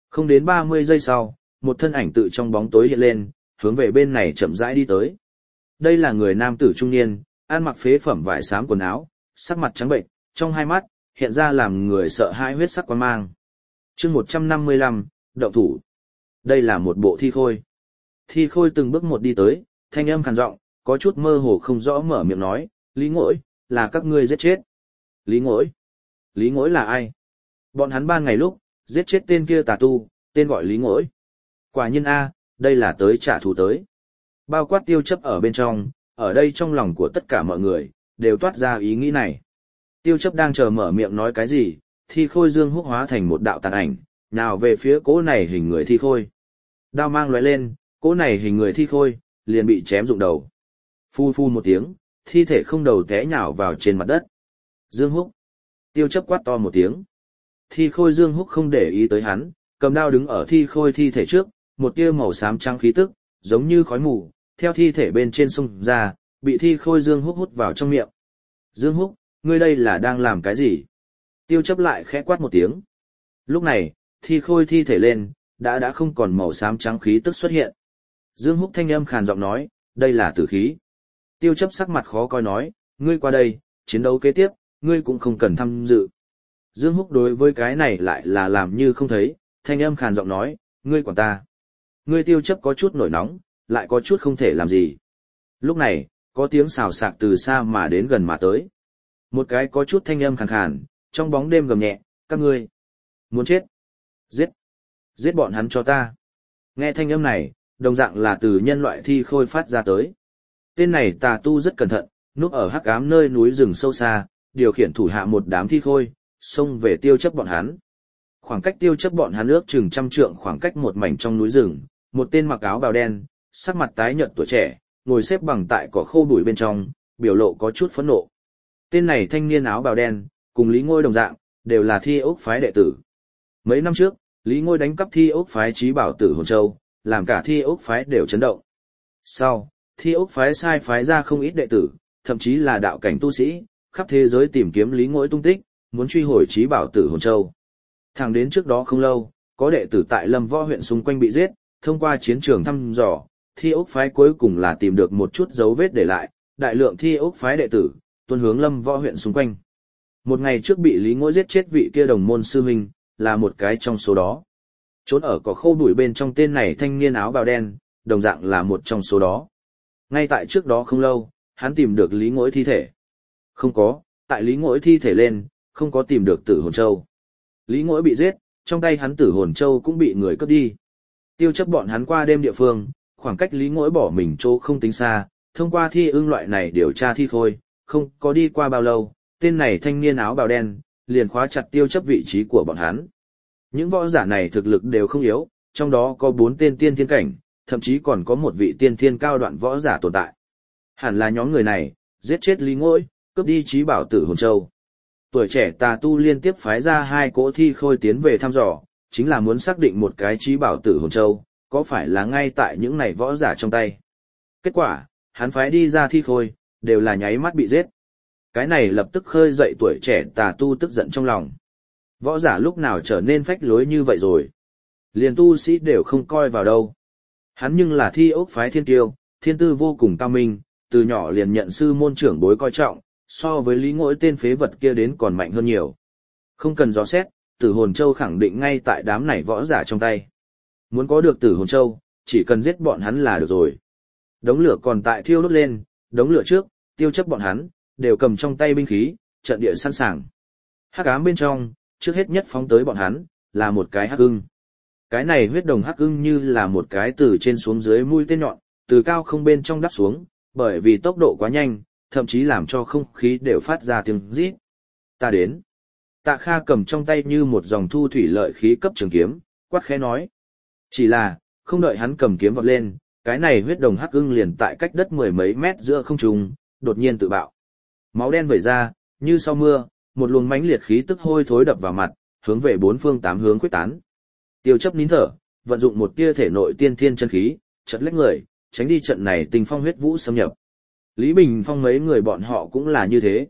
Không đến 30 giây sau, một thân ảnh tự trong bóng tối hiện lên, hướng về bên này chậm rãi đi tới. Đây là người nam tử trung niên, ăn mặc phế phẩm vải xám quần áo, sắc mặt trắng bệnh, trong hai mắt hiện ra làm người sợ hãi huyết sắc quan mang. Chương 155, động thủ. Đây là một bộ thi khôi. Thi khôi từng bước một đi tới, thanh âm khàn giọng, có chút mơ hồ không rõ mở miệng nói, Lý Ngỗi, là các ngươi giết chết. Lý Ngỗi? Lý Ngỗi là ai? Bọn hắn ban ngày lúc, giết chết tên kia tà tu, tên gọi Lý Ngỗi. Quả nhiên A, đây là tới trả thù tới. Bao quát Tiêu Chấp ở bên trong, ở đây trong lòng của tất cả mọi người, đều toát ra ý nghĩ này. Tiêu Chấp đang chờ mở miệng nói cái gì, thi khôi Dương Húc hóa thành một đạo tàn ảnh, nào về phía cỗ này hình người thi khôi. Đao mang lóe lên, cỗ này hình người thi khôi, liền bị chém rụng đầu. Phu phu một tiếng, thi thể không đầu té nhào vào trên mặt đất. Dương Húc. Tiêu Chấp quát to một tiếng. Thi khôi Dương Húc không để ý tới hắn, cầm đao đứng ở thi khôi thi thể trước, một tia màu xám trắng khí tức, giống như khói mù, theo thi thể bên trên xung ra, bị thi khôi Dương Húc hút vào trong miệng. Dương Húc, ngươi đây là đang làm cái gì? Tiêu Chấp lại khẽ quát một tiếng. Lúc này, thi khôi thi thể lên, đã không còn màu xám trắng khí tức xuất hiện. Dương Húc thanh âm khàn giọng nói, đây là tử khí. Tiêu Chấp sắc mặt khó coi nói, ngươi qua đây, chiến đấu kế tiếp, ngươi cũng không cần tham dự. Dương Húc đối với cái này lại là làm như không thấy, thanh âm khàn giọng nói, ngươi quản ta. Ngươi Tiêu Chấp có chút nổi nóng, lại có chút không thể làm gì. Lúc này, có tiếng xào xạc từ xa mà đến gần mà tới. Một cái có chút thanh âm khàn khàn, trong bóng đêm gầm nhẹ, các ngươi muốn chết. Giết. Giết bọn hắn cho ta. Nghe thanh âm này, đồng dạng là từ nhân loại thi khôi phát ra tới. Tên này tà tu rất cẩn thận, núp ở hắc ám nơi núi rừng sâu xa, điều khiển thủ hạ một đám thi khôi, xông về Tiêu Chấp bọn hắn. Khoảng cách Tiêu Chấp bọn hắn ước chừng 100 trượng, khoảng cách một mảnh trong núi rừng, một tên mặc áo bào đen, sắc mặt tái nhợt tuổi trẻ, ngồi xếp bằng tại cỏ khô bụi bên trong, biểu lộ có chút phẫn nộ. Tên này thanh niên áo bào đen, cùng Lý Ngôi đồng dạng, đều là Thi Ốc phái đệ tử. Mấy năm trước, Lý Ngôi đánh cắp Thi Ốc phái Chí Bảo Tử Hồn Châu, làm cả Thi Ốc phái đều chấn động. Sau, Thi Ốc phái sai phái ra không ít đệ tử, thậm chí là đạo cảnh tu sĩ, khắp thế giới tìm kiếm Lý Ngôi tung tích, muốn truy hồi Chí Bảo Tử Hồn Châu. Thẳng đến trước đó không lâu, có đệ tử tại Lâm Võ huyện xung quanh bị giết, thông qua chiến trường thăm dò, Thi Ốc phái cuối cùng là tìm được một chút dấu vết để lại, đại lượng Thi Ốc phái đệ tử tuôn hướng Lâm Võ huyện xung quanh. Một ngày trước bị Lý Ngôi giết chết vị kia đồng môn sư huynh, là một cái trong số đó. Trốn ở cỏ khô bụi bên trong tên này thanh niên áo bào đen, đồng dạng là một trong số đó. Ngay tại trước đó không lâu, hắn tìm được Lý Ngỗi thi thể. Không có, tại Lý Ngỗi thi thể lên, không có tìm được Tử Hồn Châu. Lý Ngỗi bị giết, trong tay hắn Tử Hồn Châu cũng bị người cướp đi. Tiêu Chấp bọn hắn qua đêm địa phương, khoảng cách Lý Ngỗi bỏ mình chỗ không tính xa, thông qua thi ưng loại này điều tra thi khôi, không có đi qua bao lâu, tên này thanh niên áo bào đen, liền khóa chặt Tiêu Chấp vị trí của bọn hắn. Những võ giả này thực lực đều không yếu, trong đó có 4 tên tiên thiên cảnh, thậm chí còn có một vị tiên thiên cao đoạn võ giả tồn tại. Hẳn là nhóm người này, giết chết Lý Ngỗi, cướp đi Chí Bảo Tử Hồn Châu. Tuổi trẻ tà tu liên tiếp phái ra 2 cỗ thi khôi tiến về thăm dò, chính là muốn xác định một cái Chí Bảo Tử Hồn Châu, có phải là ngay tại những này võ giả trong tay. Kết quả, hắn phái đi ra thi khôi, đều là nháy mắt bị giết. Cái này lập tức khơi dậy tuổi trẻ tà tu tức giận trong lòng. Võ giả lúc nào trở nên phách lối như vậy rồi. Liền tu sĩ đều không coi vào đâu. Hắn nhưng là Thi Ốc phái thiên tiêu, thiên tư vô cùng cao minh, từ nhỏ liền nhận sư môn trưởng bối coi trọng, so với Lý Ngỗi tên phế vật kia đến còn mạnh hơn nhiều. Không cần dò xét, Tử Hồn Châu khẳng định ngay tại đám này võ giả trong tay. Muốn có được Tử Hồn Châu, chỉ cần giết bọn hắn là được rồi. Đống lửa còn tại thiêu đốt lên, đống lửa trước, Tiêu Chấp bọn hắn, đều cầm trong tay binh khí, trận địa sẵn sàng. Hắc ám bên trong, trước hết nhất phóng tới bọn hắn, là một cái hắc ưng. Cái này huyết đồng hắc ưng như là một cái từ trên xuống dưới mũi tên nhọn, từ cao không bên trong đắp xuống, bởi vì tốc độ quá nhanh, thậm chí làm cho không khí đều phát ra tiếng rít. Ta đến. Tạ Kha cầm trong tay như một dòng thu thủy lợi khí cấp trường kiếm, quát khẽ nói. Chỉ là, không đợi hắn cầm kiếm vọt lên, cái này huyết đồng hắc ưng liền tại cách đất 10 mấy mét giữa không trung, đột nhiên tự bạo. Máu đen vẩy ra, như sau mưa, một luồng mãnh liệt khí tức hôi thối đập vào mặt, hướng về 4 phương 8 hướng quyết tán. Tiêu Chấp nín thở, vận dụng một tia thể nội tiên thiên chân khí, chợt lách người, tránh đi trận này tình phong huyết vũ xâm nhập. Lý Bình Phong mấy người bọn họ cũng là như thế.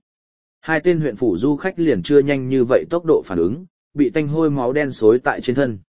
2 tên huyện phủ du khách liền chưa nhanh như vậy tốc độ phản ứng, bị tanh hôi máu đen xối tại trên thân.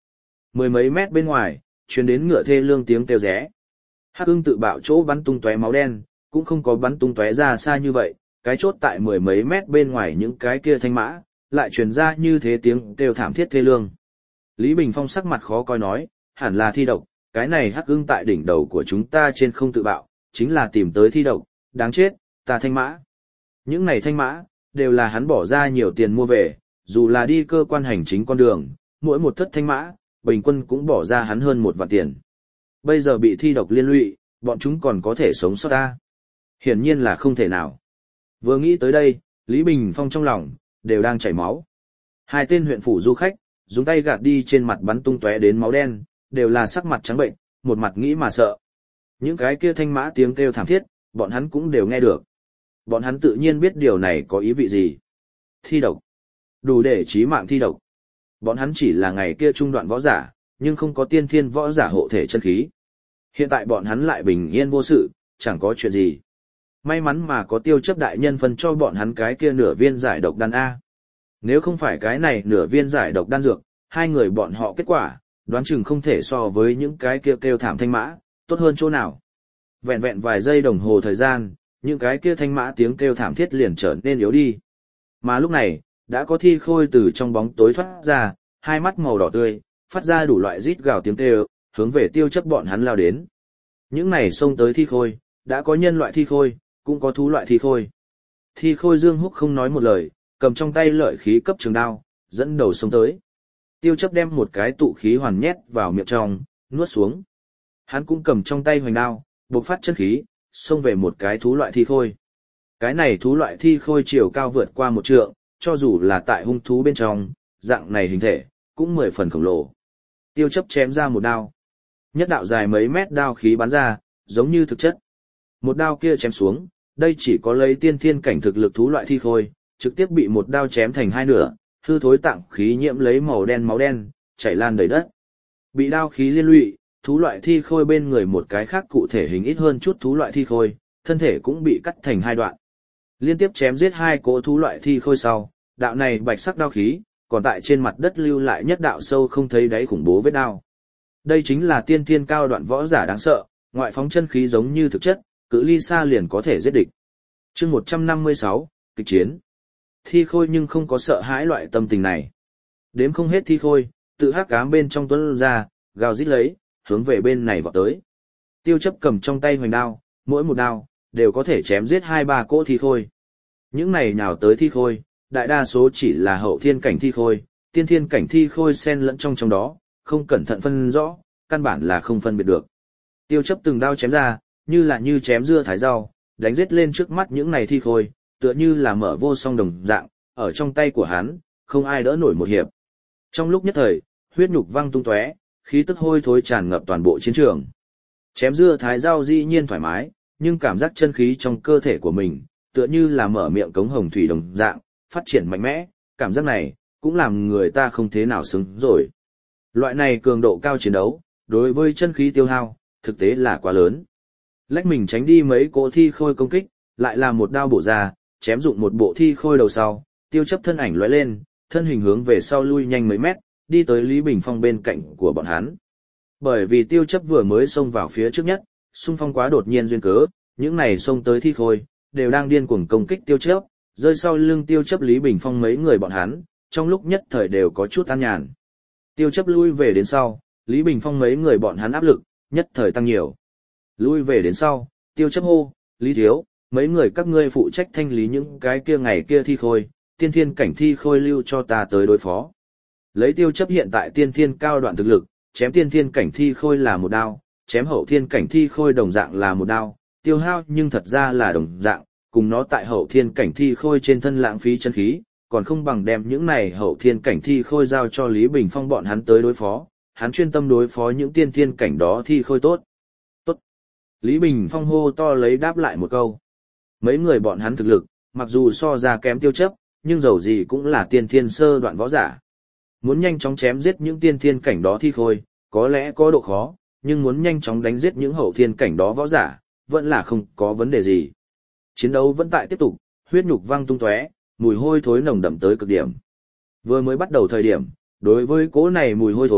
Mười mấy mét bên ngoài, truyền đến ngựa thê lương tiếng kêu rẽ. Hắc ưng tự bạo chỗ bắn tung tóe máu đen, cũng không có bắn tung tóe ra xa như vậy, cái chốt tại mười mấy mét bên ngoài những cái kia thanh mã, lại truyền ra như thế tiếng kêu thảm thiết thê lương. Lý Bình Phong sắc mặt khó coi nói, hẳn là thi độc, cái này hắc ưng tại đỉnh đầu của chúng ta trên không tự bạo, chính là tìm tới thi độc, đáng chết, ta thanh mã. Những này thanh mã, đều là hắn bỏ ra nhiều tiền mua về, dù là đi cơ quan hành chính con đường, mỗi một thất thanh mã, bình quân cũng bỏ ra hắn hơn 1 vạn tiền. Bây giờ bị thi độc liên lụy, bọn chúng còn có thể sống sót ta. Hiển nhiên là không thể nào. Vừa nghĩ tới đây, Lý Bình Phong trong lòng, đều đang chảy máu. Hai tên huyện phủ du khách, dùng tay gạt đi trên mặt bắn tung tóe đến máu đen, đều là sắc mặt trắng bệnh, một mặt nghĩ mà sợ. Những cái kia thanh mã tiếng kêu thảm thiết, bọn hắn cũng đều nghe được. Bọn hắn tự nhiên biết điều này có ý vị gì. Thi độc. Đủ để chí mạng thi độc. Bọn hắn chỉ là ngày kia trung đoạn võ giả, nhưng không có tiên thiên võ giả hộ thể chân khí. Hiện tại bọn hắn lại bình yên vô sự, chẳng có chuyện gì. May mắn mà có Tiêu Chấp đại nhân phân cho bọn hắn cái kia nửa viên giải độc đan A. Nếu không phải cái này nửa viên giải độc đan dược, hai người bọn họ kết quả, đoán chừng không thể so với những cái kia kêu thảm thanh mã, tốt hơn chỗ nào. Vẹn vẹn vài giây đồng hồ thời gian, những cái kia thanh mã tiếng kêu thảm thiết liền trở nên yếu đi. Mà lúc này, đã có thi khôi từ trong bóng tối thoát ra, hai mắt màu đỏ tươi, phát ra đủ loại rít gào tiếng kêu, hướng về Tiêu Chấp bọn hắn lao đến. Những này xông tới thi khôi, đã có nhân loại thi khôi, cũng có thú loại thi khôi. Thi khôi Dương Húc không nói một lời, cầm trong tay lợi khí cấp trường đao, dẫn đầu xông tới. Tiêu Chấp đem một cái tụ khí hoàn nhét vào miệng trong, nuốt xuống. Hắn cũng cầm trong tay hoành đao, bộc phát chân khí, xông về một cái thú loại thi khôi. Cái này thú loại thi khôi chiều cao vượt qua 1 trượng, cho dù là tại hung thú bên trong, dạng này hình thể, cũng 10 phần khổng lồ. Tiêu Chấp chém ra một đao. Nhất đạo dài mấy mét đao khí bắn ra, giống như thực chất. Một đao kia chém xuống, đây chỉ có lấy tiên thiên cảnh thực lực thú loại thi khôi, trực tiếp bị một đao chém thành hai nửa, hư thối tạng khí nhiễm lấy màu đen, chảy lan đầy đất. Bị đao khí liên lụy, thú loại thi khôi bên người một cái khác cụ thể hình ít hơn chút thú loại thi khôi, thân thể cũng bị cắt thành 2 đoạn. Liên tiếp chém giết 2 cỗ thú loại thi khôi sau, đạo này bạch sắc đao khí, còn tại trên mặt đất lưu lại nhất đạo sâu không thấy đáy khủng bố vết đao. Đây chính là tiên thiên cao đoạn võ giả đáng sợ, ngoại phóng chân khí giống như thực chất, cự ly xa liền có thể giết địch. Chương 156, kịch chiến. Thi khôi nhưng không có sợ hãi loại tâm tình này. Đếm không hết thi khôi, tự hắc ám bên trong tuấn ra, gào rít lấy, hướng về bên này vọt tới. Tiêu Chấp cầm trong tay hoành đao, mỗi một đao đều có thể chém giết 2-3 cỗ thi khôi. Những này nhào tới thi khôi, đại đa số chỉ là hậu thiên cảnh thi khôi, tiên thiên cảnh thi khôi xen lẫn trong đó, không cẩn thận phân rõ, căn bản là không phân biệt được. Tiêu Chấp từng đao chém ra, như chém dưa thái rau, đánh giết lên trước mắt những này thi khôi, tựa như là mở vô song đồng dạng, ở trong tay của hắn, không ai đỡ nổi một hiệp. Trong lúc nhất thời, huyết nhục văng tung tóe, khí tức hôi thối tràn ngập toàn bộ chiến trường. Chém dưa thái rau dĩ nhiên thoải mái, nhưng cảm giác chân khí trong cơ thể của mình, tựa như là mở miệng cống hồng thủy đồng dạng, phát triển mạnh mẽ, cảm giác này, cũng làm người ta không thế nào xứng rồi. Loại này cường độ cao chiến đấu, đối với chân khí tiêu hao, thực tế là quá lớn. Lách mình tránh đi mấy cỗ thi khôi công kích, lại là một đao bổ ra, chém dụng một bộ thi khôi đầu sau, Tiêu Chấp thân ảnh lóe lên, thân hình hướng về sau lui nhanh mấy mét, đi tới Lý Bình Phong bên cạnh của bọn hắn. Bởi vì Tiêu Chấp vừa mới xông vào phía trước nhất, xung phong quá đột nhiên duyên cớ, những này xông tới thi khôi, đều đang điên cuồng công kích Tiêu Chấp, rơi sau lưng Tiêu Chấp Lý Bình Phong mấy người bọn hắn, trong lúc nhất thời đều có chút an nhàn. Tiêu Chấp lui về đến sau, Lý Bình Phong mấy người bọn hắn áp lực, nhất thời tăng nhiều. Lui về đến sau, Tiêu Chấp hô, Lý Thiếu, mấy người các ngươi phụ trách thanh lý những cái kia ngày kia thi khôi, tiên thiên cảnh thi khôi lưu cho ta tới đối phó. Lấy Tiêu Chấp hiện tại tiên thiên cao đoạn thực lực, chém tiên thiên cảnh thi khôi là một đao, chém hậu thiên cảnh thi khôi đồng dạng là một đao, tiêu hao nhưng thật ra là đồng dạng, cùng nó tại hậu thiên cảnh thi khôi trên thân lãng phí chân khí, còn không bằng đem những này hậu thiên cảnh thi khôi giao cho Lý Bình Phong bọn hắn tới đối phó, hắn chuyên tâm đối phó những tiên thiên cảnh đó thi khôi tốt. Tốt. Lý Bình Phong hô to lấy đáp lại một câu. Mấy người bọn hắn thực lực, mặc dù so ra kém Tiêu Chấp, nhưng dầu gì cũng là tiên thiên sơ đoạn võ giả. Muốn nhanh chóng chém giết những tiên thiên cảnh đó thi khôi, có lẽ có độ khó, nhưng muốn nhanh chóng đánh giết những hậu thiên cảnh đó võ giả, vẫn là không có vấn đề gì. Chiến đấu vẫn tại tiếp tục, huyết nhục văng tung tóe, mùi hôi thối nồng đậm tới cực điểm. Vừa mới bắt đầu thời điểm, đối với cỗ này mùi hôi thối,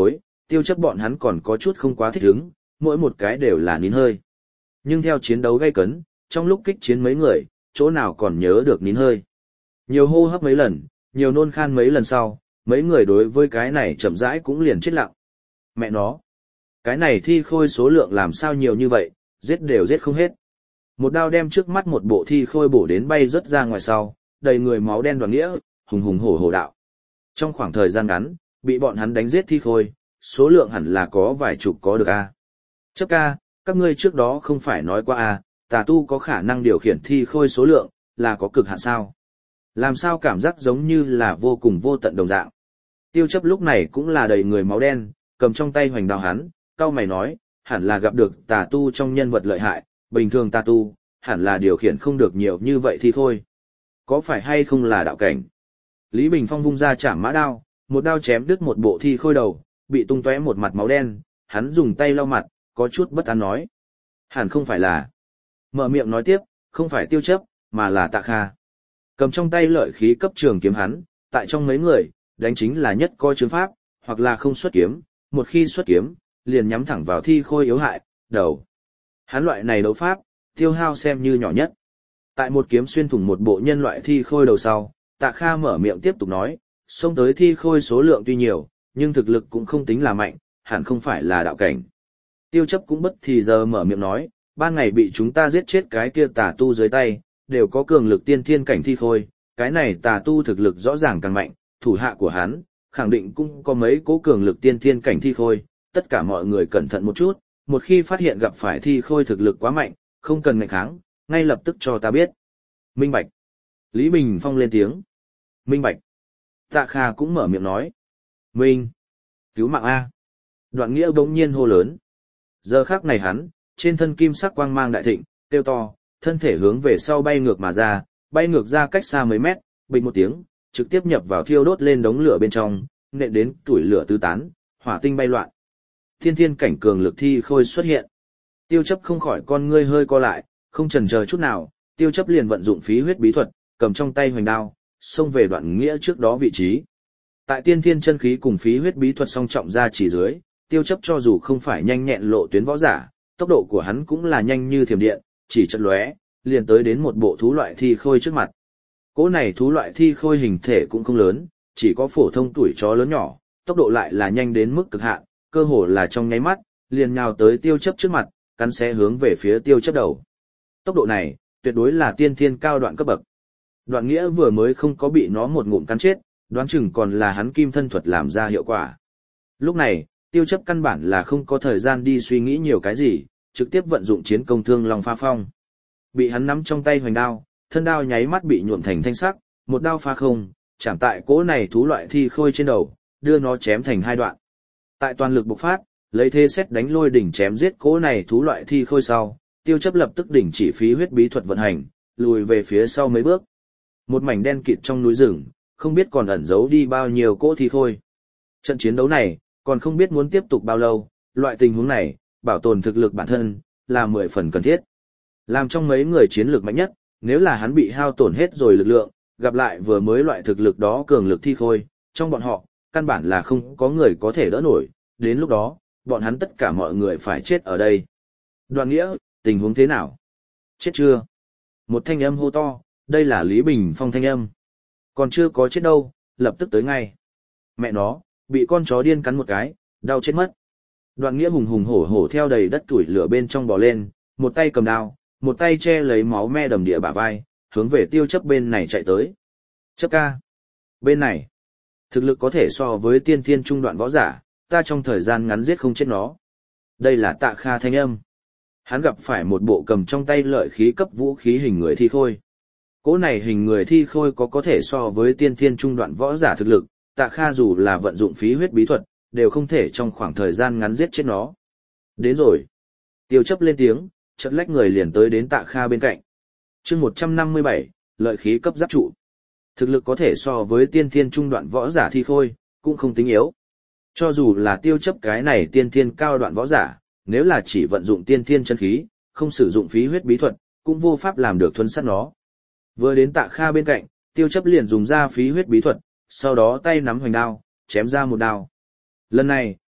Tiêu chấp bọn hắn còn có chút không quá thích ứng, mỗi một cái đều là nín hơi. Nhưng theo chiến đấu gay cấn, trong lúc kích chiến mấy người, chỗ nào còn nhớ được nín hơi. Nhiều hô hấp mấy lần, nhiều nôn khan mấy lần sau, mấy người đối với cái này chậm rãi cũng liền chết lặng. Mẹ nó, cái này thi khôi số lượng làm sao nhiều như vậy, giết đều giết không hết. Một đao đem trước mắt một bộ thi khôi bổ đến bay rất ra ngoài sau, đầy người máu đen Đoạn Nghĩa, hùng hùng hổ hổ đạo. Trong khoảng thời gian ngắn, bị bọn hắn đánh giết thi khôi, số lượng hẳn là có vài chục có được a. Chấp ca, các ngươi trước đó không phải nói qua a, tà tu có khả năng điều khiển thi khôi số lượng, là có cực hạn sao? Làm sao cảm giác giống như là vô cùng vô tận đồng dạng. Tiêu chấp lúc này cũng là đầy người máu đen, cầm trong tay hoành đao hắn, cau mày nói, hẳn là gặp được tà tu trong nhân vật lợi hại, bình thường tà tu, hẳn là điều khiển không được nhiều như vậy thi khôi. Có phải hay không là đạo cảnh? Lý Bình Phong vung ra chảm mã đao, một đao chém đứt một bộ thi khôi đầu, bị tung tóe một mặt máu đen, hắn dùng tay lau mặt, có chút bất an nói. Hẳn không phải là. Mở miệng nói tiếp, không phải Tiêu chấp, mà là Tạ Kha. Cầm trong tay lợi khí cấp trường kiếm hắn, tại trong mấy người, đánh chính là nhất coi chứng pháp, hoặc là không xuất kiếm, một khi xuất kiếm, liền nhắm thẳng vào thi khôi yếu hại, đầu. Hắn loại này đấu pháp, tiêu hao xem như nhỏ nhất. Tại một kiếm xuyên thủng một bộ nhân loại thi khôi đầu sau, Tạ Kha mở miệng tiếp tục nói, xông tới thi khôi số lượng tuy nhiều, nhưng thực lực cũng không tính là mạnh, hẳn không phải là đạo cảnh. Tiêu chấp cũng bất thì giờ mở miệng nói, ban ngày bị chúng ta giết chết cái kia tà tu dưới tay, đều có cường lực tiên thiên cảnh thi khôi, cái này tà tu thực lực rõ ràng càng mạnh, thủ hạ của hắn, khẳng định cũng có mấy cố cường lực tiên thiên cảnh thi khôi, tất cả mọi người cẩn thận một chút, một khi phát hiện gặp phải thi khôi thực lực quá mạnh, không cần ngạnh kháng, ngay lập tức cho ta biết. Minh bạch. Lý Bình Phong lên tiếng. Minh bạch. Tạ Kha cũng mở miệng nói. Minh. Cứu mạng A. Đoạn Nghĩa bỗng nhiên hô lớn. Giờ khắc này hắn, trên thân kim sắc quang mang đại thịnh, kêu to, thân thể hướng về sau bay ngược mà ra, bay ngược ra cách xa mấy mét, bình một tiếng, trực tiếp nhập vào thiêu đốt lên đống lửa bên trong, nện đến tuổi lửa tứ tán, hỏa tinh bay loạn. Thiên thiên cảnh cường lực thi khôi xuất hiện. Tiêu chấp không khỏi con ngươi hơi co lại, không chần chờ chút nào, tiêu chấp liền vận dụng phí huyết bí thuật, cầm trong tay hoành đao, xông về Đoạn Nghĩa trước đó vị trí. Tại tiên thiên chân khí cùng phí huyết bí thuật song trọng ra chỉ dưới, tiêu chấp cho dù không phải nhanh nhẹn lộ tuyến võ giả, tốc độ của hắn cũng là nhanh như thiểm điện, chỉ chợt lóe, liền tới đến một bộ thú loại thi khôi trước mặt. Cỗ này thú loại thi khôi hình thể cũng không lớn, chỉ có phổ thông tuổi chó lớn nhỏ, tốc độ lại là nhanh đến mức cực hạn, cơ hồ là trong nháy mắt, liền nhào tới tiêu chấp trước mặt, cắn xé hướng về phía tiêu chấp đầu. Tốc độ này, tuyệt đối là tiên thiên cao đoạn cấp bậc. Đoạn Nghĩa vừa mới không có bị nó một ngụm cắn chết, đoán chừng còn là hắn kim thân thuật làm ra hiệu quả. Lúc này, tiêu chấp căn bản là không có thời gian đi suy nghĩ nhiều cái gì, trực tiếp vận dụng chiến công Thương Long Pha Phong. Bị hắn nắm trong tay hoành đao, thân đao nháy mắt bị nhuộm thành thanh sắc, một đao phá không, chạm tại cỗ này thú loại thi khôi trên đầu, đưa nó chém thành hai đoạn. Tại toàn lực bộc phát, lấy thế xét đánh lôi đỉnh chém giết cỗ này thú loại thi khôi sau, tiêu chấp lập tức đỉnh chỉ phí huyết bí thuật vận hành, lùi về phía sau mấy bước. Một mảnh đen kịt trong núi rừng, không biết còn ẩn giấu đi bao nhiêu cỗ thi khôi. Trận chiến đấu này, còn không biết muốn tiếp tục bao lâu, loại tình huống này, bảo tồn thực lực bản thân, là 10 phần cần thiết. Làm trong mấy người chiến lược mạnh nhất, nếu là hắn bị hao tổn hết rồi lực lượng, gặp lại vừa mới loại thực lực đó cường lực thi khôi, trong bọn họ, căn bản là không có người có thể đỡ nổi, đến lúc đó, bọn hắn tất cả mọi người phải chết ở đây. Đoạn Nghĩa, tình huống thế nào? Chết chưa? Một thanh âm hô to, đây là Lý Bình Phong thanh âm. Còn chưa có chết đâu, lập tức tới ngay. Mẹ nó, bị con chó điên cắn một cái, đau chết mất. Đoạn Nghĩa hùng hùng hổ hổ theo đầy đất củi lửa bên trong bò lên, một tay cầm đao, một tay che lấy máu me đầm địa bả vai, hướng về tiêu chấp bên này chạy tới. Chấp ca. Bên này, thực lực có thể so với tiên thiên trung đoạn võ giả, ta trong thời gian ngắn giết không chết nó. Đây là Tạ Kha thanh âm. Hắn gặp phải một bộ cầm trong tay lợi khí cấp vũ khí hình người thi khôi. Cỗ này hình người thi khôi có thể so với tiên thiên trung đoạn võ giả thực lực, Tạ Kha dù là vận dụng phí huyết bí thuật, đều không thể trong khoảng thời gian ngắn giết chết nó. Đến rồi. Tiêu chấp lên tiếng, chợt lách người liền tới đến Tạ Kha bên cạnh. Chương 157, lợi khí cấp giáp trụ. Thực lực có thể so với tiên thiên trung đoạn võ giả thi khôi, cũng không tính yếu. Cho dù là tiêu chấp cái này tiên thiên cao đoạn võ giả, nếu là chỉ vận dụng tiên thiên chân khí, không sử dụng phí huyết bí thuật, cũng vô pháp làm được thuần sát nó. Vừa đến Tạ Kha bên cạnh, tiêu chấp liền dùng ra phí huyết bí thuật, sau đó tay nắm hoành đao, chém ra một đao. Lần này,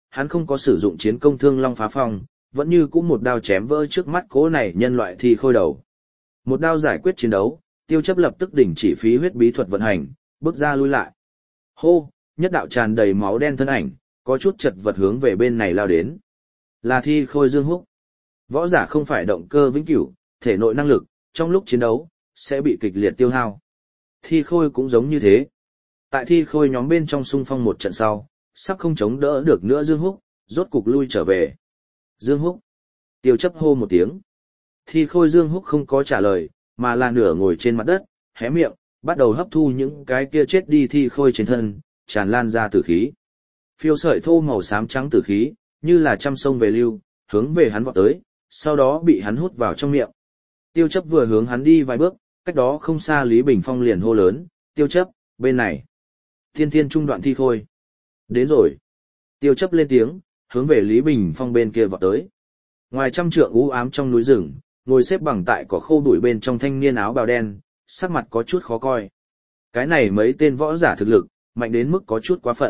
hắn không có sử dụng chiến công thương long phá phong, vẫn như cũ một đao chém vỡ trước mắt cố này nhân loại thi khôi đầu. Một đao giải quyết chiến đấu, Tiêu Chấp lập tức đình chỉ phí huyết bí thuật vận hành, bước ra lui lại. Hô, nhất đạo tràn đầy máu đen thân ảnh, có chút chật vật hướng về bên này lao đến. Là thi khôi Dương Húc. Võ giả không phải động cơ vĩnh cửu, thể nội năng lực, trong lúc chiến đấu, sẽ bị kịch liệt tiêu hao. Thi khôi cũng giống như thế. Tại thi khôi nhóm bên trong xung phong một trận sau, sắp không chống đỡ được nữa Dương Húc, rốt cục lui trở về. Dương Húc. Tiêu Chấp hô một tiếng. Thi khôi Dương Húc không có trả lời, mà là nửa ngồi trên mặt đất, hé miệng, bắt đầu hấp thu những cái kia chết đi thi khôi trên thân, tràn lan ra tử khí. Phiêu sợi thô màu xám trắng tử khí, như là trăm sông về lưu, hướng về hắn vọt tới, sau đó bị hắn hút vào trong miệng. Tiêu Chấp vừa hướng hắn đi vài bước, cách đó không xa Lý Bình Phong liền hô lớn, Tiêu Chấp, bên này. Thiên thiên trung đoạn thi khôi. Đến rồi. Tiêu Chấp lên tiếng, hướng về Lý Bình Phong bên kia vọt tới. Ngoài trăm trượng u ám trong núi rừng, ngồi xếp bằng tại cỏ khô bụi bên trong thanh niên áo bào đen, sắc mặt có chút khó coi. Cái này mấy tên võ giả thực lực, mạnh đến mức có chút quá phận.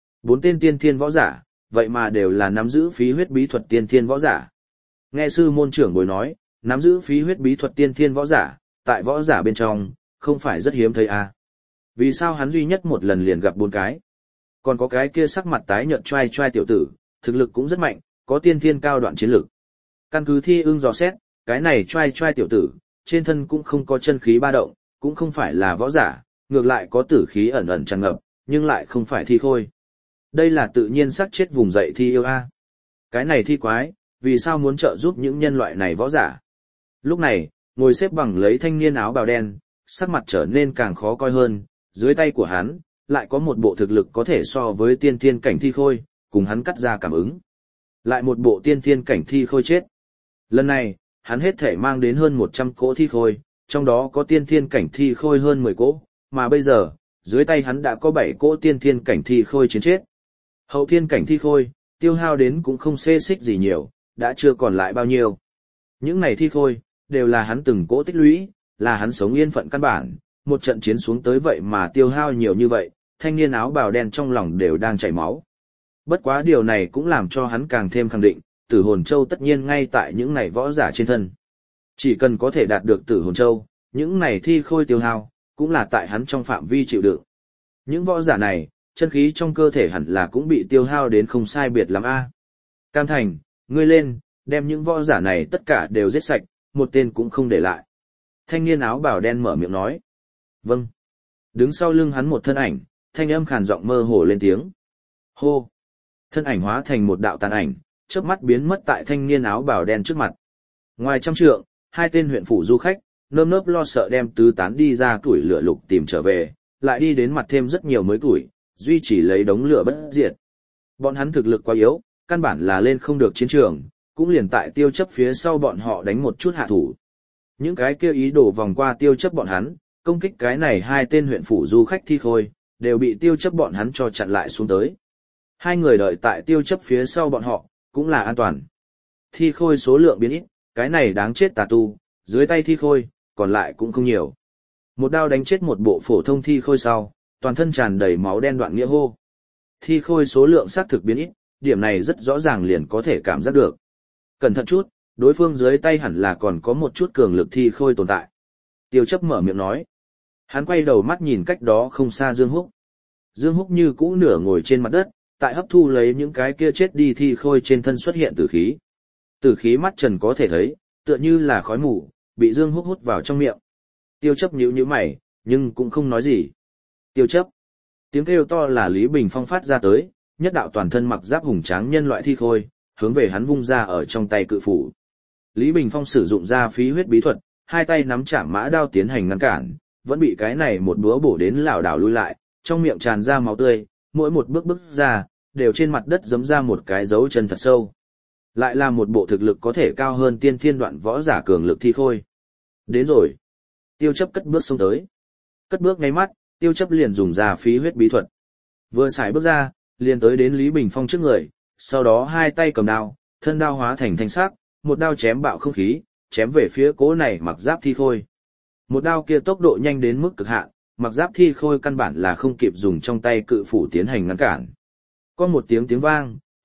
4 tên tiên thiên võ giả, vậy mà đều là nắm giữ phí huyết bí thuật tiên thiên võ giả. Nghe sư môn trưởng bối nói, nắm giữ phí huyết bí thuật tiên thiên võ giả, tại võ giả bên trong, không phải rất hiếm thấy à. Vì sao hắn duy nhất một lần liền gặp 4 cái? Còn có cái kia sắc mặt tái nhợt trai trai tiểu tử, thực lực cũng rất mạnh, có tiên thiên cao đoạn chiến lực. Căn cứ thi ưng dò xét, cái này trai trai tiểu tử, trên thân cũng không có chân khí ba động, cũng không phải là võ giả, ngược lại có tử khí ẩn ẩn tràn ngập, nhưng lại không phải thi khôi. Đây là tự nhiên xác chết vùng dậy thi yêu a. Cái này thi quái, vì sao muốn trợ giúp những nhân loại này võ giả? Lúc này, ngồi xếp bằng lấy thanh niên áo bào đen, sắc mặt trở nên càng khó coi hơn, dưới tay của hắn, lại có một bộ thực lực có thể so với tiên thiên cảnh thi khôi, cùng hắn cắt ra cảm ứng. Lại một bộ tiên thiên cảnh thi khôi chết. Lần này, hắn hết thể mang đến hơn 100 cỗ thi khôi, trong đó có tiên thiên cảnh thi khôi hơn 10 cỗ, mà bây giờ, dưới tay hắn đã có 7 cỗ tiên thiên cảnh thi khôi chiến chết. Hậu thiên cảnh thi khôi, tiêu hao đến cũng không xê xích gì nhiều, đã chưa còn lại bao nhiêu. Những này thi khôi, đều là hắn từng cỗ tích lũy, là hắn sống yên phận căn bản, một trận chiến xuống tới vậy mà tiêu hao nhiều như vậy, thanh niên áo bào đen trong lòng đều đang chảy máu. Bất quá điều này cũng làm cho hắn càng thêm khẳng định, Tử Hồn Châu tất nhiên ngay tại những này võ giả trên thân. Chỉ cần có thể đạt được Tử Hồn Châu, những này thi khôi tiêu hao, cũng là tại hắn trong phạm vi chịu đựng. Những võ giả này, chân khí trong cơ thể hẳn là cũng bị tiêu hao đến không sai biệt lắm a. Cam Thành, ngươi lên, đem những võ giả này tất cả đều giết sạch, một tên cũng không để lại. Thanh niên áo bào đen mở miệng nói. Vâng. Đứng sau lưng hắn một thân ảnh, thanh âm khàn giọng mơ hồ lên tiếng. Hô. Thân ảnh hóa thành một đạo tàn ảnh, chớp mắt biến mất tại thanh niên áo bào đen trước mặt. Ngoài trăm trượng, 2 tên huyện phủ du khách, nơm nớp lo sợ đem tứ tán đi ra tuổi lửa lục tìm trở về, lại đi đến mặt thêm rất nhiều mới tuổi, duy trì lấy đống lửa bất diệt. Bọn hắn thực lực quá yếu, căn bản là lên không được chiến trường, cũng liền tại Tiêu Chấp phía sau bọn họ đánh một chút hạ thủ. Những cái kia ý đồ vòng qua Tiêu Chấp bọn hắn, công kích cái này 2 tên huyện phủ du khách thi khôi, đều bị Tiêu Chấp bọn hắn cho chặn lại xuống tới. 2 người đợi tại Tiêu Chấp phía sau bọn họ, cũng là an toàn. Thi khôi số lượng biến ít, cái này đáng chết tà tu, dưới tay thi khôi, còn lại cũng không nhiều. Một đao đánh chết một bộ phổ thông thi khôi sau, toàn thân tràn đầy máu đen Đoạn Nghĩa hô. Thi khôi số lượng xác thực biến ít, điểm này rất rõ ràng liền có thể cảm giác được. Cẩn thận chút, đối phương dưới tay hẳn là còn có một chút cường lực thi khôi tồn tại. Tiêu Chấp mở miệng nói. Hắn quay đầu mắt nhìn cách đó không xa Dương Húc. Dương Húc như cũ nửa ngồi trên mặt đất, tại hấp thu lấy những cái kia chết đi thi khôi trên thân xuất hiện tử khí. Tử khí mắt trần có thể thấy, tựa như là khói mù, bị Dương Húc hút vào trong miệng. Tiêu Chấp nhíu nhíu mày, nhưng cũng không nói gì. Tiêu Chấp. Tiếng kêu to là Lý Bình Phong phát ra tới, nhất đạo toàn thân mặc giáp hùng tráng nhân loại thi khôi, hướng về hắn vung ra ở trong tay cự phủ. Lý Bình Phong sử dụng ra phí huyết bí thuật, 2 tay nắm chạm mã đao tiến hành ngăn cản, vẫn bị cái này một búa bổ đến lảo đảo lui lại, trong miệng tràn ra máu tươi, mỗi một bước ra, đều trên mặt đất giấm ra một cái dấu chân thật sâu. Lại là một bộ thực lực có thể cao hơn tiên thiên đoạn võ giả cường lực thi khôi. Đến rồi. Tiêu Chấp cất bước xông tới. Cất bước ngay mắt, Tiêu Chấp liền dùng ra phí huyết bí thuật. Vừa xài bước ra, liền tới đến Lý Bình Phong trước người, sau đó 2 tay cầm đao, thân đao hóa thành thanh sắc, một đao chém bạo không khí, chém về phía cố này mặc giáp thi khôi. Một đao kia tốc độ nhanh đến mức cực hạn, mặc giáp thi khôi căn bản là không kịp dùng trong tay cự phủ tiến hành ngăn cản. Có một tiếng vang,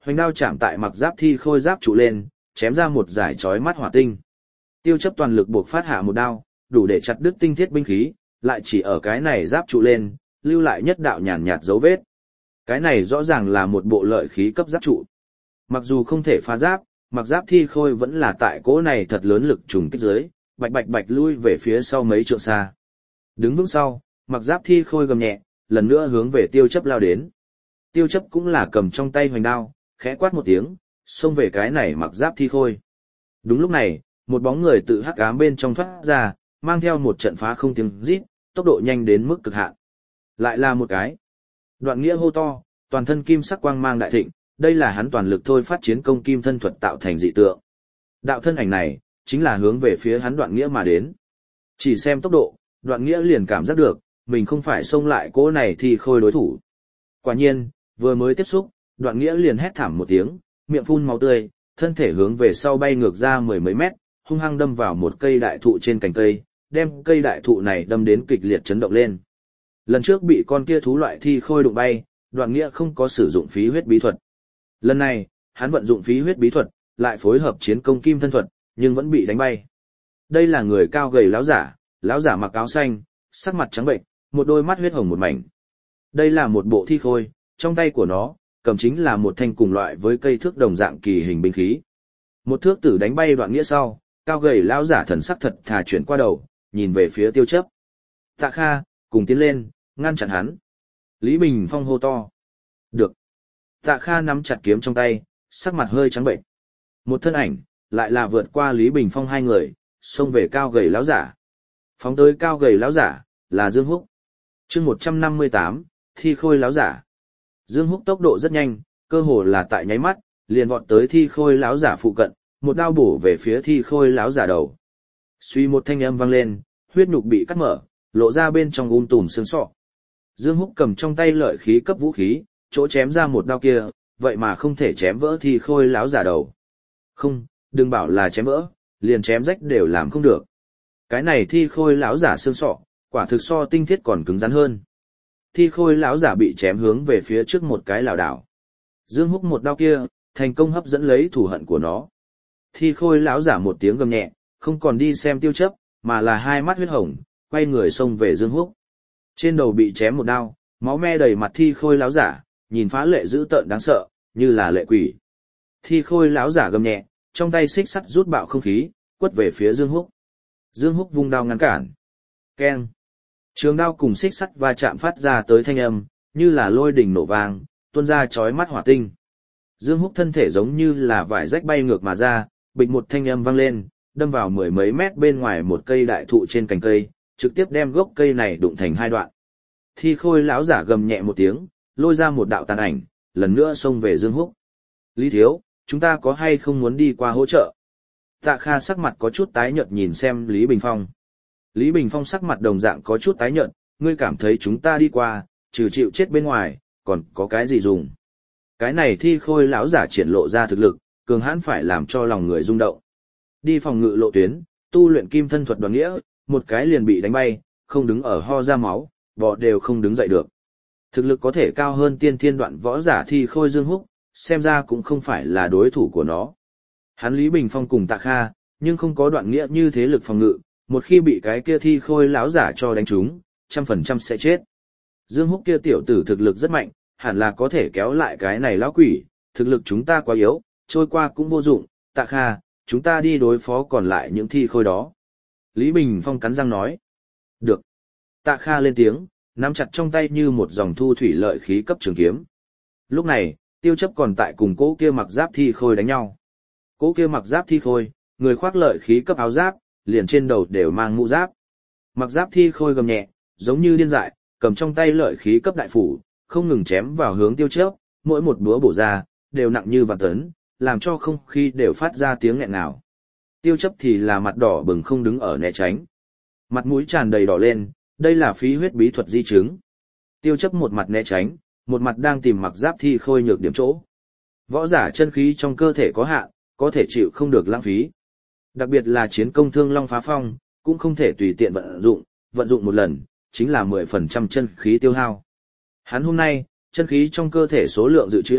Hoành đao chạm tại mặc giáp thi khôi giáp trụ lên, chém ra một dải chói mắt hỏa tinh. Tiêu chấp toàn lực buộc phát hạ một đao, đủ để chặt đứt tinh thiết binh khí, lại chỉ ở cái này giáp trụ lên, lưu lại nhất đạo nhàn nhạt dấu vết. Cái này rõ ràng là một bộ lợi khí cấp giáp trụ. Mặc dù không thể phá giáp, mặc giáp thi khôi vẫn là tại cỗ này thật lớn lực trùng kích dưới, bạch bạch bạch lui về phía sau mấy trượng xa. Đứng vững sau, mặc giáp thi khôi gầm nhẹ, lần nữa hướng về tiêu chấp lao đến. Tiêu chấp cũng là cầm trong tay hoành đao, khẽ quát một tiếng, xông về cái này mặc giáp thi khôi. Đúng lúc này, một bóng người tự hắc ám bên trong thoát ra, mang theo một trận phá không tiếng rít, tốc độ nhanh đến mức cực hạn. Lại là một cái. Đoạn Nghĩa hô to, toàn thân kim sắc quang mang đại thịnh, đây là hắn toàn lực thôi phát chiến công kim thân thuật tạo thành dị tượng. Đạo thân ảnh này, chính là hướng về phía hắn Đoạn Nghĩa mà đến. Chỉ xem tốc độ, Đoạn Nghĩa liền cảm giác được, mình không phải xông lại cỗ này thì khôi đối thủ. Quả nhiên, vừa mới tiếp xúc, Đoạn Nghĩa liền hét thảm một tiếng, miệng phun máu tươi, thân thể hướng về sau bay ngược ra mười mấy mét, hung hăng đâm vào một cây đại thụ trên cành cây, đem cây đại thụ này đâm đến kịch liệt chấn động lên. Lần trước bị con kia thú loại thi khôi đụng bay, Đoạn Nghĩa không có sử dụng phí huyết bí thuật. Lần này, hắn vận dụng phí huyết bí thuật, lại phối hợp chiến công kim thân thuật, nhưng vẫn bị đánh bay. Đây là người cao gầy lão giả mặc áo xanh, sắc mặt trắng bệnh, một đôi mắt huyết hồng một mảnh. Đây là một bộ thi khôi, trong tay của nó, cầm chính là một thanh cùng loại với cây thước đồng dạng kỳ hình binh khí. Một thước tử đánh bay Đoạn Nghĩa sau, cao gầy lão giả thần sắc thật thà chuyển qua đầu, nhìn về phía Tiêu chấp. Tạ Kha, cùng tiến lên, ngăn chặn hắn. Lý Bình Phong hô to. Được. Tạ Kha nắm chặt kiếm trong tay, sắc mặt hơi trắng bệnh. Một thân ảnh, lại là vượt qua Lý Bình Phong hai người, xông về cao gầy lão giả. Phóng tới cao gầy lão giả, là Dương Húc. Chương 158, thi khôi lão giả. Dương Húc tốc độ rất nhanh, cơ hồ là tại nháy mắt, liền vọt tới thi khôi lão giả phụ cận, một đao bổ về phía thi khôi lão giả đầu. Suy một thanh âm vang lên, huyết nhục bị cắt mở, lộ ra bên trong tùm xương sọ. Dương Húc cầm trong tay lợi khí cấp vũ khí, chỗ chém ra một đao kia, vậy mà không thể chém vỡ thi khôi lão giả đầu. Không, đừng bảo là chém vỡ, liền chém rách đều làm không được. Cái này thi khôi lão giả xương sọ, quả thực so tinh thiết còn cứng rắn hơn. Thi khôi lão giả bị chém hướng về phía trước một cái lảo đảo. Dương Húc một đao kia, thành công hấp dẫn lấy thù hận của nó. Thi khôi lão giả một tiếng gầm nhẹ, không còn đi xem Tiêu chấp, mà là hai mắt huyết hồng, quay người xông về Dương Húc. Trên đầu bị chém một đao, máu me đầy mặt thi khôi lão giả, nhìn phá lệ dữ tợn đáng sợ, như là lệ quỷ. Thi khôi lão giả gầm nhẹ, trong tay xích sắt rút bạo không khí, quất về phía Dương Húc. Dương Húc vung đao ngăn cản. Keng. Trường đao cùng xích sắt va chạm phát ra tới thanh âm, như là lôi đình nổ vang, tuôn ra chói mắt hỏa tinh. Dương Húc thân thể giống như là vải rách bay ngược mà ra, bịch một thanh âm vang lên, đâm vào mười mấy mét bên ngoài một cây đại thụ trên cành cây, trực tiếp đem gốc cây này đụng thành hai đoạn. Thi khôi lão giả gầm nhẹ một tiếng, lôi ra một đạo tàn ảnh, lần nữa xông về Dương Húc. Lý thiếu, chúng ta có hay không muốn đi qua hỗ trợ? Tạ Kha sắc mặt có chút tái nhợt nhìn xem Lý Bình Phong. Lý Bình Phong sắc mặt đồng dạng có chút tái nhợt, ngươi cảm thấy chúng ta đi qua, trừ chịu chết bên ngoài, còn có cái gì dùng? Cái này thi khôi lão giả triển lộ ra thực lực, cường hãn phải làm cho lòng người rung động. Đi phòng ngự lộ tuyến, tu luyện kim thân thuật Đoạn Nghĩa, một cái liền bị đánh bay, không đứng ở ho ra máu, bò đều không đứng dậy được. Thực lực có thể cao hơn tiên thiên đoạn võ giả thi khôi Dương Húc, xem ra cũng không phải là đối thủ của nó. Hắn Lý Bình Phong cùng Tạ Kha, nhưng không có Đoạn Nghĩa như thế lực phòng ngự, một khi bị cái kia thi khôi lão giả cho đánh trúng, 100% sẽ chết. Dương Húc kia tiểu tử thực lực rất mạnh, hẳn là có thể kéo lại cái này lão quỷ, thực lực chúng ta quá yếu, trôi qua cũng vô dụng, Tạ Kha, chúng ta đi đối phó còn lại những thi khôi đó. Lý Bình Phong cắn răng nói. Được. Tạ Kha lên tiếng, nắm chặt trong tay như một dòng thu thủy lợi khí cấp trường kiếm. Lúc này, Tiêu chấp còn tại cùng cỗ kia mặc giáp thi khôi đánh nhau. Cỗ kia mặc giáp thi khôi, người khoác lợi khí cấp áo giáp, liền trên đầu đều mang mũ giáp. Mặc giáp thi khôi gầm nhẹ, giống như điên dại, cầm trong tay lợi khí cấp đại phủ, không ngừng chém vào hướng Tiêu chấp, mỗi một búa bổ ra, đều nặng như vạn tấn, làm cho không khí đều phát ra tiếng nghẹn ngào. Tiêu chấp thì là mặt đỏ bừng không đứng ở né tránh. Mặt mũi tràn đầy đỏ lên, đây là phí huyết bí thuật di chứng. Tiêu chấp một mặt né tránh, một mặt đang tìm mặc giáp thi khôi nhược điểm chỗ. Võ giả chân khí trong cơ thể có hạn, có thể chịu không được lãng phí. Đặc biệt là chiến công thương long phá phong, cũng không thể tùy tiện vận dụng một lần, chính là 10% chân khí tiêu hao. Hắn hôm nay, chân khí trong cơ thể số lượng dự trữ,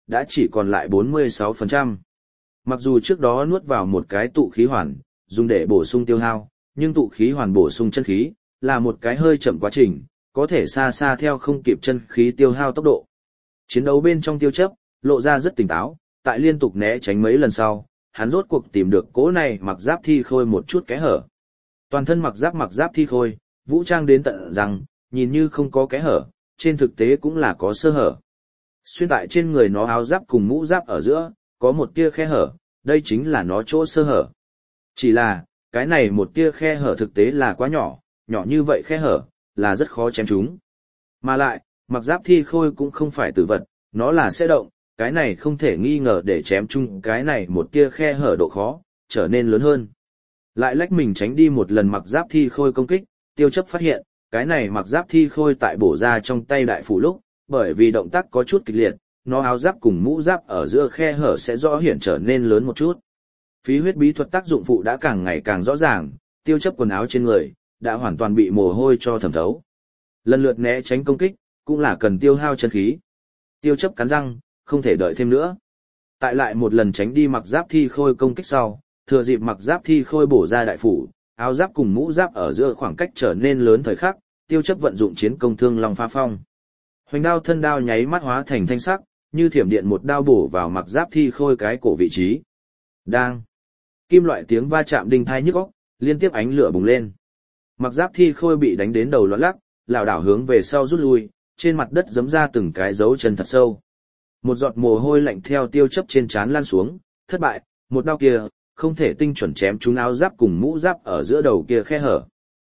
đã chỉ còn lại 46%. Mặc dù trước đó nuốt vào một cái tụ khí hoàn, dùng để bổ sung tiêu hao, nhưng tụ khí hoàn bổ sung chân khí, là một cái hơi chậm quá trình, có thể xa xa theo không kịp chân khí tiêu hao tốc độ. Chiến đấu bên trong Tiêu Chấp, lộ ra rất tỉnh táo, tại liên tục né tránh mấy lần sau, hắn rốt cuộc tìm được cỗ này mặc giáp thi khôi một chút kẽ hở. Toàn thân mặc giáp thi khôi, vũ trang đến tận rằng, nhìn như không có kẽ hở, trên thực tế cũng là có sơ hở. Xuyên tại trên người nó áo giáp cùng mũ giáp ở giữa, có một tia khe hở, đây chính là nó chỗ sơ hở. Chỉ là, cái này một tia khe hở thực tế là quá nhỏ, nhỏ như vậy khe hở, là rất khó chém chúng. Mà lại, mặc giáp thi khôi cũng không phải tử vật, nó là sẽ động, cái này không thể nghi ngờ để chém chung cái này một tia khe hở độ khó, trở nên lớn hơn. Lại lách mình tránh đi một lần mặc giáp thi khôi công kích, Tiêu Chấp phát hiện, cái này mặc giáp thi khôi tại bổ ra trong tay đại phủ lúc, bởi vì động tác có chút kịch liệt, nó áo giáp cùng mũ giáp ở giữa khe hở sẽ rõ hiển trở nên lớn một chút. Phí huyết bí thuật tác dụng phụ đã càng ngày càng rõ ràng, Tiêu Chấp quần áo trên người đã hoàn toàn bị mồ hôi cho thẩm thấu. Lần lượt né tránh công kích, cũng là cần tiêu hao chân khí. Tiêu Chấp cắn răng, không thể đợi thêm nữa. Tại lại một lần tránh đi mặc giáp thi khôi công kích sau, thừa dịp mặc giáp thi khôi bổ ra đại phủ, áo giáp cùng mũ giáp ở giữa khoảng cách trở nên lớn thời khắc, Tiêu Chấp vận dụng chiến công thương long phá phong. Hoành đao thân đao nháy mắt hóa thành thanh sắc, như thiểm điện một đao bổ vào mặc giáp thi khôi cái cổ vị trí. Đang. Kim loại tiếng va chạm đinh tai nhức óc, liên tiếp ánh lửa bùng lên. Mặc giáp thi khôi bị đánh đến đầu loạn lắc, lảo đảo hướng về sau rút lui, trên mặt đất giấm ra từng cái dấu chân thật sâu. Một giọt mồ hôi lạnh theo Tiêu Chấp trên trán lan xuống, thất bại, một đao kia, không thể tinh chuẩn chém trúng áo giáp cùng mũ giáp ở giữa đầu kia khe hở.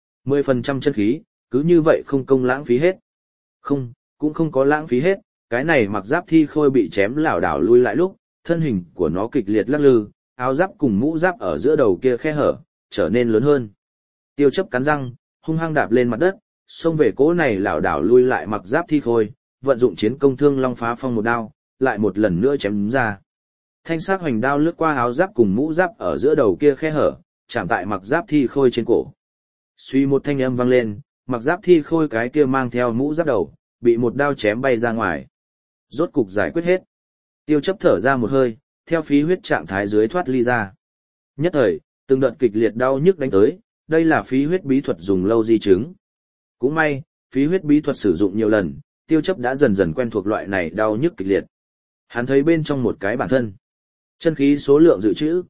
10% chân khí, cứ như vậy không công lãng phí hết. Không, cũng không có lãng phí hết, cái này mặc giáp thi khôi bị chém lảo đảo lui lại lúc, thân hình của nó kịch liệt lắc lư, áo giáp cùng mũ giáp ở giữa đầu kia khe hở, trở nên lớn hơn. Tiêu Chấp cắn răng, hung hăng đạp lên mặt đất, xông về cỗ này lảo đảo lui lại mặc giáp thi khôi, vận dụng chiến công thương long phá phong một đao, lại một lần nữa chém ra. Thanh sắc hoành đao lướt qua áo giáp cùng mũ giáp ở giữa đầu kia khe hở, chạm tại mặc giáp thi khôi trên cổ. Suy một thanh âm vang lên, mặc giáp thi khôi cái kia mang theo mũ giáp đầu, bị một đao chém bay ra ngoài. Rốt cục giải quyết hết. Tiêu Chấp thở ra một hơi, theo phí huyết trạng thái dưới thoát ly ra. Nhất thời, từng đợt kịch liệt đau nhức đánh tới, đây là phí huyết bí thuật dùng lâu di chứng. Cũng may, phí huyết bí thuật sử dụng nhiều lần, Tiêu Chấp đã dần dần quen thuộc loại này đau nhức kịch liệt. Hắn thấy bên trong một cái bản thân. Chân khí số lượng dự trữ,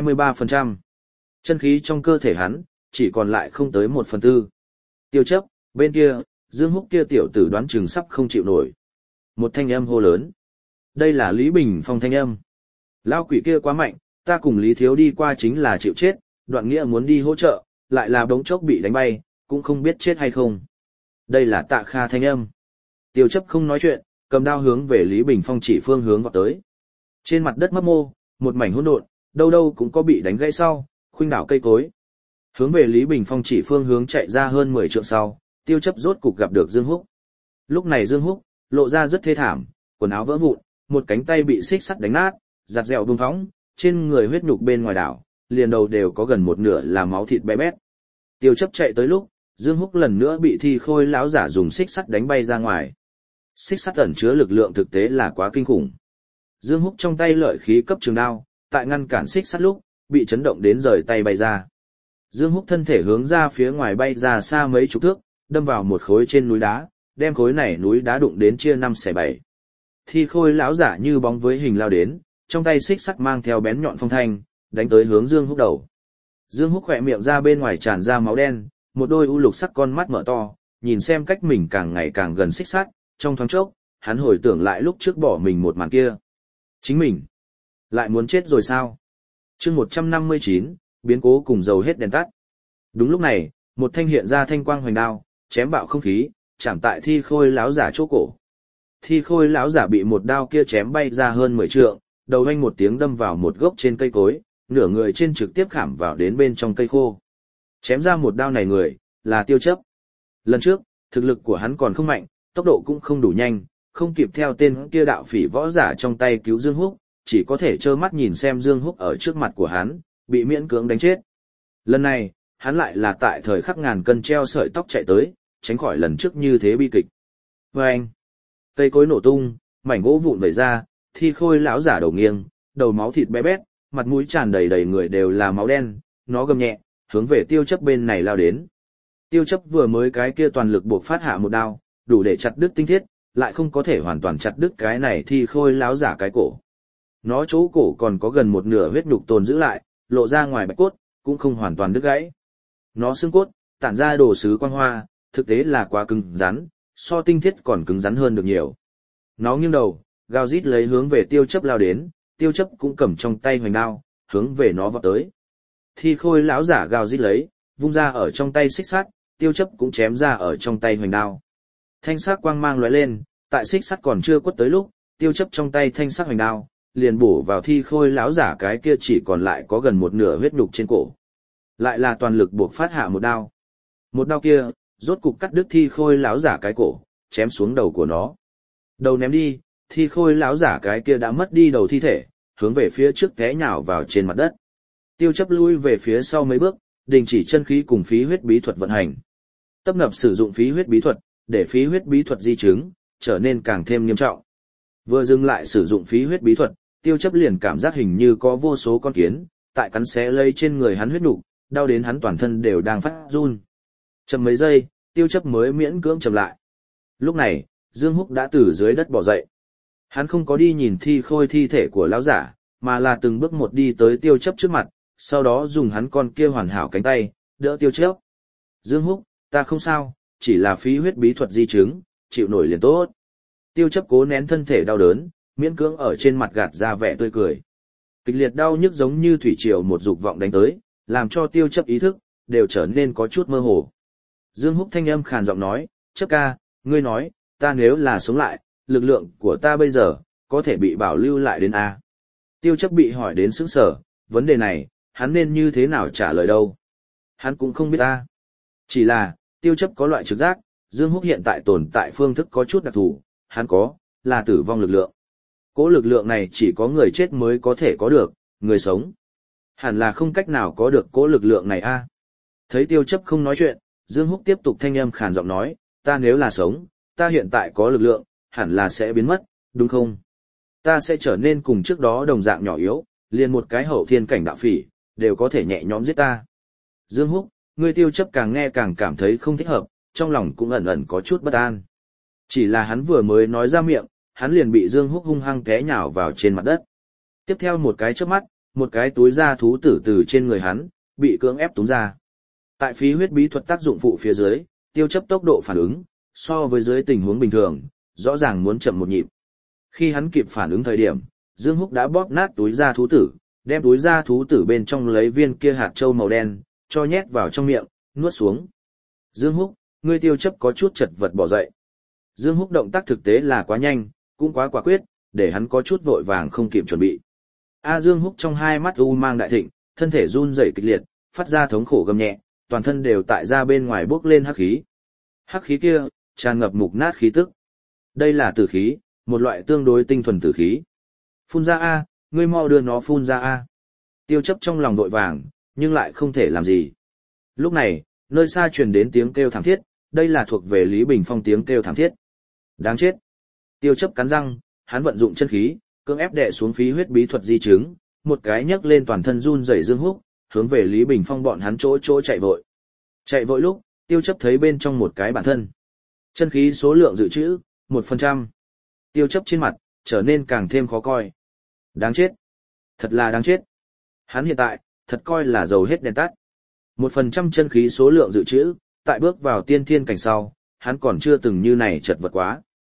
23%. Chân khí trong cơ thể hắn, chỉ còn lại không tới 1/4. Tiêu Chấp, bên kia, Dương Húc kia tiểu tử đoán chừng sắp không chịu nổi. Một thanh âm hô lớn. Đây là Lý Bình Phong thanh âm. Lao quỷ kia quá mạnh, ta cùng Lý Thiếu đi qua chính là chịu chết, Đoạn Nghĩa muốn đi hỗ trợ, lại là đống chốc bị đánh bay, cũng không biết chết hay không. Đây là Tạ Kha thanh âm. Tiêu Chấp không nói chuyện, cầm đao hướng về Lý Bình Phong chỉ phương hướng vọt tới. Trên mặt đất mấp mô, một mảnh hỗn độn, đâu đâu cũng có bị đánh gãy sau, khuynh đảo cây cối. Hướng về Lý Bình Phong chỉ phương hướng chạy ra hơn 10 trượng sau, Tiêu Chấp rốt cục gặp được Dương Húc. Lúc này Dương Húc lộ ra rất thê thảm, quần áo vỡ vụn, một cánh tay bị xích sắt đánh nát, giặt dẻo bung phóng, trên người huyết nhục bên ngoài đảo, liền đầu đều có gần một nửa là máu thịt bé bét. Tiêu Chấp chạy tới lúc, Dương Húc lần nữa bị thi khôi lão giả dùng xích sắt đánh bay ra ngoài. Xích sắt ẩn chứa lực lượng thực tế là quá kinh khủng. Dương Húc trong tay lợi khí cấp trường đao, tại ngăn cản xích sắt lúc, bị chấn động đến rời tay bay ra. Dương Húc thân thể hướng ra phía ngoài bay ra xa mấy chục thước, đâm vào một khối trên núi đá, đem khối này núi đá đụng đến chia 5/7. Thi khôi lão giả như bóng với hình lao đến, trong tay xích sắt mang theo bén nhọn phong thanh, đánh tới hướng Dương Húc đầu. Dương Húc khỏe miệng ra bên ngoài tràn ra máu đen, một đôi u lục sắc con mắt mở to, nhìn xem cách mình càng ngày càng gần xích sắt, trong thoáng chốc, hắn hồi tưởng lại lúc trước bỏ mình một màn kia. Chính mình lại muốn chết rồi sao? Chương 159, biến cố cùng dầu hết đèn tắt. Đúng lúc này, một thanh hiện ra thanh quang hoành đao, chém bạo không khí, chạm tại thi khôi lão giả chỗ cổ. Thi khôi lão giả bị một đao kia chém bay ra hơn 10 trượng, đầu anh một tiếng đâm vào một gốc trên cây cối, nửa người trên trực tiếp khảm vào đến bên trong cây khô. Chém ra một đao này người, là Tiêu Chấp. Lần trước, thực lực của hắn còn không mạnh, tốc độ cũng không đủ nhanh, không kịp theo tên kia đạo phỉ võ giả trong tay cứu Dương Húc, chỉ có thể trơ mắt nhìn xem Dương Húc ở trước mặt của hắn, bị miễn cưỡng đánh chết. Lần này, hắn lại là tại thời khắc ngàn cân treo sợi tóc chạy tới, tránh khỏi lần trước như thế bi kịch. Và anh, cây cối nổ tung, mảnh gỗ vụn vẩy ra, thi khôi lão giả đầu nghiêng, đầu máu thịt bé bét, mặt mũi tràn đầy đầy người đều là máu đen, nó gầm nhẹ, hướng về tiêu chấp bên này lao đến. Tiêu chấp vừa mới cái kia toàn lực buộc phát hạ một đao, đủ để chặt đứt tinh thiết, lại không có thể hoàn toàn chặt đứt cái này thi khôi lão giả cái cổ. Nó chỗ cổ còn có gần một nửa huyết nhục tồn giữ lại, lộ ra ngoài bạch cốt, cũng không hoàn toàn đứt gãy. Nó xương cốt, tản ra đồ sứ quang hoa, thực tế là quá cứng rắn, so tinh thiết còn cứng rắn hơn được nhiều. Nó nghiêng đầu, gào rít lấy hướng về tiêu chấp lao đến, tiêu chấp cũng cầm trong tay hoành đao, hướng về nó vọt tới. Thi khôi lão giả gào rít lấy, vung ra ở trong tay xích sắt, tiêu chấp cũng chém ra ở trong tay hoành đao. Thanh sắc quang mang lóe lên, tại xích sắt còn chưa quất tới lúc, tiêu chấp trong tay thanh sắc hoành đao, liền bổ vào thi khôi lão giả cái kia chỉ còn lại có gần một nửa huyết nhục trên cổ. Lại là toàn lực buộc phát hạ một đao. Một đao kia, rốt cục cắt đứt thi khôi lão giả cái cổ, chém xuống đầu của nó. Đầu ném đi, thi khôi lão giả cái kia đã mất đi đầu thi thể, hướng về phía trước té nhào vào trên mặt đất. Tiêu chấp lui về phía sau mấy bước, đình chỉ chân khí cùng phí huyết bí thuật vận hành. Tấp nập sử dụng phí huyết bí thuật, để phí huyết bí thuật di chứng, trở nên càng thêm nghiêm trọng. Vừa dừng lại sử dụng phí huyết bí thuật, tiêu chấp liền cảm giác hình như có vô số con kiến, tại cắn xé lây trên người hắn huyết nục, đau đến hắn toàn thân đều đang phát run. Chầm mấy giây, tiêu chấp mới miễn cưỡng chậm lại. Lúc này, Dương Húc đã từ dưới đất bò dậy. Hắn không có đi nhìn thi khôi thi thể của lão giả, mà là từng bước một đi tới tiêu chấp trước mặt, sau đó dùng hắn con kia hoàn hảo cánh tay, đỡ tiêu chấp. Dương Húc, ta không sao, chỉ là phí huyết bí thuật di chứng, chịu nổi liền tốt. Tiêu chấp cố nén thân thể đau đớn, miễn cưỡng ở trên mặt gạt ra vẻ tươi cười. Kịch liệt đau nhức giống như thủy triều một dục vọng đánh tới, làm cho tiêu chấp ý thức, đều trở nên có chút mơ hồ. Dương Húc thanh âm khàn giọng nói, chấp ca, ngươi nói, ta nếu là sống lại, lực lượng của ta bây giờ, có thể bị bảo lưu lại đến A. Tiêu chấp bị hỏi đến sững sờ, vấn đề này, hắn nên như thế nào trả lời đâu. Hắn cũng không biết A. Chỉ là, tiêu chấp có loại trực giác, Dương Húc hiện tại tồn tại phương thức có chút đặc thù, hắn có, là tử vong lực lượng. Cỗ lực lượng này chỉ có người chết mới có thể có được, người sống. Hẳn là không cách nào có được cỗ lực lượng này A. Thấy tiêu chấp không nói chuyện, Dương Húc tiếp tục thanh âm khàn giọng nói, ta nếu là sống, ta hiện tại có lực lượng, hẳn là sẽ biến mất, đúng không? Ta sẽ trở nên cùng trước đó đồng dạng nhỏ yếu, liền một cái hậu thiên cảnh đạo phỉ, đều có thể nhẹ nhõm giết ta. Dương Húc, ngươi tiêu chấp càng nghe càng cảm thấy không thích hợp, trong lòng cũng ẩn ẩn có chút bất an. Chỉ là hắn vừa mới nói ra miệng, hắn liền bị Dương Húc hung hăng té nhào vào trên mặt đất. Tiếp theo một cái chớp mắt, một cái túi da thú tử từ trên người hắn, bị cưỡng ép túm ra. Tại phí huyết bí thuật tác dụng phụ phía dưới, tiêu chấp tốc độ phản ứng, so với dưới tình huống bình thường, rõ ràng muốn chậm một nhịp. Khi hắn kịp phản ứng thời điểm, Dương Húc đã bóp nát túi da thú tử, đem túi da thú tử bên trong lấy viên kia hạt châu màu đen, cho nhét vào trong miệng, nuốt xuống. Dương Húc, ngươi tiêu chấp có chút chật vật bỏ dậy. Dương Húc động tác thực tế là quá nhanh, cũng quá quả quyết, để hắn có chút vội vàng không kịp chuẩn bị. Dương Húc trong hai mắt u mang đại thịnh, thân thể run rẩy kịch liệt, phát ra thống khổ gầm nhẹ, toàn thân đều tại ra bên ngoài bốc lên hắc khí. Hắc khí kia, tràn ngập mục nát khí tức. Đây là tử khí, một loại tương đối tinh thuần tử khí. Phun ra A, ngươi mau đưa nó phun ra A. Tiêu chấp trong lòng vội vàng, nhưng lại không thể làm gì. Lúc này, nơi xa truyền đến tiếng kêu thảm thiết, đây là thuộc về Lý Bình Phong tiếng kêu thảm thiết. Đáng chết. Tiêu chấp cắn răng, hắn vận dụng chân khí, cưỡng ép đè xuống phí huyết bí thuật di chứng, một cái nhấc lên toàn thân run rẩy Dương Húc, hướng về Lý Bình Phong bọn hắn chỗ chạy vội. Chạy vội lúc, tiêu chấp thấy bên trong một cái bản thân. Chân khí số lượng dự trữ, 1%. Tiêu chấp trên mặt, trở nên càng thêm khó coi. Đáng chết. Thật là đáng chết. Hắn hiện tại, thật coi là dầu hết đèn tắt. 1% chân khí số lượng dự trữ, tại bước vào tiên thiên cảnh sau, hắn còn chưa từng như này chật vật quá.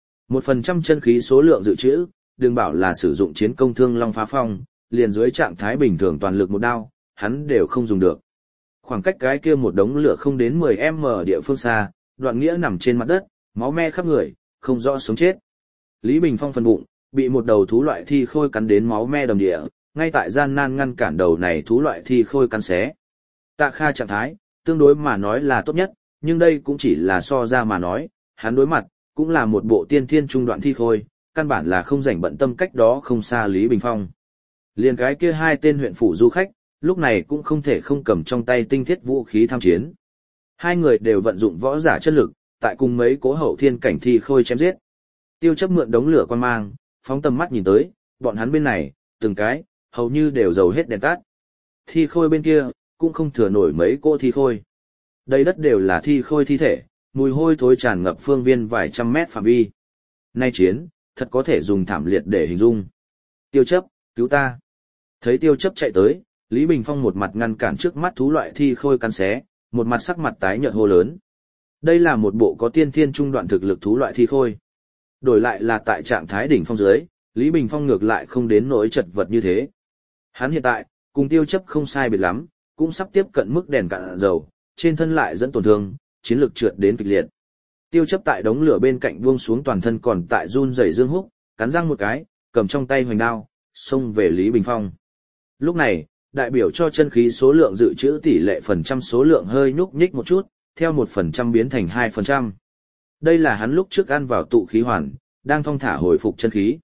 1% chân khí số lượng dự trữ, đừng bảo là sử dụng chiến công thương long phá phong, liền dưới trạng thái bình thường toàn lực một đao, hắn đều không dùng được. Khoảng cách cái kia một đống lửa không đến 10m địa phương xa, Đoạn Nghĩa nằm trên mặt đất, máu me khắp người, không rõ sống chết. Lý Bình Phong phần bụng, bị một đầu thú loại thi khôi cắn đến máu me đầm địa, ngay tại gian nan ngăn cản đầu này thú loại thi khôi cắn xé. Tạ Kha trạng thái, tương đối mà nói là tốt nhất, nhưng đây cũng chỉ là so ra mà nói, hắn đối mặt, cũng là một bộ tiên thiên trung đoạn thi khôi, căn bản là không rảnh bận tâm cách đó không xa Lý Bình Phong. Liền cái kia hai tên huyện phủ du khách, lúc này cũng không thể không cầm trong tay tinh thiết vũ khí tham chiến. Hai người đều vận dụng võ giả chân lực, tại cùng mấy cố hậu thiên cảnh thi khôi chém giết. Tiêu chấp mượn đống lửa quan mang, phóng tầm mắt nhìn tới, bọn hắn bên này, từng cái, hầu như đều dầu hết đèn tắt. Thi khôi bên kia, cũng không thừa nổi mấy cỗ thi khôi. Đây đất đều là thi khôi thi thể, mùi hôi thối tràn ngập phương viên vài trăm mét phạm vi. Nay chiến, thật có thể dùng thảm liệt để hình dung. Tiêu chấp, cứu ta. Thấy tiêu chấp chạy tới, Lý Bình Phong một mặt ngăn cản trước mắt thú loại thi khôi cắn xé, một mặt sắc mặt tái nhợt hô lớn. Đây là một bộ có tiên thiên trung đoạn thực lực thú loại thi khôi. Đổi lại là tại trạng thái đỉnh phong dưới, Lý Bình Phong ngược lại không đến nỗi chật vật như thế. Hắn hiện tại, cùng tiêu chấp không sai biệt lắm, cũng sắp tiếp cận mức đèn cạn dầu, trên thân lại dẫn tổn thương, chiến lực trượt đến kịch liệt. Tiêu chấp tại đống lửa bên cạnh buông xuống toàn thân còn tại run rẩy Dương Húc, cắn răng một cái, cầm trong tay hoành đao, xông về Lý Bình Phong. Lúc này, đại biểu cho chân khí số lượng dự trữ tỷ lệ phần trăm số lượng hơi nhúc nhích một chút, theo 1% biến thành 2%. Đây là hắn lúc trước ăn vào tụ khí hoàn, đang thong thả hồi phục chân khí.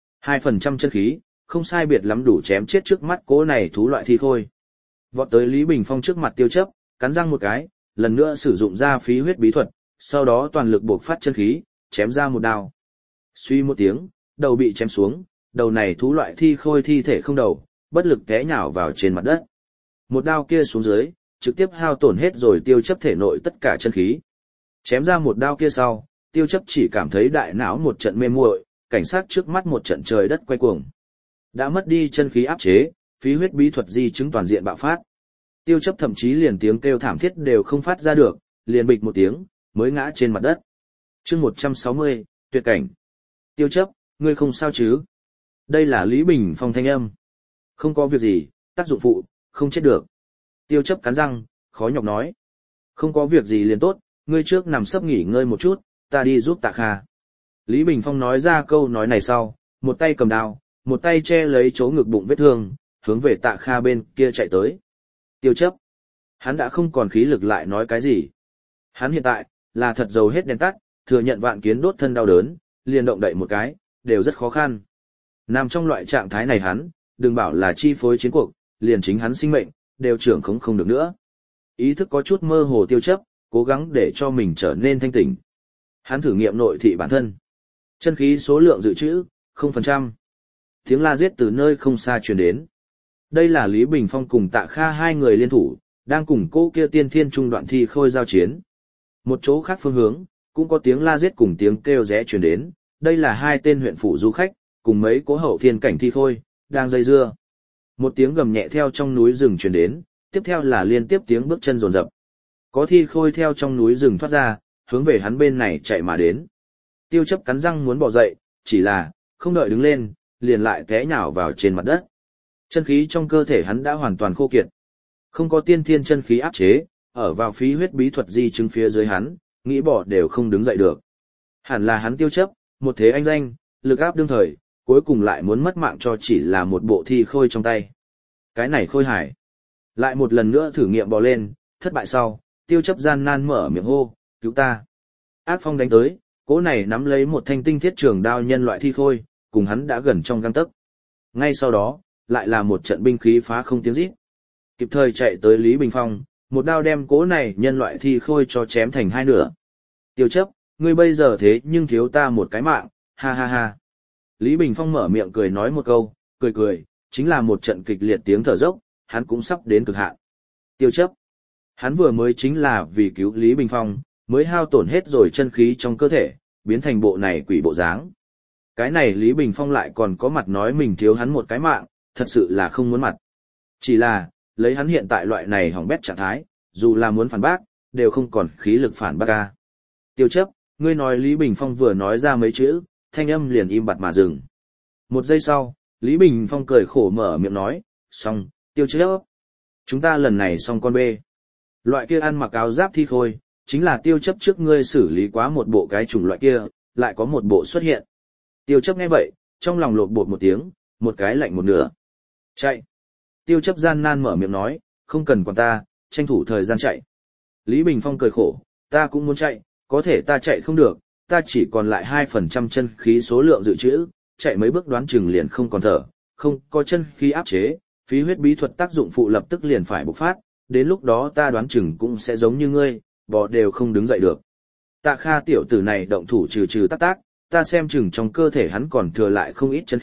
2% chân khí, không sai biệt lắm đủ chém chết trước mắt cố này thú loại thi khôi. Vọt tới Lý Bình Phong trước mặt tiêu chấp, cắn răng một cái, lần nữa sử dụng ra phí huyết bí thuật, sau đó toàn lực buộc phát chân khí, chém ra một đao. Suy một tiếng, đầu bị chém xuống, đầu này thú loại thi khôi thi thể không đầu, bất lực té nhào vào trên mặt đất. Một đao kia xuống dưới, trực tiếp hao tổn hết rồi tiêu chấp thể nội tất cả chân khí. Chém ra một đao kia sau, tiêu chấp chỉ cảm thấy đại não một trận mê muội, cảnh sát trước mắt một trận trời đất quay cuồng. Đã mất đi chân khí áp chế, phí huyết bí thuật di chứng toàn diện bạo phát. Tiêu chấp thậm chí liền tiếng kêu thảm thiết đều không phát ra được, liền bịch một tiếng, mới ngã trên mặt đất. Chương 160, tuyệt cảnh. Tiêu chấp, ngươi không sao chứ? Đây là Lý Bình Phong thanh âm. Không có việc gì, tác dụng phụ, không chết được. Tiêu chấp cắn răng, khó nhọc nói. Không có việc gì liền tốt, ngươi trước nằm sấp nghỉ ngơi một chút, ta đi giúp Tạ Kha. Lý Bình Phong nói ra câu nói này sau, một tay cầm đao, một tay che lấy chỗ ngực bụng vết thương, hướng về Tạ Kha bên kia chạy tới. Tiêu chấp. Hắn đã không còn khí lực lại nói cái gì. Hắn hiện tại, là thật dầu hết đèn tắt, thừa nhận vạn kiến đốt thân đau đớn, liền động đậy một cái, đều rất khó khăn. Nằm trong loại trạng thái này hắn, đừng bảo là chi phối chiến cuộc, liền chính hắn sinh mệnh, đều trưởng không được nữa. Ý thức có chút mơ hồ tiêu chấp, cố gắng để cho mình trở nên thanh tỉnh. Hắn thử nghiệm nội thị bản thân. Chân khí số lượng dự trữ, 0%. Tiếng la giết từ nơi không xa truyền đến. Đây là Lý Bình Phong cùng Tạ Kha hai người liên thủ, đang cùng cô kia tiên thiên trung đoạn thi khôi giao chiến. Một chỗ khác phương hướng, cũng có tiếng la giết cùng tiếng kêu rẽ truyền đến. Đây là hai tên huyện phủ du khách, cùng mấy cố hậu thiên cảnh thi khôi, đang dây dưa. Một tiếng gầm nhẹ theo trong núi rừng truyền đến, tiếp theo là liên tiếp tiếng bước chân rồn rập. Có thi khôi theo trong núi rừng thoát ra, hướng về hắn bên này chạy mà đến. Tiêu chấp cắn răng muốn bỏ dậy, chỉ là, không đợi đứng lên, liền lại té nhào vào trên mặt đất. Chân khí trong cơ thể hắn đã hoàn toàn khô kiệt. Không có tiên thiên chân khí áp chế, ở vào phí huyết bí thuật di chứng phía dưới hắn, nghĩ bỏ đều không đứng dậy được. Hẳn là hắn tiêu chấp, một thế anh danh, lực áp đương thời, cuối cùng lại muốn mất mạng cho chỉ là một bộ thi khôi trong tay. Cái này khôi hải. Lại một lần nữa thử nghiệm bò lên, thất bại sau, tiêu chấp gian nan mở miệng hô, cứu ta. Ác phong đánh tới, cỗ này nắm lấy một thanh tinh thiết trường đao nhân loại thi khôi, cùng hắn đã gần trong gang tấc. Ngay sau đó, lại là một trận binh khí phá không tiếng rít. Kịp thời chạy tới Lý Bình Phong, một đao đem cỗ này nhân loại thi khôi cho chém thành hai nửa. Tiêu chấp, ngươi bây giờ thế nhưng thiếu ta một cái mạng, ha ha ha. Lý Bình Phong mở miệng cười nói một câu, cười, chính là một trận kịch liệt tiếng thở dốc, hắn cũng sắp đến cực hạn. Tiêu chấp. Hắn vừa mới chính là vì cứu Lý Bình Phong, mới hao tổn hết rồi chân khí trong cơ thể, biến thành bộ này quỷ bộ dáng. Cái này Lý Bình Phong lại còn có mặt nói mình thiếu hắn một cái mạng, thật sự là không muốn mặt. Chỉ là, lấy hắn hiện tại loại này hỏng bét trạng thái, dù là muốn phản bác, đều không còn khí lực phản bác ca. Tiêu chấp, ngươi nói Lý Bình Phong vừa nói ra mấy chữ, thanh âm liền im bặt mà dừng. Một giây sau, Lý Bình Phong cười khổ mở miệng nói, xong, tiêu chấp. Chúng ta lần này xong con bê. Loại kia ăn mặc áo giáp thi khôi, chính là tiêu chấp trước ngươi xử lý quá một bộ cái chủng loại kia, lại có một bộ xuất hiện. Tiêu chấp nghe vậy, trong lòng lột bột một tiếng, một cái lạnh một nửa. Chạy. Tiêu chấp gian nan mở miệng nói, không cần quản ta, tranh thủ thời gian chạy. Lý Bình Phong cười khổ, ta cũng muốn chạy, có thể ta chạy không được, ta chỉ còn lại 2% chân khí số lượng dự trữ, chạy mấy bước đoán chừng liền không còn thở, không có chân khí áp chế, phí huyết bí thuật tác dụng phụ lập tức liền phải bộc phát, đến lúc đó ta đoán chừng cũng sẽ giống như ngươi, bò đều không đứng dậy được. Tạ Kha tiểu tử này động thủ trừ tác, ta xem chừng trong cơ thể hắn còn thừa lại không ít chân khí,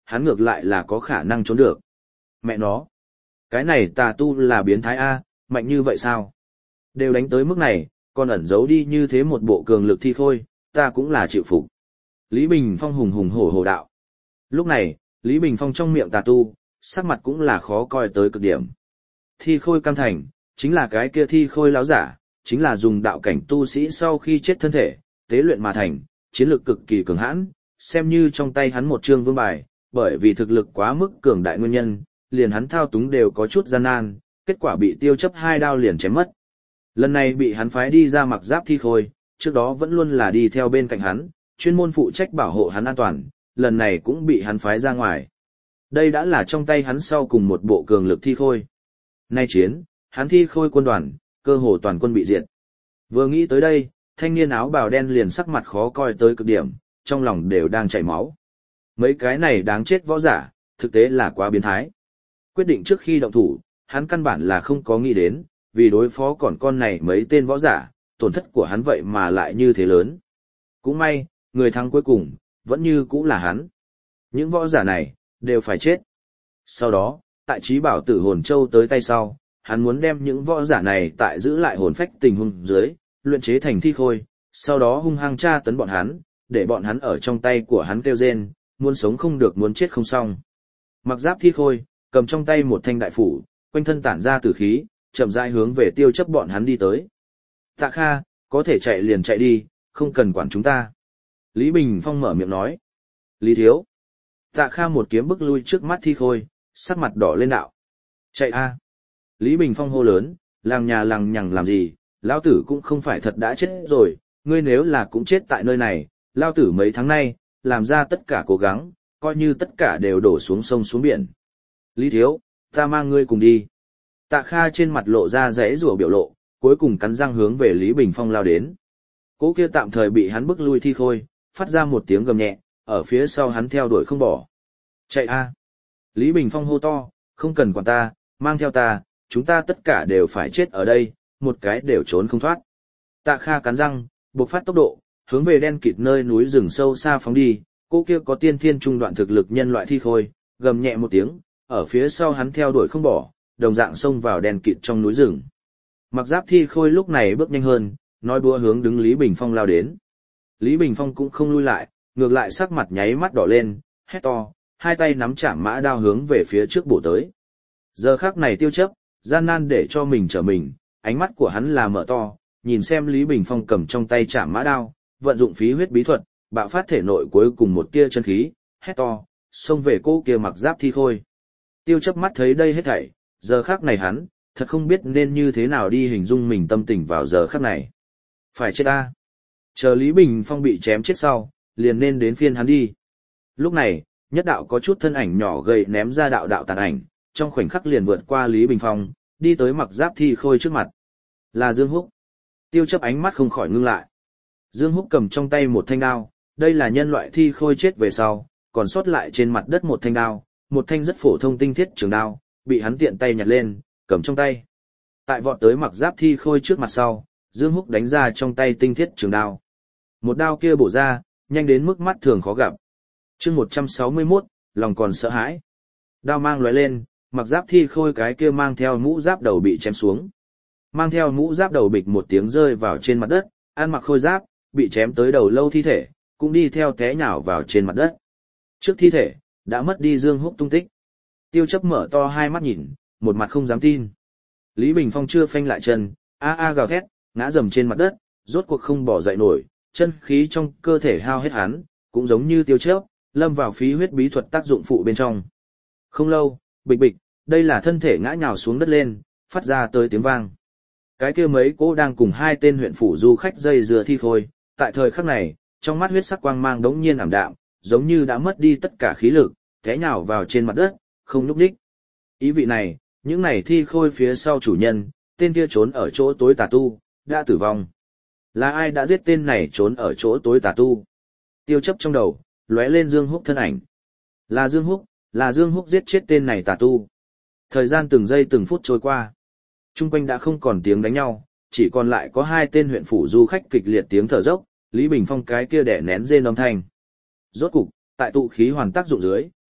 hắn ngược lại là có khả năng trốn được. Mẹ nó, cái này tà tu là biến thái A, mạnh như vậy sao? Đều đánh tới mức này, còn ẩn giấu đi như thế một bộ cường lực thi khôi, ta cũng là chịu phục. Lý Bình Phong hùng hùng hổ hổ đạo. Lúc này, Lý Bình Phong trong miệng tà tu, sắc mặt cũng là khó coi tới cực điểm. Thi khôi cam thành, chính là cái kia thi khôi láo giả, chính là dùng đạo cảnh tu sĩ sau khi chết thân thể, tế luyện mà thành, chiến lược cực kỳ cường hãn, xem như trong tay hắn một chương vương bài, bởi vì thực lực quá mức cường đại nguyên nhân, liền hắn thao túng đều có chút gian nan, kết quả bị Tiêu Chấp 2 đao liền chém mất. Lần này bị hắn phái đi ra mặc giáp thi khôi, trước đó vẫn luôn là đi theo bên cạnh hắn, chuyên môn phụ trách bảo hộ hắn an toàn, lần này cũng bị hắn phái ra ngoài. Đây đã là trong tay hắn sau cùng một bộ cường lực thi khôi. Nay chiến, hắn thi khôi quân đoàn, cơ hồ toàn quân bị diệt. Vừa nghĩ tới đây, thanh niên áo bào đen liền sắc mặt khó coi tới cực điểm, trong lòng đều đang chảy máu. Mấy cái này đáng chết võ giả, thực tế là quá biến thái. Quyết định trước khi động thủ, hắn căn bản là không có nghĩ đến, vì đối phó còn con này mấy tên võ giả, tổn thất của hắn vậy mà lại như thế lớn. Cũng may, người thắng cuối cùng, vẫn như cũng là hắn. Những võ giả này, đều phải chết. Sau đó, tại trí bảo tử hồn châu tới tay sau, hắn muốn đem những võ giả này tại giữ lại hồn phách tình huống dưới, luyện chế thành thi khôi, sau đó hung hăng tra tấn bọn hắn, để bọn hắn ở trong tay của hắn kêu rên, muốn sống không được muốn chết không xong. Mặc giáp thi khôi, cầm trong tay một thanh đại phủ, quanh thân tản ra tử khí, chậm rãi hướng về Tiêu Chấp bọn hắn đi tới. Tạ Kha, có thể chạy liền chạy đi, không cần quản chúng ta. Lý Bình Phong mở miệng nói. Lý Thiếu. Tạ Kha một kiếm bức lui trước mắt thi khôi, sắc mặt đỏ lên đạo. Chạy a! Lý Bình Phong hô lớn, lằng nhà lằng nhằng làm gì, lao tử cũng không phải thật đã chết rồi, ngươi nếu là cũng chết tại nơi này, lao tử mấy tháng nay, làm ra tất cả cố gắng, coi như tất cả đều đổ xuống sông xuống biển. Lý Thiếu, ta mang ngươi cùng đi. Tạ Kha trên mặt lộ ra rẽ rủa biểu lộ, cuối cùng cắn răng hướng về Lý Bình Phong lao đến. Cố kia tạm thời bị hắn bức lui thi khôi, phát ra một tiếng gầm nhẹ, ở phía sau hắn theo đuổi không bỏ. Chạy a! Lý Bình Phong hô to, không cần quản ta, mang theo ta, chúng ta tất cả đều phải chết ở đây, một cái đều trốn không thoát. Tạ Kha cắn răng, buộc phát tốc độ, hướng về đen kịt nơi núi rừng sâu xa phóng đi, cô kia có tiên thiên trung đoạn thực lực nhân loại thi khôi, gầm nhẹ một tiếng, ở phía sau hắn theo đuổi không bỏ, đồng dạng xông vào đen kịt trong núi rừng. Mặc giáp thi khôi lúc này bước nhanh hơn, nói búa hướng đứng Lý Bình Phong lao đến. Lý Bình Phong cũng không lui lại, ngược lại sắc mặt nháy mắt đỏ lên, hét to, hai tay nắm chạm mã đao hướng về phía trước bổ tới. Giờ khắc này Tiêu Chấp, gian nan để cho mình trở mình, ánh mắt của hắn là mở to, nhìn xem Lý Bình Phong cầm trong tay chạm mã đao, vận dụng phí huyết bí thuật, bạo phát thể nội cuối cùng một tia chân khí, hét to, xông về cô kia mặc giáp thi khôi. Tiêu Chấp mắt thấy đây hết thảy, giờ khắc này hắn, thật không biết nên như thế nào đi hình dung mình tâm tình vào giờ khắc này. Phải chết ta. Chờ Lý Bình Phong bị chém chết sau, liền nên đến phiên hắn đi. Lúc này, nhất đạo có chút thân ảnh nhỏ gầy ném ra đạo đạo tàn ảnh, trong khoảnh khắc liền vượt qua Lý Bình Phong, đi tới mặc giáp thi khôi trước mặt. Là Dương Húc. Tiêu Chấp ánh mắt không khỏi ngưng lại. Dương Húc cầm trong tay một thanh đao, đây là nhân loại thi khôi chết về sau, còn sót lại trên mặt đất một thanh đao, một thanh rất phổ thông tinh thiết trường đao, bị hắn tiện tay nhặt lên, cầm trong tay. Tại vọt tới mặc giáp thi khôi trước mặt sau, Dương Húc đánh ra trong tay tinh thiết trường đao. Một đao kia bổ ra, nhanh đến mức mắt thường khó gặp. Chương 161, lòng còn sợ hãi. Đao mang lóe lên, mặc giáp thi khôi cái kia mang theo mũ giáp đầu bị chém xuống. Mang theo mũ giáp đầu bịch một tiếng rơi vào trên mặt đất, ăn mặc khôi giáp, bị chém tới đầu lâu thi thể, cũng đi theo té nhào vào trên mặt đất. Trước thi thể, đã mất đi Dương Húc tung tích. Tiêu Chấp mở to hai mắt nhìn, một mặt không dám tin. Lý Bình Phong chưa phanh lại chân, gào thét, ngã dầm trên mặt đất, rốt cuộc không bỏ dậy nổi, chân khí trong cơ thể hao hết hắn, cũng giống như Tiêu Chấp, lâm vào phí huyết bí thuật tác dụng phụ bên trong. Không lâu, bịch bịch, đây là thân thể ngã nhào xuống đất lên, phát ra tới tiếng vang. Cái kia mấy cô đang cùng hai tên huyện phủ du khách dây dừa thi khôi, tại thời khắc này, trong mắt huyết sắc quang mang đống nhiên ảm đạm, giống như đã mất đi tất cả khí lực, té nhào vào trên mặt đất, không nhúc nhích. Ý vị này, những này thi khôi phía sau chủ nhân, tên kia trốn ở chỗ tối tà tu, đã tử vong. Là ai đã giết tên này trốn ở chỗ tối tà tu? Tiêu Chấp trong đầu, lóe lên Dương Húc thân ảnh. Là Dương Húc giết chết tên này tà tu. Thời gian từng giây từng phút trôi qua. Trung quanh đã không còn tiếng đánh nhau, chỉ còn lại có hai tên huyện phủ du khách kịch liệt tiếng thở dốc, Lý Bình Phong cái kia đẻ nén rên âm thanh. Rốt cục, tại tụ khí hoàn tác dụng dưới,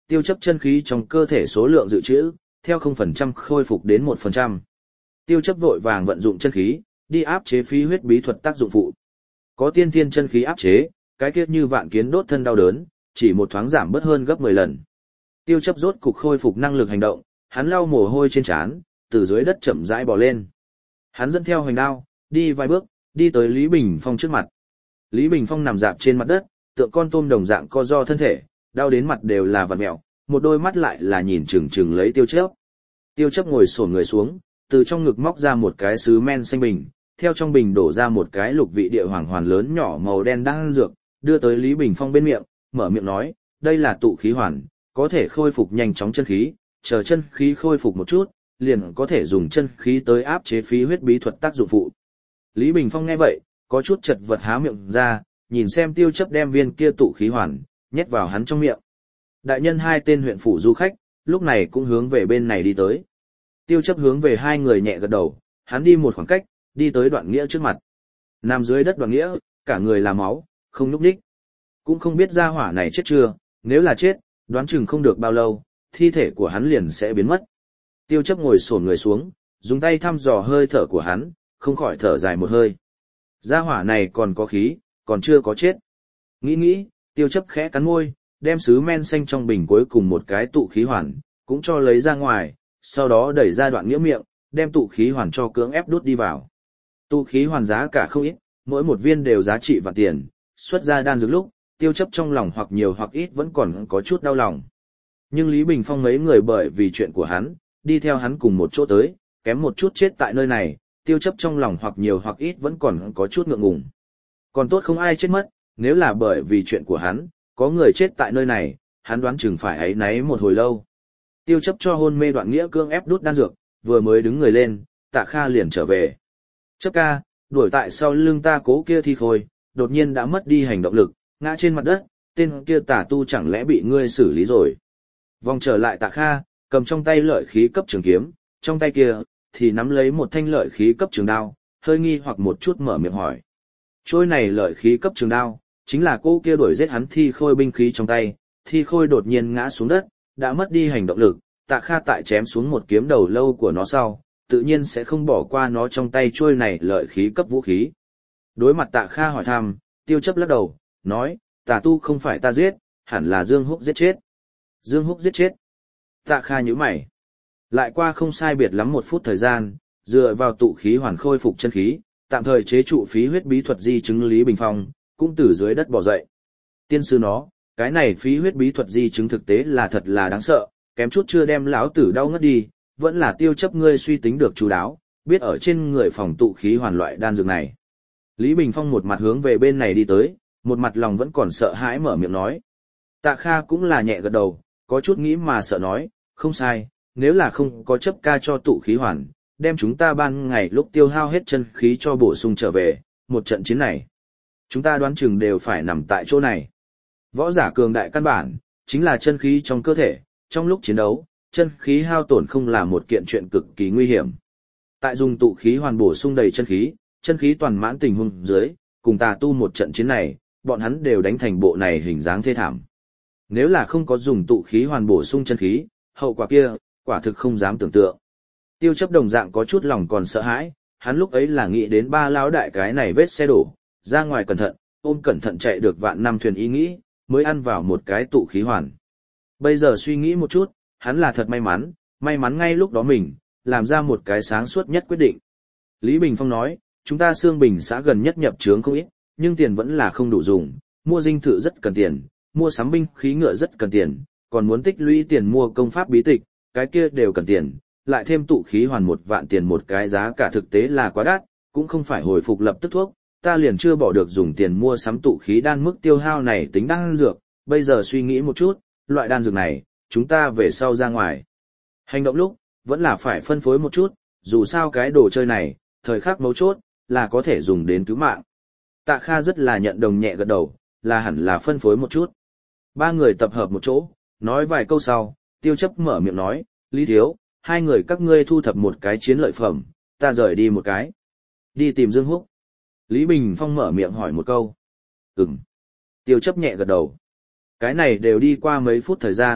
tiêu chấp chân khí trong cơ thể số lượng dự trữ, theo 0% khôi phục đến 1%. Tiêu chấp vội vàng vận dụng chân khí, đi áp chế khí huyết bí thuật tác dụng phụ. Có tiên thiên chân khí áp chế, cái kiết như vạn kiến đốt thân đau đớn, chỉ một thoáng giảm bớt hơn gấp 10 lần. Tiêu chấp rốt cục khôi phục năng lực hành động, hắn lau mồ hôi trên trán, từ dưới đất chậm rãi bò lên. Hắn dẫn theo hoành đao, đi vài bước, đi tới Lý Bình Phong trước mặt. Lý Bình Phong nằm dạp trên mặt đất, tượng con tôm đồng dạng co ro thân thể, đau đến mặt đều là vặn mèo, một đôi mắt lại là nhìn chừng chừng lấy tiêu chấp. Tiêu chấp ngồi xổm người xuống, từ trong ngực móc ra một cái sứ men xanh bình, theo trong bình đổ ra một cái lục vị địa hoàng hoàn lớn nhỏ màu đen đang dược, đưa tới Lý Bình Phong bên miệng, mở miệng nói, đây là tụ khí hoàn, có thể khôi phục nhanh chóng chân khí, chờ chân khí khôi phục một chút, liền có thể dùng chân khí tới áp chế khí huyết bí thuật tác dụng phụ. Lý Bình Phong nghe vậy, có chút chật vật há miệng ra, nhìn xem tiêu chấp đem viên kia tụ khí hoàn, nhét vào hắn trong miệng. Đại nhân hai tên huyện phủ du khách, lúc này cũng hướng về bên này đi tới. Tiêu chấp hướng về hai người nhẹ gật đầu, hắn đi một khoảng cách, đi tới Đoạn Nghĩa trước mặt. Nằm dưới đất Đoạn Nghĩa, cả người là máu, không nhúc nhích. Cũng không biết gia hỏa này chết chưa, nếu là chết, đoán chừng không được bao lâu, thi thể của hắn liền sẽ biến mất. Tiêu chấp ngồi xổm người xuống, dùng tay thăm dò hơi thở của hắn, không khỏi thở dài một hơi. Gia hỏa này còn có khí, còn chưa có chết. Nghĩ, tiêu chấp khẽ cắn môi, đem sứ men xanh trong bình cuối cùng một cái tụ khí hoàn, cũng cho lấy ra ngoài, sau đó đẩy ra Đoạn Nghĩa miệng, đem tụ khí hoàn cho cưỡng ép đút đi vào. Tụ khí hoàn giá cả không ít, mỗi một viên đều giá trị vạn tiền, xuất ra đan dược lúc, tiêu chấp trong lòng hoặc nhiều hoặc ít vẫn còn có chút đau lòng. Nhưng Lý Bình Phong mấy người bởi vì chuyện của hắn, đi theo hắn cùng một chỗ tới, kém một chút chết tại nơi này, tiêu chấp trong lòng hoặc nhiều hoặc ít vẫn còn có chút ngượng ngùng. Còn tốt không ai chết mất, nếu là bởi vì chuyện của hắn, có người chết tại nơi này, hắn đoán chừng phải áy náy một hồi lâu. Tiêu chấp cho hôn mê Đoạn Nghĩa cưỡng ép đút đan dược, vừa mới đứng người lên, Tạ Kha liền trở về. Chấp ca, đuổi tại sau lưng ta cố kia thi khôi, đột nhiên đã mất đi hành động lực, ngã trên mặt đất, tên kia tà tu chẳng lẽ bị ngươi xử lý rồi. Vòng trở lại Tạ Kha, cầm trong tay lợi khí cấp trường kiếm, trong tay kia, thì nắm lấy một thanh lợi khí cấp trường đao, hơi nghi hoặc một chút mở miệng hỏi. Trôi này lợi khí cấp trường đao, chính là cô kia đuổi giết hắn thi khôi binh khí trong tay, thi khôi đột nhiên ngã xuống đất, đã mất đi hành động lực, Tạ Kha tại chém xuống một kiếm đầu lâu của nó sau, tự nhiên sẽ không bỏ qua nó trong tay trôi này lợi khí cấp vũ khí. Đối mặt Tạ Kha hỏi thăm, tiêu chấp lắc đầu, nói, tà tu không phải ta giết, hẳn là Dương Húc giết chết. Dương Húc giết chết. Tạ Kha nhíu mày. Lại qua không sai biệt lắm 1 phút thời gian, dựa vào tụ khí hoàn khôi phục chân khí, tạm thời chế trụ phí huyết bí thuật di chứng Lý Bình Phong, cũng từ dưới đất bò dậy. Tiên sư nó, cái này phí huyết bí thuật di chứng thực tế là thật là đáng sợ, kém chút chưa đem lão tử đau ngất đi, vẫn là tiêu chấp ngươi suy tính được chú đáo, biết ở trên người phòng tụ khí hoàn loại đan dược này. Lý Bình Phong một mặt hướng về bên này đi tới, một mặt lòng vẫn còn sợ hãi mở miệng nói. Tạ Kha cũng là nhẹ gật đầu, có chút nghĩ mà sợ nói, không sai, nếu là không có chấp ca cho tụ khí hoàn, đem chúng ta ban ngày lúc tiêu hao hết chân khí cho bổ sung trở về, một trận chiến này. Chúng ta đoán chừng đều phải nằm tại chỗ này. Võ giả cường đại căn bản, chính là chân khí trong cơ thể, trong lúc chiến đấu, chân khí hao tổn không là một kiện chuyện cực kỳ nguy hiểm. Tại dùng tụ khí hoàn bổ sung đầy chân khí toàn mãn tình huống dưới, cùng tà tu một trận chiến này, bọn hắn đều đánh thành bộ này hình dáng thê thảm. Nếu là không có dùng tụ khí hoàn bổ sung chân khí, hậu quả kia, quả thực không dám tưởng tượng. Tiêu chấp đồng dạng có chút lòng còn sợ hãi, hắn lúc ấy là nghĩ đến ba lão đại cái này vết xe đổ, ra ngoài cẩn thận, ôm cẩn thận chạy được vạn năm thuyền ý nghĩ, mới ăn vào một cái tụ khí hoàn. Bây giờ suy nghĩ một chút, hắn là thật may mắn ngay lúc đó mình, làm ra một cái sáng suốt nhất quyết định. Lý Bình Phong nói, chúng ta Sương Bình xã gần nhất nhập trướng không ít, nhưng tiền vẫn là không đủ dùng, mua dinh thự rất cần tiền, mua sắm binh khí ngựa rất cần tiền, còn muốn tích lũy tiền mua công pháp bí tịch, cái kia đều cần tiền, lại thêm tụ khí hoàn 1 vạn tiền một cái giá cả thực tế là quá đắt, cũng không phải hồi phục lập tức thuốc, ta liền chưa bỏ được dùng tiền mua sắm tụ khí đan mức tiêu hao này tính đan dược, bây giờ suy nghĩ một chút, loại đan dược này, chúng ta về sau ra ngoài. Hành động lúc, vẫn là phải phân phối một chút, dù sao cái đồ chơi này, thời khắc mấu chốt, là có thể dùng đến cứu mạng. Tạ Kha rất là nhận đồng nhẹ gật đầu, là hẳn là phân phối một chút. 3 người tập hợp một chỗ, nói vài câu sau, tiêu chấp mở miệng nói, Lý Thiếu, 2 người các ngươi thu thập một cái chiến lợi phẩm, ta rời đi một cái. Đi tìm Dương Húc. Lý Bình Phong mở miệng hỏi một câu. Tiêu chấp nhẹ gật đầu. Cái này đều đi qua mấy phút thời gian,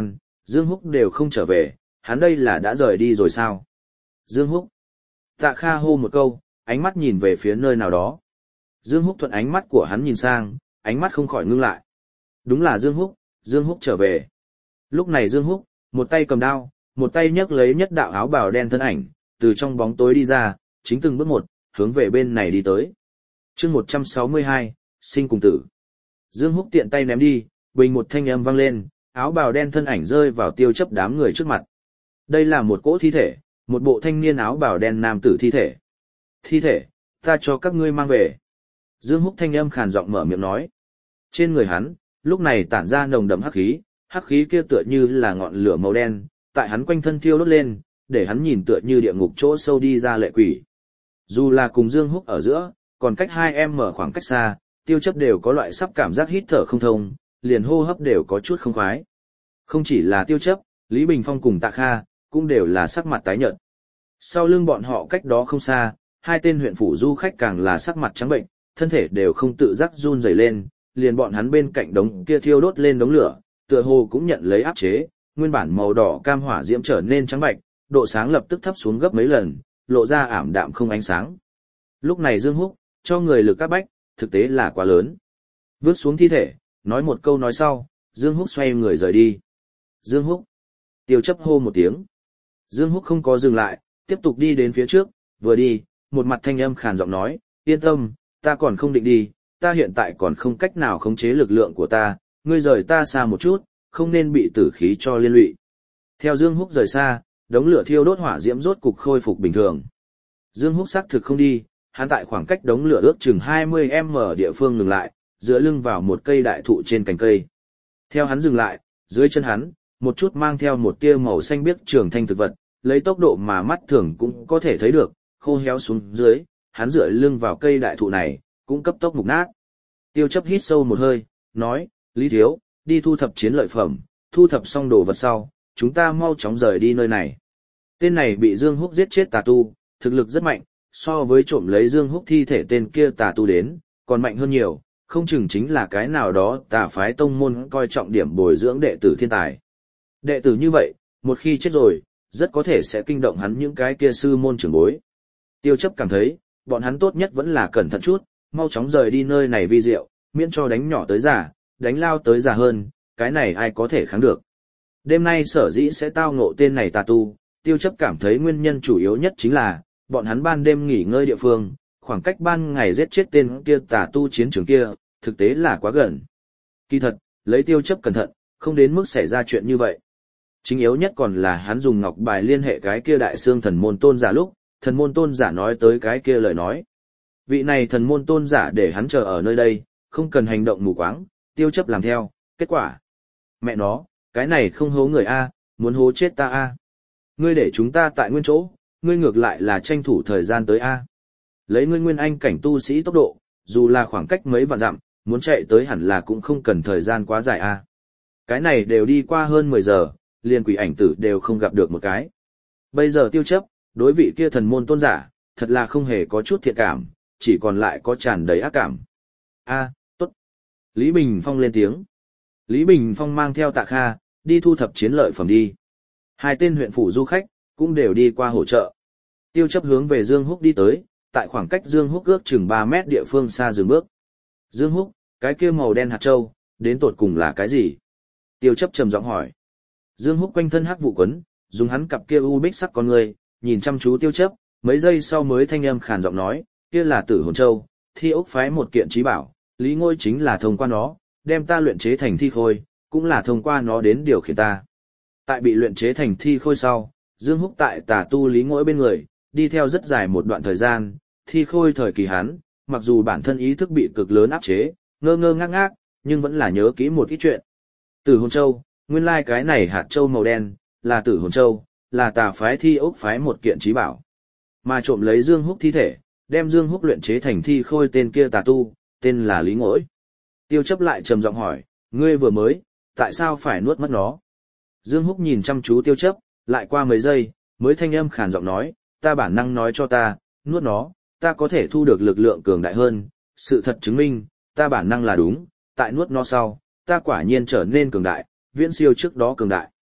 Dương Húc đều không trở về, hắn đây là đã rời đi rồi sao? Dương Húc. Tạ Kha hô một câu, ánh mắt nhìn về phía nơi nào đó. Dương Húc thuận ánh mắt của hắn nhìn sang, ánh mắt không khỏi ngưng lại. Đúng là Dương Húc trở về. Lúc này Dương Húc, một tay cầm đao, một tay nhấc lấy nhất đạo áo bào đen thân ảnh, từ trong bóng tối đi ra, chính từng bước một, hướng về bên này đi tới. Chương 162, sinh cùng tử. Dương Húc tiện tay ném đi, bình một thanh âm vang lên, áo bào đen thân ảnh rơi vào Tiêu Chấp đám người trước mặt. Đây là một cỗ thi thể, một bộ thanh niên áo bào đen nam tử thi thể. Thi thể, ta cho các ngươi mang về. Dương Húc thanh âm khàn giọng mở miệng nói. Trên người hắn, lúc này tản ra nồng đậm hắc khí kia tựa như là ngọn lửa màu đen, tại hắn quanh thân thiêu đốt lên, để hắn nhìn tựa như địa ngục chỗ sâu đi ra lệ quỷ. Dù là cùng Dương Húc ở giữa, còn cách 2 em mở khoảng cách xa, Tiêu Chấp đều có loại sắp cảm giác hít thở không thông, liền hô hấp đều có chút không khoái. Không chỉ là Tiêu Chấp, Lý Bình Phong cùng Tạ Kha, cũng đều là sắc mặt tái nhợt. Sau lưng bọn họ cách đó không xa, 2 tên huyện phủ du khách càng là sắc mặt trắng bệnh, thân thể đều không tự giác run rẩy lên, liền bọn hắn bên cạnh đống kia thiêu đốt lên đống lửa, tựa hồ cũng nhận lấy áp chế, nguyên bản màu đỏ cam hỏa diễm trở nên trắng bạch, độ sáng lập tức thấp xuống gấp mấy lần, lộ ra ảm đạm không ánh sáng. Lúc này Dương Húc, cho người lực các bách, thực tế là quá lớn. Vứt xuống thi thể, nói một câu nói sau, Dương Húc xoay người rời đi. Dương Húc. Tiêu Chấp hô một tiếng. Dương Húc không có dừng lại, tiếp tục đi đến phía trước, vừa đi, một mặt thanh âm khàn giọng nói, yên tâm, ta còn không định đi, ta hiện tại còn không cách nào khống chế lực lượng của ta, ngươi rời ta xa một chút, không nên bị tử khí cho liên lụy. Theo Dương Húc rời xa, đống lửa thiêu đốt hỏa diễm rốt cục khôi phục bình thường. Dương Húc xác thực không đi, hắn tại khoảng cách đống lửa ước chừng 20m địa phương ngừng lại, dựa lưng vào một cây đại thụ trên cành cây. Theo hắn dừng lại, dưới chân hắn, một chút mang theo một tia màu xanh biếc trường thanh thực vật, lấy tốc độ mà mắt thường cũng có thể thấy được, khô héo xuống dưới, hắn dựa lưng vào cây đại thụ này, cũng cấp tốc mục nát. Tiêu Chấp hít sâu một hơi, nói, Lý Thiếu, đi thu thập chiến lợi phẩm, thu thập xong đồ vật sau, chúng ta mau chóng rời đi nơi này. Tên này bị Dương Húc giết chết tà tu, thực lực rất mạnh, so với trộm lấy Dương Húc thi thể tên kia tà tu đến, còn mạnh hơn nhiều, không chừng chính là cái nào đó tà phái tông môn coi trọng điểm bồi dưỡng đệ tử thiên tài. Đệ tử như vậy, một khi chết rồi, rất có thể sẽ kinh động hắn những cái kia sư môn trưởng bối. Tiêu Chấp cảm thấy, bọn hắn tốt nhất vẫn là cẩn thận chút, mau chóng rời đi nơi này vi diệu, miễn cho đánh nhỏ tới già, đánh lao tới già hơn, cái này ai có thể kháng được. Đêm nay sở dĩ sẽ tao ngộ tên này tà tu, Tiêu Chấp cảm thấy nguyên nhân chủ yếu nhất chính là, bọn hắn ban đêm nghỉ ngơi địa phương, khoảng cách ban ngày giết chết tên kia tà tu chiến trường kia, thực tế là quá gần. Kỳ thật, lấy Tiêu Chấp cẩn thận, không đến mức xảy ra chuyện như vậy. Chính yếu nhất còn là hắn dùng ngọc bài liên hệ cái kia đại xương thần môn tôn giả lúc, thần môn tôn giả nói tới cái kia lời nói. Vị này thần môn tôn giả để hắn chờ ở nơi đây, không cần hành động mù quáng, Tiêu Chấp làm theo, kết quả. Mẹ nó, cái này không hố người A, muốn hố chết ta A. Ngươi để chúng ta tại nguyên chỗ, ngươi ngược lại là tranh thủ thời gian tới A. Lấy ngươi nguyên anh cảnh tu sĩ tốc độ, dù là khoảng cách mấy vạn dặm, muốn chạy tới hẳn là cũng không cần thời gian quá dài A. Cái này đều đi qua hơn 10 giờ, liền quỷ ảnh tử đều không gặp được một cái. Bây giờ Tiêu Chấp, đối vị kia thần môn tôn giả, thật là không hề có chút thiện cảm, chỉ còn lại có tràn đầy ác cảm. A, tốt. Lý Bình Phong lên tiếng. Lý Bình Phong mang theo Tạ Kha, đi thu thập chiến lợi phẩm đi. 2 tên huyện phủ du khách, cũng đều đi qua hỗ trợ. Tiêu Chấp hướng về Dương Húc đi tới, tại khoảng cách Dương Húc ước chừng 3 mét địa phương xa dừng bước. Dương Húc, cái kia màu đen hạt châu, đến tột cùng là cái gì? Tiêu Chấp trầm giọng hỏi. Dương Húc quanh thân hắc vụ quấn, dùng hắn cặp kia u bích sắc con người, nhìn chăm chú Tiêu Chấp, mấy giây sau mới thanh âm khàn giọng nói, kia là Tử Hồn Châu, Thi Ốc phái một kiện trí bảo, Lý Ngôi chính là thông qua nó, đem ta luyện chế thành thi khôi, cũng là thông qua nó đến điều khiển ta. Tại bị luyện chế thành thi khôi sau, Dương Húc tại tà tu Lý Ngôi bên người, đi theo rất dài một đoạn thời gian, thi khôi thời kỳ hắn, mặc dù bản thân ý thức bị cực lớn áp chế, ngơ ngơ ngác ngác, nhưng vẫn là nhớ kỹ một ít chuyện. Tử Hồn Châu, nguyên lai cái này hạt châu màu đen, là Tử Hồn Châu, là tà phái Thi Ốc phái một kiện trí bảo. Mà trộm lấy Dương Húc thi thể, đem Dương Húc luyện chế thành thi khôi tên kia tà tu, tên là Lý Ngỗi. Tiêu Chấp lại trầm giọng hỏi, ngươi vừa mới, tại sao phải nuốt mất nó? Dương Húc nhìn chăm chú Tiêu Chấp, lại qua mấy giây, mới thanh âm khàn giọng nói, ta bản năng nói cho ta, nuốt nó, ta có thể thu được lực lượng cường đại hơn, sự thật chứng minh, ta bản năng là đúng, tại nuốt nó sau, ta quả nhiên trở nên cường đại, viễn siêu trước đó cường đại.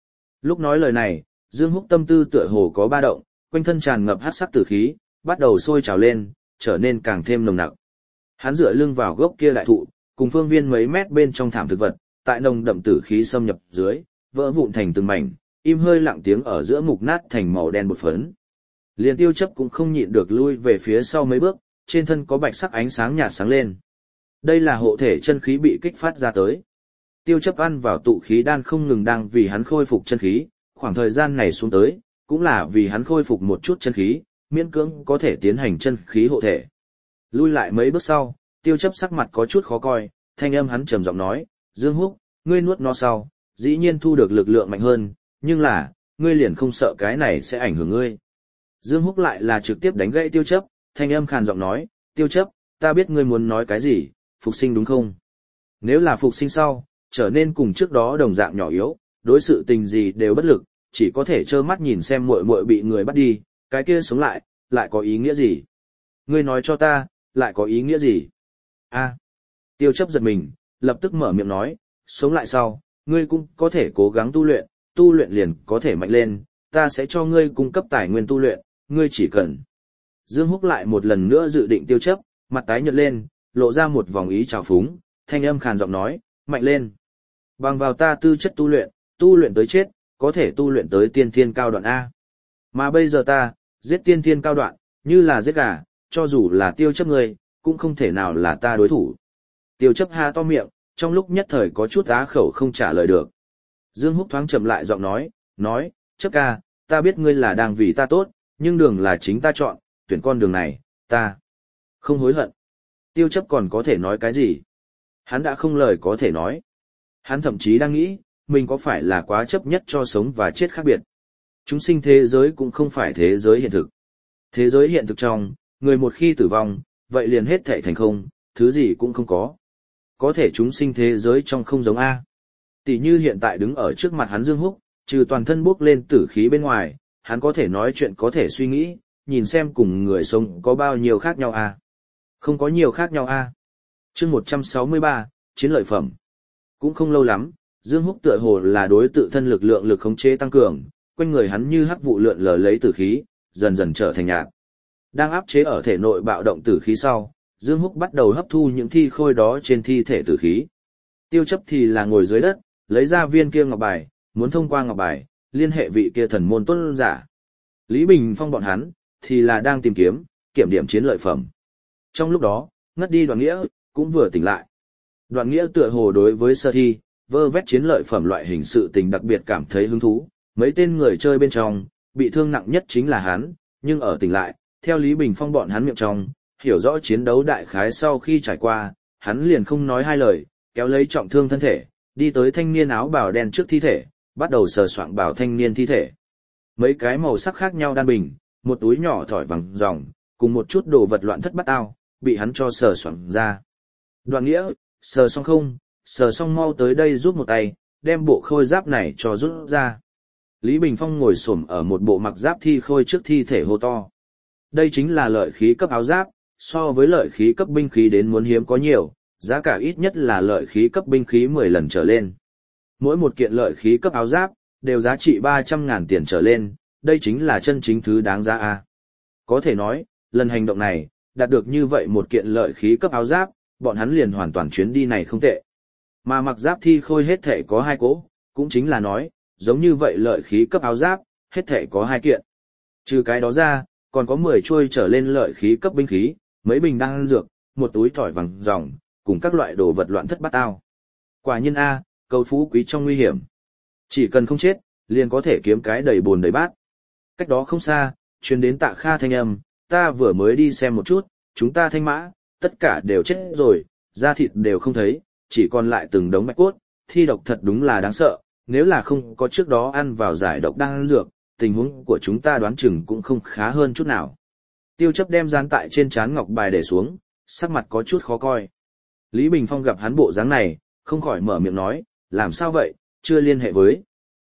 Lúc nói lời này, Dương Húc tâm tư tựa hồ có ba động, quanh thân tràn ngập hắc sắc tử khí, bắt đầu sôi trào lên, trở nên càng thêm nồng nặc. Hắn dựa lưng vào gốc kia đại thụ, cùng phương viên mấy mét bên trong thảm thực vật, tại nồng đậm tử khí xâm nhập dưới, vỡ vụn thành từng mảnh, im hơi lặng tiếng ở giữa mục nát thành màu đen bột phấn. Liền Tiêu Chấp cũng không nhịn được lui về phía sau mấy bước, trên thân có bạch sắc ánh sáng nhạt sáng lên. Đây là hộ thể chân khí bị kích phát ra tới. Tiêu Chấp ăn vào tụ khí đan không ngừng đang vì hắn khôi phục chân khí, khoảng thời gian này xuống tới, cũng là vì hắn khôi phục một chút chân khí, miễn cưỡng có thể tiến hành chân khí hộ thể. Lui lại mấy bước sau, Tiêu Chấp sắc mặt có chút khó coi, thanh âm hắn trầm giọng nói, Dương Húc, ngươi nuốt nó sau, dĩ nhiên thu được lực lượng mạnh hơn, nhưng là, ngươi liền không sợ cái này sẽ ảnh hưởng ngươi. Dương Húc lại là trực tiếp đánh gãy Tiêu Chấp, thanh âm khàn giọng nói, Tiêu Chấp, ta biết ngươi muốn nói cái gì, phục sinh đúng không? Nếu là phục sinh sau, trở nên cùng trước đó đồng dạng nhỏ yếu, đối sự tình gì đều bất lực, chỉ có thể trơ mắt nhìn xem muội muội bị người bắt đi, cái kia sống lại có ý nghĩa gì? Ngươi nói cho ta, lại có ý nghĩa gì? A. Tiêu Chấp giật mình, lập tức mở miệng nói, sống lại sau, ngươi cũng có thể cố gắng tu luyện liền có thể mạnh lên, ta sẽ cho ngươi cung cấp tài nguyên tu luyện, ngươi chỉ cần. Dương Húc lại một lần nữa dự định Tiêu Chấp, mặt tái nhợt lên, lộ ra một vòng ý trào phúng, thanh âm khàn giọng nói, mạnh lên. Bằng vào ta tư chất tu luyện tới chết, có thể tu luyện tới tiên thiên cao đoạn A. Mà bây giờ ta, giết tiên thiên cao đoạn, như là giết gà, cho dù là Tiêu Chấp ngươi, cũng không thể nào là ta đối thủ. Tiêu Chấp ha to miệng, trong lúc nhất thời có chút á khẩu không trả lời được. Dương Húc thoáng chậm lại giọng nói, Chấp ca, ta biết ngươi là đang vì ta tốt, nhưng đường là chính ta chọn, tuyển con đường này, ta không hối hận. Tiêu Chấp còn có thể nói cái gì? Hắn đã không lời có thể nói. Hắn thậm chí đang nghĩ, mình có phải là quá chấp nhất cho sống và chết khác biệt. Chúng sinh thế giới cũng không phải thế giới hiện thực. Thế giới hiện thực trong, người một khi tử vong, vậy liền hết thảy thành không, thứ gì cũng không có. Có thể chúng sinh thế giới trong không giống A. Tỷ như hiện tại đứng ở trước mặt hắn Dương Húc, trừ toàn thân bốc lên tử khí bên ngoài, hắn có thể nói chuyện có thể suy nghĩ, nhìn xem cùng người sống có bao nhiêu khác nhau A. Không có nhiều khác nhau A. Chương 163, chiến lợi phẩm. Cũng không lâu lắm, Dương Húc tựa hồ là đối tự thân lực khống chế tăng cường, quanh người hắn như hắc vụ lượn lờ lấy tử khí, dần dần trở thành nhạt. Đang áp chế ở thể nội bạo động tử khí sau, Dương Húc bắt đầu hấp thu những thi khôi đó trên thi thể tử khí. Tiêu Chấp thì là ngồi dưới đất, lấy ra viên kia ngọc bài, muốn thông qua ngọc bài, liên hệ vị kia thần môn tuân giả. Lý Bình Phong bọn hắn, thì là đang tìm kiếm, kiểm điểm chiến lợi phẩm. Trong lúc đó, ngất đi Đoạn Nghĩa, cũng vừa tỉnh lại. Đoạn Nghĩa tựa hồ đối với sơ thi, vơ vét chiến lợi phẩm loại hình sự tình đặc biệt cảm thấy hứng thú, mấy tên người chơi bên trong, bị thương nặng nhất chính là hắn, nhưng ở tỉnh lại, theo Lý Bình Phong bọn hắn miệng trong, hiểu rõ chiến đấu đại khái sau khi trải qua, hắn liền không nói hai lời, kéo lấy trọng thương thân thể, đi tới thanh niên áo bào đen trước thi thể, bắt đầu sờ soạng bảo thanh niên thi thể. Mấy cái màu sắc khác nhau đan bình, một túi nhỏ thỏi vàng ròng, cùng một chút đồ vật loạn thất bát ao, bị hắn cho sờ soạng ra. Đoạn Nghĩa, sờ xong không, sờ xong mau tới đây giúp một tay, đem bộ khôi giáp này cho rút ra. Lý Bình Phong ngồi xổm ở một bộ mặc giáp thi khôi trước thi thể hô to. Đây chính là lợi khí cấp áo giáp, so với lợi khí cấp binh khí đến muốn hiếm có nhiều, giá cả ít nhất là lợi khí cấp binh khí 10 lần trở lên. Mỗi một kiện lợi khí cấp áo giáp, đều giá trị 300.000 tiền trở lên, đây chính là chân chính thứ đáng giá a. Có thể nói, lần hành động này, đạt được như vậy một kiện lợi khí cấp áo giáp, bọn hắn liền hoàn toàn chuyến đi này không tệ. Mà mặc giáp thi khôi hết thể có 2 cỗ, cũng chính là nói, giống như vậy lợi khí cấp áo giáp, hết thể có 2 kiện. Trừ cái đó ra, còn có 10 chuôi trở lên lợi khí cấp binh khí, mấy bình đan dược, một túi thỏi vàng ròng, cùng các loại đồ vật loạn thất bát ao. Quả nhiên a, cầu phú quý trong nguy hiểm. Chỉ cần không chết, liền có thể kiếm cái đầy bồn đầy bát. Cách đó không xa, truyền đến Tạ Kha thanh âm, ta vừa mới đi xem một chút, chúng ta thanh mã, tất cả đều chết rồi, da thịt đều không thấy, chỉ còn lại từng đống bạch cốt, thi độc thật đúng là đáng sợ, nếu là không có trước đó ăn vào giải độc đan dược, tình huống của chúng ta đoán chừng cũng không khá hơn chút nào. Tiêu Chấp đem dán tại trên trán ngọc bài để xuống, sắc mặt có chút khó coi. Lý Bình Phong gặp hắn bộ dáng này, không khỏi mở miệng nói, làm sao vậy, chưa liên hệ với.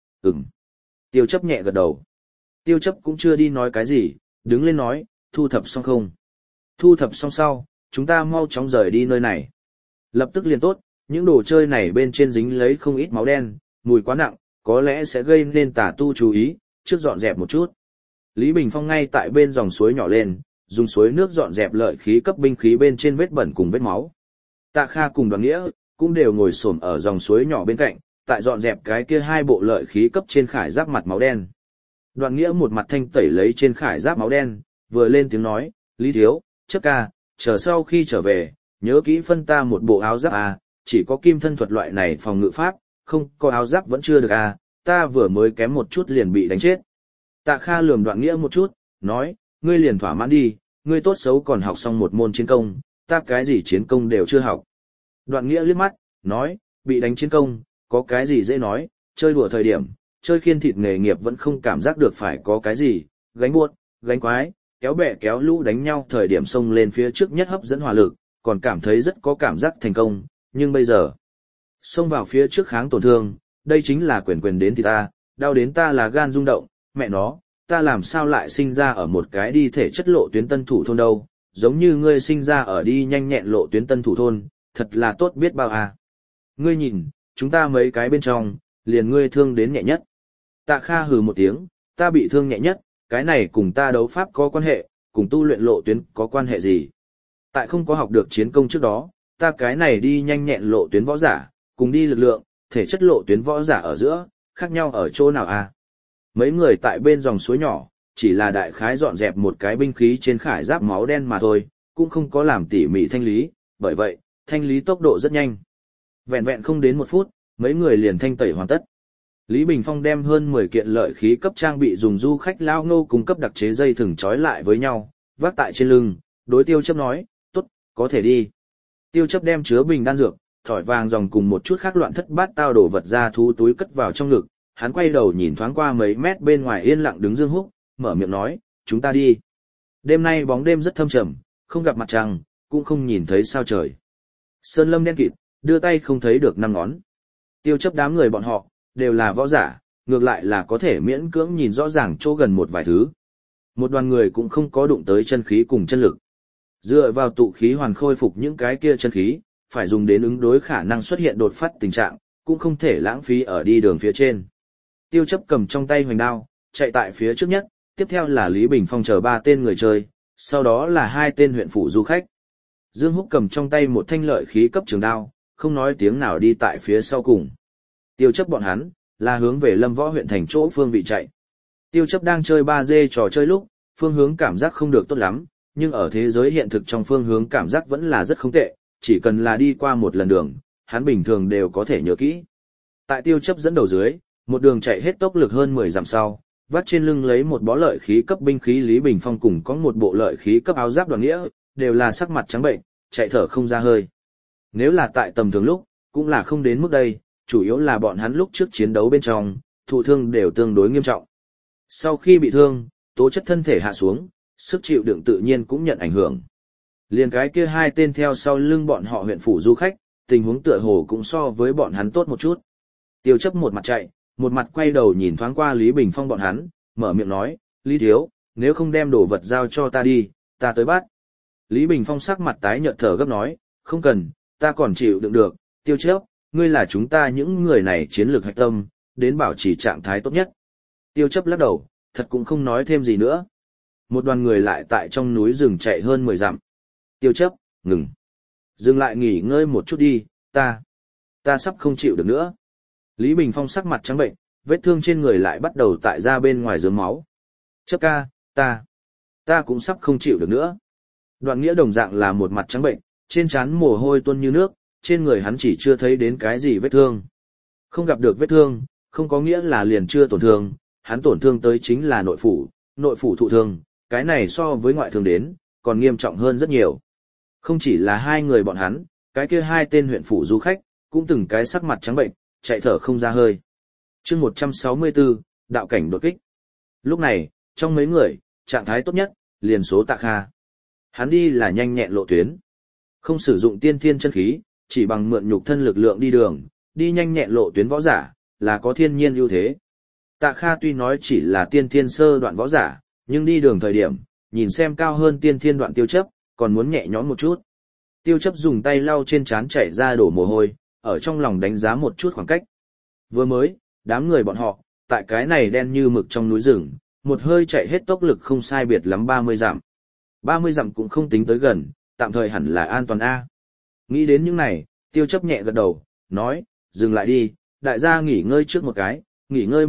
Tiêu Chấp nhẹ gật đầu. Tiêu Chấp cũng chưa đi nói cái gì, đứng lên nói, thu thập xong không? Thu thập xong sau, chúng ta mau chóng rời đi nơi này. Lập tức liền tốt, những đồ chơi này bên trên dính lấy không ít máu đen, mùi quá nặng, có lẽ sẽ gây nên tà tu chú ý, trước dọn dẹp một chút. Lý Bình Phong ngay tại bên dòng suối nhỏ lên, dùng suối nước dọn dẹp lợi khí cấp binh khí bên trên vết bẩn cùng vết máu. Tạ Kha cùng Đoàn Nghĩa cũng đều ngồi xổm ở dòng suối nhỏ bên cạnh, tại dọn dẹp cái kia hai bộ lợi khí cấp trên khải giáp mặt máu đen. Đoàn Nghĩa một mặt thanh tẩy lấy trên khải giáp máu đen, vừa lên tiếng nói, Lý Thiếu, Chấp ca, chờ sau khi trở về, nhớ kỹ phân ta một bộ áo giáp à, chỉ có kim thân thuật loại này phòng ngự pháp, không có áo giáp vẫn chưa được à, ta vừa mới kém một chút liền bị đánh chết. Tạ Kha lườm Đoạn Nghĩa một chút, nói, ngươi liền thỏa mãn đi, ngươi tốt xấu còn học xong một môn chiến công, ta cái gì chiến công đều chưa học. Đoạn Nghĩa liếc mắt, nói, bị đánh chiến công, có cái gì dễ nói, chơi đùa thời điểm, chơi khiên thịt nghề nghiệp vẫn không cảm giác được phải có cái gì, gánh buốt, gánh quái, kéo bè kéo lũ đánh nhau thời điểm xông lên phía trước nhất hấp dẫn hỏa lực, còn cảm thấy rất có cảm giác thành công, nhưng bây giờ, xông vào phía trước kháng tổn thương, đây chính là quyền quyền đến thì ta, đau đến ta là gan rung động, mẹ nó, ta làm sao lại sinh ra ở một cái đi thể chất lộ tuyến tân thủ thôn đâu, giống như ngươi sinh ra ở đi nhanh nhẹn lộ tuyến tân thủ thôn, thật là tốt biết bao à. Ngươi nhìn, chúng ta mấy cái bên trong, liền ngươi thương đến nhẹ nhất. Tạ Kha hừ một tiếng, ta bị thương nhẹ nhất, cái này cùng ta đấu pháp có quan hệ, cùng tu luyện lộ tuyến có quan hệ gì. Tại không có học được chiến công trước đó, ta cái này đi nhanh nhẹn lộ tuyến võ giả, cùng đi lực lượng, thể chất lộ tuyến võ giả ở giữa, khác nhau ở chỗ nào à? Mấy người tại bên dòng suối nhỏ, chỉ là đại khái dọn dẹp một cái binh khí trên khải giáp máu đen mà thôi, cũng không có làm tỉ mỉ thanh lý, bởi vậy, thanh lý tốc độ rất nhanh. Vẹn vẹn không đến 1 phút, mấy người liền thanh tẩy hoàn tất. Lý Bình Phong đem hơn 10 kiện lợi khí cấp trang bị dùng du khách lao ngô cung cấp đặc chế dây thừng trói lại với nhau, vác tại trên lưng, đối Tiêu Chấp nói, tốt, có thể đi. Tiêu Chấp đem chứa bình đan dược, thỏi vàng dòng cùng một chút khác loạn thất bát tao đổ vật ra thú túi cất vào trong ngực, hắn quay đầu nhìn thoáng qua mấy mét bên ngoài yên lặng đứng Dương Húc, mở miệng nói, chúng ta đi. Đêm nay bóng đêm rất thâm trầm, không gặp mặt trăng, cũng không nhìn thấy sao trời. Sơn lâm đen kịt, đưa tay không thấy được 5 ngón. Tiêu Chấp đám người bọn họ, đều là võ giả, ngược lại là có thể miễn cưỡng nhìn rõ ràng chỗ gần một vài thứ. Một đoàn người cũng không có đụng tới chân khí cùng chân lực. Dựa vào tụ khí hoàn khôi phục những cái kia chân khí, phải dùng đến ứng đối khả năng xuất hiện đột phát tình trạng, cũng không thể lãng phí ở đi đường phía trên. Tiêu Chấp cầm trong tay hoành đao, chạy tại phía trước nhất, tiếp theo là Lý Bình Phong chờ 3 tên người chơi, sau đó là 2 tên huyện phủ du khách. Dương Húc cầm trong tay một thanh lợi khí cấp trường đao, không nói tiếng nào đi tại phía sau cùng. Tiêu Chấp bọn hắn, là hướng về Lâm Võ huyện thành chỗ phương vị chạy. Tiêu Chấp đang chơi 3D trò chơi lúc, phương hướng cảm giác không được tốt lắm, nhưng ở thế giới hiện thực trong phương hướng cảm giác vẫn là rất không tệ, chỉ cần là đi qua một lần đường, hắn bình thường đều có thể nhớ kỹ. Tại Tiêu Chấp dẫn đầu dưới, một đường chạy hết tốc lực hơn 10 dặm sau, vắt trên lưng lấy một bó lợi khí cấp binh khí Lý Bình Phong cùng có một bộ lợi khí cấp áo giáp Đoàn Nghĩa, đều là sắc mặt trắng bệnh, chạy thở không ra hơi. Nếu là tại tầm thường lúc, cũng là không đến mức đây, chủ yếu là bọn hắn lúc trước chiến đấu bên trong, thụ thương đều tương đối nghiêm trọng. Sau khi bị thương, tố chất thân thể hạ xuống, sức chịu đựng tự nhiên cũng nhận ảnh hưởng. Liền cái kia 2 tên theo sau lưng bọn họ huyện phủ du khách, tình huống tựa hồ cũng so với bọn hắn tốt một chút. Tiêu Chấp một mặt chạy, một mặt quay đầu nhìn thoáng qua Lý Bình Phong bọn hắn, mở miệng nói, Lý Thiếu, nếu không đem đồ vật giao cho ta đi, ta tới bắt. Lý Bình Phong sắc mặt tái nhợt thở gấp nói, không cần, ta còn chịu đựng được, Tiêu Chấp, ngươi là chúng ta những người này chiến lược hạch tâm, đến bảo trì trạng thái tốt nhất. Tiêu Chấp lắc đầu, thật cũng không nói thêm gì nữa. Một đoàn người lại tại trong núi rừng chạy hơn 10 dặm. Tiêu Chấp, ngừng. Dừng lại nghỉ ngơi một chút đi, ta sắp không chịu được nữa. Lý Bình Phong sắc mặt trắng bệnh, vết thương trên người lại bắt đầu tại ra bên ngoài rớm máu. Chấp ca, ta cũng sắp không chịu được nữa. Đoạn Nghĩa đồng dạng là một mặt trắng bệnh, trên trán mồ hôi tuôn như nước, trên người hắn chỉ chưa thấy đến cái gì vết thương. Không gặp được vết thương, không có nghĩa là liền chưa tổn thương, hắn tổn thương tới chính là nội phủ thụ thương, cái này so với ngoại thương đến, còn nghiêm trọng hơn rất nhiều. Không chỉ là 2 người bọn hắn, cái kia 2 tên huyện phủ du khách, cũng từng cái sắc mặt trắng bệnh, chạy thở không ra hơi. Chương 164, đạo cảnh đột kích. Lúc này, trong mấy người, trạng thái tốt nhất, liền số Tạ Kha. Hắn đi là nhanh nhẹn lộ tuyến. Không sử dụng tiên thiên chân khí, chỉ bằng mượn nhục thân lực lượng đi đường, đi nhanh nhẹn lộ tuyến võ giả, là có thiên nhiên ưu thế. Tạ Kha tuy nói chỉ là tiên thiên sơ đoạn võ giả, nhưng đi đường thời điểm, nhìn xem cao hơn tiên thiên đoạn Tiêu Chấp, còn muốn nhẹ nhõm một chút. Tiêu Chấp dùng tay lau trên trán chảy ra đổ mồ hôi, ở trong lòng đánh giá một chút khoảng cách. Vừa mới, đám người bọn họ, tại cái này đen như mực trong núi rừng, một hơi chạy hết tốc lực không sai biệt lắm 30 dặm. 30 dặm cũng không tính tới gần, tạm thời hẳn là an toàn A. Nghĩ đến những này, Tiêu Chấp nhẹ gật đầu, nói, dừng lại đi, đại gia nghỉ ngơi trước một cái, nghỉ ngơi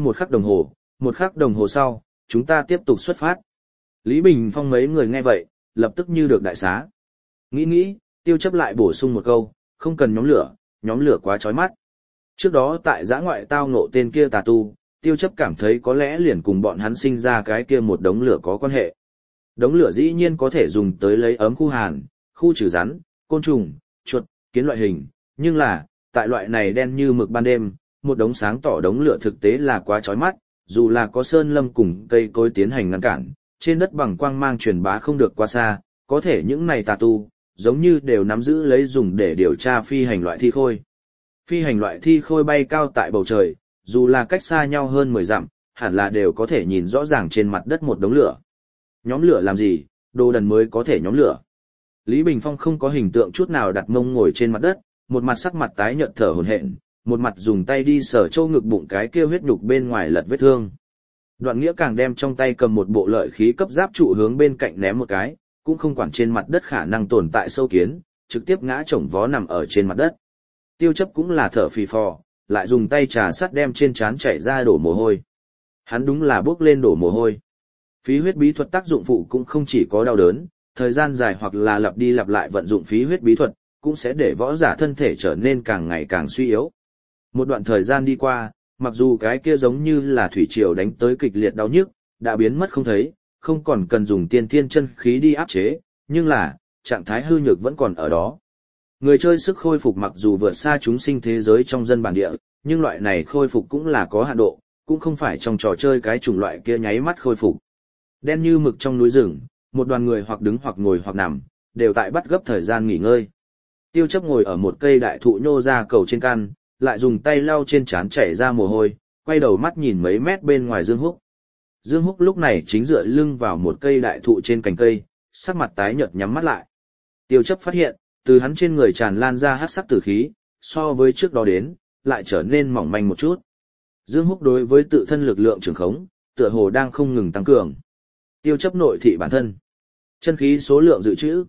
1 khắc đồng hồ sau, chúng ta tiếp tục xuất phát. Lý Bình Phong mấy người nghe vậy, lập tức như được đại xá. Nghĩ, Tiêu Chấp lại bổ sung một câu, không cần nhóm lửa quá chói mắt. Trước đó tại giã ngoại tao ngộ tên kia tà tu, Tiêu Chấp cảm thấy có lẽ liền cùng bọn hắn sinh ra cái kia một đống lửa có quan hệ. Đống lửa dĩ nhiên có thể dùng tới lấy ấm khu hàn, khu trừ rắn, côn trùng, chuột, kiến loại hình, nhưng là, tại loại này đen như mực ban đêm, một đống sáng tỏ đống lửa thực tế là quá chói mắt, dù là có sơn lâm cùng cây cối tiến hành ngăn cản, trên đất bằng quang mang truyền bá không được quá xa, có thể những này tà tu, giống như đều nắm giữ lấy dùng để điều tra phi hành loại thi khôi. Phi hành loại thi khôi bay cao tại bầu trời, dù là cách xa nhau hơn 10 dặm, hẳn là đều có thể nhìn rõ ràng trên mặt đất một đống lửa. Nhóm lửa làm gì, đồ đần mới có thể nhóm lửa. Lý Bình Phong không có hình tượng chút nào đặt mông ngồi trên mặt đất, một mặt sắc mặt tái nhợt thở hổn hển, một mặt dùng tay đi sờ châu ngực bụng cái kia huyết nhục bên ngoài lật vết thương. Đoạn Nghĩa càng đem trong tay cầm một bộ lợi khí cấp giáp trụ hướng bên cạnh ném một cái, cũng không quản trên mặt đất khả năng tồn tại sâu kiến, trực tiếp ngã chồng vó nằm ở trên mặt đất. Tiêu Chấp cũng là thở phì phò, lại dùng tay trà sắt đem trên trán chảy ra đổ mồ hôi. Hắn đúng là bước lên đổ mồ hôi. Phí huyết bí thuật tác dụng phụ cũng không chỉ có đau đớn, thời gian dài hoặc là lặp đi lặp lại vận dụng phí huyết bí thuật, cũng sẽ để võ giả thân thể trở nên càng ngày càng suy yếu. Một đoạn thời gian đi qua, mặc dù cái kia giống như là thủy triều đánh tới kịch liệt đau nhức, đã biến mất không thấy, không còn cần dùng tiên thiên chân khí đi áp chế, nhưng là, trạng thái hư nhược vẫn còn ở đó. Người chơi sức khôi phục mặc dù vượt xa chúng sinh thế giới trong dân bản địa, nhưng loại này khôi phục cũng là có hạn độ, cũng không phải trong trò chơi cái chủng loại kia nháy mắt khôi phục. Đen như mực trong núi rừng, một đoàn người hoặc đứng hoặc ngồi hoặc nằm, đều tại bắt gấp thời gian nghỉ ngơi. Tiêu Chấp ngồi ở một cây đại thụ nhô ra cầu trên căn, lại dùng tay lau trên trán chảy ra mồ hôi, quay đầu mắt nhìn mấy mét bên ngoài Dương Húc. Dương Húc lúc này chính dựa lưng vào một cây đại thụ trên cành cây, sắc mặt tái nhợt nhắm mắt lại. Tiêu Chấp phát hiện, từ hắn trên người tràn lan ra hắc sắc tử khí, so với trước đó đến, lại trở nên mỏng manh một chút. Dương Húc đối với tự thân lực lượng trường khống, tựa hồ đang không ngừng tăng cường. Tiêu Chấp nội thị bản thân. Chân khí số lượng dự trữ,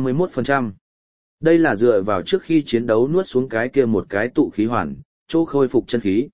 51%. Đây là dựa vào trước khi chiến đấu nuốt xuống cái kia một cái tụ khí hoàn, chỗ khôi phục chân khí.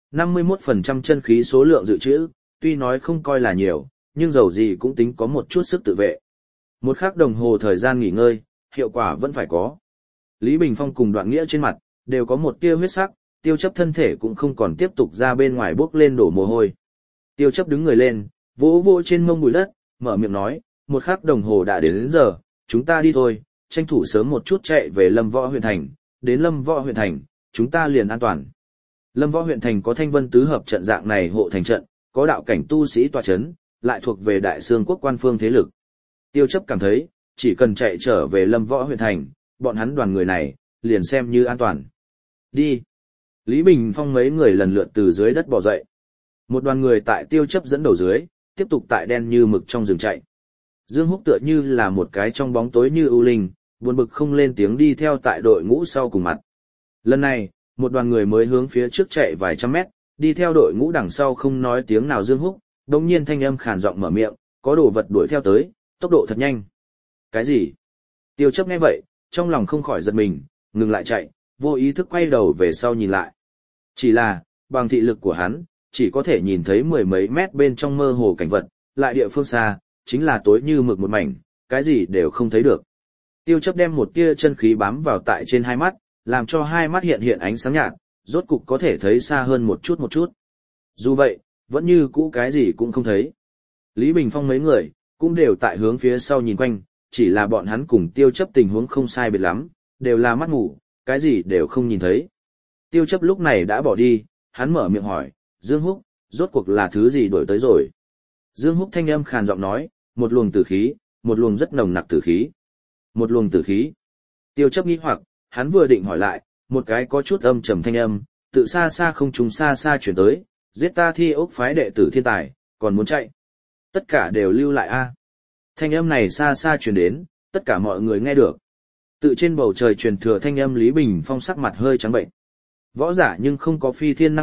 51% chân khí số lượng dự trữ, tuy nói không coi là nhiều, nhưng dầu gì cũng tính có một chút sức tự vệ. 1 khắc đồng hồ thời gian nghỉ ngơi, hiệu quả vẫn phải có. Lý Bình Phong cùng Đoạn Nghĩa trên mặt, đều có một tia huyết sắc, Tiêu Chấp thân thể cũng không còn tiếp tục ra bên ngoài bước lên đổ mồ hôi. Tiêu Chấp đứng người lên, vỗ vỗ trên mông bụi đất, mở miệng nói, 1 khắc đồng hồ đã đến giờ, chúng ta đi thôi, tranh thủ sớm một chút chạy về Lâm Võ huyện thành, đến Lâm Võ huyện thành, chúng ta liền an toàn. Lâm Võ huyện thành có Thanh Vân tứ hợp trận dạng này hộ thành trận, có đạo cảnh tu sĩ tọa chấn, lại thuộc về Đại Xương quốc quan phương thế lực. Tiêu Chấp cảm thấy, chỉ cần chạy trở về Lâm Võ huyện thành, bọn hắn đoàn người này, liền xem như an toàn. Đi. Lý Bình Phong mấy người lần lượt từ dưới đất bò dậy. Một đoàn người tại Tiêu Chấp dẫn đầu dưới, tiếp tục tại đen như mực trong rừng chạy. Dương Húc tựa như là một cái trong bóng tối như ưu linh, buồn bực không lên tiếng đi theo tại đội ngũ sau cùng mặt. Lần này, một đoàn người mới hướng phía trước chạy vài trăm mét, đi theo đội ngũ đằng sau không nói tiếng nào Dương Húc, đột nhiên thanh âm khàn giọng mở miệng, có đồ vật đuổi theo tới, tốc độ thật nhanh. Cái gì? Tiêu Chấp nghe vậy, trong lòng không khỏi giật mình, ngừng lại chạy, vô ý thức quay đầu về sau nhìn lại. Chỉ là, bằng thị lực của hắn, chỉ có thể nhìn thấy 10 mấy mét bên trong mơ hồ cảnh vật, lại địa phương xa, chính là tối như mực một mảnh, cái gì đều không thấy được. Tiêu Chấp đem một tia chân khí bám vào tại trên hai mắt, làm cho hai mắt hiện hiện ánh sáng nhạt, rốt cục có thể thấy xa hơn một chút. Dù vậy, vẫn như cũ cái gì cũng không thấy. Lý Bình Phong mấy người, cũng đều tại hướng phía sau nhìn quanh, chỉ là bọn hắn cùng Tiêu Chấp tình huống không sai biệt lắm, đều là mắt mù, cái gì đều không nhìn thấy. Tiêu Chấp lúc này đã bỏ đi, hắn mở miệng hỏi, Dương Húc, rốt cuộc là thứ gì đuổi tới rồi? Dương Húc thanh âm khàn giọng nói, một luồng tử khí, một luồng rất nồng nặc tử khí. Một luồng tử khí. Tiêu Chấp nghi hoặc, hắn vừa định hỏi lại, một cái có chút âm trầm thanh âm, tự xa xa không trùng xa xa chuyển tới, giết ta Thi Ốc phái đệ tử thiên tài, còn muốn chạy. Tất cả đều lưu lại a. Thanh âm này xa xa truyền đến, tất cả mọi người nghe được. Tự trên bầu trời truyền thừa thanh âm Lý Bình Phong sắc mặt hơi trắng bệnh. Võ giả nhưng không có phi thiên năng lực,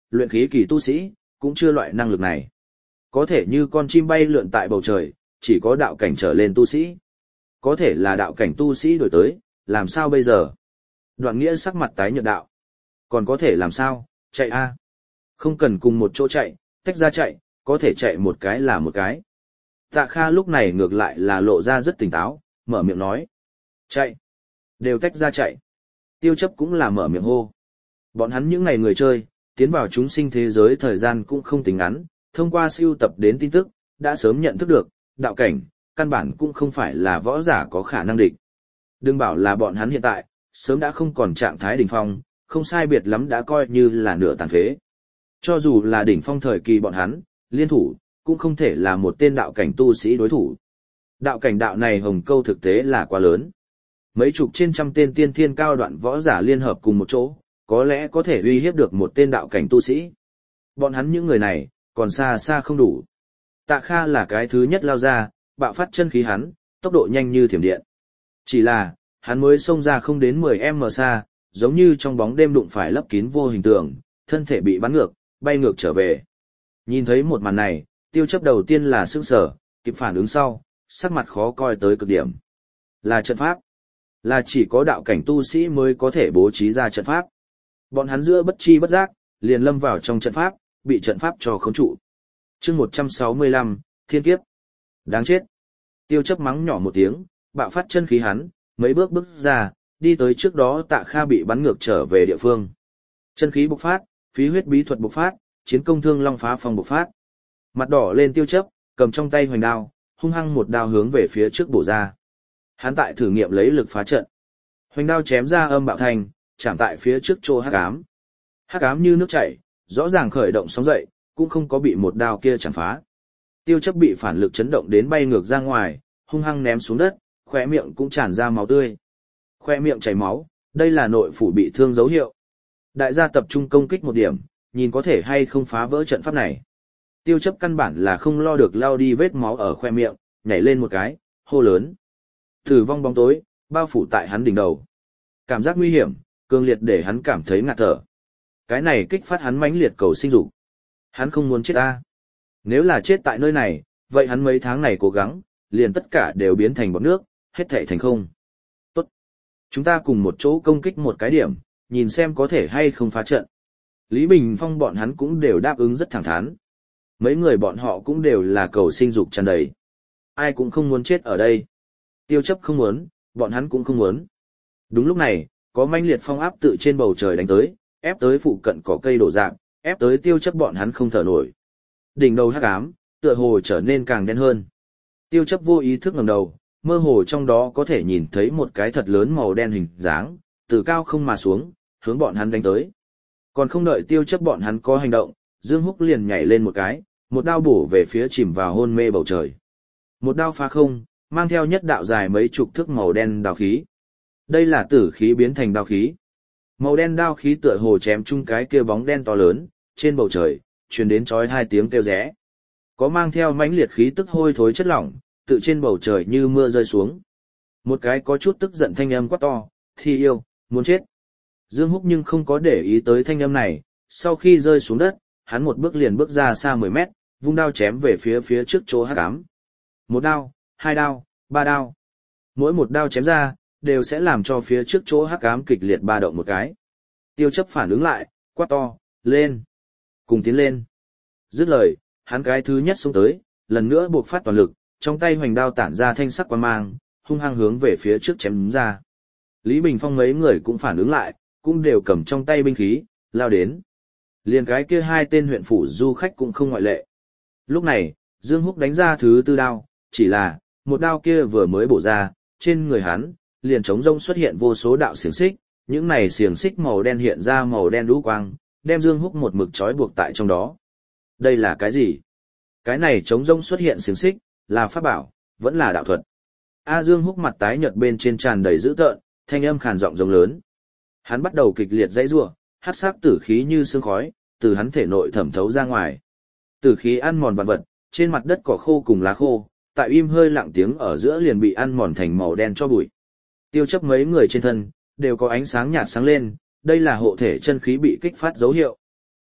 luyện khí kỳ tu sĩ, cũng chưa loại năng lực này. Có thể như con chim bay lượn tại bầu trời, chỉ có đạo cảnh trở lên tu sĩ. Có thể là đạo cảnh tu sĩ đổi tới, làm sao bây giờ? Đoạn Nghĩa sắc mặt tái nhợt đạo. Còn có thể làm sao, chạy a. Không cần cùng một chỗ chạy, tách ra chạy, có thể chạy một cái là một cái. Tạ Kha lúc này ngược lại là lộ ra rất tỉnh táo, mở miệng nói. Chạy. Đều tách ra chạy. Tiêu Chấp cũng là mở miệng hô. Bọn hắn những ngày người chơi, tiến vào chúng sinh thế giới thời gian cũng không tính ngắn, thông qua siêu tập đến tin tức, đã sớm nhận thức được, đạo cảnh, căn bản cũng không phải là võ giả có khả năng địch. Đừng bảo là bọn hắn hiện tại, sớm đã không còn trạng thái đỉnh phong, không sai biệt lắm đã coi như là nửa tàn phế. Cho dù là đỉnh phong thời kỳ bọn hắn, liên thủ, cũng không thể là một tên đạo cảnh tu sĩ đối thủ. Đạo cảnh đạo này hồng câu thực tế là quá lớn. Mấy chục trên trăm tên tiên thiên cao đoạn võ giả liên hợp cùng một chỗ, có lẽ có thể uy hiếp được một tên đạo cảnh tu sĩ. Bọn hắn những người này, còn xa xa không đủ. Tạ Kha là cái thứ nhất lao ra, bạo phát chân khí hắn, tốc độ nhanh như thiểm điện. Chỉ là, hắn mới xông ra không đến 10m xa, giống như trong bóng đêm đụng phải lấp kín vô hình tường, thân thể bị bắn ngược, bay ngược trở về. Nhìn thấy một màn này, Tiêu Chấp đầu tiên là sững sờ, kịp phản ứng sau, sắc mặt khó coi tới cực điểm. Là trận pháp. Là chỉ có đạo cảnh tu sĩ mới có thể bố trí ra trận pháp. Bọn hắn giữa bất chi bất giác, liền lâm vào trong trận pháp, bị trận pháp cho khống trụ. Chương 165, Thiên Kiếp. Đáng chết. Tiêu Chấp mắng nhỏ một tiếng, bạo phát chân khí hắn, mấy bước bước ra, đi tới trước đó Tạ Kha bị bắn ngược trở về địa phương. Chân khí bộc phát, phí huyết bí thuật bộc phát, chiến công thương long phá phong bộc phát. Mặt đỏ lên Tiêu Chấp, cầm trong tay hoành đao, hung hăng một đao hướng về phía trước bổ ra. Hắn tại thử nghiệm lấy lực phá trận. Hoành đao chém ra âm bạo thành, chạm tại phía trước chỗ hắc ám. Hắc ám như nước chảy, rõ ràng khởi động sóng dậy, cũng không có bị một đao kia chạm phá. Tiêu Chấp bị phản lực chấn động đến bay ngược ra ngoài, hung hăng ném xuống đất, khóe miệng cũng tràn ra máu tươi. Khóe miệng chảy máu, đây là nội phủ bị thương dấu hiệu. Đại gia tập trung công kích một điểm, nhìn có thể hay không phá vỡ trận pháp này. Tiêu Chấp căn bản là không lo được lao đi vết máu ở khóe miệng, nhảy lên một cái, hô lớn. Tử vong bóng tối, bao phủ tại hắn đỉnh đầu. Cảm giác nguy hiểm, cường liệt để hắn cảm thấy ngạt thở. Cái này kích phát hắn mãnh liệt cầu sinh dục. Hắn không muốn chết ta. Nếu là chết tại nơi này, vậy hắn mấy tháng này cố gắng, liền tất cả đều biến thành bọt nước, hết thảy thành không. Tốt. Chúng ta cùng một chỗ công kích một cái điểm, nhìn xem có thể hay không phá trận. Lý Bình Phong bọn hắn cũng đều đáp ứng rất thẳng thắn. Mấy người bọn họ cũng đều là cầu sinh dục tràn đầy. Ai cũng không muốn chết ở đây. Tiêu Chấp không muốn, bọn hắn cũng không muốn. Đúng lúc này, có mãnh liệt phong áp tự trên bầu trời đánh tới, ép tới phụ cận cỏ cây đổ rạp, ép tới Tiêu Chấp bọn hắn không thở nổi. Đỉnh đầu hắc ám, tựa hồ trở nên càng đen hơn. Tiêu Chấp vô ý thức ngẩng đầu, mơ hồ trong đó có thể nhìn thấy một cái thật lớn màu đen hình dáng, từ cao không mà xuống, hướng bọn hắn đánh tới. Còn không đợi Tiêu Chấp bọn hắn có hành động, Dương Húc liền nhảy lên một cái, một đao bổ về phía chìm vào hôn mê bầu trời. Một đao phá không, mang theo nhất đạo dài mấy chục thước màu đen đao khí. Đây là tử khí biến thành đao khí. Màu đen đao khí tựa hồ chém chung cái kia bóng đen to lớn, trên bầu trời, truyền đến chói hai tiếng kêu rẽ. Có mang theo mãnh liệt khí tức hôi thối chất lỏng, tự trên bầu trời như mưa rơi xuống. Một cái có chút tức giận thanh âm quát to, Thi yêu, muốn chết. Dương Húc nhưng không có để ý tới thanh âm này, sau khi rơi xuống đất, hắn một bước liền bước ra xa 10 mét, vung đao chém về phía trước chỗ hắc ám. Một đao, hai đao, ba đao. Mỗi một đao chém ra, đều sẽ làm cho phía trước chỗ hắc ám kịch liệt ba động một cái. Tiêu Chấp phản ứng lại, quát to, lên. Cùng tiến lên. Dứt lời, hắn cái thứ nhất xông tới, lần nữa buộc phát toàn lực, trong tay hoành đao tản ra thanh sắc quang mang, hung hăng hướng về phía trước chém ra. Lý Bình Phong mấy người cũng phản ứng lại, cũng đều cầm trong tay binh khí, lao đến. Liền cái kia hai tên huyện phủ du khách cũng không ngoại lệ. Lúc này, Dương Húc đánh ra thứ tư đao, chỉ là, một đao kia vừa mới bổ ra, trên người hắn, liền trống rông xuất hiện vô số đạo xiềng xích, những này xiềng xích màu đen hiện ra màu đen lũ quang, đem Dương Húc một mực trói buộc tại trong đó. Đây là cái gì? Cái này trống rông xuất hiện xiềng xích, là pháp bảo, vẫn là đạo thuật. Dương Húc mặt tái nhợt bên trên tràn đầy dữ tợn, thanh âm khàn giọng giống lớn. Hắn bắt đầu kịch liệt dãy rủa, hắc sắc tử khí như sương khói, từ hắn thể nội thẩm thấu ra ngoài. Tử khí ăn mòn vạn vật, trên mặt đất cỏ khô cùng lá khô, tại im hơi lặng tiếng ở giữa liền bị ăn mòn thành màu đen cho bụi. Tiêu Chấp mấy người trên thân đều có ánh sáng nhạt sáng lên, đây là hộ thể chân khí bị kích phát dấu hiệu.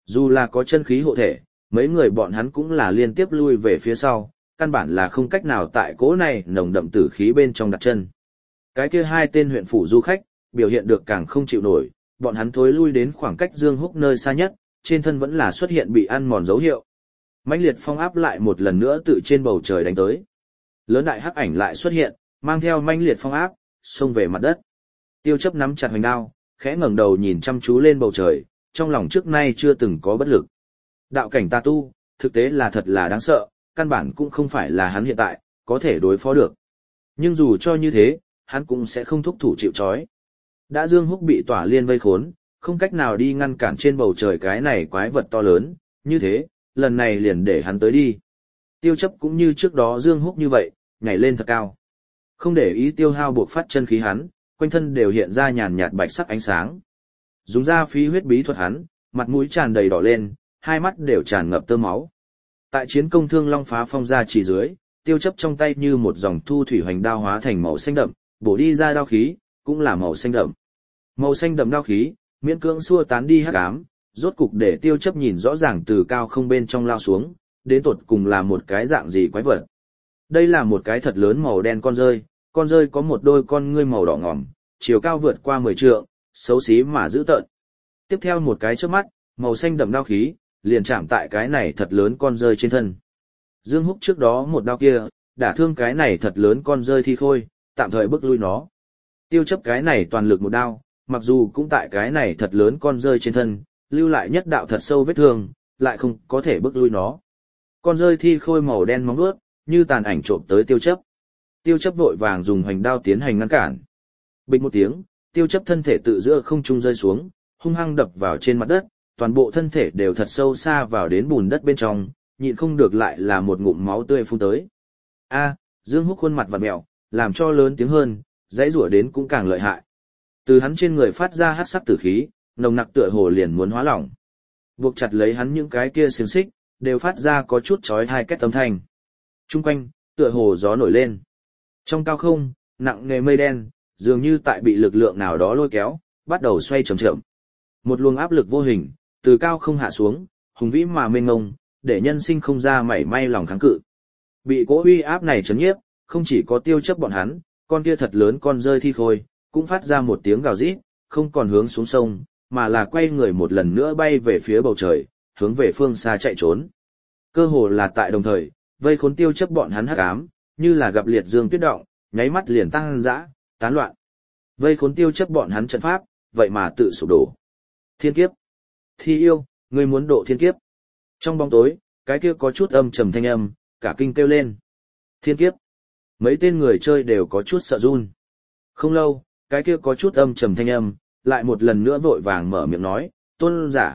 Dù là có chân khí hộ thể, mấy người bọn hắn cũng là liên tiếp lui về phía sau, căn bản là không cách nào tại cỗ này nồng đậm tử khí bên trong đặt chân. Cái kia hai tên huyện phủ du khách, biểu hiện được càng không chịu nổi, bọn hắn thối lui đến khoảng cách Dương Húc nơi xa nhất, trên thân vẫn là xuất hiện bị ăn mòn dấu hiệu. Mãnh liệt phong áp lại một lần nữa tự trên bầu trời đánh tới. Lớn đại hắc ảnh lại xuất hiện, mang theo mãnh liệt phong áp, xông về mặt đất. Tiêu Chấp nắm chặt hoành đao, khẽ ngẩng đầu nhìn chăm chú lên bầu trời, trong lòng trước nay chưa từng có bất lực. Đạo cảnh tà tu, thực tế là thật là đáng sợ, căn bản cũng không phải là hắn hiện tại có thể đối phó được. Nhưng dù cho như thế, hắn cũng sẽ không thúc thủ chịu trói. Đã Dương Húc bị tỏa liên vây khốn, không cách nào đi ngăn cản trên bầu trời cái này quái vật to lớn, như thế, lần này liền để hắn tới đi. Tiêu Chấp cũng như trước đó Dương Húc như vậy, nhảy lên thật cao. Không để ý tiêu hao buộc phát chân khí hắn, quanh thân đều hiện ra nhàn nhạt bạch sắc ánh sáng. Dùng ra phí huyết bí thuật hắn, mặt mũi tràn đầy đỏ lên, hai mắt đều tràn ngập tơ máu. Tại chiến công thương long phá phong ra chỉ dưới, Tiêu Chấp trong tay như một dòng thu thủy hoành đao hóa thành màu xanh đậm, bổ đi ra đao khí, cũng là màu xanh đậm. Màu xanh đậm đao khí, miễn cưỡng xua tán đi hắc ám, rốt cục để Tiêu Chấp nhìn rõ ràng từ cao không bên trong lao xuống, đến tột cùng là một cái dạng gì quái vật. Đây là một cái thật lớn màu đen con rơi có một đôi con ngươi màu đỏ ngòm, chiều cao vượt qua 10 trượng, xấu xí mà dữ tợn. Tiếp theo một cái chớp mắt, màu xanh đậm đao khí liền chạm tại cái này thật lớn con rơi trên thân. Dương Húc trước đó một đao kia, đả thương cái này thật lớn con rơi thi khôi, tạm thời bức lui nó. Tiêu Chấp cái này toàn lực một đao, mặc dù cũng tại cái này thật lớn con rơi trên thân, lưu lại nhất đạo thật sâu vết thương, lại không có thể bức lui nó. Con rơi thi khôi màu đen móng vuốt, như tàn ảnh trộm tới Tiêu Chấp. Tiêu Chấp vội vàng dùng hoành đao tiến hành ngăn cản. Bịch một tiếng, Tiêu Chấp thân thể tự giữa không trung rơi xuống, hung hăng đập vào trên mặt đất, toàn bộ thân thể đều thật sâu xa vào đến bùn đất bên trong, nhịn không được lại là một ngụm máu tươi phun tới. A, Dương Húc khuôn mặt vặn mèo, làm cho lớn tiếng hơn, dãy rủa đến cũng càng lợi hại. Từ hắn trên người phát ra hắc sắc tử khí, nồng nặc tựa hồ liền muốn hóa lỏng. Buộc chặt lấy hắn những cái kia xiềng xích, đều phát ra có chút chói tai két âm thanh. Trung quanh, tựa hồ gió nổi lên. Trong cao không, nặng nề mây đen, dường như tại bị lực lượng nào đó lôi kéo, bắt đầu xoay chậm chậm. Một luồng áp lực vô hình, từ cao không hạ xuống, hùng vĩ mà mênh mông, để nhân sinh không ra mảy may lòng kháng cự. Bị cỗ uy áp này chấn nhiếp, không chỉ có Tiêu Chấp bọn hắn, con kia thật lớn con rơi thi khôi, cũng phát ra một tiếng gào rít, không còn hướng xuống sông, mà là quay người một lần nữa bay về phía bầu trời, hướng về phương xa chạy trốn. Cơ hồ là tại đồng thời, vây khốn Tiêu Chấp bọn hắn hắc ám, như là gặp liệt dương tuyết động, nháy mắt liền tăng dã, tán loạn. Vây khốn Tiêu Chấp bọn hắn trận pháp, vậy mà tự sụp đổ. Thiên kiếp. Thi yêu, ngươi muốn độ thiên kiếp. Trong bóng tối, cái kia có chút âm trầm thanh âm, cả kinh kêu lên. Thiên kiếp. Mấy tên người chơi đều có chút sợ run. Không lâu, cái kia có chút âm trầm thanh âm, lại một lần nữa vội vàng mở miệng nói, tôn giả,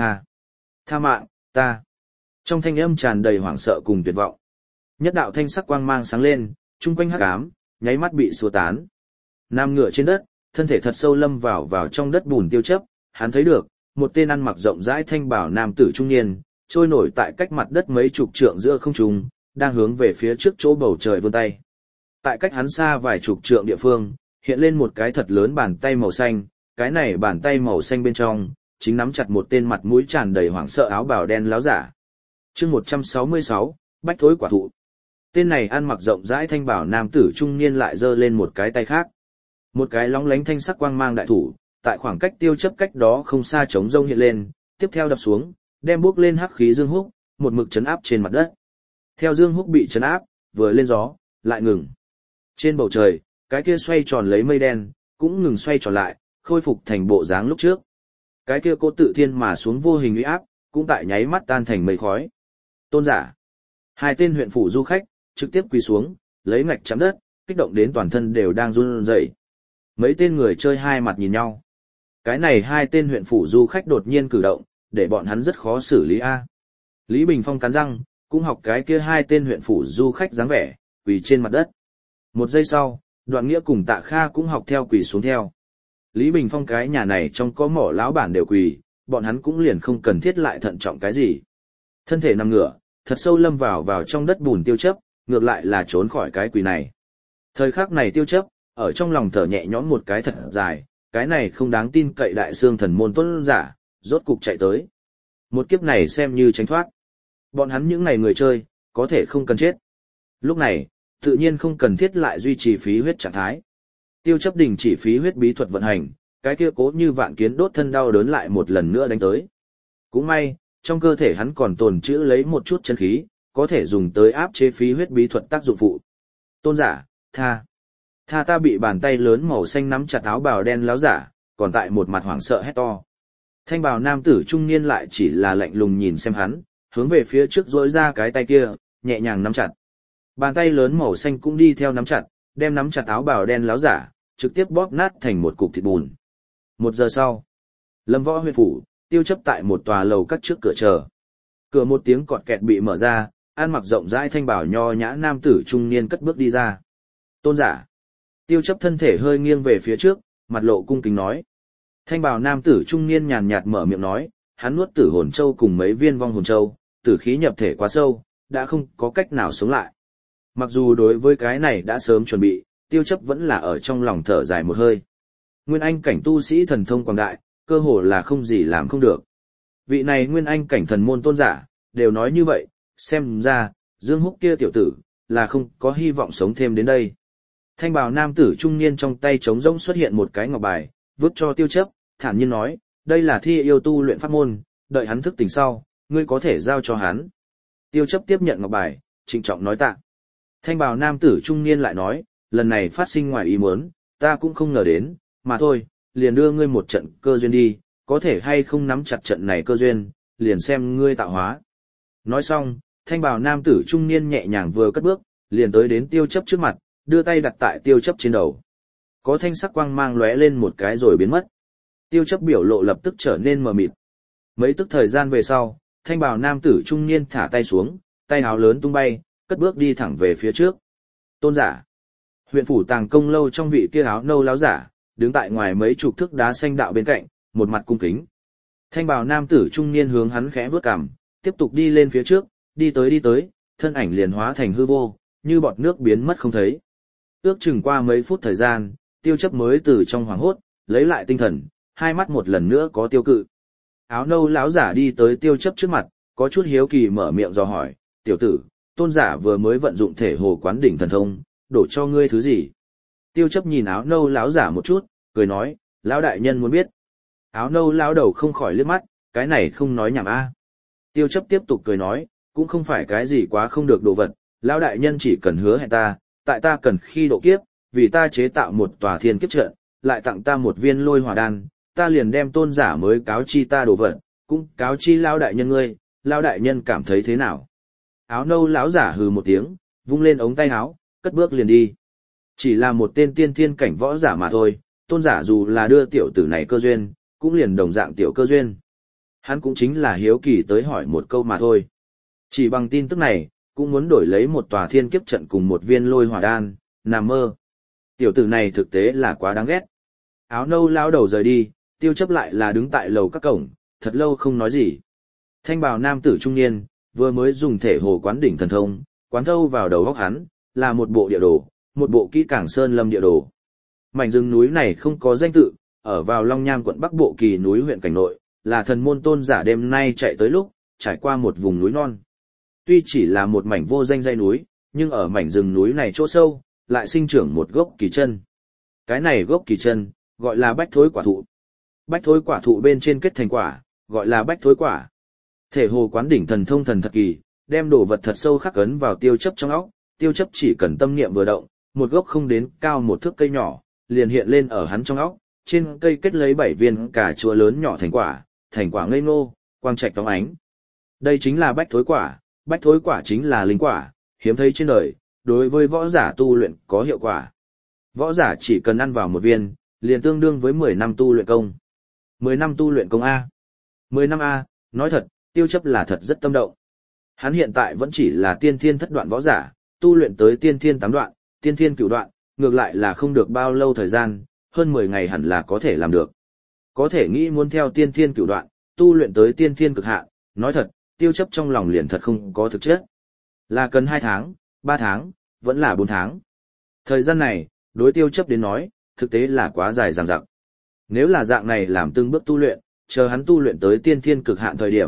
tha mạng, ta. Trong thanh âm tràn đầy hoảng sợ cùng tuyệt vọng. Nhất đạo thanh sắc quang mang sáng lên, chung quanh hắc ám, nháy mắt bị xua tán. Nam ngựa trên đất, thân thể thật sâu lâm vào trong đất bùn Tiêu Chấp, hắn thấy được, một tên ăn mặc rộng rãi thanh bảo nam tử trung niên, trôi nổi tại cách mặt đất mấy chục trượng giữa không trung, đang hướng về phía trước chỗ bầu trời vươn tay. Tại cách hắn xa vài chục trượng địa phương, hiện lên một cái thật lớn bàn tay màu xanh, cái này bàn tay màu xanh bên trong, chính nắm chặt một tên mặt mũi tràn đầy hoảng sợ áo bào đen láo giả. Chương 166, Bách thối quả thụ. Tên này ăn mặc rộng rãi thanh bảo nam tử trung niên lại giơ lên một cái tay khác. Một cái lóng lánh thanh sắc quang mang đại thủ, tại khoảng cách Tiêu Chấp cách đó không xa trống rông hiện lên, tiếp theo đập xuống, đem bước lên hắc khí Dương Húc, một mực chấn áp trên mặt đất. Theo Dương Húc bị chấn áp, vừa lên gió, lại ngừng. Trên bầu trời, cái kia xoay tròn lấy mây đen, cũng ngừng xoay tròn lại, khôi phục thành bộ dáng lúc trước. Cái kia cô tự thiên mà xuống vô hình uy áp, cũng tại nháy mắt tan thành mây khói. Tôn giả. Hai tên huyện phủ du khách, trực tiếp quỳ xuống, lấy ngạch chạm đất, kích động đến toàn thân đều đang run rẩy. Mấy tên người chơi hai mặt nhìn nhau. Cái này hai tên huyện phủ du khách đột nhiên cử động, để bọn hắn rất khó xử lý a. Lý Bình Phong cắn răng, cũng học cái kia hai tên huyện phủ du khách dáng vẻ, quỳ trên mặt đất. Một giây sau, Đoạn Nghĩa cùng Tạ Kha cũng học theo quỳ xuống theo. Lý Bình Phong cái nhà này trong có mỏ lão bản đều quỳ, bọn hắn cũng liền không cần thiết lại thận trọng cái gì. Thân thể nằm ngửa, thật sâu lâm vào trong đất bùn Tiêu Chấp, ngược lại là trốn khỏi cái quỳ này. Thời khắc này Tiêu Chấp, ở trong lòng thở nhẹ nhõm một cái thật dài, cái này không đáng tin cậy đại xương thần môn tuấn giả, rốt cục chạy tới. Một kiếp này xem như tránh thoát. Bọn hắn những ngày người chơi, có thể không cần chết. Lúc này, tự nhiên không cần thiết lại duy trì phí huyết trạng thái. Tiêu chấp đình chỉ phí huyết bí thuật vận hành, cái kia cố như vạn kiến đốt thân đau đớn lại một lần nữa đánh tới. Cũng may, trong cơ thể hắn còn tồn trữ lấy một chút chân khí, có thể dùng tới áp chế phí huyết bí thuật tác dụng phụ. Tôn giả, tha ta, bị bàn tay lớn màu xanh nắm chặt áo bào đen láo giả, còn tại một mặt hoảng sợ hét to. Thanh bào nam tử trung niên lại chỉ là lạnh lùng nhìn xem hắn, hướng về phía trước duỗi ra cái tay kia, nhẹ nhàng nắm chặt. Bàn tay lớn màu xanh cũng đi theo nắm chặt, đem nắm chặt áo bào đen láo giả, trực tiếp bóp nát thành một cục thịt bùn. 1 giờ sau, Lâm Võ huyện phủ, Tiêu chấp tại một tòa lầu các trước cửa chờ. Cửa một tiếng cọt kẹt bị mở ra, ăn mặc rộng rãi thanh bảo nho nhã nam tử trung niên cất bước đi ra. Tôn giả. Tiêu chấp thân thể hơi nghiêng về phía trước, mặt lộ cung kính nói. Thanh bảo nam tử trung niên nhàn nhạt mở miệng nói, hắn nuốt tử hồn châu cùng mấy viên vong hồn châu, tử khí nhập thể quá sâu, đã không có cách nào sống lại. Mặc dù đối với cái này đã sớm chuẩn bị, tiêu chấp vẫn là ở trong lòng thở dài một hơi. Nguyên anh cảnh tu sĩ thần thông quảng đại, cơ hồ là không gì làm không được. Vị này nguyên anh cảnh thần môn tôn giả, đều nói như vậy, xem ra, Dương Húc kia tiểu tử, là không có hy vọng sống thêm đến đây. Thanh bào nam tử trung niên trong tay trống rỗng xuất hiện một cái ngọc bài, vứt cho tiêu chấp, thản nhiên nói, đây là thi yêu tu luyện pháp môn, đợi hắn thức tỉnh sau, ngươi có thể giao cho hắn. Tiêu chấp tiếp nhận ngọc bài, trịnh trọng nói tạ. Thanh bào nam tử trung niên lại nói, lần này phát sinh ngoài ý muốn, ta cũng không ngờ đến, mà thôi, liền đưa ngươi một trận cơ duyên đi, có thể hay không nắm chặt trận này cơ duyên, liền xem ngươi tạo hóa. Nói xong, thanh bào nam tử trung niên nhẹ nhàng vừa cất bước, liền tới đến tiêu chấp trước mặt, đưa tay đặt tại tiêu chấp trên đầu. Có thanh sắc quang mang lóe lên một cái rồi biến mất. Tiêu chấp biểu lộ lập tức trở nên mờ mịt. Mấy tức thời gian về sau, thanh bào nam tử trung niên thả tay xuống, tay áo lớn tung bay, cất bước đi thẳng về phía trước. Tôn giả. Huyện phủ Tàng Công lâu trong vị kia áo nâu láo giả, đứng tại ngoài mấy chục thước đá xanh đạo bên cạnh, một mặt cung kính. Thanh bào nam tử trung niên hướng hắn khẽ vuốt cằm, tiếp tục đi lên phía trước, đi tới, thân ảnh liền hóa thành hư vô, như bọt nước biến mất không thấy. Ước chừng qua mấy phút thời gian, tiêu chấp mới từ trong hoàng hốt, lấy lại tinh thần, hai mắt một lần nữa có tiêu cự. Áo nâu láo giả đi tới tiêu chấp trước mặt, có chút hiếu kỳ mở miệng dò hỏi, tiểu tử, tôn giả vừa mới vận dụng thể hồ quán đỉnh thần thông, đổ cho ngươi thứ gì? Tiêu chấp nhìn áo nâu láo giả một chút, cười nói, lão đại nhân muốn biết. Áo nâu láo đầu không khỏi liếc mắt, cái này không nói nhảm a. Tiêu chấp tiếp tục cười nói, cũng không phải cái gì quá không được đồ vật, lão đại nhân chỉ cần hứa hẹn ta, tại ta cần khi độ kiếp, vì ta chế tạo một tòa thiên kiếp trận, lại tặng ta một viên lôi hỏa đan, ta liền đem tôn giả mới cáo chi ta đồ vật, cũng cáo chi lão đại nhân ngươi, lão đại nhân cảm thấy thế nào? Áo nâu láo giả hừ một tiếng, vung lên ống tay áo, cất bước liền đi. Chỉ là một tên tiên thiên cảnh võ giả mà thôi, tôn giả dù là đưa tiểu tử này cơ duyên, cũng liền đồng dạng tiểu cơ duyên. Hắn cũng chính là hiếu kỳ tới hỏi một câu mà thôi. Chỉ bằng tin tức này, cũng muốn đổi lấy một tòa thiên kiếp trận cùng một viên lôi hỏa đan, nằm mơ. Tiểu tử này thực tế là quá đáng ghét. Áo nâu lao đầu rời đi, tiêu chấp lại là đứng tại lầu các cổng, thật lâu không nói gì. Thanh bào nam tử trung niên, vừa mới dùng thể hồ quán đỉnh thần thông, quán thâu vào đầu óc hắn, là một bộ địa đồ, một bộ kỹ cảng sơn lâm địa đồ. Mảnh rừng núi này không có danh tự, ở vào Long Nham quận Bắc Bộ Kỳ núi huyện cảnh nội, là thần môn tôn giả đêm nay chạy tới lúc, trải qua một vùng núi non. Tuy chỉ là một mảnh vô danh dãy núi, nhưng ở mảnh rừng núi này chỗ sâu, lại sinh trưởng một gốc kỳ chân. Cái này gốc kỳ chân, gọi là bách thối quả thụ. Bách thối quả thụ bên trên kết thành quả, gọi là bách thối quả. Thể hồ quán đỉnh thần thông thần thật kỳ, đem đồ vật thật sâu khắc ấn vào tiêu chấp trong óc, tiêu chấp chỉ cần tâm niệm vừa động, một gốc không đến cao một thước cây nhỏ, liền hiện lên ở hắn trong óc, trên cây kết lấy 7 viên cà chua lớn nhỏ thành quả ngây ngô, quang trạch tóng ánh. Đây chính là bách thối quả chính là linh quả, hiếm thấy trên đời, đối với võ giả tu luyện có hiệu quả. Võ giả chỉ cần ăn vào một viên, liền tương đương với 10 năm tu luyện công. 10 năm tu luyện công A. 10 năm A, nói thật, tiêu chấp là thật rất tâm động. Hắn hiện tại vẫn chỉ là tiên thiên thất đoạn võ giả, tu luyện tới tiên thiên 8 đoạn, tiên thiên cửu đoạn, ngược lại là không được bao lâu thời gian, hơn 10 ngày hẳn là có thể làm được. Có thể nghĩ muốn theo tiên thiên cửu đoạn, tu luyện tới tiên thiên cực hạn, nói thật, tiêu chấp trong lòng liền thật không có thực chất. Là cần 2 tháng, 3 tháng, vẫn là 4 tháng. Thời gian này, đối tiêu chấp đến nói, thực tế là quá dài dằng dặc. Nếu là dạng này làm từng bước tu luyện, chờ hắn tu luyện tới tiên thiên cực hạn thời điểm,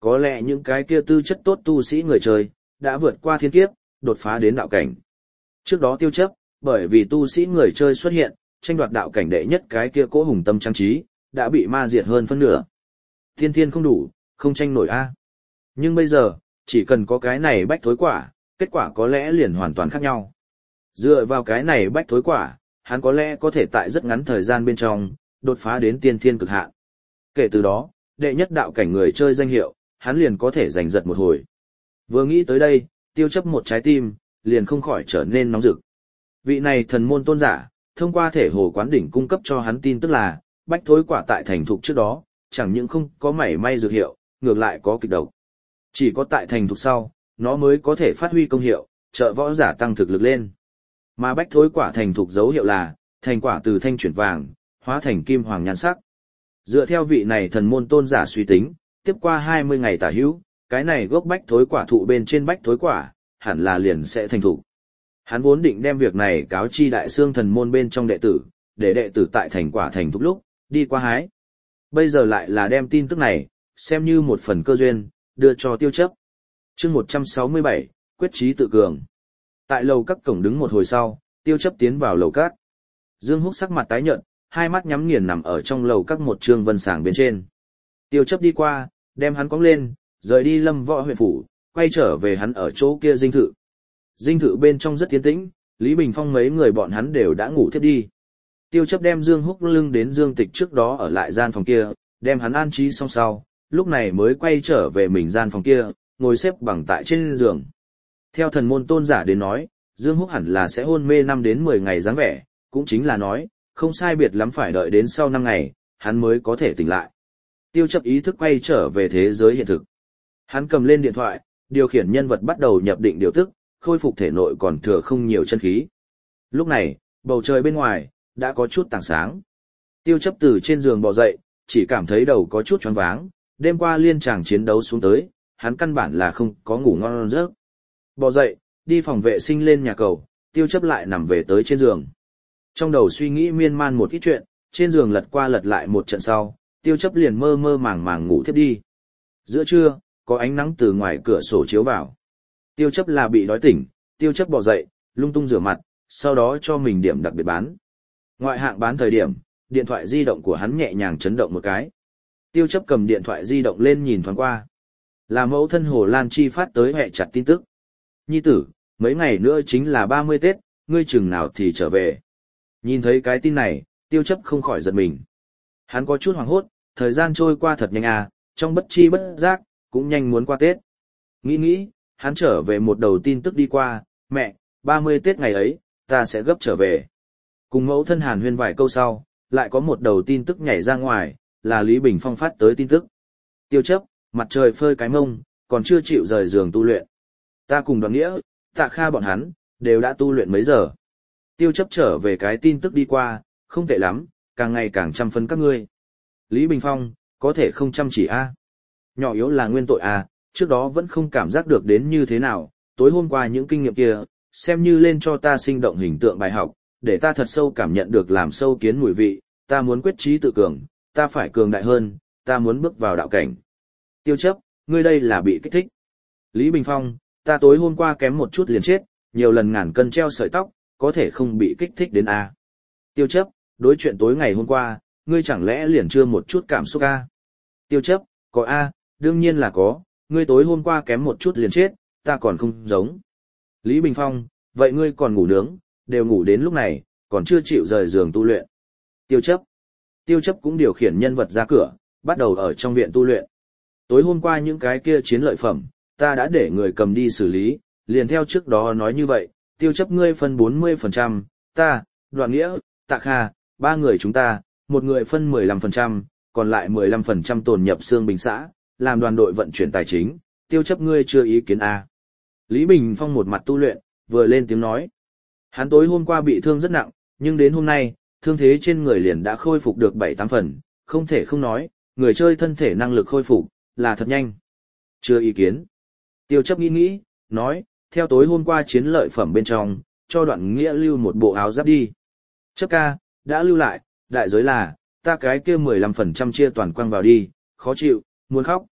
có lẽ những cái kia tư chất tốt tu sĩ người chơi, đã vượt qua thiên kiếp, đột phá đến đạo cảnh. Trước đó Tiêu Chấp, bởi vì tu sĩ người chơi xuất hiện, tranh đoạt đạo cảnh đệ nhất cái kia cỗ hùng tâm trang trí, đã bị ma diệt hơn phân nửa. Thiên thiên không đủ, không tranh nổi a. Nhưng bây giờ, chỉ cần có cái này bách thối quả, kết quả có lẽ liền hoàn toàn khác nhau. Dựa vào cái này bách thối quả, hắn có lẽ có thể tại rất ngắn thời gian bên trong, đột phá đến tiên thiên cực hạn. Kể từ đó, đệ nhất đạo cảnh người chơi danh hiệu, hắn liền có thể giành giật một hồi. Vừa nghĩ tới đây, Tiêu Chấp một trái tim, liền không khỏi trở nên nóng rực. Vị này thần môn tôn giả, thông qua thể hồ quán đỉnh cung cấp cho hắn tin tức là, bách thối quả tại thành thục trước đó, chẳng những không có mảy may dược hiệu, ngược lại có kịch độc. Chỉ có tại thành thục sau, nó mới có thể phát huy công hiệu, trợ võ giả tăng thực lực lên. Mà bách thối quả thành thục dấu hiệu là, thành quả từ thanh chuyển vàng, hóa thành kim hoàng nhan sắc. Dựa theo vị này thần môn tôn giả suy tính, tiếp qua 20 ngày tả hữu, cái này gốc bách thối quả thụ bên trên bách thối quả, hẳn là liền sẽ thành thục. Hắn vốn định đem việc này cáo chi đại xương thần môn bên trong đệ tử, để đệ tử tại thành quả thành thục lúc, đi qua hái. Bây giờ lại là đem tin tức này, xem như một phần cơ duyên, đưa cho Tiêu Chấp. Chương 167, quyết chí tự cường. Tại lầu các cổng đứng một hồi sau, Tiêu Chấp tiến vào lầu các. Dương Húc sắc mặt tái nhợt, hai mắt nhắm nghiền nằm ở trong lầu các một trương vân sàng bên trên. Tiêu Chấp đi qua, đem hắn cõng lên, rời đi Lâm Võ huyện phủ, quay trở về hắn ở chỗ kia dinh thự. Dinh thự bên trong rất yên tĩnh, Lý Bình Phong mấy người bọn hắn đều đã ngủ thiếp đi. Tiêu Chấp đem Dương Húc lưng đến Dương Tịch trước đó ở lại gian phòng kia, đem hắn an trí xong sau, lúc này mới quay trở về mình gian phòng kia, ngồi xếp bằng tại trên giường. Theo thần môn tôn giả đến nói, Dương Húc hẳn là sẽ hôn mê 5 đến 10 ngày dáng vẻ, cũng chính là nói, không sai biệt lắm phải đợi đến sau 5 ngày, hắn mới có thể tỉnh lại. Tiêu Chấp ý thức quay trở về thế giới hiện thực. Hắn cầm lên điện thoại, điều khiển nhân vật bắt đầu nhập định điều tức, khôi phục thể nội còn thừa không nhiều chân khí. Lúc này, bầu trời bên ngoài, đã có chút tảng sáng. Tiêu Chấp từ trên giường bò dậy, chỉ cảm thấy đầu có chút choáng váng, đêm qua liên tràng chiến đấu xuống tới, hắn căn bản là không có ngủ ngon giấc. Bò dậy, đi phòng vệ sinh lên nhà cầu, Tiêu Chấp lại nằm về tới trên giường. Trong đầu suy nghĩ miên man một ít chuyện, trên giường lật qua lật lại một trận sau, Tiêu Chấp liền mơ mơ màng màng ngủ thiếp đi. Giữa trưa, có ánh nắng từ ngoài cửa sổ chiếu vào. Tiêu Chấp là bị đói tỉnh, Tiêu Chấp bò dậy, lung tung rửa mặt, sau đó cho mình điểm đặc biệt bán. Ngoại hạng bán thời điểm, điện thoại di động của hắn nhẹ nhàng chấn động một cái. Tiêu Chấp cầm điện thoại di động lên nhìn thoáng qua. Là mẫu thân Hồ Lan Chi phát tới hẹ chặt tin tức. Nhi tử, mấy ngày nữa chính là 30 Tết, ngươi chừng nào thì trở về. Nhìn thấy cái tin này, Tiêu Chấp không khỏi giật mình. Hắn có chút hoảng hốt, thời gian trôi qua thật nhanh à, trong bất chi bất giác, cũng nhanh muốn qua Tết. Nghĩ, hắn trở về một đầu tin tức đi qua, mẹ, 30 Tết ngày ấy, ta sẽ gấp trở về. Cùng mẫu thân hàn huyên vài câu sau, lại có một đầu tin tức nhảy ra ngoài, là Lý Bình Phong phát tới tin tức. Tiêu Chấp, mặt trời phơi cái mông, còn chưa chịu rời giường tu luyện. Ta cùng Đoàn Nghĩa, Tạ Kha bọn hắn, đều đã tu luyện mấy giờ. Tiêu Chấp trở về cái tin tức đi qua, không tệ lắm, càng ngày càng chăm phấn các ngươi. Lý Bình Phong, có thể không chăm chỉ a. Nhỏ yếu là nguyên tội a, trước đó vẫn không cảm giác được đến như thế nào, tối hôm qua những kinh nghiệm kia, xem như lên cho ta sinh động hình tượng bài học, để ta thật sâu cảm nhận được làm sâu kiến mùi vị, ta muốn quyết chí tự cường, ta phải cường đại hơn, ta muốn bước vào đạo cảnh. Tiêu Chấp, ngươi đây là bị kích thích. Lý Bình Phong, ta tối hôm qua kém một chút liền chết, nhiều lần ngàn cân treo sợi tóc, có thể không bị kích thích đến a. Tiêu Chấp, đối chuyện tối ngày hôm qua, ngươi chẳng lẽ liền chưa một chút cảm xúc a? Tiêu Chấp, có a, đương nhiên là có, ngươi tối hôm qua kém một chút liền chết, ta còn không giống. Lý Bình Phong, vậy ngươi còn ngủ nướng, đều ngủ đến lúc này, còn chưa chịu rời giường tu luyện. Tiêu Chấp cũng điều khiển nhân vật ra cửa, bắt đầu ở trong viện tu luyện. Tối hôm qua những cái kia chiến lợi phẩm, ta đã để người cầm đi xử lý, liền theo trước đó nói như vậy, Tiêu Chấp ngươi phân 40%, ta, Đoàn Nghĩa, Tạ Kha, 3 người chúng ta, một người phân 15%, còn lại 15% tồn nhập Xương Bình xã, làm đoàn đội vận chuyển tài chính, Tiêu Chấp ngươi chưa ý kiến a. Lý Bình Phong một mặt tu luyện, vừa lên tiếng nói. Hắn tối hôm qua bị thương rất nặng, nhưng đến hôm nay, thương thế trên người liền đã khôi phục được 7-8 phần, không thể không nói, người chơi thân thể năng lực khôi phục, là thật nhanh. Chưa ý kiến. Tiêu Chấp nghĩ, nói, theo tối hôm qua chiến lợi phẩm bên trong, cho Đoạn Nghĩa lưu một bộ áo giáp đi. Chấp ca, đã lưu lại, đại giới là, ta cái kia 15% chia toàn quăng vào đi, khó chịu, muốn khóc.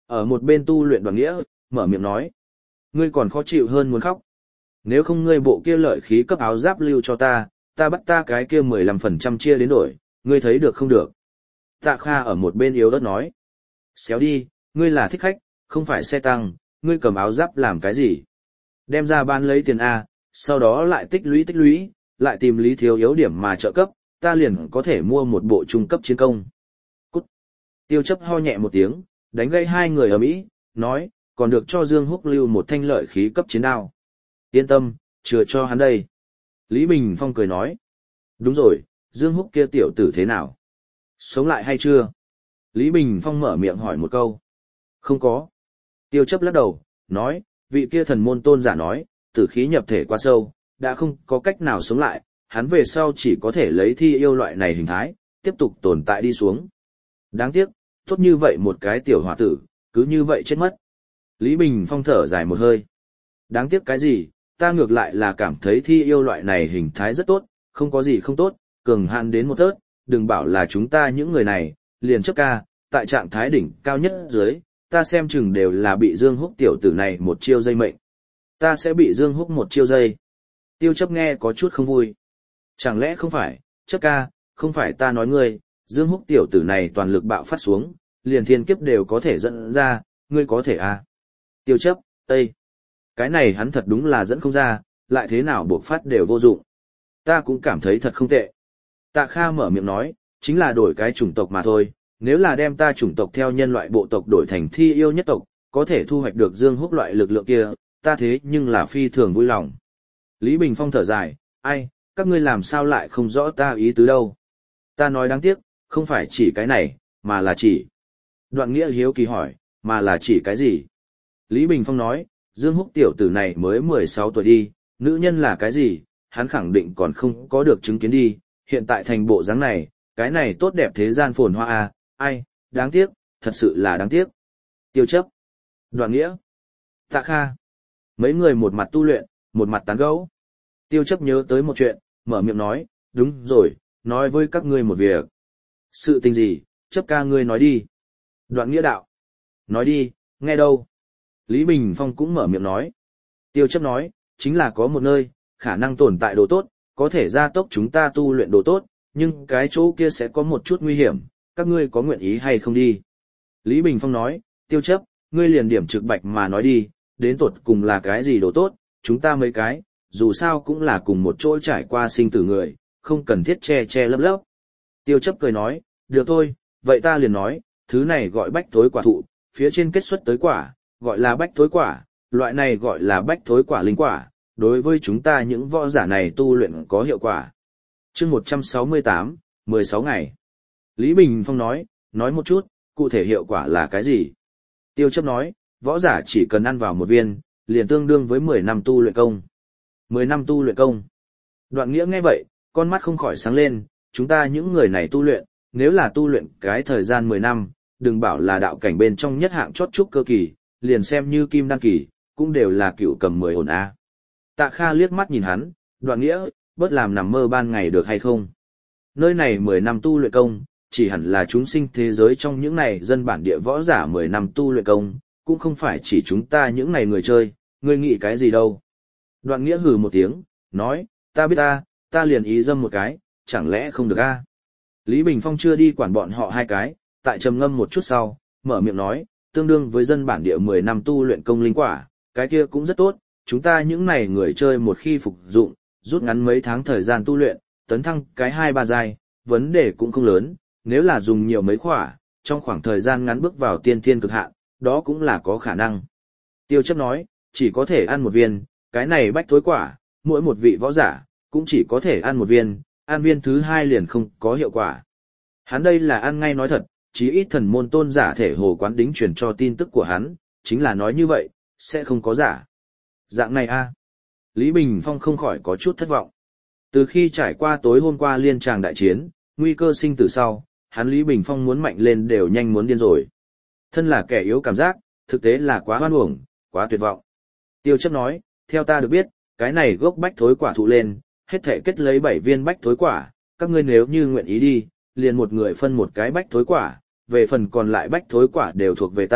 Ở một bên tu luyện Đoạn Nghĩa, mở miệng nói. Ngươi còn khó chịu hơn muốn khóc. Nếu không ngươi bộ kia lợi khí cấp áo giáp lưu cho ta, ta bắt ta cái kia 15% chia đến đổi, ngươi thấy được không được? Tạ Kha ở một bên yếu ớt nói. Xéo đi, ngươi là thích khách, không phải xe tăng, ngươi cầm áo giáp làm cái gì? Đem ra bán lấy tiền A, sau đó lại tích lũy, lại tìm Lý Thiếu yếu điểm mà trợ cấp, ta liền có thể mua một bộ trung cấp chiến công. Cút. Tiêu chấp ho nhẹ một tiếng, đánh gây hai người ở Mỹ, nói, còn được cho Dương Húc lưu một thanh lợi khí cấp chiến đao. Yên tâm, chừa cho hắn đây. Lý Bình Phong cười nói. Đúng rồi, Dương Húc kia tiểu tử thế nào? Sống lại hay chưa? Lý Bình Phong mở miệng hỏi một câu. Không có. Tiêu chấp lắc đầu, nói, vị kia thần môn tôn giả nói, tử khí nhập thể quá sâu, đã không có cách nào sống lại, hắn về sau chỉ có thể lấy thi yêu loại này hình thái, tiếp tục tồn tại đi xuống. Đáng tiếc, tốt như vậy một cái tiểu hòa tử, cứ như vậy chết mất. Lý Bình Phong thở dài một hơi. Đáng tiếc cái gì, ta ngược lại là cảm thấy thi yêu loại này hình thái rất tốt, không có gì không tốt, cường hạn đến một tớt, đừng bảo là chúng ta những người này, liền chấp ca, tại trạng thái đỉnh cao nhất dưới, ta xem chừng đều là bị Dương Húc tiểu tử này một chiêu dây mệnh. Ta sẽ bị Dương Húc một chiêu dây. Tiêu chấp nghe có chút không vui. Chẳng lẽ không phải, chấp ca, không phải ta nói ngươi, Dương Húc tiểu tử này toàn lực bạo phát xuống, liền thiên kiếp đều có thể dẫn ra, ngươi có thể à? Tiêu chấp, Tây. Cái này hắn thật đúng là dẫn không ra, lại thế nào buộc phát đều vô dụng. Ta cũng cảm thấy thật không tệ. Tạ Kha mở miệng nói, chính là đổi cái chủng tộc mà thôi, nếu là đem ta chủng tộc theo nhân loại bộ tộc đổi thành thi yêu nhất tộc, có thể thu hoạch được Dương Húc loại lực lượng kia, ta thế nhưng là phi thường vui lòng. Lý Bình Phong thở dài, ai, các ngươi làm sao lại không rõ ta ý tứ đâu. Ta nói đáng tiếc, không phải chỉ cái này, mà là chỉ. Đoạn Nghĩa hiếu kỳ hỏi, mà là chỉ cái gì? Lý Bình Phong nói, Dương Húc tiểu tử này mới 16 tuổi đi, nữ nhân là cái gì, hắn khẳng định còn không có được chứng kiến đi, hiện tại thành bộ dáng này, cái này tốt đẹp thế gian phồn hoa à, ai, đáng tiếc, thật sự là đáng tiếc. Tiêu chấp, Đoạn Nghĩa, Tạ Kha, mấy người một mặt tu luyện, một mặt tán gẫu. Tiêu chấp nhớ tới một chuyện, mở miệng nói, đúng rồi, nói với các ngươi một việc. Sự tình gì, chấp ca ngươi nói đi. Đoạn Nghĩa đạo, nói đi, nghe đâu. Lý Bình Phong cũng mở miệng nói. Tiêu chấp nói, chính là có một nơi, khả năng tồn tại đồ tốt, có thể gia tốc chúng ta tu luyện đồ tốt, nhưng cái chỗ kia sẽ có một chút nguy hiểm, các ngươi có nguyện ý hay không đi? Lý Bình Phong nói, tiêu chấp, ngươi liền điểm trực bạch mà nói đi, đến tột cùng là cái gì đồ tốt, chúng ta mấy cái, dù sao cũng là cùng một chỗ trải qua sinh tử người, không cần thiết che che lấp lấp. Tiêu chấp cười nói, được thôi, vậy ta liền nói, thứ này gọi bách thối quả thụ, phía trên kết xuất tới quả, gọi là bách thối quả, loại này gọi là bách thối quả linh quả, đối với chúng ta những võ giả này tu luyện có hiệu quả. Chương 168, 16 ngày. Lý Bình Phong nói một chút, cụ thể hiệu quả là cái gì? Tiêu chấp nói, võ giả chỉ cần ăn vào một viên, liền tương đương với 10 năm tu luyện công. 10 năm tu luyện công. Đoạn Nghĩa nghe vậy, con mắt không khỏi sáng lên, chúng ta những người này tu luyện, nếu là tu luyện cái thời gian 10 năm, đừng bảo là đạo cảnh bên trong nhất hạng chót trúc cơ kỳ, liền xem như kim đăng kỳ, cũng đều là cựu cầm 10 ổn a. Tạ Kha liếc mắt nhìn hắn, Đoạn Nghĩa, bớt làm nằm mơ ban ngày được hay không? Nơi này 10 năm tu luyện công, chỉ hẳn là chúng sinh thế giới trong những này dân bản địa võ giả 10 năm tu luyện công, cũng không phải chỉ chúng ta những này người chơi, ngươi nghĩ cái gì đâu. Đoạn Nghĩa hừ một tiếng, nói, ta biết ta liền ý dâm một cái, chẳng lẽ không được a? Lý Bình Phong chưa đi quản bọn họ hai cái, tại trầm ngâm một chút sau, mở miệng nói, tương đương với dân bản địa 10 năm tu luyện công linh quả, cái kia cũng rất tốt, chúng ta những này người chơi một khi phục dụng, rút ngắn mấy tháng thời gian tu luyện, tấn thăng cái 2-3 giai, vấn đề cũng không lớn, nếu là dùng nhiều mấy khỏa, trong khoảng thời gian ngắn bước vào tiên thiên cực hạn, đó cũng là có khả năng. Tiêu chấp nói, chỉ có thể ăn một viên, cái này bách thối quả, mỗi một vị võ giả, cũng chỉ có thể ăn một viên, ăn viên thứ hai liền không có hiệu quả. Hắn đây là ăn ngay nói thật, chí ít thần môn tôn giả thể hồ quán đính truyền cho tin tức của hắn, chính là nói như vậy, sẽ không có giả. Dạng này a. Lý Bình Phong không khỏi có chút thất vọng. Từ khi trải qua tối hôm qua liên tràng đại chiến, nguy cơ sinh tử sau, hắn Lý Bình Phong muốn mạnh lên đều nhanh muốn điên rồi. Thân là kẻ yếu cảm giác, thực tế là quá hoan uổng, quá tuyệt vọng. Tiêu chấp nói, theo ta được biết, cái này gốc bách thối quả thụ lên, hết thể kết lấy 7 viên bách thối quả, các ngươi nếu như nguyện ý đi, liền một người phân một cái bách thối quả, về phần còn lại bách thối quả đều thuộc về ta,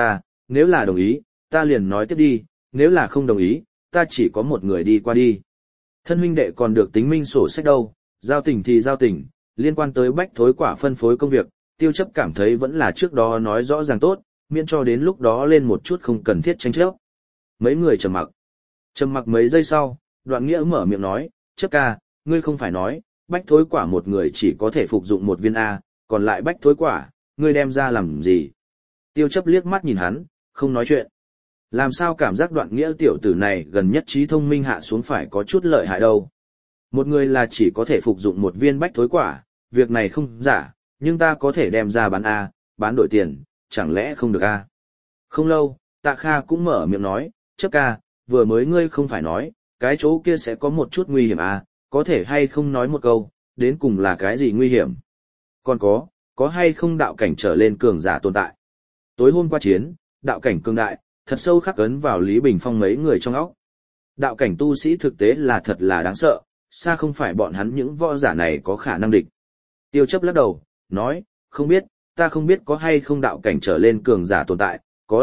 nếu là đồng ý, ta liền nói tiếp đi, nếu là không đồng ý, ta chỉ có một người đi qua đi. Thân huynh đệ còn được tính minh sổ sách đâu, giao tình thì giao tình, liên quan tới bách thối quả phân phối công việc, Tiêu Chấp cảm thấy vẫn là trước đó nói rõ ràng tốt, miễn cho đến lúc đó lên một chút không cần thiết tranh chấp. Mấy người trầm mặc. Trầm mặc mấy giây sau, Đoạn Nghĩa mở miệng nói, Chấp ca, ngươi không phải nói, bách thối quả một người chỉ có thể phục dụng một viên A, còn lại bách thối quả, ngươi đem ra làm gì? Tiêu Chấp liếc mắt nhìn hắn, không nói chuyện. Làm sao cảm giác Đoạn Nghĩa tiểu tử này gần nhất trí thông minh hạ xuống phải có chút lợi hại đâu. Một người là chỉ có thể phục dụng một viên bách thối quả, việc này không giả, nhưng ta có thể đem ra bán A, bán đổi tiền, chẳng lẽ không được A. Không lâu, Tạ Kha cũng mở miệng nói, Chấp ca, vừa mới ngươi không phải nói, cái chỗ kia sẽ có một chút nguy hiểm A, có thể hay không nói một câu, đến cùng là cái gì nguy hiểm. Còn có hay không đạo cảnh trở lên cường giả tồn tại. Tối hôm qua chiến, đạo cảnh cường đại, thật sâu khắc ấn vào Lý Bình Phong mấy người trong óc. Đạo cảnh tu sĩ thực tế là thật là đáng sợ, xa không phải bọn hắn những võ giả này có khả năng địch. Tiêu Chấp lắc đầu, nói, không biết, ta không biết có hay không đạo cảnh trở lên cường giả tồn tại, có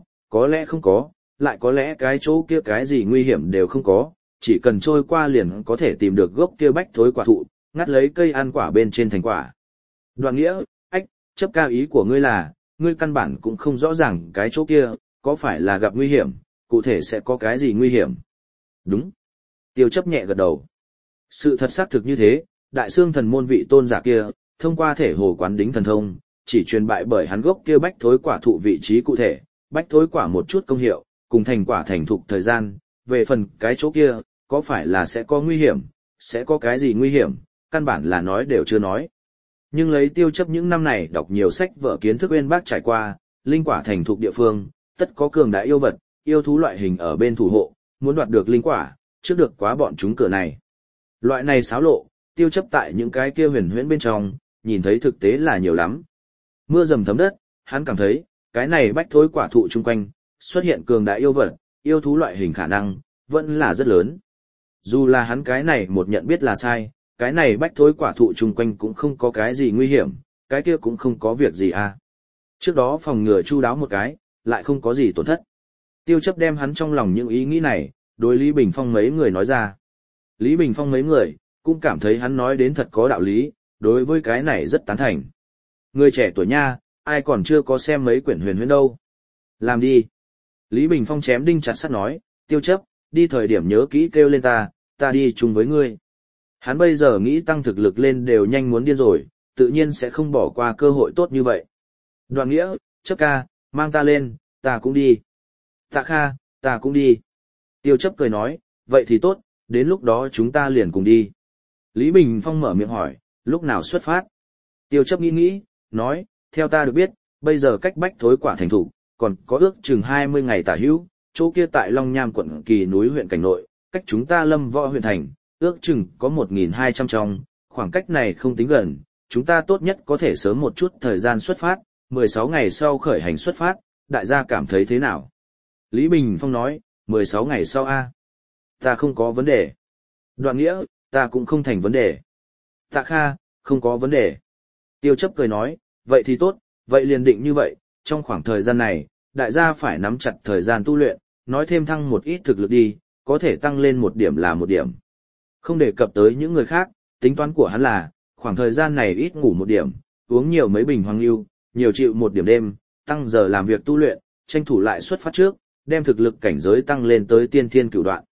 lẽ không có, lại có lẽ cái chỗ kia cái gì nguy hiểm đều không có, chỉ cần trôi qua liền có thể tìm được gốc kia bách thối quả thụ, ngắt lấy cây ăn quả bên trên thành quả. Đoạn Nghĩa, Chấp ca ý của ngươi là, ngươi căn bản cũng không rõ ràng cái chỗ kia, có phải là gặp nguy hiểm, cụ thể sẽ có cái gì nguy hiểm. Đúng. Tiêu Chấp nhẹ gật đầu. Sự thật xác thực như thế, đại xương thần môn vị tôn giả kia, thông qua thể hồ quán đính thần thông, chỉ truyền bại bởi hắn gốc kia bách thối quả thụ vị trí cụ thể, bách thối quả một chút công hiệu, cùng thành quả thành thục thời gian, về phần cái chỗ kia, có phải là sẽ có nguy hiểm, sẽ có cái gì nguy hiểm, căn bản là nói đều chưa nói. Nhưng lấy Tiêu Chấp những năm này đọc nhiều sách vở kiến thức uyên bác trải qua, linh quả thành thục địa phương, tất có cường đại yêu vật, yêu thú loại hình ở bên thủ hộ, muốn đoạt được linh quả, trước được quá bọn chúng cửa này. Loại này xáo lộ, Tiêu Chấp tại những cái kia huyền huyễn bên trong, nhìn thấy thực tế là nhiều lắm. Mưa dầm thấm đất, hắn cảm thấy, cái này bách thối quả thụ chung quanh, xuất hiện cường đại yêu vật, yêu thú loại hình khả năng, vẫn là rất lớn. Dù là hắn cái này một nhận biết là sai, cái này bách thối quả thụ chung quanh cũng không có cái gì nguy hiểm, cái kia cũng không có việc gì à. Trước đó phòng ngừa chu đáo một cái, lại không có gì tổn thất. Tiêu Chấp đem hắn trong lòng những ý nghĩ này, đối Lý Bình Phong mấy người nói ra. Lý Bình Phong mấy người, cũng cảm thấy hắn nói đến thật có đạo lý, đối với cái này rất tán thành. Người trẻ tuổi nha, ai còn chưa có xem mấy quyển huyền huyễn đâu. Làm đi. Lý Bình Phong chém đinh chặt sắt nói, Tiêu Chấp, đi thời điểm nhớ kỹ kêu lên ta đi chung với ngươi. Hắn bây giờ nghĩ tăng thực lực lên đều nhanh muốn điên rồi, tự nhiên sẽ không bỏ qua cơ hội tốt như vậy. Đoạn Nghĩa, Chấp ca, mang ta lên, ta cũng đi. Tạ Kha, ta cũng đi. Tiêu Chấp cười nói, vậy thì tốt, đến lúc đó chúng ta liền cùng đi. Lý Bình Phong mở miệng hỏi, lúc nào xuất phát? Tiêu Chấp nghĩ, nói, theo ta được biết, bây giờ cách bách thối quả thành thủ, còn có ước chừng 20 ngày tả hữu, chỗ kia tại Long Nham quận Kỳ núi huyện Cảnh Nội, cách chúng ta Lâm Võ huyện thành, ước chừng có 1.200 trong, khoảng cách này không tính gần, chúng ta tốt nhất có thể sớm một chút thời gian xuất phát, 16 ngày sau khởi hành xuất phát, đại gia cảm thấy thế nào? Lý Bình Phong nói, 16 ngày sau a, ta không có vấn đề. Đoạn Nghĩa, ta cũng không thành vấn đề. Tạ Kha, không có vấn đề. Tiêu Chấp cười nói, vậy thì tốt, vậy liền định như vậy, trong khoảng thời gian này, đại gia phải nắm chặt thời gian tu luyện, nói thêm thăng một ít thực lực đi, có thể tăng lên một điểm là một điểm. Không đề cập tới những người khác, tính toán của hắn là, khoảng thời gian này ít ngủ một điểm, uống nhiều mấy bình hoàng lưu, nhiều chịu một điểm đêm, tăng giờ làm việc tu luyện, tranh thủ lại xuất phát trước, đem thực lực cảnh giới tăng lên tới tiên thiên cửu đoạn.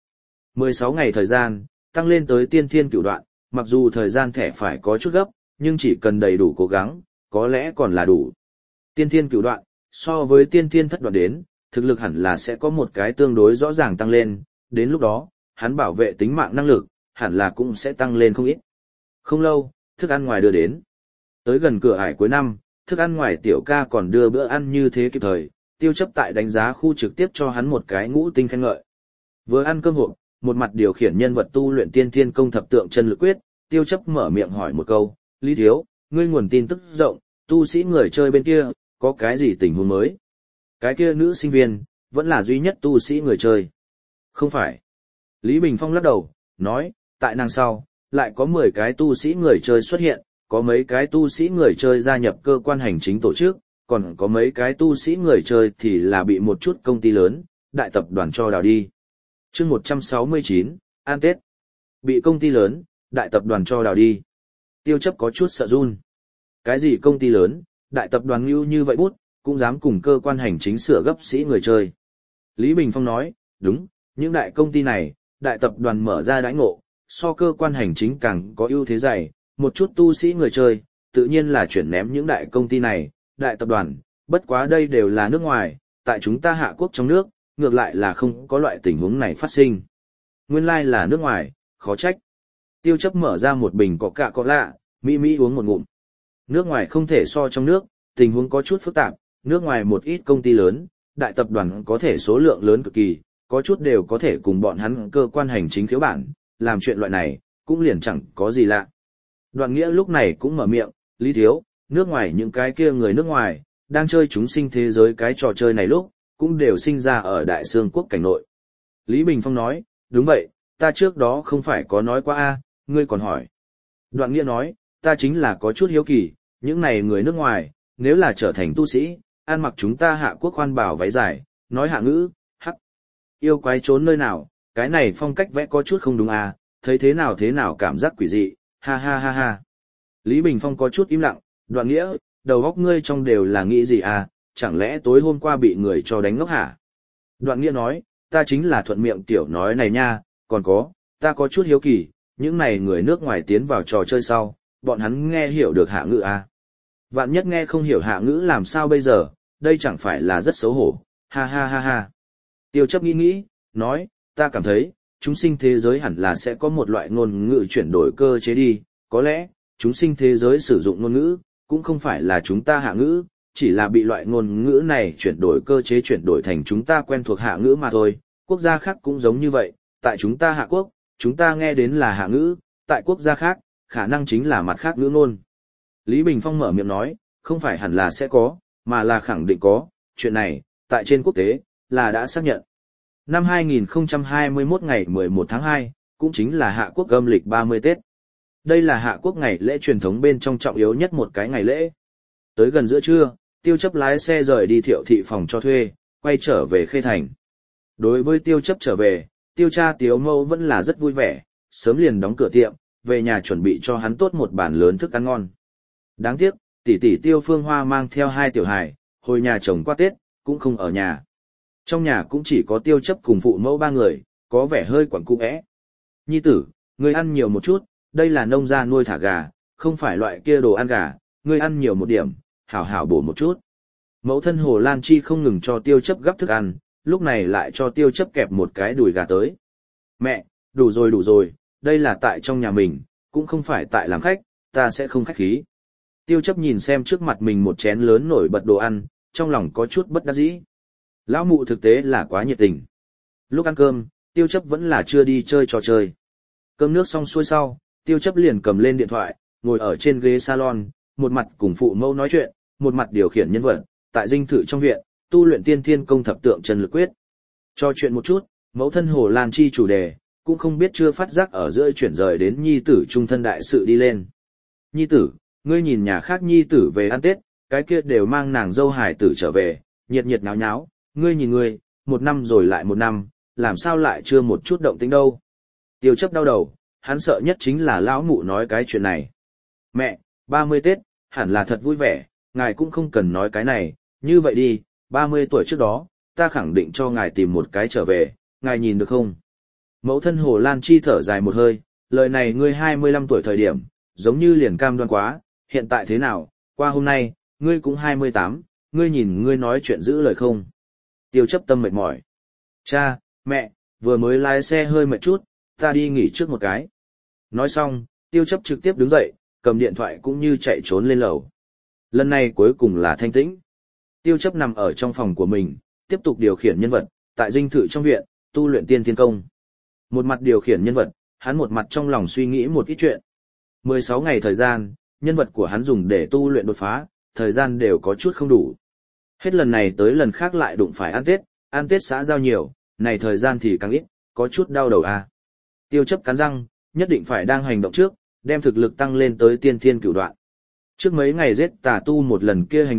16 ngày thời gian, tăng lên tới tiên thiên cửu đoạn, mặc dù thời gian thẻ phải có chút gấp, nhưng chỉ cần đầy đủ cố gắng, có lẽ còn là đủ. Tiên thiên cửu đoạn, so với tiên thiên thất đoạn đến, thực lực hẳn là sẽ có một cái tương đối rõ ràng tăng lên, đến lúc đó, hắn bảo vệ tính mạng năng lực, hẳn là cũng sẽ tăng lên không ít. Không lâu, thức ăn ngoài đưa đến. Tới gần cửa ải cuối năm, thức ăn ngoài tiểu ca còn đưa bữa ăn như thế kịp thời, Tiêu Chấp tại đánh giá khu trực tiếp cho hắn một cái ngũ tinh khen ngợi. Vừa ăn cơm hộp, một mặt điều khiển nhân vật tu luyện tiên thiên công thập tượng chân lực quyết, Tiêu Chấp mở miệng hỏi một câu, Lý Thiếu, ngươi nguồn tin tức rộng, tu sĩ người chơi bên kia, có cái gì tình huống mới? Cái kia nữ sinh viên, vẫn là duy nhất tu sĩ người chơi. Không phải. Lý Bình Phong lắc đầu, nói, tại nàng sau, lại có 10 cái tu sĩ người chơi xuất hiện, có mấy cái tu sĩ người chơi gia nhập cơ quan hành chính tổ chức, còn có mấy cái tu sĩ người chơi thì là bị một chút công ty lớn, đại tập đoàn cho đào đi. chương 169, An Tết. Bị công ty lớn, đại tập đoàn cho đào đi. Tiêu chấp có chút sợ run. Cái gì công ty lớn, đại tập đoàn như vậy bút, cũng dám cùng cơ quan hành chính sửa gấp sĩ người chơi. Lý Bình Phong nói, đúng, những đại công ty này, đại tập đoàn mở ra đãi ngộ, so cơ quan hành chính càng có ưu thế dày, một chút tu sĩ người chơi, tự nhiên là chuyển ném những đại công ty này, đại tập đoàn, bất quá đây đều là nước ngoài, tại chúng ta Hạ Quốc trong nước, ngược lại là không có loại tình huống này phát sinh. Nguyên lai là nước ngoài, khó trách. Tiêu chấp mở ra một bình Coca-Cola, Mỹ uống một ngụm. Nước ngoài không thể so trong nước, tình huống có chút phức tạp, nước ngoài một ít công ty lớn, đại tập đoàn có thể số lượng lớn cực kỳ, có chút đều có thể cùng bọn hắn cơ quan hành chính khiếu bản, làm chuyện loại này, cũng liền chẳng có gì lạ. Đoạn Nghĩa lúc này cũng mở miệng, Lý Thiếu, nước ngoài những cái kia người nước ngoài, đang chơi chúng sinh thế giới cái trò chơi này lúc, cũng đều sinh ra ở Đại Xương quốc cảnh nội. Lý Bình Phong nói, đúng vậy, ta trước đó không phải có nói qua a, ngươi còn hỏi. Đoạn Nghĩa nói, ta chính là có chút hiếu kỳ, những này người nước ngoài, nếu là trở thành tu sĩ, ăn mặc chúng ta Hạ Quốc khoan bảo váy dài, nói hạ ngữ, hắc. Yêu quái trốn nơi nào, cái này phong cách vẽ có chút không đúng à, thấy thế nào cảm giác quỷ dị, ha ha ha ha. Lý Bình Phong có chút im lặng, Đoạn Nghĩa, đầu óc ngươi trong đều là nghĩ gì à, chẳng lẽ tối hôm qua bị người cho đánh ngốc hả? Đoạn Nghĩa nói, ta chính là thuận miệng tiểu nói này nha, còn có, ta có chút hiếu kỳ, những này người nước ngoài tiến vào trò chơi sau, bọn hắn nghe hiểu được hạ ngữ à. Vạn nhất nghe không hiểu hạ ngữ làm sao bây giờ, đây chẳng phải là rất xấu hổ, ha ha ha ha. Tiêu chấp nghĩ, nói, ta cảm thấy, chúng sinh thế giới hẳn là sẽ có một loại ngôn ngữ chuyển đổi cơ chế đi, có lẽ, chúng sinh thế giới sử dụng ngôn ngữ, cũng không phải là chúng ta hạ ngữ, chỉ là bị loại ngôn ngữ này chuyển đổi cơ chế chuyển đổi thành chúng ta quen thuộc hạ ngữ mà thôi, quốc gia khác cũng giống như vậy, tại chúng ta Hạ Quốc, chúng ta nghe đến là hạ ngữ, tại quốc gia khác, khả năng chính là mặt khác ngữ ngôn. Lý Bình Phong mở miệng nói, không phải hẳn là sẽ có, mà là khẳng định có, chuyện này, tại trên quốc tế, là đã xác nhận. Năm 2021 ngày 11 tháng 2, cũng chính là Hạ Quốc âm lịch 30 Tết. Đây là Hạ Quốc ngày lễ truyền thống bên trong trọng yếu nhất một cái ngày lễ. Tới gần giữa trưa, Tiêu chấp lái xe rời đi Thiệu thị phòng cho thuê, quay trở về Khê Thành. Đối với Tiêu chấp trở về, Tiêu cha Tiếu mẫu vẫn là rất vui vẻ, sớm liền đóng cửa tiệm, về nhà chuẩn bị cho hắn tốt một bàn lớn thức ăn ngon. Đáng tiếc, tỷ tỷ Tiêu Phương Hoa mang theo hai tiểu hài, hồi nhà chồng qua Tết, cũng không ở nhà. Trong nhà cũng chỉ có Tiêu chấp cùng phụ mẫu ba người, có vẻ hơi quẩn cung ẽ. Nhi tử, ngươi ăn nhiều một chút, đây là nông gia nuôi thả gà, không phải loại kia đồ ăn gà, ngươi ăn nhiều một điểm, hảo hảo bổ một chút. Mẫu thân Hồ Lan Chi không ngừng cho Tiêu chấp gắp thức ăn, lúc này lại cho Tiêu chấp kẹp một cái đùi gà tới. Mẹ, đủ rồi, đây là tại trong nhà mình, cũng không phải tại làm khách, ta sẽ không khách khí. Tiêu chấp nhìn xem trước mặt mình một chén lớn nổi bật đồ ăn, trong lòng có chút bất đắc dĩ. Lão mụ thực tế là quá nhiệt tình. Lúc ăn cơm, Tiêu chấp vẫn là chưa đi chơi trò chơi. Cơm nước xong xuôi sau, Tiêu chấp liền cầm lên điện thoại, ngồi ở trên ghế salon, một mặt cùng phụ mẫu nói chuyện, một mặt điều khiển nhân vật, tại dinh thự trong viện, tu luyện tiên thiên công thập tượng chân lực quyết. Cho chuyện một chút, mẫu thân Hồ Lan Chi chủ đề, cũng không biết chưa phát giác ở giữa chuyển rời đến nhi tử trung thân đại sự đi lên. Nhi tử, ngươi nhìn nhà khác nhi tử về ăn Tết, cái kia đều mang nàng dâu hải tử trở về, nhiệt nháo nháo, ngươi nhìn ngươi, một năm rồi lại một năm, làm sao lại chưa một chút động tĩnh đâu. Tiêu chấp đau đầu, hắn sợ nhất chính là lão mụ nói cái chuyện này. Mẹ, 30 Tết, hẳn là thật vui vẻ, ngài cũng không cần nói cái này, như vậy đi, 30 tuổi trước đó, ta khẳng định cho ngài tìm một cái trở về, ngài nhìn được không? Mẫu thân Hồ Lan Chi thở dài một hơi, lời này ngươi 25 tuổi thời điểm, giống như liền cam đoan quá, hiện tại thế nào, qua hôm nay, ngươi cũng 28, ngươi nhìn ngươi nói chuyện giữ lời không? Tiêu chấp tâm mệt mỏi. Cha, mẹ, vừa mới lái xe hơi mệt chút, ta đi nghỉ trước một cái. Nói xong, Tiêu chấp trực tiếp đứng dậy, cầm điện thoại cũng như chạy trốn lên lầu. Lần này cuối cùng là thanh tĩnh. Tiêu chấp nằm ở trong phòng của mình, tiếp tục điều khiển nhân vật, tại dinh thự trong viện, tu luyện tiên thiên công. Một mặt điều khiển nhân vật, hắn một mặt trong lòng suy nghĩ một ít chuyện. 16 ngày thời gian, nhân vật của hắn dùng để tu luyện đột phá, thời gian đều có chút không đủ. Hết lần này tới lần khác lại đụng phải ăn Tết xã giao nhiều, này thời gian thì càng ít, có chút đau đầu à. Tiêu chấp cắn răng, nhất định phải đang hành động trước, đem thực lực tăng lên tới tiên thiên cửu đoạn. Trước mấy ngày giết tà tu một lần kia hành động,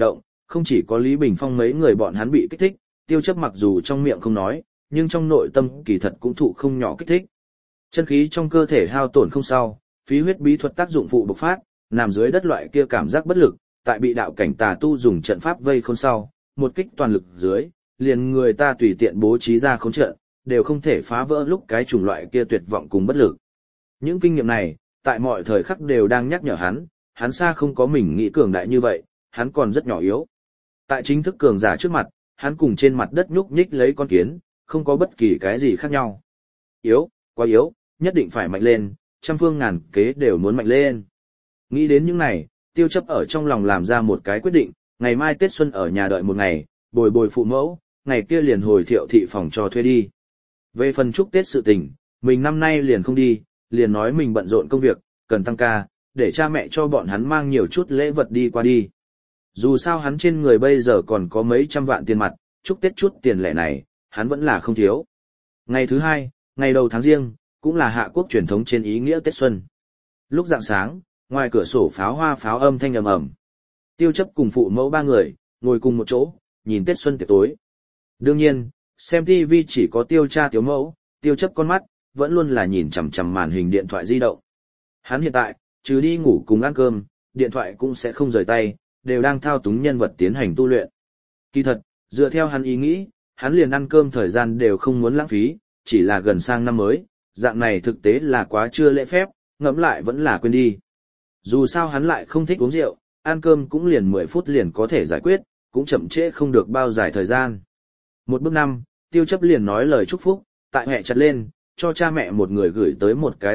không chỉ có Lý Bình Phong mấy người bọn hắn bị kích thích, Tiêu Chấp mặc dù trong miệng không nói, nhưng trong nội tâm kỳ thật cũng thụ không nhỏ kích thích. Chân khí trong cơ thể hao tổn không sao, phí huyết bí thuật tác dụng phụ bộc phát, nằm dưới đất loại kia cảm giác bất lực, tại bị đạo cảnh tà tu dùng trận pháp vây khốn sau, một kích toàn lực dưới, liền người ta tùy tiện bố trí ra khốn trận, đều không thể phá vỡ lúc cái chủng loại kia tuyệt vọng cùng bất lực. Những kinh nghiệm này, tại mọi thời khắc đều đang nhắc nhở hắn xa không có mình nghĩ cường đại như vậy, hắn còn rất nhỏ yếu. Tại chính thức cường giả trước mặt, hắn cùng trên mặt đất nhúc nhích lấy con kiến, không có bất kỳ cái gì khác nhau. Yếu, quá yếu, nhất định phải mạnh lên, trăm phương ngàn kế đều muốn mạnh lên. Nghĩ đến những này, Tiêu Chấp ở trong lòng làm ra một cái quyết định, ngày mai Tết Xuân ở nhà đợi một ngày, bồi phụ mẫu, ngày kia liền hồi Thiệu thị phòng cho thuê đi. Về phần chúc Tết sự tình, mình năm nay liền không đi, liền nói mình bận rộn công việc, cần tăng ca, để cha mẹ cho bọn hắn mang nhiều chút lễ vật đi qua đi. Dù sao hắn trên người bây giờ còn có mấy trăm vạn tiền mặt, chúc Tết chút tiền lẻ này, hắn vẫn là không thiếu. Ngày thứ hai, ngày đầu tháng Giêng, cũng là Hạ Quốc truyền thống trên ý nghĩa Tết Xuân. Lúc rạng sáng, ngoài cửa sổ pháo âm thanh ầm ầm. Tiêu Chấp cùng phụ mẫu ba người, ngồi cùng một chỗ, nhìn Tết Xuân tiệc tối. Đương nhiên, xem TV chỉ có Tiêu cha Tiêu mẫu, Tiêu Chấp con mắt, vẫn luôn là nhìn chằm chằm màn hình điện thoại di động. Hắn hiện tại, trừ đi ngủ cùng ăn cơm, điện thoại cũng sẽ không rời tay, đều đang thao túng nhân vật tiến hành tu luyện. Kỳ thật, dựa theo hắn ý nghĩ, hắn liền ăn cơm thời gian đều không muốn lãng phí, chỉ là gần sang năm mới, dạng này thực tế là quá chưa lễ phép, ngẫm lại vẫn là quên đi. Dù sao hắn lại không thích uống rượu, ăn cơm cũng liền 10 phút liền có thể giải quyết, cũng chậm trễ không được bao dài thời gian. Một bước năm, Tiêu Chấp liền nói lời chúc phúc, tại hẹ chặt lên, cho cha mẹ một người gửi tới một cái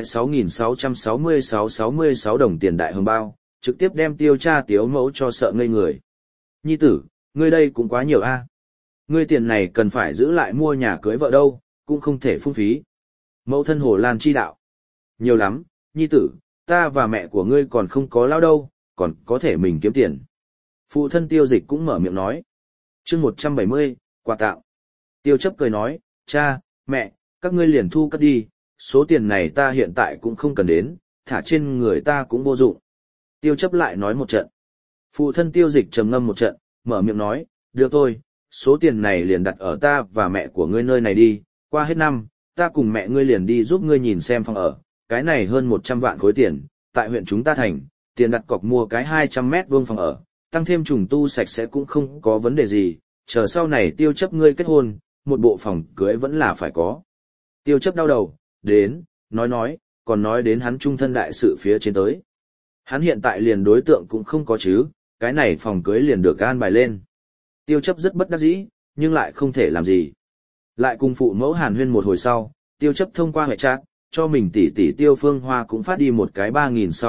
6.666 đồng tiền đại hồng bao, trực tiếp đem Tiêu cha Tiếu mẫu cho sợ ngây người. Nhi tử, ngươi đây cũng quá nhiều a. Ngươi tiền này cần phải giữ lại mua nhà cưới vợ đâu, cũng không thể phung phí. Mẫu thân Hồ Lan chi đạo. Nhiều lắm, nhi tử, ta và mẹ của ngươi còn không có lao đâu, còn có thể mình kiếm tiền. Phụ thân Tiêu Dịch cũng mở miệng nói. Chương 170, quà tặng. Tiêu Chấp cười nói, cha, mẹ, các ngươi liền thu cất đi, số tiền này ta hiện tại cũng không cần đến, thả trên người ta cũng vô dụng. Tiêu Chấp lại nói một trận. Phụ thân Tiêu Dịch trầm ngâm một trận, mở miệng nói, được thôi, số tiền này liền đặt ở ta và mẹ của ngươi nơi này đi, qua hết năm, ta cùng mẹ ngươi liền đi giúp ngươi nhìn xem phòng ở, cái này hơn 100 vạn khối tiền, tại huyện chúng ta thành, tiền đặt cọc mua cái 200 mét vuông phòng ở, tăng thêm trùng tu sạch sẽ cũng không có vấn đề gì, chờ sau này Tiêu Chấp ngươi kết hôn, một bộ phòng cưới vẫn là phải có. Tiêu Chấp đau đầu, đến, nói, còn nói đến hắn trung thân đại sự phía trên tới. Hắn hiện tại liền đối tượng cũng không có chứ, cái này phòng cưới liền được an bài lên. Tiêu Chấp rất bất đắc dĩ, nhưng lại không thể làm gì. Lại cùng phụ mẫu hàn huyên một hồi sau, Tiêu Chấp thông qua hệ chat, cho mình tỷ Tiêu Phương Hoa cũng phát đi một cái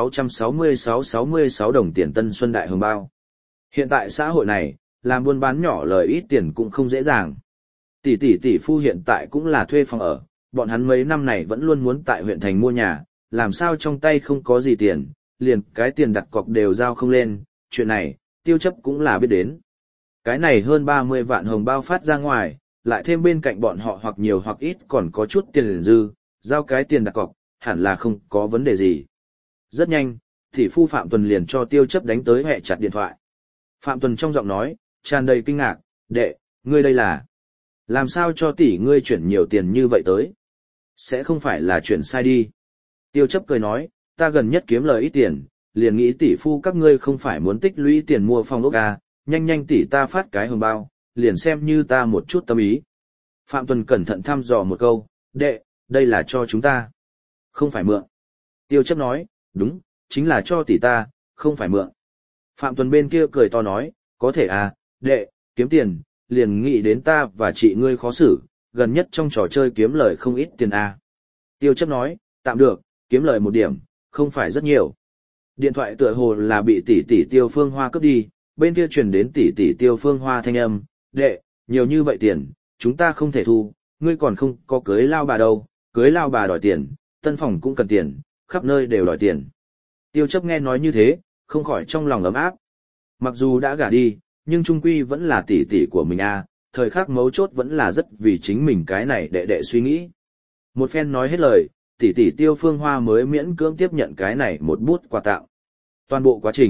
3.666 đồng tiền Tân Xuân đại hồng bao. Hiện tại xã hội này, làm buôn bán nhỏ lời ít tiền cũng không dễ dàng. Tỷ phu hiện tại cũng là thuê phòng ở, bọn hắn mấy năm này vẫn luôn muốn tại huyện thành mua nhà, làm sao trong tay không có gì tiền, liền cái tiền đặt cọc đều giao không lên, chuyện này, Tiêu Chấp cũng là biết đến. Cái này hơn 30 vạn hồng bao phát ra ngoài, lại thêm bên cạnh bọn họ hoặc nhiều hoặc ít còn có chút tiền dư, giao cái tiền đặt cọc, hẳn là không có vấn đề gì. Rất nhanh, tỷ phu Phạm Tuần liền cho Tiêu Chấp đánh tới hẹ chặt điện thoại. Phạm Tuần trong giọng nói, tràn đầy kinh ngạc, đệ, ngươi đây là... Làm sao cho tỷ ngươi chuyển nhiều tiền như vậy tới? Sẽ không phải là chuyển sai đi. Tiêu Chấp cười nói, ta gần nhất kiếm lời ít tiền, liền nghĩ tỷ phu các ngươi không phải muốn tích lũy tiền mua phòng ốc à, nhanh tỷ ta phát cái hồng bao, liền xem như ta một chút tâm ý. Phạm Tuần cẩn thận thăm dò một câu, đệ, đây là cho chúng ta. Không phải mượn. Tiêu Chấp nói, đúng, chính là cho tỷ ta, không phải mượn. Phạm Tuần bên kia cười to nói, có thể à, đệ, kiếm tiền, liền nghĩ đến ta và chị ngươi khó xử, gần nhất trong trò chơi kiếm lời không ít tiền à. Tiêu Chấp nói, tạm được, kiếm lời một điểm, không phải rất nhiều. Điện thoại tựa hồ là bị tỷ Tiêu Phương Hoa cướp đi, bên kia truyền đến tỷ Tiêu Phương Hoa thanh âm, đệ, nhiều như vậy tiền, chúng ta không thể thu, ngươi còn không có cưới lao bà đâu, cưới lao bà đòi tiền, tân phòng cũng cần tiền, khắp nơi đều đòi tiền. Tiêu Chấp nghe nói như thế, không khỏi trong lòng ấm áp. Mặc dù đã gả đi, nhưng trung quy vẫn là tỷ của mình à, thời khắc mấu chốt vẫn là rất vì chính mình cái này đệ suy nghĩ. Một phen nói hết lời, tỷ Tiêu Phương Hoa mới miễn cưỡng tiếp nhận cái này một bút quà tặng. Toàn bộ quá trình,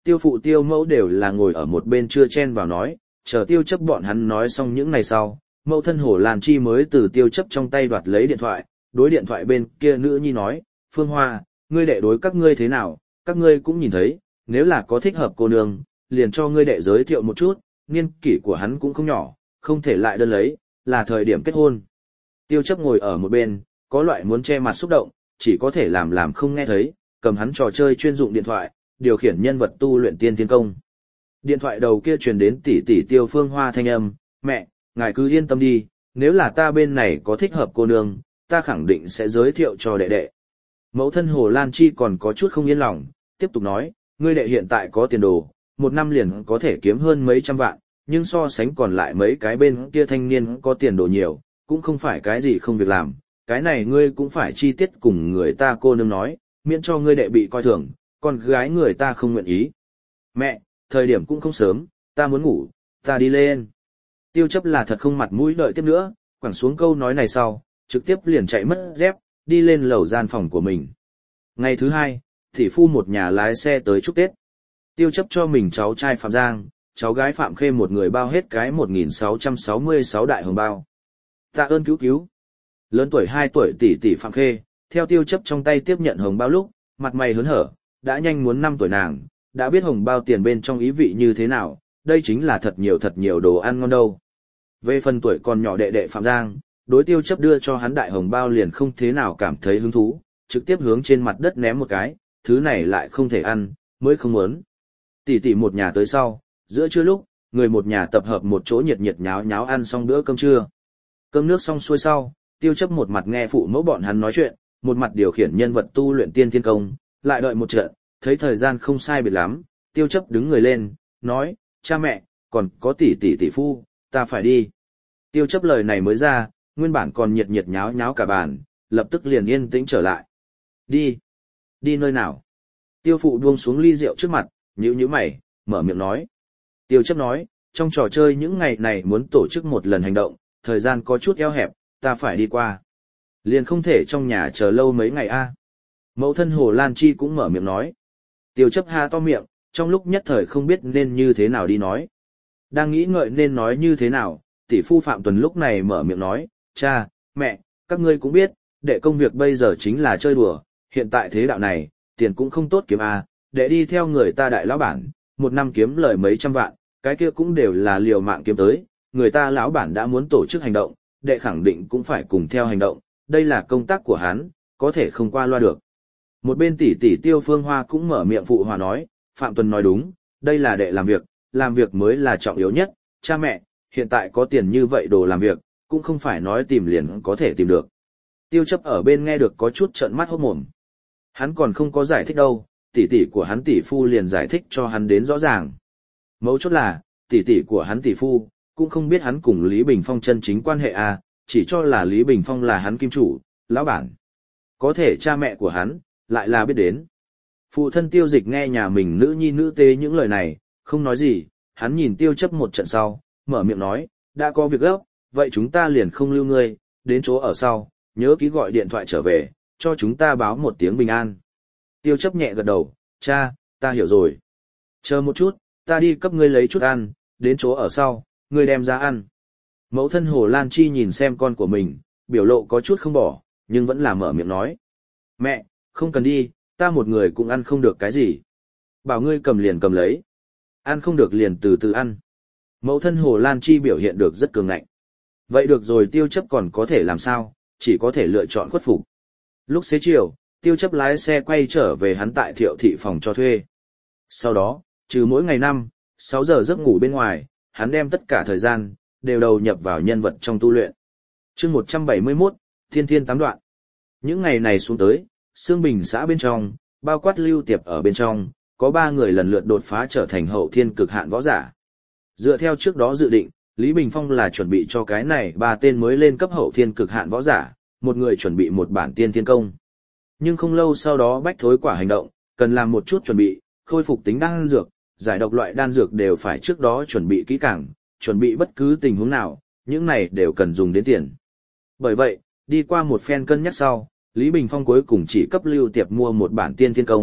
Tiêu phụ tiêu mẫu đều là ngồi ở một bên chưa chen vào nói, chờ tiêu chấp bọn hắn nói xong những ngày sau, mẫu thân Hồ Lan Chi mới từ tiêu chấp trong tay đoạt lấy điện thoại, đối điện thoại bên kia nữ nhi nói, Phương Hoa, ngươi đệ đối các ngươi thế nào, các ngươi cũng nhìn thấy, nếu là có thích hợp cô nương, liền cho ngươi đệ giới thiệu một chút, niên kỷ của hắn cũng không nhỏ, không thể lại đơn lấy, là thời điểm kết hôn. Tiêu chấp ngồi ở một bên, có loại muốn che mặt xúc động, chỉ có thể làm không nghe thấy, cầm hắn trò chơi chuyên dụng điện thoại, điều khiển nhân vật tu luyện tiên thiên công. Điện thoại đầu kia truyền đến tỷ tỷ Tiêu Phương Hoa thanh âm, mẹ, ngài cứ yên tâm đi, nếu là ta bên này có thích hợp cô nương, ta khẳng định sẽ giới thiệu cho đệ đệ. Mẫu thân Hồ Lan Chi còn có chút không yên lòng, tiếp tục nói, ngươi đệ hiện tại có tiền đồ, một năm liền có thể kiếm hơn mấy trăm vạn, nhưng so sánh còn lại mấy cái bên kia thanh niên có tiền đồ nhiều, cũng không phải cái gì không việc làm, cái này ngươi cũng phải chi tiết cùng người ta cô nương nói, miễn cho ngươi đệ bị coi thường, con gái người ta không nguyện ý. Mẹ, thời điểm cũng không sớm, ta muốn ngủ, ta đi lên. Tiêu chấp là thật không mặt mũi đợi tiếp nữa, quẳng xuống câu nói này sau, trực tiếp liền chạy mất dép, đi lên lầu gian phòng của mình. Ngày thứ hai, tỷ phu một nhà lái xe tới chúc Tết. Tiêu chấp cho mình cháu trai Phạm Giang, cháu gái Phạm Khê một người bao hết cái 1666 đại hồng bao. Tạ ơn cứu cứu. Lớn tuổi 2 tuổi tỷ Phạm Khê, theo tiêu chấp trong tay tiếp nhận hồng bao lúc, mặt mày hớn hở, đã nhanh muốn 5 tuổi nàng, đã biết hồng bao tiền bên trong ý vị như thế nào, đây chính là thật nhiều đồ ăn ngon đâu. Về phần tuổi còn nhỏ đệ đệ Phạm Giang, đối tiêu chấp đưa cho hắn đại hồng bao liền không thế nào cảm thấy hứng thú, trực tiếp hướng trên mặt đất ném một cái, thứ này lại không thể ăn, mới không muốn. Tỷ một nhà tới sau, giữa trưa lúc, người một nhà tập hợp một chỗ nhiệt nháo nháo ăn xong bữa cơm trưa. Cơm nước xong xuôi sau, tiêu chấp một mặt nghe phụ mẫu bọn hắn nói chuyện, một mặt điều khiển nhân vật tu luyện tiên thiên công, lại đợi một trận, thấy thời gian không sai biệt lắm, tiêu chấp đứng người lên, nói, cha mẹ, còn có tỷ phu, ta phải đi. Tiêu chấp lời này mới ra, nguyên bản còn nhiệt nháo nháo cả bàn, lập tức liền yên tĩnh trở lại. Đi. Đi nơi nào? Tiêu phụ buông xuống ly rượu trước mặt, nhíu mày, mở miệng nói. Tiêu chấp nói, trong trò chơi những ngày này muốn tổ chức một lần hành động, thời gian có chút eo hẹp, ta phải đi qua. Liền không thể trong nhà chờ lâu mấy ngày a. Mẫu thân Hồ Lan Chi cũng mở miệng nói. Tiêu chấp ha to miệng, trong lúc nhất thời không biết nên như thế nào đi nói. Đang nghĩ ngợi nên nói như thế nào, tỷ phu Phạm Tuần lúc này mở miệng nói, cha, mẹ, các ngươi cũng biết, đệ công việc bây giờ chính là chơi đùa, hiện tại thế đạo này, tiền cũng không tốt kiếm a, đệ đi theo người ta đại lão bản, một năm kiếm lời mấy trăm vạn, cái kia cũng đều là liều mạng kiếm tới, người ta lão bản đã muốn tổ chức hành động, đệ khẳng định cũng phải cùng theo hành động, đây là công tác của hắn, có thể không qua loa được. Một bên tỷ Tiêu Phương Hoa cũng mở miệng phụ hòa nói, Phạm Tuần nói đúng, đây là đệ làm việc mới là trọng yếu nhất, cha mẹ, hiện tại có tiền như vậy đồ làm việc, cũng không phải nói tìm liền có thể tìm được. Tiêu chấp ở bên nghe được có chút trợn mắt hốt mồm. Hắn còn không có giải thích đâu, tỷ của hắn tỷ phu liền giải thích cho hắn đến rõ ràng. Mấu chốt là, tỷ của hắn tỷ phu, cũng không biết hắn cùng Lý Bình Phong chân chính quan hệ à, chỉ cho là Lý Bình Phong là hắn kim chủ, lão bản. Có thể cha mẹ của hắn, lại là biết đến. Phụ thân Tiêu Dịch nghe nhà mình nữ nhi nữ tế những lời này, không nói gì, hắn nhìn Tiêu chấp một trận sau, mở miệng nói, đã có việc gấp, vậy chúng ta liền không lưu ngươi, đến chỗ ở sau, nhớ ký gọi điện thoại trở về, cho chúng ta báo một tiếng bình an. Tiêu chấp nhẹ gật đầu, cha, ta hiểu rồi. Chờ một chút, ta đi cấp ngươi lấy chút ăn, đến chỗ ở sau, ngươi đem ra ăn. Mẫu thân Hồ Lan Chi nhìn xem con của mình, biểu lộ có chút không bỏ, nhưng vẫn là mở miệng nói. Mẹ, không cần đi, ta một người cũng ăn không được cái gì. Bảo ngươi cầm liền cầm lấy. Ăn không được liền từ từ ăn. Mẫu thân Hồ Lan Chi biểu hiện được rất cường ngạnh. Vậy được rồi, tiêu chấp còn có thể làm sao, chỉ có thể lựa chọn khuất phục. Lúc xế chiều, tiêu chấp lái xe quay trở về hắn tại Thiệu thị phòng cho thuê. Sau đó, trừ mỗi ngày 6 giờ giấc ngủ bên ngoài, hắn đem tất cả thời gian, đều đầu nhập vào nhân vật trong tu luyện. Chương 171, Thiên tám đoạn. Những ngày này xuống tới, Sương Bình xã bên trong, bao quát Lưu Tiệp ở bên trong, có 3 người lần lượt đột phá trở thành hậu thiên cực hạn võ giả. Dựa theo trước đó dự định, Lý Bình Phong là chuẩn bị cho cái này 3 tên mới lên cấp hậu thiên cực hạn võ giả, một người chuẩn bị một bản tiên thiên công. Nhưng không lâu sau đó bách thối quả hành động, cần làm một chút chuẩn bị, khôi phục tính đan dược, giải độc loại đan dược đều phải trước đó chuẩn bị kỹ càng, chuẩn bị bất cứ tình huống nào, những này đều cần dùng đến tiền. Bởi vậy, đi qua một phen cân nhắc sau, Lý Bình Phong cuối cùng chỉ cấp Lưu Tiệp mua một bản tiên thiên công,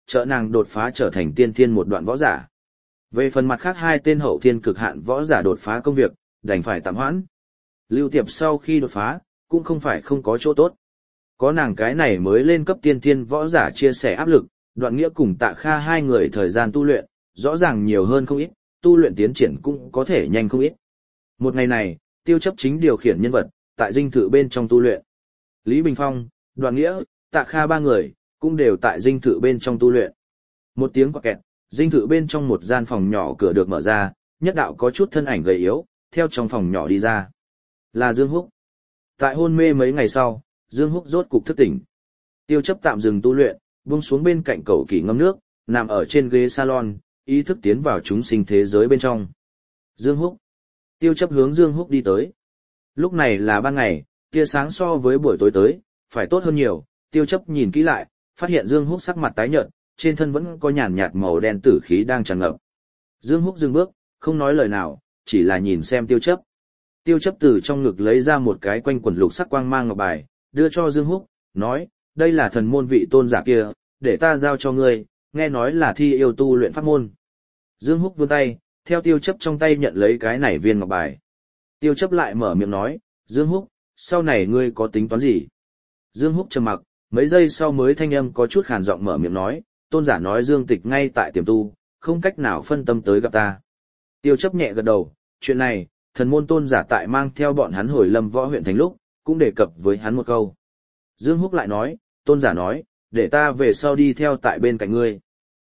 trợ nàng đột phá trở thành tiên thiên một đoạn võ giả. Về phần mặt khác hai tên hậu thiên cực hạn võ giả đột phá công việc, đành phải tạm hoãn. Lưu Tiệp sau khi đột phá, cũng không phải không có chỗ tốt. Có nàng cái này mới lên cấp tiên thiên võ giả chia sẻ áp lực, Đoạn Nghĩa cùng Tạ Kha hai người thời gian tu luyện, rõ ràng nhiều hơn không ít, tu luyện tiến triển cũng có thể nhanh không ít. Một ngày này, Tiêu Chấp chính điều khiển nhân vật, tại dinh thự bên trong tu luyện. Lý Bình Phong, Đoạn Nghĩa, Tạ Kha ba người, cũng đều tại dinh thự bên trong tu luyện. Một tiếng quạt kẹt, dinh thự bên trong một gian phòng nhỏ cửa được mở ra, nhất đạo có chút thân ảnh gầy yếu, theo trong phòng nhỏ đi ra. Là Dương Húc. Tại hôn mê mấy ngày sau, Dương Húc rốt cục thức tỉnh. Tiêu Chấp tạm dừng tu luyện, buông xuống bên cạnh cậu kỷ ngâm nước, nằm ở trên ghế salon, ý thức tiến vào chúng sinh thế giới bên trong. Dương Húc. Tiêu Chấp hướng Dương Húc đi tới. Lúc này là ban ngày, tia sáng so với buổi tối tới, phải tốt hơn nhiều. Tiêu Chấp nhìn kỹ lại, phát hiện Dương Húc sắc mặt tái nhợt, trên thân vẫn có nhàn nhạt màu đen tử khí đang tràn ngập. Dương Húc dừng bước, không nói lời nào, chỉ là nhìn xem Tiêu Chấp. Tiêu Chấp từ trong ngực lấy ra một cái quanh quần lục sắc quang mang ngọc bài, đưa cho Dương Húc, nói, đây là thần môn vị tôn giả kia, để ta giao cho ngươi, nghe nói là thi yêu tu luyện pháp môn. Dương Húc vươn tay, theo Tiêu Chấp trong tay nhận lấy cái này viên ngọc bài. Tiêu Chấp lại mở miệng nói, Dương Húc, sau này ngươi có tính toán gì? Dương Húc trầm mặc, mấy giây sau mới thanh âm có chút khàn giọng mở miệng nói, tôn giả nói Dương Tịch ngay tại tiềm tu, không cách nào phân tâm tới gặp ta. Tiêu Chấp nhẹ gật đầu, chuyện này, thần môn tôn giả tại mang theo bọn hắn hồi Lâm Võ huyện thành lúc, cũng đề cập với hắn một câu. Dương Húc lại nói, tôn giả nói, để ta về sau đi theo tại bên cạnh ngươi.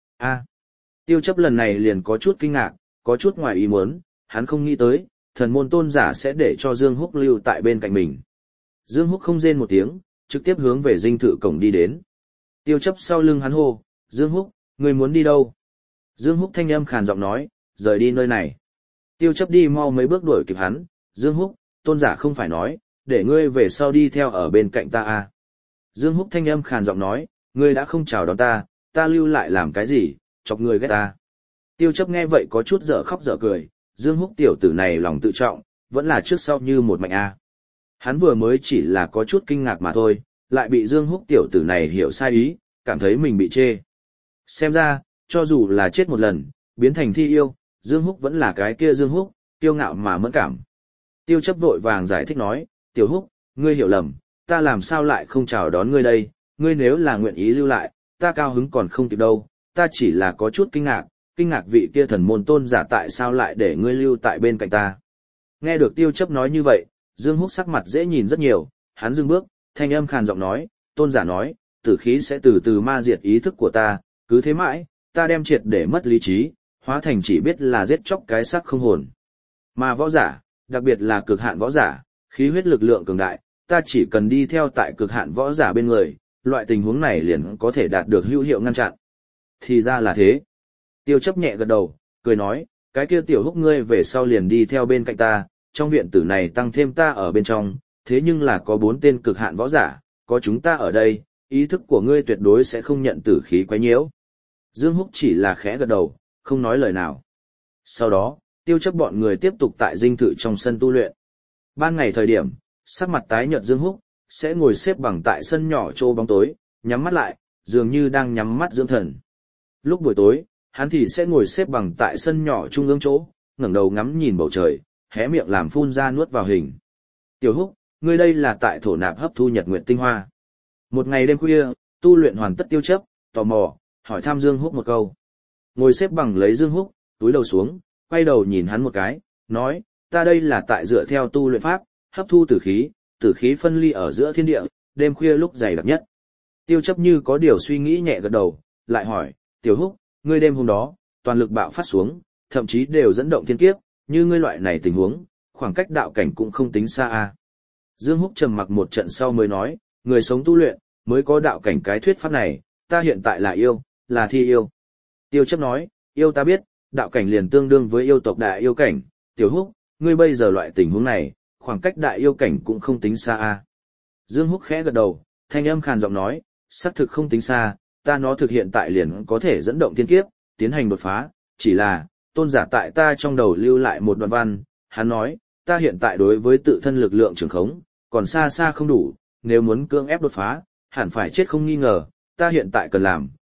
Tiêu Chấp lần này liền có chút kinh ngạc, có chút ngoài ý muốn, hắn không nghĩ tới, thần môn tôn giả sẽ để cho Dương Húc lưu tại bên cạnh mình. Dương Húc không rên một tiếng, trực tiếp hướng về dinh thự cổng đi đến. Tiêu Chấp sau lưng hắn hô, Dương Húc, ngươi muốn đi đâu? Dương Húc thanh âm khàn giọng nói, rời đi nơi này. Tiêu Chấp đi mau mấy bước đuổi kịp hắn, Dương Húc, tôn giả không phải nói, để ngươi về sau đi theo ở bên cạnh ta à. Dương Húc thanh âm khàn giọng nói, ngươi đã không chào đón ta, ta lưu lại làm cái gì, chọc ngươi ghét ta. Tiêu Chấp nghe vậy có chút dở khóc dở cười, Dương Húc tiểu tử này lòng tự trọng, vẫn là trước sau như một mạnh a. Hắn vừa mới chỉ là có chút kinh ngạc mà thôi, lại bị Dương Húc tiểu tử này hiểu sai ý, cảm thấy mình bị chê. Xem ra, cho dù là chết một lần, biến thành thi yêu, Dương Húc vẫn là cái kia Dương Húc, kiêu ngạo mà mẫn cảm. Tiêu Chấp vội vàng giải thích nói, Tiểu Húc, ngươi hiểu lầm, ta làm sao lại không chào đón ngươi đây, ngươi nếu là nguyện ý lưu lại, ta cao hứng còn không kịp đâu, ta chỉ là có chút kinh ngạc vị kia thần môn tôn giả tại sao lại để ngươi lưu tại bên cạnh ta. Nghe được Tiêu Chấp nói như vậy, Dương Húc sắc mặt dễ nhìn rất nhiều, hắn dừng bước, thanh âm khàn giọng nói, tôn giả nói, tử khí sẽ từ từ ma diệt ý thức của ta, cứ thế mãi, ta đem triệt để mất lý trí, hóa thành chỉ biết là giết chóc cái xác không hồn. Mà võ giả, đặc biệt là cực hạn võ giả, khí huyết lực lượng cường đại, ta chỉ cần đi theo tại cực hạn võ giả bên người, loại tình huống này liền có thể đạt được hữu hiệu ngăn chặn. Thì ra là thế. Tiêu Chấp nhẹ gật đầu, cười nói, cái kia Tiểu Húc ngươi về sau liền đi theo bên cạnh ta, trong viện tử này tăng thêm ta ở bên trong, thế nhưng là có 4 tên cực hạn võ giả, có chúng ta ở đây, ý thức của ngươi tuyệt đối sẽ không nhận tử khí quấy nhiễu. Dương Húc chỉ là khẽ gật đầu, không nói lời nào. Sau đó, Tiêu Chấp bọn người tiếp tục tại dinh thự trong sân tu luyện. Ban ngày thời điểm, sắc mặt tái nhợt Dương Húc sẽ ngồi xếp bằng tại sân nhỏ chỗ bóng tối, nhắm mắt lại, dường như đang nhắm mắt dưỡng thần. Lúc buổi tối, hắn thì sẽ ngồi xếp bằng tại sân nhỏ trung ương chỗ, ngẩng đầu ngắm nhìn bầu trời, hé miệng làm phun ra nuốt vào hình. Tiểu Húc, ngươi đây là tại thổ nạp hấp thu nhật nguyện tinh hoa. Một ngày đêm khuya, tu luyện hoàn tất Tiêu Chấp, tò mò, hỏi thăm Dương Húc một câu. Ngồi xếp bằng lấy Dương Húc, túi đầu xuống, quay đầu nhìn hắn một cái, nói, ta đây là tại dựa theo tu luyện pháp, hấp thu tử khí phân ly ở giữa thiên địa, đêm khuya lúc dày đặc nhất. Tiêu Chấp như có điều suy nghĩ nhẹ gật đầu, lại hỏi, Tiểu Húc, ngươi đêm hôm đó, toàn lực bạo phát xuống, thậm chí đều dẫn động thiên kiếp, như ngươi loại này tình huống, khoảng cách đạo cảnh cũng không tính xa a. Dương Húc trầm mặc một trận sau mới nói, người sống tu luyện, mới có đạo cảnh cái thuyết pháp này, ta hiện tại là yêu, là thi yêu. Tiêu Chấp nói, yêu ta biết, đạo cảnh liền tương đương với yêu tộc đại yêu cảnh, Tiểu Húc, ngươi bây giờ loại tình huống này, khoảng cách đại yêu cảnh cũng không tính xa a. Dương Húc khẽ gật đầu, thanh âm khàn giọng nói, xác thực không tính xa, ta nó thực hiện tại liền có thể dẫn động thiên kiếp, tiến hành đột phá, chỉ là, tôn giả tại ta trong đầu lưu lại một đoạn văn, hắn nói, ta hiện tại đối với tự thân lực lượng trường khống, còn xa xa không đủ, nếu muốn cưỡng ép đột phá, hẳn phải chết không nghi ngờ, ta hiện tại cần làm,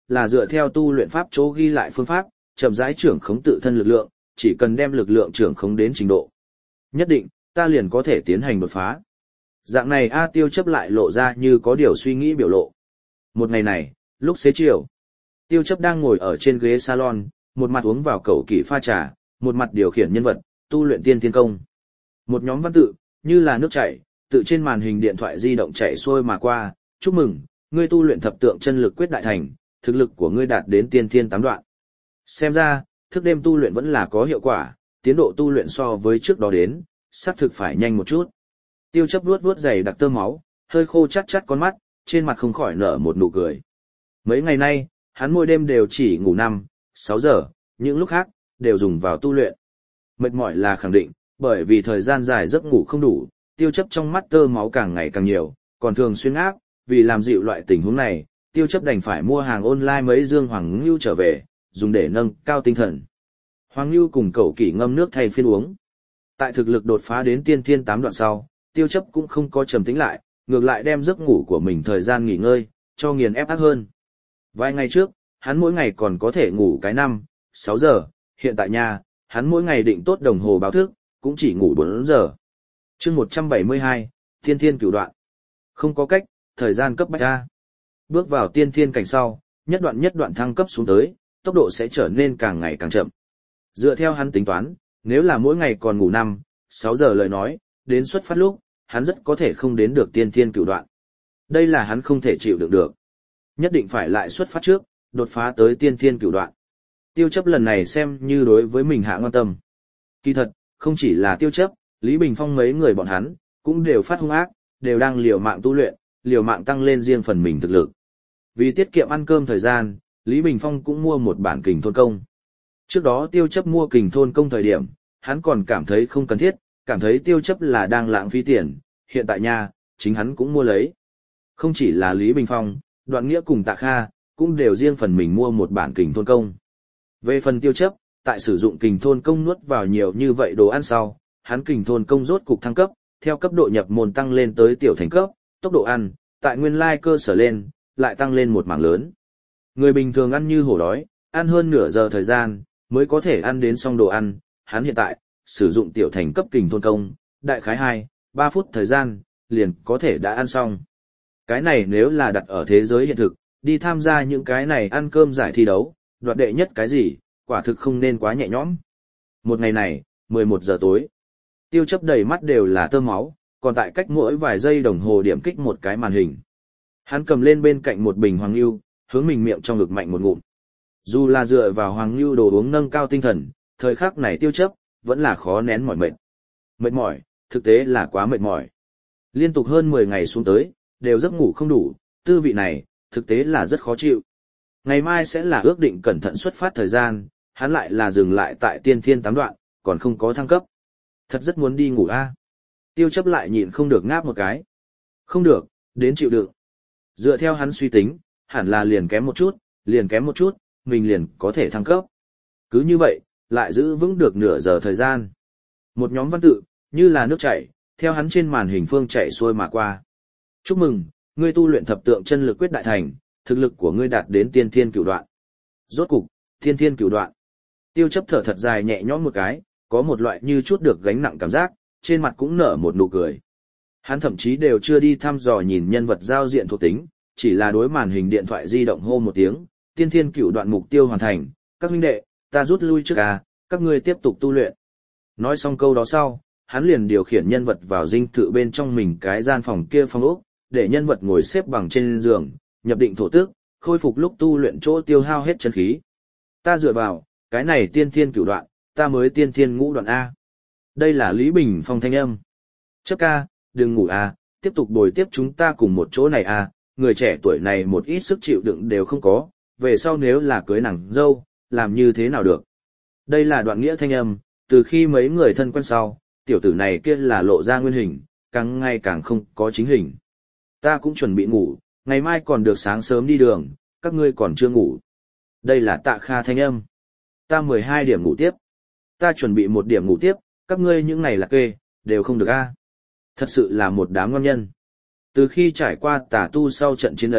là dựa theo tu luyện pháp chỗ ghi lại phương pháp, chậm rãi trưởng khống tự thân lực lượng, chỉ cần đem lực lượng trưởng khống đến trình độ nhất định, ta liền có thể tiến hành đột phá. Dạng này A Tiêu chấp lại lộ ra như có điều suy nghĩ biểu lộ. Một ngày này, lúc xế chiều, Tiêu chấp đang ngồi ở trên ghế salon, một mặt uống vào cẩu kỷ pha trà, một mặt điều khiển nhân vật, tu luyện tiên thiên công. Một nhóm văn tự, như là nước chảy, tự trên màn hình điện thoại di động chảy xuôi mà qua, chúc mừng, ngươi tu luyện thập tượng chân lực quyết đại thành, thực lực của ngươi đạt đến tiên thiên 8 đoạn. Xem ra, thức đêm tu luyện vẫn là có hiệu quả, tiến độ tu luyện so với trước đó đến, xác thực phải nhanh một chút. Tiêu chấp vuốt vuốt giày đặc tơ máu, hơi khô chắt chắt con mắt, trên mặt không khỏi nở một nụ cười. Mấy ngày nay, hắn mỗi đêm đều chỉ ngủ 5-6 giờ, những lúc khác, đều dùng vào tu luyện. Mệt mỏi là khẳng định, bởi vì thời gian dài giấc ngủ không đủ, tiêu chấp trong mắt tơ máu càng ngày càng nhiều, còn thường xuyên áp, vì làm dịu loại tình huống này, tiêu chấp đành phải mua hàng online mấy dương hoàng ngưu trở về, dùng để nâng cao tinh thần. Hoàng ngưu cùng cẩu kỷ ngâm nước thay phiên uống. Tại thực lực đột phá đến tiên thiên 8 đoạn sau, tiêu chấp cũng không có trầm tĩnh lại, ngược lại đem giấc ngủ của mình thời gian nghỉ ngơi, cho nghiền ép ác hơn. Vài ngày trước, hắn mỗi ngày còn có thể ngủ cái 5-6 giờ, hiện tại nhà, hắn mỗi ngày định tốt đồng hồ báo thức, cũng chỉ ngủ 4 giờ. Chương 172, Tiên Thiên Cửu Đoạn. Không có cách, thời gian cấp bách ra. Bước vào tiên thiên cảnh sau, nhất đoạn thăng cấp xuống tới, tốc độ sẽ trở nên càng ngày càng chậm. Dựa theo hắn tính toán, nếu là mỗi ngày còn ngủ 5-6 giờ lời nói, đến xuất phát lúc, hắn rất có thể không đến được tiên thiên cửu đoạn. Đây là hắn không thể chịu đựng được. Nhất định phải lại xuất phát trước, đột phá tới tiên thiên cửu đoạn. Tiêu chấp lần này xem như đối với mình hạ ngon tâm. Kỳ thật, không chỉ là tiêu chấp, Lý Bình Phong mấy người bọn hắn, cũng đều phát hung ác, đều đang liều mạng tu luyện, liều mạng tăng lên riêng phần mình thực lực. Vì tiết kiệm ăn cơm thời gian, Lý Bình Phong cũng mua một bản kình thôn công. Trước đó tiêu chấp mua kình thôn công thời điểm, hắn còn cảm thấy không cần thiết, cảm thấy tiêu chấp là đang lãng phí tiền, hiện tại nha, chính hắn cũng mua lấy. Không chỉ là Lý Bình Phong, Đoạn Nghĩa cùng Tạ Kha, cũng đều riêng phần mình mua một bản kình thôn công. Về phần tiêu chấp, tại sử dụng kình thôn công nuốt vào nhiều như vậy đồ ăn sau, hắn kình thôn công rốt cục thăng cấp, theo cấp độ nhập môn tăng lên tới tiểu thành cấp, tốc độ ăn, tại nguyên lai cơ sở lên, lại tăng lên một mảng lớn. Người bình thường ăn như hổ đói, ăn hơn nửa giờ thời gian, mới có thể ăn đến xong đồ ăn, hắn hiện tại, sử dụng tiểu thành cấp kình thôn công, đại khái 2-3 phút thời gian, liền có thể đã ăn xong. Cái này nếu là đặt ở thế giới hiện thực, đi tham gia những cái này ăn cơm giải thi đấu, đoạt đệ nhất cái gì, quả thực không nên quá nhẹ nhõm. Một ngày này, 11 giờ tối, tiêu chấp đầy mắt đều là tơ máu, còn tại cách mỗi vài giây đồng hồ điểm kích một cái màn hình. Hắn cầm lên bên cạnh một bình hoàng lưu, hướng mình miệng trong ngực mạnh một ngụm. Dù là dựa vào hoàng lưu đồ uống nâng cao tinh thần, thời khắc này tiêu chấp, vẫn là khó nén mỏi mệt. Mệt mỏi, thực tế là quá mệt mỏi. Liên tục hơn 10 ngày xuống tới, đều giấc ngủ không đủ, tư vị này, thực tế là rất khó chịu. Ngày mai sẽ là ước định cẩn thận xuất phát thời gian, hắn lại là dừng lại tại tiên thiên 8 đoạn, còn không có thăng cấp. Thật rất muốn đi ngủ a. Tiêu chấp lại nhịn không được ngáp một cái. Không được, đến chịu đựng. Dựa theo hắn suy tính, hẳn là liền kém một chút, mình liền có thể thăng cấp. Cứ như vậy, lại giữ vững được nửa giờ thời gian. Một nhóm văn tự, như là nước chảy, theo hắn trên màn hình phương chảy xuôi mà qua. Chúc mừng, ngươi tu luyện thập tượng chân lực quyết đại thành, thực lực của ngươi đạt đến tiên thiên cửu đoạn. Rốt cục, tiên thiên cửu đoạn. Tiêu chấp thở thật dài nhẹ nhõm một cái, có một loại như chút được gánh nặng cảm giác, trên mặt cũng nở một nụ cười. Hắn thậm chí đều chưa đi thăm dò nhìn nhân vật giao diện thuộc tính, chỉ là đối màn hình điện thoại di động hô một tiếng, tiên thiên cửu đoạn mục tiêu hoàn thành, các huynh đệ, ta rút lui trước các ngươi tiếp tục tu luyện. Nói xong câu đó sau, hắn liền điều khiển nhân vật vào dinh thự bên trong mình cái gian phòng kia phòng ốc, để nhân vật ngồi xếp bằng trên giường, nhập định thổ tức, khôi phục lúc tu luyện chỗ tiêu hao hết chân khí. Ta dựa vào, cái này tiên thiên cửu đoạn, ta mới tiên thiên ngũ đoạn A. Đây là Lý Bình Phong thanh âm. Chấp ca, đừng ngủ tiếp tục bồi tiếp chúng ta cùng một chỗ này người trẻ tuổi này một ít sức chịu đựng đều không có, về sau nếu là cưới nàng dâu, làm như thế nào được. Đây là Đoạn Nghĩa thanh âm, từ khi mấy người thân quen sau, tiểu tử này kia là lộ ra nguyên hình, càng ngày càng không có chính hình. Ta cũng chuẩn bị ngủ, ngày mai còn được sáng sớm đi đường, các ngươi còn chưa ngủ. Đây là Tạ Kha thanh âm. Ta 12 điểm ngủ tiếp. Ta chuẩn bị 1 điểm ngủ tiếp, các ngươi những ngày là kê, đều không được Thật sự là một đám ngon nhân. Từ khi trải qua tà tu sau trận chiến ấy,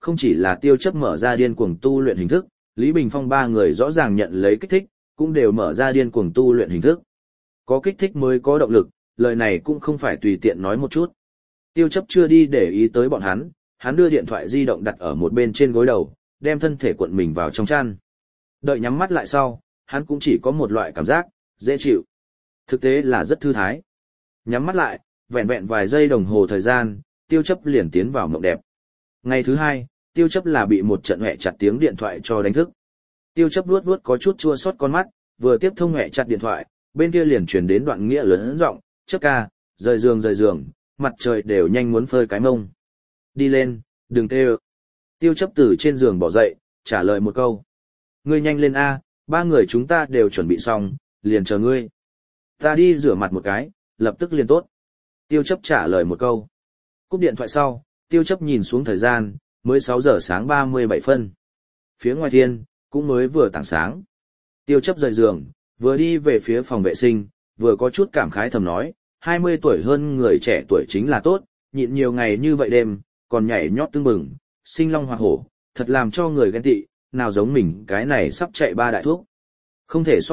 Không chỉ là Tiêu Chấp mở ra điên cuồng tu luyện hình thức, Lý Bình Phong ba người rõ ràng nhận lấy kích thích, cũng đều mở ra điên cuồng tu luyện hình thức. Có kích thích mới có động lực, lời này cũng không phải tùy tiện nói một chút. Tiêu Chấp chưa đi để ý tới bọn hắn đưa điện thoại di động đặt ở một bên trên gối đầu, đem thân thể cuộn mình vào trong chăn. Đợi nhắm mắt lại sau, hắn cũng chỉ có một loại cảm giác, dễ chịu. Thực tế là rất thư thái. Nhắm mắt lại, vẹn vẹn vài giây đồng hồ thời gian, Tiêu Chấp liền tiến vào mộng đẹp. Ngày thứ hai, Tiêu Chấp là bị một trận hẹ chặt tiếng điện thoại cho đánh thức. Tiêu Chấp vuốt vuốt có chút chua xót con mắt, vừa tiếp thông hẹ chặt điện thoại, bên kia liền truyền đến Đoạn Nghĩa lớn giọng, "Chấp ca, rời giường, mặt trời đều nhanh muốn phơi cái mông. Đi lên, đừng tê ơ." Tiêu Chấp từ trên giường bỏ dậy, trả lời một câu. "Ngươi nhanh lên a, ba người chúng ta đều chuẩn bị xong, liền chờ ngươi." "Ta đi rửa mặt một cái, lập tức liền tốt." Tiêu Chấp trả lời một câu. Cúp điện thoại sau, Tiêu Chấp nhìn xuống thời gian, mới 6 giờ sáng 37 phân. Phía ngoài thiên, cũng mới vừa tảng sáng. Tiêu Chấp rời giường, vừa đi về phía phòng vệ sinh, vừa có chút cảm khái thầm nói, 20 tuổi hơn người trẻ tuổi chính là tốt, nhịn nhiều ngày như vậy đêm, còn nhảy nhót tưng bừng, sinh long hoa hổ, thật làm cho người ghen tị, nào giống mình cái này sắp chạy 3 đại thuốc. Không thể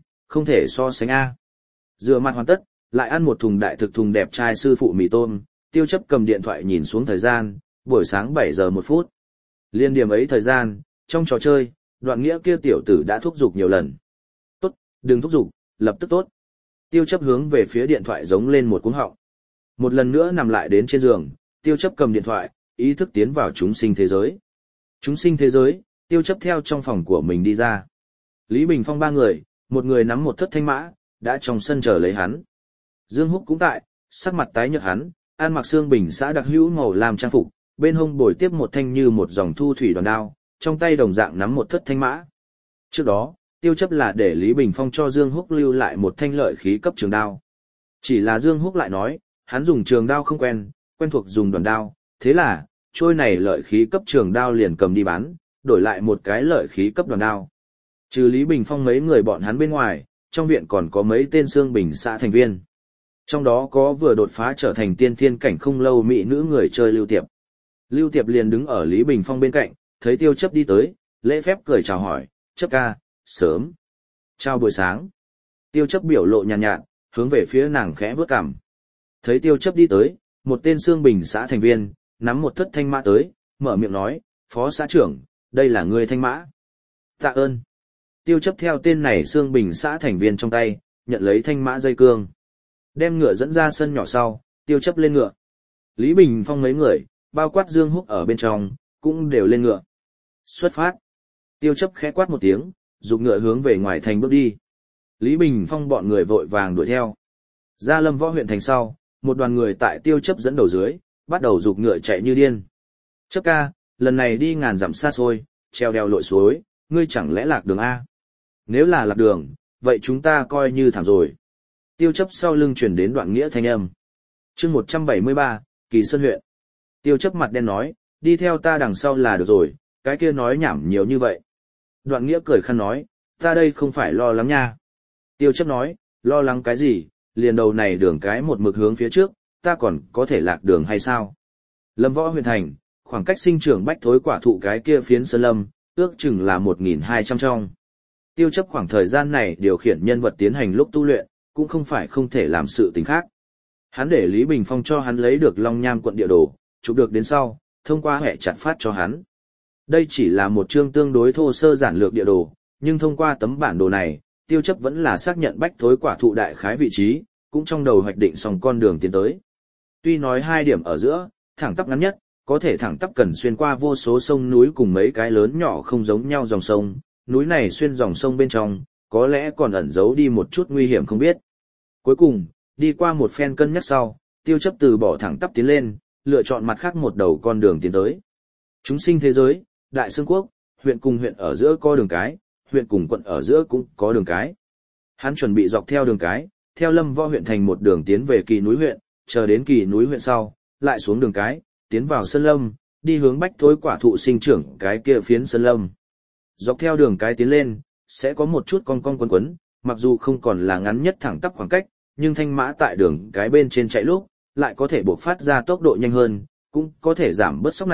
so sánh a. Rửa mặt hoàn tất, lại ăn một thùng đại thực thùng đẹp trai sư phụ mì tôm, Tiêu Chấp cầm điện thoại nhìn xuống thời gian, buổi sáng 7 giờ 1 phút. Liên điểm ấy thời gian, trong trò chơi, Đoạn Nghĩa kia tiểu tử đã thúc giục nhiều lần. "Tốt, đừng thúc giục, lập tức tốt." Tiêu Chấp hướng về phía điện thoại giống lên một cú họng. Một lần nữa nằm lại đến trên giường, Tiêu Chấp cầm điện thoại, ý thức tiến vào chúng sinh thế giới. Chúng sinh thế giới, Tiêu Chấp theo trong phòng của mình đi ra. Lý Bình Phong ba người, một người nắm một thất thanh mã, đã trong sân chờ lấy hắn. Dương Húc cũng tại, sắc mặt tái nhợt hắn, ăn mặc xương bình xã đặc hữu màu làm trang phục, bên hông bồi tiếp một thanh như một dòng thu thủy đoàn đao, trong tay đồng dạng nắm một thất thanh mã. Trước đó, Tiêu Chấp là để Lý Bình Phong cho Dương Húc lưu lại một thanh lợi khí cấp trường đao. Chỉ là Dương Húc lại nói, hắn dùng trường đao không quen thuộc dùng đoàn đao, thế là, trôi này lợi khí cấp trường đao liền cầm đi bán, đổi lại một cái lợi khí cấp đoàn đao. Trừ Lý Bình Phong mấy người bọn hắn bên ngoài, trong viện còn có mấy tên xương bình xã thành viên. Trong đó có vừa đột phá trở thành tiên thiên cảnh không lâu mỹ nữ người chơi Lưu Tiệp. Lưu Tiệp liền đứng ở Lý Bình Phong bên cạnh, thấy Tiêu Chấp đi tới, lễ phép cười chào hỏi, "Chấp ca, sớm." "Chào buổi sáng." Tiêu Chấp biểu lộ nhàn nhạt, hướng về phía nàng khẽ vuốt cằm. Thấy Tiêu Chấp đi tới, một tên xương bình xã thành viên, nắm một thất thanh mã tới, mở miệng nói, "Phó xã trưởng, đây là người thanh mã." "Tạ ơn." Tiêu Chấp theo tên này xương bình xã thành viên trong tay, nhận lấy thanh mã dây cương. Đem ngựa dẫn ra sân nhỏ sau, Tiêu Chấp lên ngựa. Lý Bình Phong mấy người, bao quát Dương Húc ở bên trong, cũng đều lên ngựa. Xuất phát. Tiêu Chấp khẽ quát một tiếng, giục ngựa hướng về ngoài thành bước đi. Lý Bình Phong bọn người vội vàng đuổi theo. Ra Lâm Võ huyện thành sau, một đoàn người tại Tiêu Chấp dẫn đầu dưới, bắt đầu giục ngựa chạy như điên. "Chấp ca, lần này đi ngàn dặm xa xôi, treo đèo lội suối, ngươi chẳng lẽ lạc đường a?" "Nếu là lạc đường, vậy chúng ta coi như thảm rồi." Tiêu Chấp sau lưng truyền đến Đoạn Nghĩa thanh âm. Chương 173, Kỳ Sơn huyện. Tiêu Chấp mặt đen nói, "Đi theo ta đằng sau là được rồi, cái kia nói nhảm nhiều như vậy." Đoạn Nghĩa cười khăn nói, "Ta đây không phải lo lắng nha." Tiêu Chấp nói, "Lo lắng cái gì, liền đầu này đường cái một mực hướng phía trước, ta còn có thể lạc đường hay sao?" Lâm Võ huyện thành, khoảng cách sinh trưởng bách thối quả thụ cái kia phiến sơn lâm, ước chừng là 1.200 trong. Tiêu Chấp khoảng thời gian này điều khiển nhân vật tiến hành lúc tu luyện, cũng không phải không thể làm sự tình khác. Hắn để Lý Bình Phong cho hắn lấy được Long Nham quận địa đồ, chụp được đến sau, thông qua hệ chặt phát cho hắn. Đây chỉ là một chương tương đối thô sơ giản lược địa đồ, nhưng thông qua tấm bản đồ này, Tiêu Chấp vẫn là xác nhận bách thối quả thụ đại khái vị trí, cũng trong đầu hoạch định xong con đường tiến tới. Tuy nói hai điểm ở giữa, thẳng tắp ngắn nhất, có thể thẳng tắp cần xuyên qua vô số sông núi cùng mấy cái lớn nhỏ không giống nhau dòng sông, núi này xuyên dòng sông bên trong, có lẽ còn ẩn giấu đi một chút nguy hiểm không biết. Cuối cùng, đi qua một phen cân nhắc sau, Tiêu Chấp từ bỏ thẳng tắp tiến lên, lựa chọn mặt khác một đầu con đường tiến tới. Chúng sinh thế giới, Đại Xương Quốc, huyện cùng huyện ở giữa có đường cái, huyện cùng quận ở giữa cũng có đường cái. Hắn chuẩn bị dọc theo đường cái, theo Lâm Võ huyện thành một đường tiến về Kỳ núi huyện, chờ đến Kỳ núi huyện sau, lại xuống đường cái, tiến vào Sơn Lâm, đi hướng bách thối quả thụ sinh trưởng cái kia phiến Sơn Lâm. Dọc theo đường cái tiến lên, sẽ có một chút cong cong quấn quấn, mặc dù không còn là ngắn nhất thẳng tắp khoảng cách, nhưng thanh mã tại đường cái bên trên chạy lúc, lại có thể buộc phát ra tốc độ nhanh hơn, cũng có thể giảm bớt sóc này,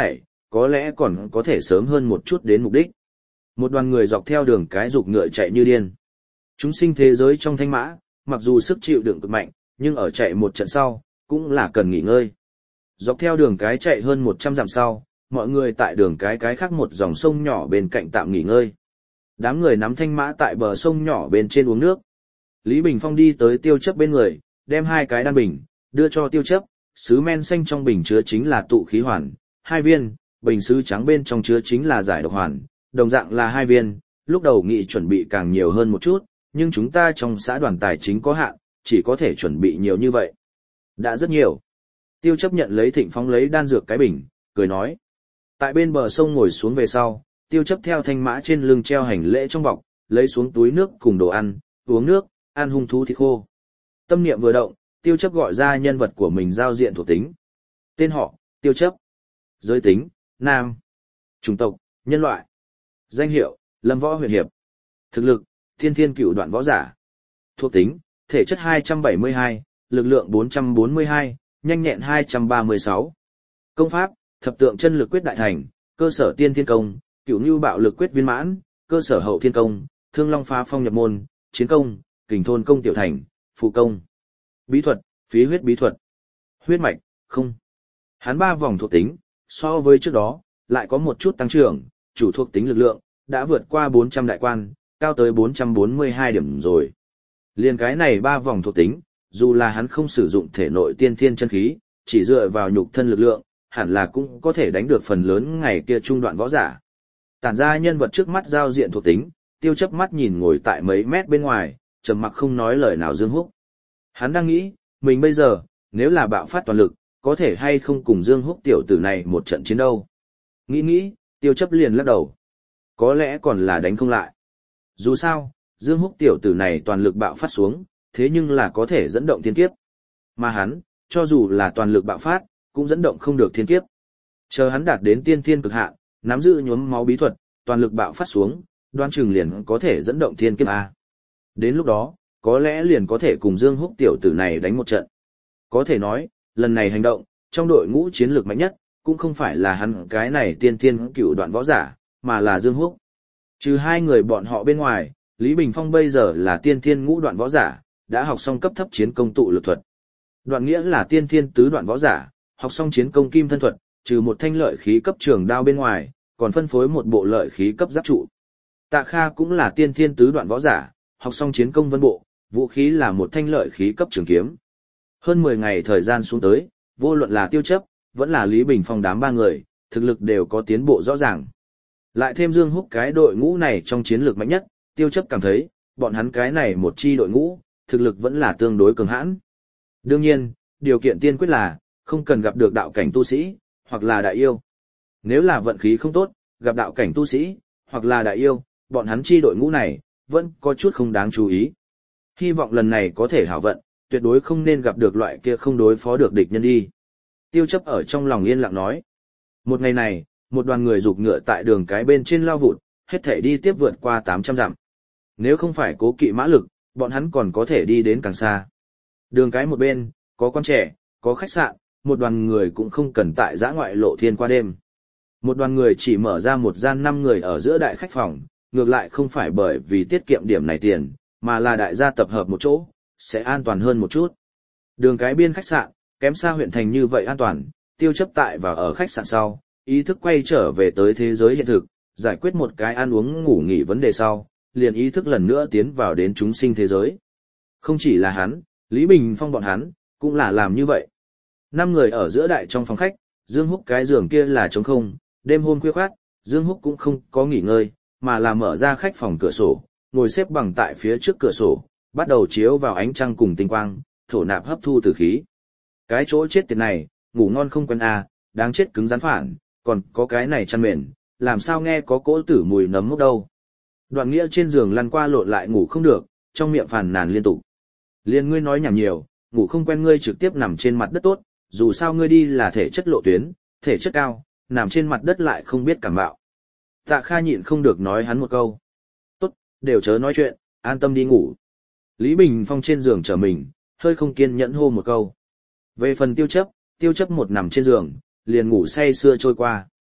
có lẽ còn có thể sớm hơn một chút đến mục đích. Một đoàn người dọc theo đường cái giục ngựa chạy như điên. Chúng sinh thế giới trong thanh mã, mặc dù sức chịu đựng cực mạnh, nhưng ở chạy một trận sau, cũng là cần nghỉ ngơi. Dọc theo đường cái chạy hơn 100 dặm sau, mọi người tại đường cái khác một dòng sông nhỏ bên cạnh tạm nghỉ ngơi. Đám người nắm thanh mã tại bờ sông nhỏ bên trên uống nước. Lý Bình Phong đi tới Tiêu Chấp bên người, đem 2 cái đan bình, đưa cho Tiêu Chấp, sứ men xanh trong bình chứa chính là tụ khí hoàn, 2 viên, bình sứ trắng bên trong chứa chính là giải độc hoàn, đồng dạng là 2 viên, lúc đầu nghị chuẩn bị càng nhiều hơn một chút, nhưng chúng ta trong xã đoàn tài chính có hạn, chỉ có thể chuẩn bị nhiều như vậy. Đã rất nhiều. Tiêu Chấp nhận lấy Thịnh Phong lấy đan dược cái bình, cười nói. Tại bên bờ sông ngồi xuống về sau, Tiêu Chấp theo thanh mã trên lưng treo hành lễ trong bọc, lấy xuống túi nước cùng đồ ăn, uống nước, ăn hung thú thịt khô. Tâm niệm vừa động, Tiêu Chấp gọi ra nhân vật của mình giao diện thuộc tính. Tên họ, Tiêu Chấp. Giới tính, nam. Chủng tộc, nhân loại. Danh hiệu, Lâm Võ Huyền Hiệp. Thực lực, Thiên Thiên Cửu Đoạn Võ Giả. Thuộc tính, thể chất 272, lực lượng 442, nhanh nhẹn 236. Công pháp, Thập Tượng Chân Lực Quyết Đại Thành, cơ sở Tiên Thiên Công, Cửu Nưu Bạo Lực Quyết Viên Mãn, cơ sở Hậu Thiên Công, Thương Long Phá Phong nhập môn, Chiến Công, Kình Thôn Công Tiểu Thành, Phụ Công. Bí thuật, Phí Huyết Bí Thuật. Huyết mạch, không. Hắn 3 vòng thuộc tính, so với trước đó, lại có một chút tăng trưởng, chủ thuộc tính lực lượng, đã vượt qua 400 đại quan, cao tới 442 điểm rồi. Liên cái này 3 vòng thuộc tính, dù là hắn không sử dụng thể nội tiên thiên chân khí, chỉ dựa vào nhục thân lực lượng, hẳn là cũng có thể đánh được phần lớn ngày kia trung đoạn võ giả. Tản ra nhân vật trước mắt giao diện thuộc tính, Tiêu Chấp mắt nhìn ngồi tại mấy mét bên ngoài, trầm mặc không nói lời nào Dương Húc. Hắn đang nghĩ, mình bây giờ, nếu là bạo phát toàn lực, có thể hay không cùng Dương Húc tiểu tử này một trận chiến đâu. Nghĩ, Tiêu Chấp liền lắc đầu. Có lẽ còn là đánh không lại. Dù sao, Dương Húc tiểu tử này toàn lực bạo phát xuống, thế nhưng là có thể dẫn động thiên kiếp. Mà hắn, cho dù là toàn lực bạo phát, cũng dẫn động không được thiên kiếp. Chờ hắn đạt đến tiên thiên cực hạn, nắm giữ nhuốm máu bí thuật, toàn lực bạo phát xuống, đoan chừng liền có thể dẫn động thiên kiếp A. Đến lúc đó, có lẽ liền có thể cùng Dương Húc tiểu tử này đánh một trận. Có thể nói, lần này hành động, trong đội ngũ chiến lược mạnh nhất, cũng không phải là hắn cái này tiên thiên cựu đoạn võ giả, mà là Dương Húc. Trừ 2 người bọn họ bên ngoài, Lý Bình Phong bây giờ là tiên thiên ngũ đoạn võ giả, đã học xong cấp thấp chiến công tụ lực thuật. Đoạn nghĩa là tiên thiên tứ đoạn võ giả, học xong chiến công kim thân thuật, trừ một thanh lợi khí cấp trường đao bên ngoài, còn phân phối một bộ lợi khí cấp giáp trụ. Tạ Kha cũng là tiên thiên tứ đoạn võ giả, học xong chiến công vân bộ, vũ khí là một thanh lợi khí cấp trường kiếm. Hơn 10 ngày thời gian xuống tới, vô luận là Tiêu Chấp, vẫn là Lý Bình Phong đám 3 người, thực lực đều có tiến bộ rõ ràng. Lại thêm Dương Húc cái đội ngũ này trong chiến lược mạnh nhất, Tiêu Chấp cảm thấy, bọn hắn cái này một chi đội ngũ, thực lực vẫn là tương đối cường hãn. Đương nhiên, điều kiện tiên quyết là, không cần gặp được đạo cảnh tu sĩ, hoặc là đại yêu. Nếu là vận khí không tốt, gặp đạo cảnh tu sĩ, hoặc là đại yêu, bọn hắn chi đội ngũ này, vẫn có chút không đáng chú ý. Hy vọng lần này có thể hảo vận, tuyệt đối không nên gặp được loại kia không đối phó được địch nhân đi. Tiêu Chấp ở trong lòng yên lặng nói. Một ngày này, một đoàn người giục ngựa tại đường cái bên trên lao vụt, hết thể đi tiếp vượt qua 800 dặm. Nếu không phải cố kỵ mã lực, bọn hắn còn có thể đi đến càng xa. Đường cái một bên, có con trẻ, có khách sạn, một đoàn người cũng không cần tại dã ngoại lộ thiên qua đêm. Một đoàn người chỉ mở ra một gian 5 người ở giữa đại khách phòng, ngược lại không phải bởi vì tiết kiệm điểm này tiền, mà là đại gia tập hợp một chỗ, sẽ an toàn hơn một chút. Đường cái biên khách sạn, kém xa huyện thành như vậy an toàn, Tiêu Chấp tại và ở khách sạn sau, ý thức quay trở về tới thế giới hiện thực, giải quyết một cái ăn uống ngủ nghỉ vấn đề sau, liền ý thức lần nữa tiến vào đến chúng sinh thế giới. Không chỉ là hắn, Lý Bình Phong bọn hắn, cũng là làm như vậy. 5 người ở giữa đại trong phòng khách, Dương Húc cái giường kia là trống không, đêm hôm khuya khoắt, Dương Húc cũng không có nghỉ ngơi, mà là mở ra khách phòng cửa sổ, ngồi xếp bằng tại phía trước cửa sổ, bắt đầu chiếu vào ánh trăng cùng tinh quang, thổ nạp hấp thu tử khí. Cái chỗ chết tiệt này, ngủ ngon không quen à, đáng chết cứng rắn phản, còn có cái này chăn mền, làm sao nghe có cỗ tử mùi nấm mốc đâu. Đoạn nghĩa trên giường lăn qua lộn lại ngủ không được, trong miệng phàn nàn liên tục. Liên ngươi nói nhảm nhiều, ngủ không quen ngươi trực tiếp nằm trên mặt đất tốt, dù sao ngươi đi là thể chất lộ tuyến, thể chất cao, nằm trên mặt đất lại không biết cảm bạo. Tạ Kha nhịn không được nói hắn một câu. Tốt, đều chớ nói chuyện, an tâm đi ngủ. Lý Bình Phong trên giường trở mình, hơi không kiên nhẫn hô một câu. Về phần Tiêu Chấp một nằm trên giường, liền ngủ say sưa trôi qua.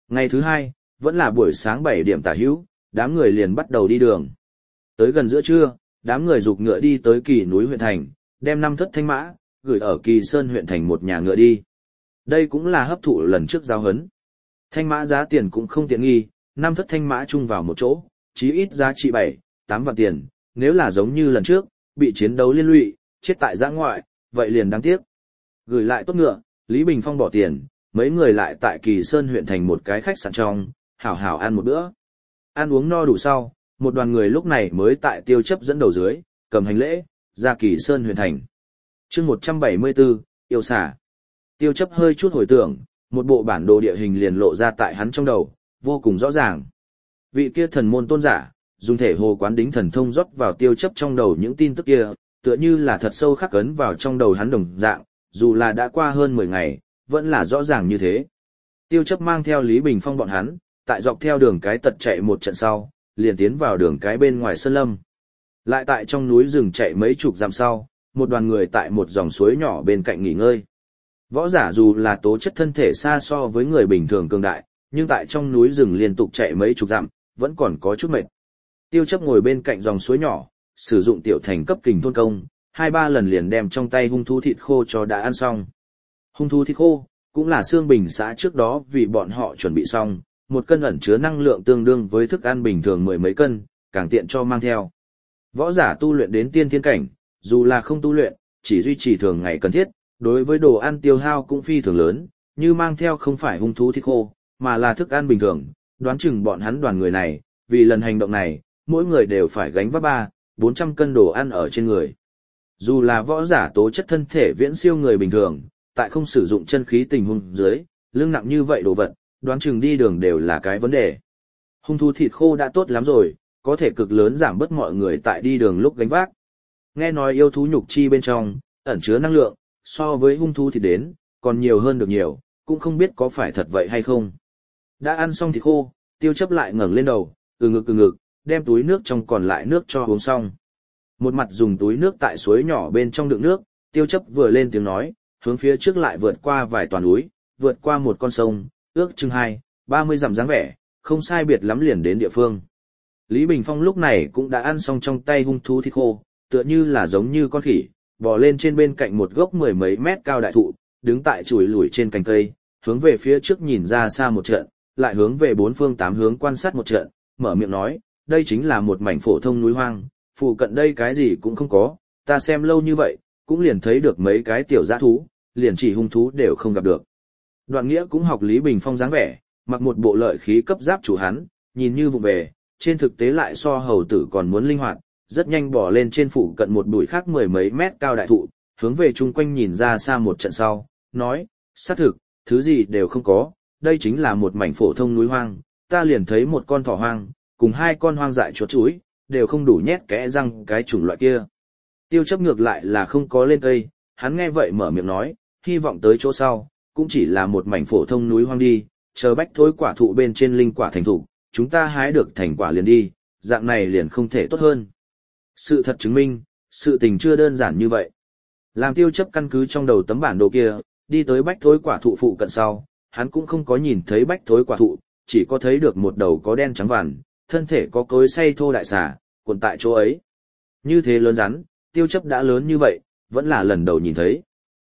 Ngày thứ hai, vẫn là buổi sáng 7 điểm tả hữu, đám người liền bắt đầu đi đường. Tới gần giữa trưa, đám người giục ngựa đi tới Kỳ núi huyện thành, đem 5 thất thanh mã, gửi ở Kỳ Sơn huyện thành một nhà ngựa đi. Đây cũng là hấp thụ lần trước giao hấn. Thanh mã giá tiền cũng không tiện nghi, 5 thất thanh mã chung vào một chỗ, chí ít giá trị 7-8 vạn tiền, nếu là giống như lần trước, bị chiến đấu liên lụy, chết tại giã ngoại, vậy liền đáng tiếc. Gửi lại tốt ngựa, Lý Bình Phong bỏ tiền, mấy người lại tại Kỳ Sơn huyện thành một cái khách sạn trong, hảo hảo ăn một bữa. Ăn uống no đủ sau, một đoàn người lúc này mới tại Tiêu Chấp dẫn đầu dưới, cầm hành lễ, ra Kỳ Sơn huyện thành. Chương 174, yêu xà. Tiêu Chấp hơi chút hồi tưởng, một bộ bản đồ địa hình liền lộ ra tại hắn trong đầu, vô cùng rõ ràng. Vị kia thần môn tôn giả, dùng thể hồ quán đính thần thông rót vào Tiêu Chấp trong đầu những tin tức kia, tựa như là thật sâu khắc ấn vào trong đầu hắn đồng dạng, dù là đã qua hơn 10 ngày, vẫn là rõ ràng như thế. Tiêu Chấp mang theo Lý Bình Phong bọn hắn, tại dọc theo đường cái tật chạy một trận sau, liền tiến vào đường cái bên ngoài sơn lâm. Lại tại trong núi rừng chạy mấy chục dặm sau, một đoàn người tại một dòng suối nhỏ bên cạnh nghỉ ngơi. Võ giả dù là tố chất thân thể xa so với người bình thường cường đại, nhưng tại trong núi rừng liên tục chạy mấy chục dặm, vẫn còn có chút mệt. Tiêu Chấp ngồi bên cạnh dòng suối nhỏ, sử dụng tiểu thành cấp kình thôn công, 2-3 lần liền đem trong tay hung thú thịt khô cho đã ăn xong. Hung thú thịt khô, cũng là xương bình xã trước đó vì bọn họ chuẩn bị xong, một cân ẩn chứa năng lượng tương đương với thức ăn bình thường 10 mấy cân, càng tiện cho mang theo. Võ giả tu luyện đến tiên thiên cảnh, dù là không tu luyện, chỉ duy trì thường ngày cần thiết, đối với đồ ăn tiêu hao cũng phi thường lớn, như mang theo không phải hung thú thịt khô, mà là thức ăn bình thường, đoán chừng bọn hắn đoàn người này, vì lần hành động này, mỗi người đều phải gánh vác 300-400 cân đồ ăn ở trên người. Dù là võ giả tố chất thân thể viễn siêu người bình thường, tại không sử dụng chân khí tình huống dưới, lương nặng như vậy đồ vật, đoán chừng đi đường đều là cái vấn đề. Hung thú thịt khô đã tốt lắm rồi, có thể cực lớn giảm bớt mọi người tại đi đường lúc gánh vác. Nghe nói yêu thú nhục chi bên trong, ẩn chứa năng lượng, so với hung thú thịt đến, còn nhiều hơn được nhiều, cũng không biết có phải thật vậy hay không. Đã ăn xong thịt khô, Tiêu Chấp lại ngẩng lên đầu, từ ngực, đem túi nước trong còn lại nước cho uống xong. Một mặt dùng túi nước tại suối nhỏ bên trong đựng nước, Tiêu Chấp vừa lên tiếng nói, hướng phía trước lại vượt qua vài toàn núi, vượt qua một con sông, ước chừng 20-30 dặm dáng vẻ, không sai biệt lắm liền đến địa phương. Lý Bình Phong lúc này cũng đã ăn xong trong tay hung thú thịt khô, tựa như là giống như con khỉ, bò lên trên bên cạnh một gốc 10 mấy mét cao đại thụ, đứng tại chùi lủi trên cành cây, hướng về phía trước nhìn ra xa một trận, lại hướng về 4 phương 8 hướng quan sát một trận, mở miệng nói, đây chính là một mảnh phổ thông núi hoang, phụ cận đây cái gì cũng không có, ta xem lâu như vậy, cũng liền thấy được mấy cái tiểu dã thú, liền chỉ hung thú đều không gặp được. Đoạn Nghĩa cũng học Lý Bình Phong dáng vẻ, mặc một bộ lợi khí cấp giáp chủ hắn, nhìn như vụ về, trên thực tế lại so hầu tử còn muốn linh hoạt, rất nhanh bỏ lên trên phụ cận một bụi khác 10 mấy mét cao đại thụ, hướng về chung quanh nhìn ra xa một trận sau, nói, xác thực, thứ gì đều không có, đây chính là một mảnh phổ thông núi hoang, ta liền thấy một con thỏ hoang, cùng 2 con hoang dại chuột chuối, đều không đủ nhét kẽ răng cái chủng loại kia. Tiêu Chấp ngược lại là không có lên cây, hắn nghe vậy mở miệng nói, hy vọng tới chỗ sau, cũng chỉ là một mảnh phổ thông núi hoang đi, chờ bách thối quả thụ bên trên linh quả thành thụ, chúng ta hái được thành quả liền đi, dạng này liền không thể tốt hơn. Sự thật chứng minh, sự tình chưa đơn giản như vậy. Làm Tiêu Chấp căn cứ trong đầu tấm bản đồ kia, đi tới bách thối quả thụ phụ cận sau, hắn cũng không có nhìn thấy bách thối quả thụ, chỉ có thấy được một đầu có đen trắng vằn, thân thể có cối xay thô đại xà, cuộn tại chỗ ấy. Như thế lớn rắn, Tiêu Chấp đã lớn như vậy, vẫn là lần đầu nhìn thấy.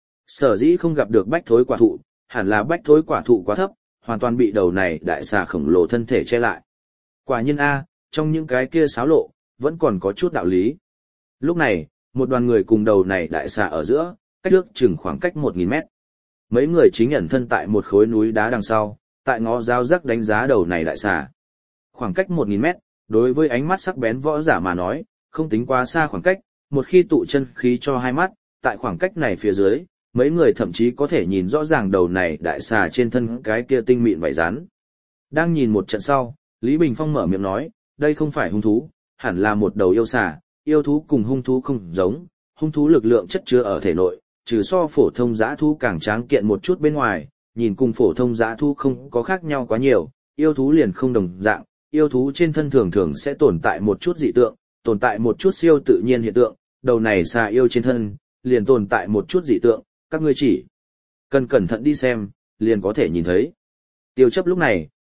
Sở dĩ không gặp được bách thối quả thụ, hẳn là bách thối quả thụ quá thấp, hoàn toàn bị đầu này đại xà khổng lồ thân thể che lại. Quả nhiên trong những cái kia xáo lộ, vẫn còn có chút đạo lý. Lúc này, một đoàn người cùng đầu này đại xà ở giữa, cách trước chừng khoảng cách 1000 mét. Mấy người chính ẩn thân tại một khối núi đá đằng sau, tại ngó giao rắc đánh giá đầu này đại xà. Khoảng cách 1000 mét, đối với ánh mắt sắc bén võ giả mà nói, không tính quá xa khoảng cách, một khi tụ chân khí cho hai mắt, tại khoảng cách này phía dưới, mấy người thậm chí có thể nhìn rõ ràng đầu này đại xà trên thân cái kia tinh mịn vảy rắn. Đang nhìn một trận sau, Lý Bình Phong mở miệng nói, đây không phải hung thú, hẳn là một đầu yêu xà, yêu thú cùng hung thú không giống, hung thú lực lượng chất chứa ở thể nội, trừ so phổ thông dã thú càng tráng kiện một chút bên ngoài, nhìn cùng phổ thông dã thú không có khác nhau quá nhiều, yêu thú liền không đồng dạng, yêu thú trên thân thường thường sẽ tồn tại một chút dị tượng, tồn tại một chút siêu tự nhiên hiện tượng, đầu này xà yêu trên thân, liền tồn tại một chút dị tượng, các ngươi chỉ cần cẩn thận đi xem, liền có thể nhìn thấy. Tiêu Chấp lúc này,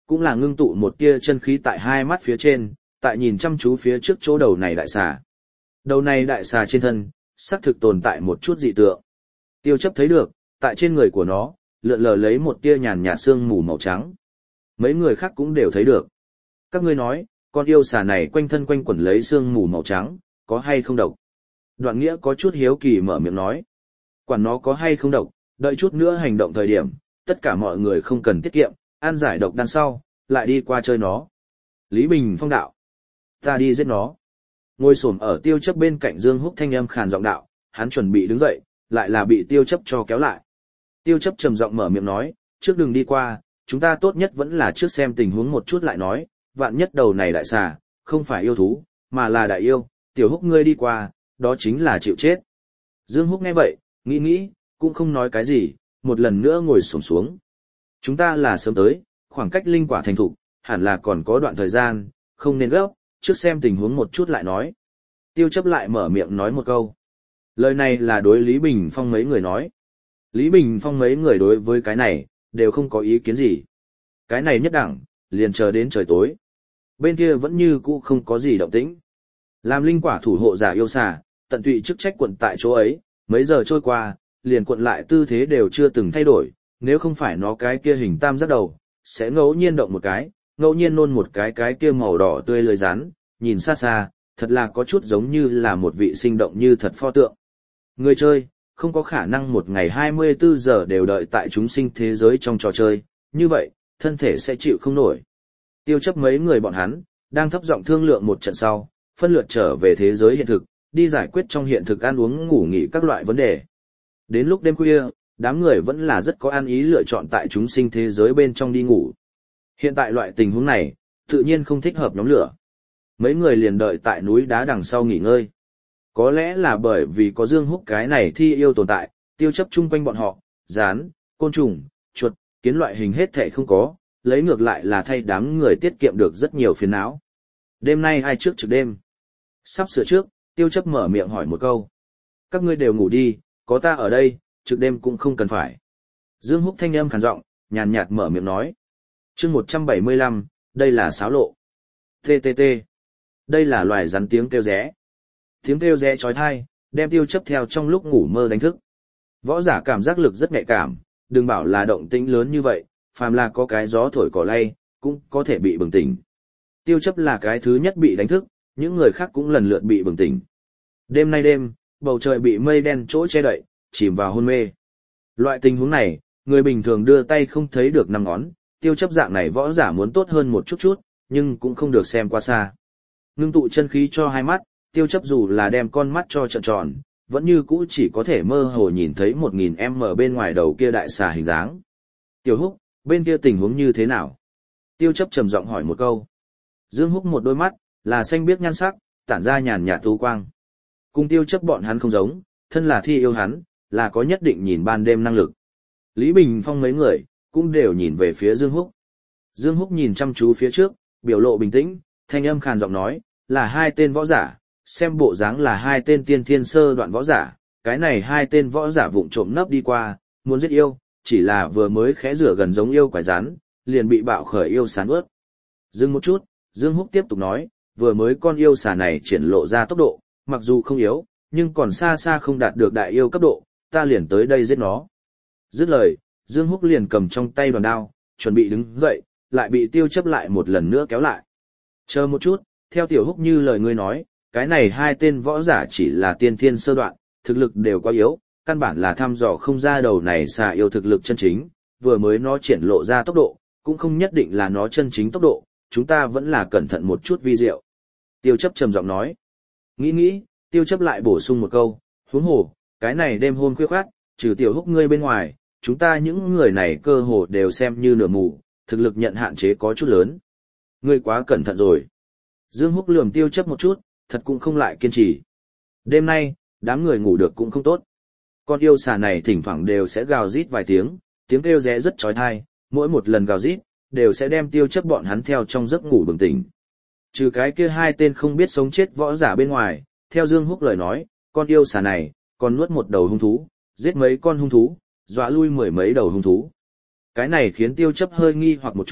cũng là ngưng tụ một tia chân khí tại hai mắt phía trên, tại nhìn chăm chú phía trước chỗ đầu này đại xà. Đầu này đại xà trên thân, xác thực tồn tại một chút dị tượng. Tiêu chấp thấy được, tại trên người của nó, lượn lờ lấy một tia nhàn nhạt sương mù màu trắng. Mấy người khác cũng đều thấy được. Các ngươi nói, con yêu xà này quanh thân quanh quẩn lấy sương mù màu trắng, có hay không độc? Đoạn Nghĩa có chút hiếu kỳ mở miệng nói. Quản nó có hay không độc, đợi chút nữa hành động thời điểm, tất cả mọi người không cần tiết kiệm, ăn giải độc đằng sau, lại đi qua chơi nó. Lý Bình Phong đạo. Ta đi giết nó. Ngồi xổm ở Tiêu chấp bên cạnh Dương Húc thanh âm khàn giọng đạo, hắn chuẩn bị đứng dậy, lại là bị Tiêu chấp cho kéo lại. Tiêu chấp trầm giọng mở miệng nói, trước đừng đi qua, chúng ta tốt nhất vẫn là trước xem tình huống một chút lại nói, vạn nhất đầu này đại xà, không phải yêu thú, mà là đại yêu, Tiểu Húc ngươi đi qua, đó chính là chịu chết. Dương Húc nghe vậy, nghĩ, cũng không nói cái gì, một lần nữa ngồi xổm xuống. Chúng ta là sớm tới, khoảng cách linh quả thành thục, hẳn là còn có đoạn thời gian, không nên gấp, trước xem tình huống một chút lại nói. Tiêu chấp lại mở miệng nói một câu. Lời này là đối Lý Bình Phong mấy người nói. Lý Bình Phong mấy người đối với cái này, đều không có ý kiến gì. Cái này nhất đẳng, liền chờ đến trời tối. Bên kia vẫn như cũ không có gì động tĩnh. Làm linh quả thủ hộ giả yêu xà, tận tụy chức trách quận tại chỗ ấy, mấy giờ trôi qua, liền quận lại tư thế đều chưa từng thay đổi, nếu không phải nó cái kia hình tam giác đầu, sẽ ngẫu nhiên động một cái, ngẫu nhiên nôn một cái kia màu đỏ tươi lưới rắn, nhìn xa xa, thật là có chút giống như là một vị sinh động như thật pho tượng. Người chơi, không có khả năng một ngày 24 giờ đều đợi tại chúng sinh thế giới trong trò chơi, như vậy, thân thể sẽ chịu không nổi. Tiêu chấp mấy người bọn hắn, đang thấp giọng thương lượng một trận sau, phân lượt trở về thế giới hiện thực, đi giải quyết trong hiện thực ăn uống ngủ nghỉ các loại vấn đề. Đến lúc đêm khuya, đám người vẫn là rất có ăn ý lựa chọn tại chúng sinh thế giới bên trong đi ngủ. Hiện tại loại tình huống này, tự nhiên không thích hợp nhóm lửa. Mấy người liền đợi tại núi đá đằng sau nghỉ ngơi. Có lẽ là bởi vì có Dương Húc cái này thi yêu tồn tại, tiêu chấp chung quanh bọn họ, rán, côn trùng, chuột, kiến loại hình hết thảy không có, lấy ngược lại là thay đám người tiết kiệm được rất nhiều phiền não. Đêm nay ai trước trực đêm? Sắp sửa trước, tiêu chấp mở miệng hỏi một câu. Các ngươi đều ngủ đi, có ta ở đây, trực đêm cũng không cần phải. Dương Húc thanh âm khàn giọng, nhàn nhạt mở miệng nói. Chương 175, đây là xáo lộ. TTT. Đây là loài rắn tiếng kêu ré. Tiếng kêu ré chói tai, đem tiêu chấp theo trong lúc ngủ mơ đánh thức. Võ giả cảm giác lực rất nhạy cảm, đừng bảo là động tĩnh lớn như vậy, phàm là có cái gió thổi cỏ lay, cũng có thể bị bừng tỉnh. Tiêu chấp là cái thứ nhất bị đánh thức, những người khác cũng lần lượt bị bừng tỉnh. Đêm nay đêm, bầu trời bị mây đen chỗ che đậy, chìm vào hôn mê. Loại tình huống này, người bình thường đưa tay không thấy được năm ngón, tiêu chấp dạng này võ giả muốn tốt hơn một chút, nhưng cũng không được xem qua xa. Ngưng tụ chân khí cho hai mắt, tiêu chấp dù là đem con mắt cho trợn tròn, vẫn như cũ chỉ có thể mơ hồ nhìn thấy 1000m bên ngoài đầu kia đại xà hình dáng. Tiểu Húc, bên kia tình huống như thế nào? Tiêu chấp trầm giọng hỏi một câu. Dương Húc một đôi mắt, là xanh biếc nhan sắc, tản ra nhàn nhạt tú quang. Cùng tiêu chấp bọn hắn không giống, thân là thi yêu hắn, là có nhất định nhìn ban đêm năng lực. Lý Bình Phong mấy người, cũng đều nhìn về phía Dương Húc. Dương Húc nhìn chăm chú phía trước, biểu lộ bình tĩnh, thanh âm khàn giọng nói, là hai tên võ giả, xem bộ dáng là hai tên tiên thiên sơ đoạn võ giả, cái này hai tên võ giả vụng trộm nấp đi qua, muốn giết yêu, chỉ là vừa mới khẽ rửa gần giống yêu quái rắn, liền bị bạo khởi yêu sán ướt. Dừng một chút, Dương Húc tiếp tục nói, vừa mới con yêu xà này triển lộ ra tốc độ, mặc dù không yếu, nhưng còn xa xa không đạt được đại yêu cấp độ, ta liền tới đây giết nó. Dứt lời, Dương Húc liền cầm trong tay đoàn đao, chuẩn bị đứng dậy, lại bị tiêu chấp lại một lần nữa kéo lại. Chờ một chút, theo Tiểu Húc như lời ngươi nói, cái này hai tên võ giả chỉ là tiên thiên sơ đoạn, thực lực đều quá yếu, căn bản là thăm dò không ra đầu này xà yêu thực lực chân chính, vừa mới nó triển lộ ra tốc độ, cũng không nhất định là nó chân chính tốc độ, chúng ta vẫn là cẩn thận một chút vi diệu. Tiêu chấp trầm giọng nói. Nghĩ, tiêu chấp lại bổ sung một câu, huống hồ, cái này đêm hôm khuya khoát, trừ Tiểu Húc ngươi bên ngoài, chúng ta những người này cơ hồ đều xem như nửa mù, thực lực nhận hạn chế có chút lớn. Ngươi quá cẩn thận rồi. Dương Húc lườm tiêu chấp một chút, thật cũng không lại kiên trì. Đêm nay, đám người ngủ được cũng không tốt. Con yêu xà này thỉnh thoảng đều sẽ gào rít vài tiếng, tiếng kêu rẽ rất chói tai, mỗi một lần gào rít, đều sẽ đem tiêu chấp bọn hắn theo trong giấc ngủ bừng tỉnh. Trừ cái kia hai tên không biết sống chết võ giả bên ngoài, theo Dương Húc lời nói, con yêu xà này, còn nuốt một đầu hung thú, giết mấy con hung thú, dọa lui 10 mấy đầu hung thú. Cái này khiến tiêu chấp hơi nghi hoặc một chút,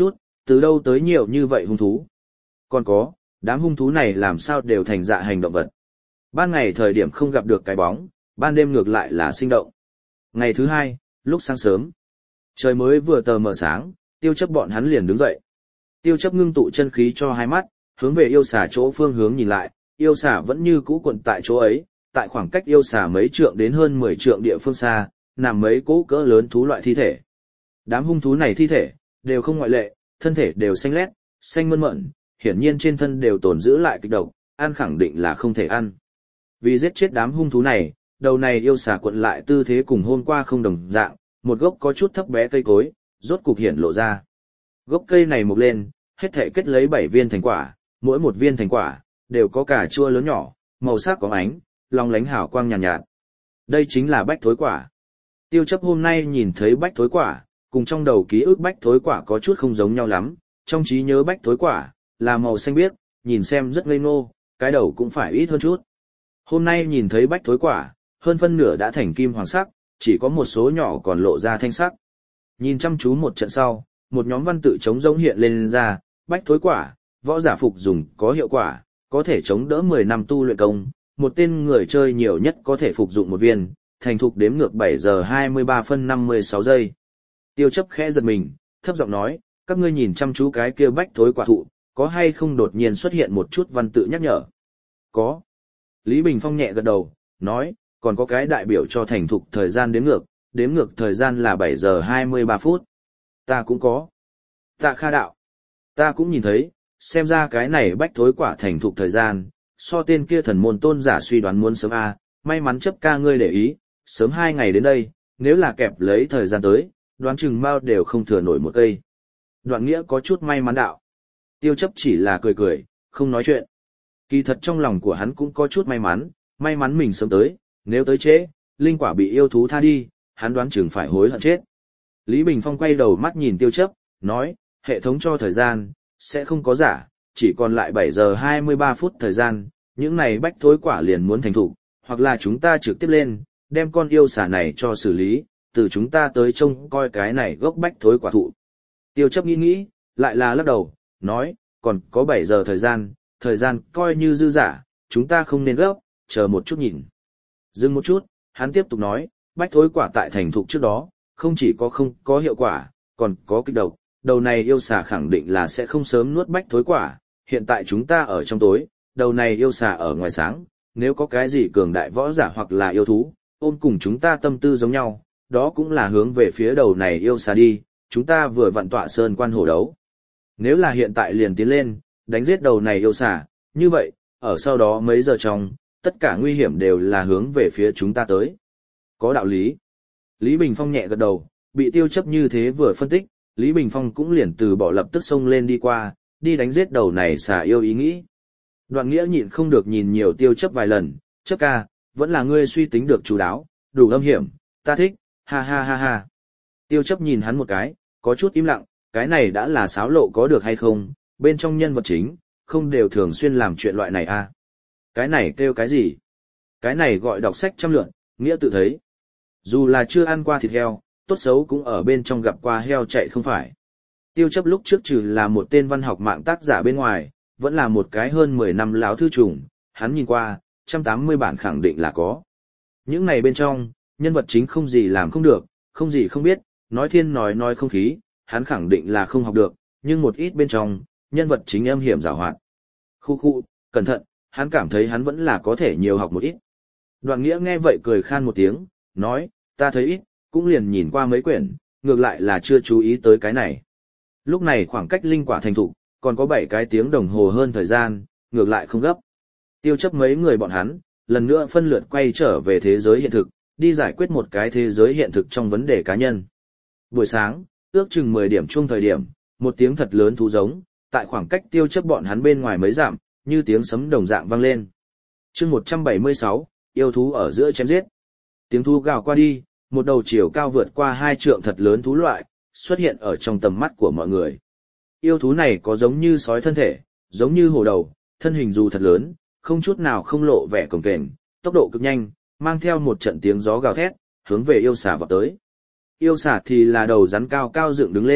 từ đâu tới nhiều như vậy hung thú. Còn có, đám hung thú này làm sao đều thành dạ hành động vật. Ban ngày thời điểm không gặp được cái bóng, ban đêm ngược lại là sinh động. Ngày thứ hai, lúc sáng sớm, trời mới vừa tờ mờ sáng, Tiêu Chấp bọn hắn liền đứng dậy. Tiêu Chấp ngưng tụ chân khí cho hai mắt, hướng về yêu xà chỗ phương hướng nhìn lại, yêu xà vẫn như cũ quận tại chỗ ấy, tại khoảng cách yêu xà mấy trượng đến hơn 10 trượng địa phương xa, nằm mấy cỗ cỡ lớn thú loại thi thể. Đám hung thú này thi thể, đều không ngoại lệ, thân thể đều xanh lét, xanh mơn mởn, hiển nhiên trên thân đều tồn giữ lại kịch độc, ăn khẳng định là không thể ăn. Vì giết chết đám hung thú này, đầu này yêu xà quận lại tư thế cùng hôm qua không đồng dạng, một gốc có chút thấp bé cây cối, rốt cục hiện lộ ra. Gốc cây này mọc lên, hết thể kết lấy 7 viên thành quả, mỗi một viên thành quả, đều có cà chua lớn nhỏ, màu sắc có ánh, long lánh hào quang nhàn nhạt. Đây chính là bách thối quả. Tiêu Chấp hôm nay nhìn thấy bách thối quả, cùng trong đầu ký ức bách thối quả có chút không giống nhau lắm, trong trí nhớ bách thối quả, là màu xanh biếc, nhìn xem rất ngây ngô, cái đầu cũng phải ít hơn chút. Hôm nay nhìn thấy bách thối quả, hơn phân nửa đã thành kim hoàng sắc, chỉ có một số nhỏ còn lộ ra thanh sắc. Nhìn chăm chú một trận sau, một nhóm văn tự chống rỗng hiện lên ra, bách thối quả, võ giả phục dùng có hiệu quả, có thể chống đỡ 10 năm tu luyện công, một tên người chơi nhiều nhất có thể phục dụng một viên, thành thục đếm ngược 7 giờ 23 phân 56 giây. Tiêu Chấp khẽ giật mình, thấp giọng nói, các ngươi nhìn chăm chú cái kia bách thối quả thụ, có hay không đột nhiên xuất hiện một chút văn tự nhắc nhở? Có. Lý Bình Phong nhẹ gật đầu, nói, còn có cái đại biểu cho thành thục thời gian đếm ngược thời gian là 7 giờ 23 phút. Ta cũng có. Tạ Kha đạo. Ta cũng nhìn thấy, xem ra cái này bách thối quả thành thục thời gian, so tên kia thần môn tôn giả suy đoán muốn sớm may mắn Chấp ca ngươi để ý, sớm 2 ngày đến đây, nếu là kẹp lấy thời gian tới, đoán chừng mao đều không thừa nổi một cây. Đoạn Nghĩa có chút may mắn đạo. Tiêu Chấp chỉ là cười cười, không nói chuyện. Kỳ thật trong lòng của hắn cũng có chút may mắn mình sớm tới, nếu tới trễ, linh quả bị yêu thú tha đi, hắn đoán chừng phải hối hận chết. Lý Bình Phong quay đầu mắt nhìn Tiêu Chấp, nói, hệ thống cho thời gian, sẽ không có giả, chỉ còn lại 7 giờ 23 phút thời gian, những này bách thối quả liền muốn thành thủ, hoặc là chúng ta trực tiếp lên, đem con yêu xà này cho xử lý, từ chúng ta tới trông coi cái này gốc bách thối quả thụ. Tiêu Chấp nghĩ, lại là lắc đầu, nói, còn có 7 giờ thời gian coi như dư giả, chúng ta không nên gấp, chờ một chút nhìn. Dừng một chút, hắn tiếp tục nói, bách thối quả tại thành thục trước đó, không chỉ có không có hiệu quả, còn có kịch độc, đầu này yêu xà khẳng định là sẽ không sớm nuốt bách thối quả, hiện tại chúng ta ở trong tối, đầu này yêu xà ở ngoài sáng, nếu có cái gì cường đại võ giả hoặc là yêu thú, ôm cùng chúng ta tâm tư giống nhau, đó cũng là hướng về phía đầu này yêu xà đi, chúng ta vừa vặn tọa sơn quan hổ đấu. Nếu là hiện tại liền tiến lên, đánh giết đầu này yêu xà, như vậy, ở sau đó mấy giờ trong, tất cả nguy hiểm đều là hướng về phía chúng ta tới. Có đạo lý. Lý Bình Phong nhẹ gật đầu, bị Tiêu Chấp như thế vừa phân tích, Lý Bình Phong cũng liền từ bỏ lập tức xông lên đi qua, đi đánh giết đầu này xà yêu ý nghĩ. Đoạn Nghĩa nhịn không được nhìn nhiều Tiêu Chấp vài lần, Chấp ca, vẫn là ngươi suy tính được chú đáo, đủ âm hiểm, ta thích, ha ha ha ha. Tiêu Chấp nhìn hắn một cái, có chút im lặng, cái này đã là xáo lộ có được hay không, bên trong nhân vật chính, không đều thường xuyên làm chuyện loại này à. Cái này kêu cái gì? Cái này gọi đọc sách trăm lượn, Nghĩa tự thấy. Dù là chưa ăn qua thịt heo, tốt xấu cũng ở bên trong gặp qua heo chạy không phải. Tiêu Chấp lúc trước trừ là một tên văn học mạng tác giả bên ngoài, vẫn là một cái hơn 10 năm láo thư trùng, hắn nhìn qua, 180 bản khẳng định là có. Những này bên trong, nhân vật chính không gì làm không được, không gì không biết, nói thiên nói không khí, hắn khẳng định là không học được, nhưng một ít bên trong, nhân vật chính âm hiểm giàu hoạt. Khu, cẩn thận, hắn cảm thấy hắn vẫn là có thể nhiều học một ít. Đoạn Nghĩa nghe vậy cười khan một tiếng, nói, ta thấy ít, cũng liền nhìn qua mấy quyển, ngược lại là chưa chú ý tới cái này. Lúc này khoảng cách linh quả thành thục, còn có 7 cái tiếng đồng hồ hơn thời gian, ngược lại không gấp. Tiêu Chấp mấy người bọn hắn, lần nữa phân lượt quay trở về thế giới hiện thực, đi giải quyết một cái thế giới hiện thực trong vấn đề cá nhân. Buổi sáng, ước chừng 10 điểm chung thời điểm, một tiếng thật lớn thú giống, tại khoảng cách Tiêu Chấp bọn hắn bên ngoài mấy dặm, như tiếng sấm đồng dạng vang lên. Chương 176, yêu thú ở giữa chém giết. Tiếng thú gào qua đi, một đầu chiều cao vượt qua 2 trượng thật lớn thú loại, xuất hiện ở trong tầm mắt của mọi người. Yêu thú này có giống như sói thân thể, giống như hổ đầu, thân hình dù thật lớn, không chút nào không lộ vẻ cồng kềnh, tốc độ cực nhanh, mang theo một trận tiếng gió gào thét, hướng về yêu xà vọt tới. Yêu xà thì là đầu rắn cao cao dựng đứng lên,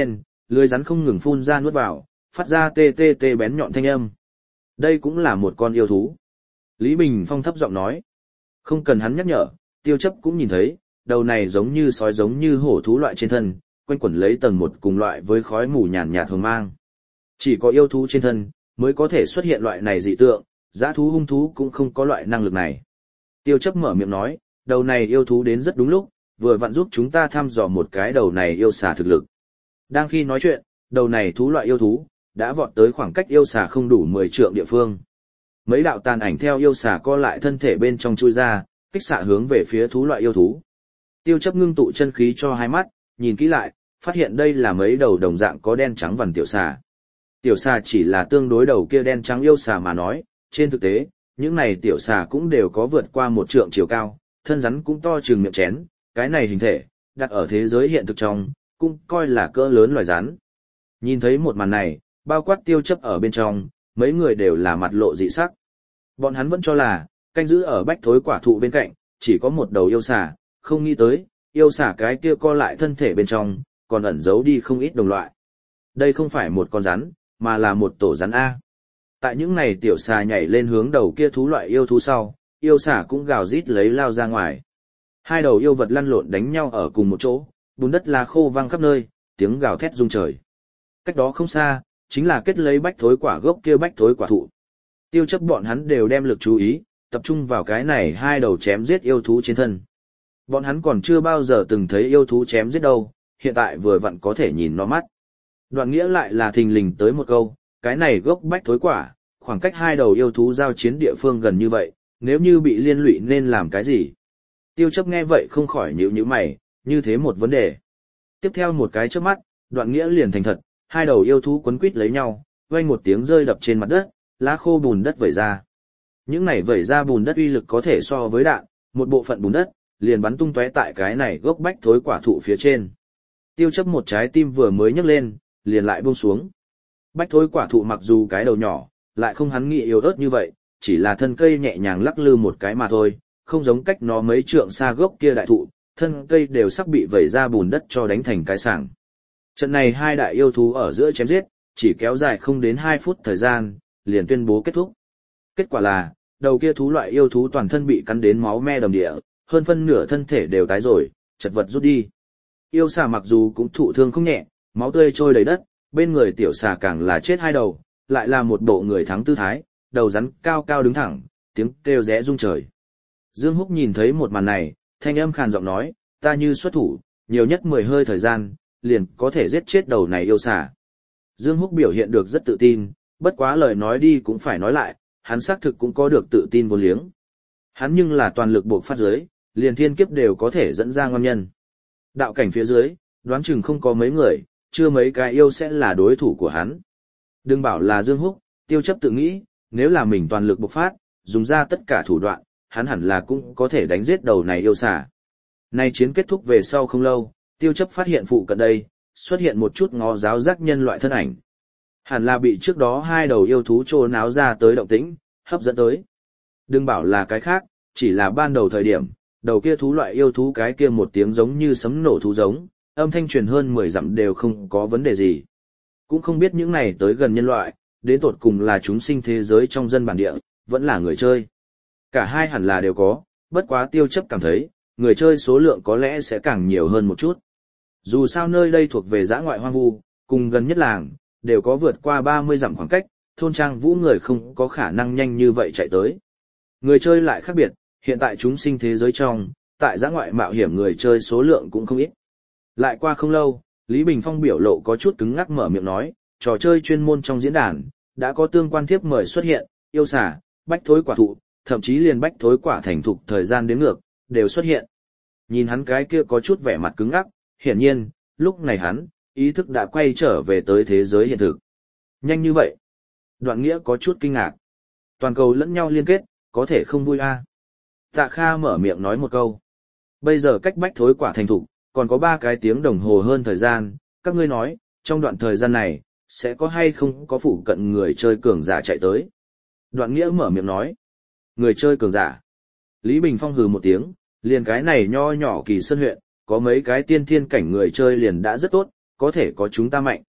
Lưới rắn không ngừng phun ra nuốt vào, phát ra tê tê tê bén nhọn thanh âm. Đây cũng là một con yêu thú. Lý Bình Phong thấp giọng nói. Không cần hắn nhắc nhở, Tiêu Chấp cũng nhìn thấy, đầu này giống như sói giống như hổ thú loại trên thân, quanh quẩn lấy tầng một cùng loại với khói mù nhàn nhạt hồng mang. Chỉ có yêu thú trên thân mới có thể xuất hiện loại này dị tượng, dã thú hung thú cũng không có loại năng lực này. Tiêu Chấp mở miệng nói, đầu này yêu thú đến rất đúng lúc, vừa vặn giúp chúng ta thăm dò một cái đầu này yêu xà thực lực. Đang khi nói chuyện, đầu này thú loại yêu thú đã vọt tới khoảng cách yêu xà không đủ 10 trượng địa phương. Mấy đạo tàn ảnh theo yêu xà co lại thân thể bên trong chui ra, kích xạ hướng về phía thú loại yêu thú. Tiêu Chấp ngưng tụ chân khí cho hai mắt, nhìn kỹ lại, phát hiện đây là mấy đầu đồng dạng có đen trắng vằn tiểu xà. Tiểu xà chỉ là tương đối đầu kia đen trắng yêu xà mà nói, trên thực tế, những này tiểu xà cũng đều có vượt qua 1 trượng chiều cao, thân rắn cũng to chừng miệng chén, cái này hình thể, đặt ở thế giới hiện thực trong, cũng coi là cỡ lớn loài rắn. Nhìn thấy một màn này, bao quát Tiêu Chấp ở bên trong, mấy người đều là mặt lộ dị sắc. Bọn hắn vẫn cho là, canh giữ ở bách thối quả thụ bên cạnh, chỉ có một đầu yêu xà, không nghĩ tới, yêu xà cái kia co lại thân thể bên trong, còn ẩn giấu đi không ít đồng loại. Đây không phải một con rắn, mà là một tổ rắn A. Tại những này tiểu xà nhảy lên hướng đầu kia thú loại yêu thú sau, yêu xà cũng gào rít lấy lao ra ngoài. Hai đầu yêu vật lăn lộn đánh nhau ở cùng một chỗ, bùn đất là khô vang khắp nơi, tiếng gào thét rung trời. Cách đó không xa, chính là kết lấy bách thối quả gốc kia bách thối quả thụ. Tiêu Chấp bọn hắn đều đem lực chú ý, tập trung vào cái này hai đầu chém giết yêu thú trên thân. Bọn hắn còn chưa bao giờ từng thấy yêu thú chém giết đâu, hiện tại vừa vặn có thể nhìn nó mắt. Đoạn Nghĩa lại là thình lình tới một câu, cái này gốc bách thối quả, khoảng cách hai đầu yêu thú giao chiến địa phương gần như vậy, nếu như bị liên lụy nên làm cái gì? Tiêu Chấp nghe vậy không khỏi nhíu nhíu mày, như thế một vấn đề. Tiếp theo một cái chớp mắt, Đoạn Nghĩa liền thành thật, hai đầu yêu thú quấn quít lấy nhau, vang một tiếng rơi đập trên mặt đất, lá khô bùn đất vẩy ra. Những này vẩy ra bùn đất uy lực có thể so với đạn, một bộ phận bùn đất liền bắn tung tóe tại cái này gốc bách thối quả thụ phía trên. Tiêu Chấp một trái tim vừa mới nhấc lên, liền lại buông xuống. Bách thối quả thụ mặc dù cái đầu nhỏ, lại không hắn nghĩ yếu ớt như vậy, chỉ là thân cây nhẹ nhàng lắc lư một cái mà thôi, không giống cách nó mấy trượng xa gốc kia đại thụ, thân cây đều sắp bị vẩy ra bùn đất cho đánh thành cái sảng. Trận này hai đại yêu thú ở giữa chém giết, chỉ kéo dài không đến 2 phút thời gian, liền tuyên bố kết thúc. Kết quả là, đầu kia thú loại yêu thú toàn thân bị cắn đến máu me đầm địa, hơn phân nửa thân thể đều tái rồi, chật vật rút đi. Yêu xà mặc dù cũng thụ thương không nhẹ, máu tươi trôi đầy đất, bên người tiểu xà càng là chết hai đầu, lại là một bộ người thắng tư thái, đầu rắn cao cao đứng thẳng, tiếng kêu rẽ rung trời. Dương Húc nhìn thấy một màn này, thanh âm khàn giọng nói, ta như xuất thủ, nhiều nhất 10 hơi thời gian, liền có thể giết chết đầu này yêu xà. Dương Húc biểu hiện được rất tự tin, bất quá lời nói đi cũng phải nói lại, hắn xác thực cũng có được tự tin vô liếng. Hắn nhưng là toàn lực buộc phát dưới, liền thiên kiếp đều có thể dẫn ra ngon nhân. Đạo cảnh phía dưới, đoán chừng không có mấy người, chưa mấy cái yêu sẽ là đối thủ của hắn. Đừng bảo là Dương Húc, Tiêu Chấp tự nghĩ, nếu là mình toàn lực bộc phát, dùng ra tất cả thủ đoạn, hắn hẳn là cũng có thể đánh giết đầu này yêu xà. Nay chiến kết thúc về sau không lâu, Tiêu Chấp phát hiện phụ cận đây, xuất hiện một chút ngó giáo giác nhân loại thân ảnh. Hẳn là bị trước đó hai đầu yêu thú trô náo ra tới động tĩnh, hấp dẫn tới. Đừng bảo là cái khác, chỉ là ban đầu thời điểm, đầu kia thú loại yêu thú cái kia một tiếng giống như sấm nổ thú giống, âm thanh truyền hơn 10 dặm đều không có vấn đề gì. Cũng không biết những này tới gần nhân loại, đến tột cùng là chúng sinh thế giới trong dân bản địa, vẫn là người chơi. Cả hai hẳn là đều có, bất quá Tiêu Chấp cảm thấy, người chơi số lượng có lẽ sẽ càng nhiều hơn một chút. Dù sao nơi đây thuộc về dã ngoại hoang vu, cùng gần nhất làng, đều có vượt qua 30 dặm khoảng cách, thôn trang vũ người không có khả năng nhanh như vậy chạy tới. Người chơi lại khác biệt, hiện tại chúng sinh thế giới trong, tại dã ngoại mạo hiểm người chơi số lượng cũng không ít. Lại qua không lâu, Lý Bình Phong biểu lộ có chút cứng ngắc mở miệng nói, trò chơi chuyên môn trong diễn đàn, đã có tương quan thiếp mời xuất hiện, yêu xà, bách thối quả thụ, thậm chí liền bách thối quả thành thục thời gian đến ngược, đều xuất hiện. Nhìn hắn cái kia có chút vẻ mặt cứng ngắc, hiển nhiên, lúc này hắn, ý thức đã quay trở về tới thế giới hiện thực. Nhanh như vậy. Đoạn Nghĩa có chút kinh ngạc. Toàn cầu lẫn nhau liên kết, có thể không vui a? Tạ Kha mở miệng nói một câu. Bây giờ cách bách thối quả thành thục, còn có 3 cái tiếng đồng hồ hơn thời gian, các ngươi nói, trong đoạn thời gian này, sẽ có hay không có phụ cận người chơi cường giả chạy tới. Đoạn Nghĩa mở miệng nói. Người chơi cường giả. Lý Bình Phong hừ một tiếng, liền cái này nho nhỏ Kỳ Sơn huyện, có mấy cái tiên thiên cảnh người chơi liền đã rất tốt, có thể có chúng ta mạnh.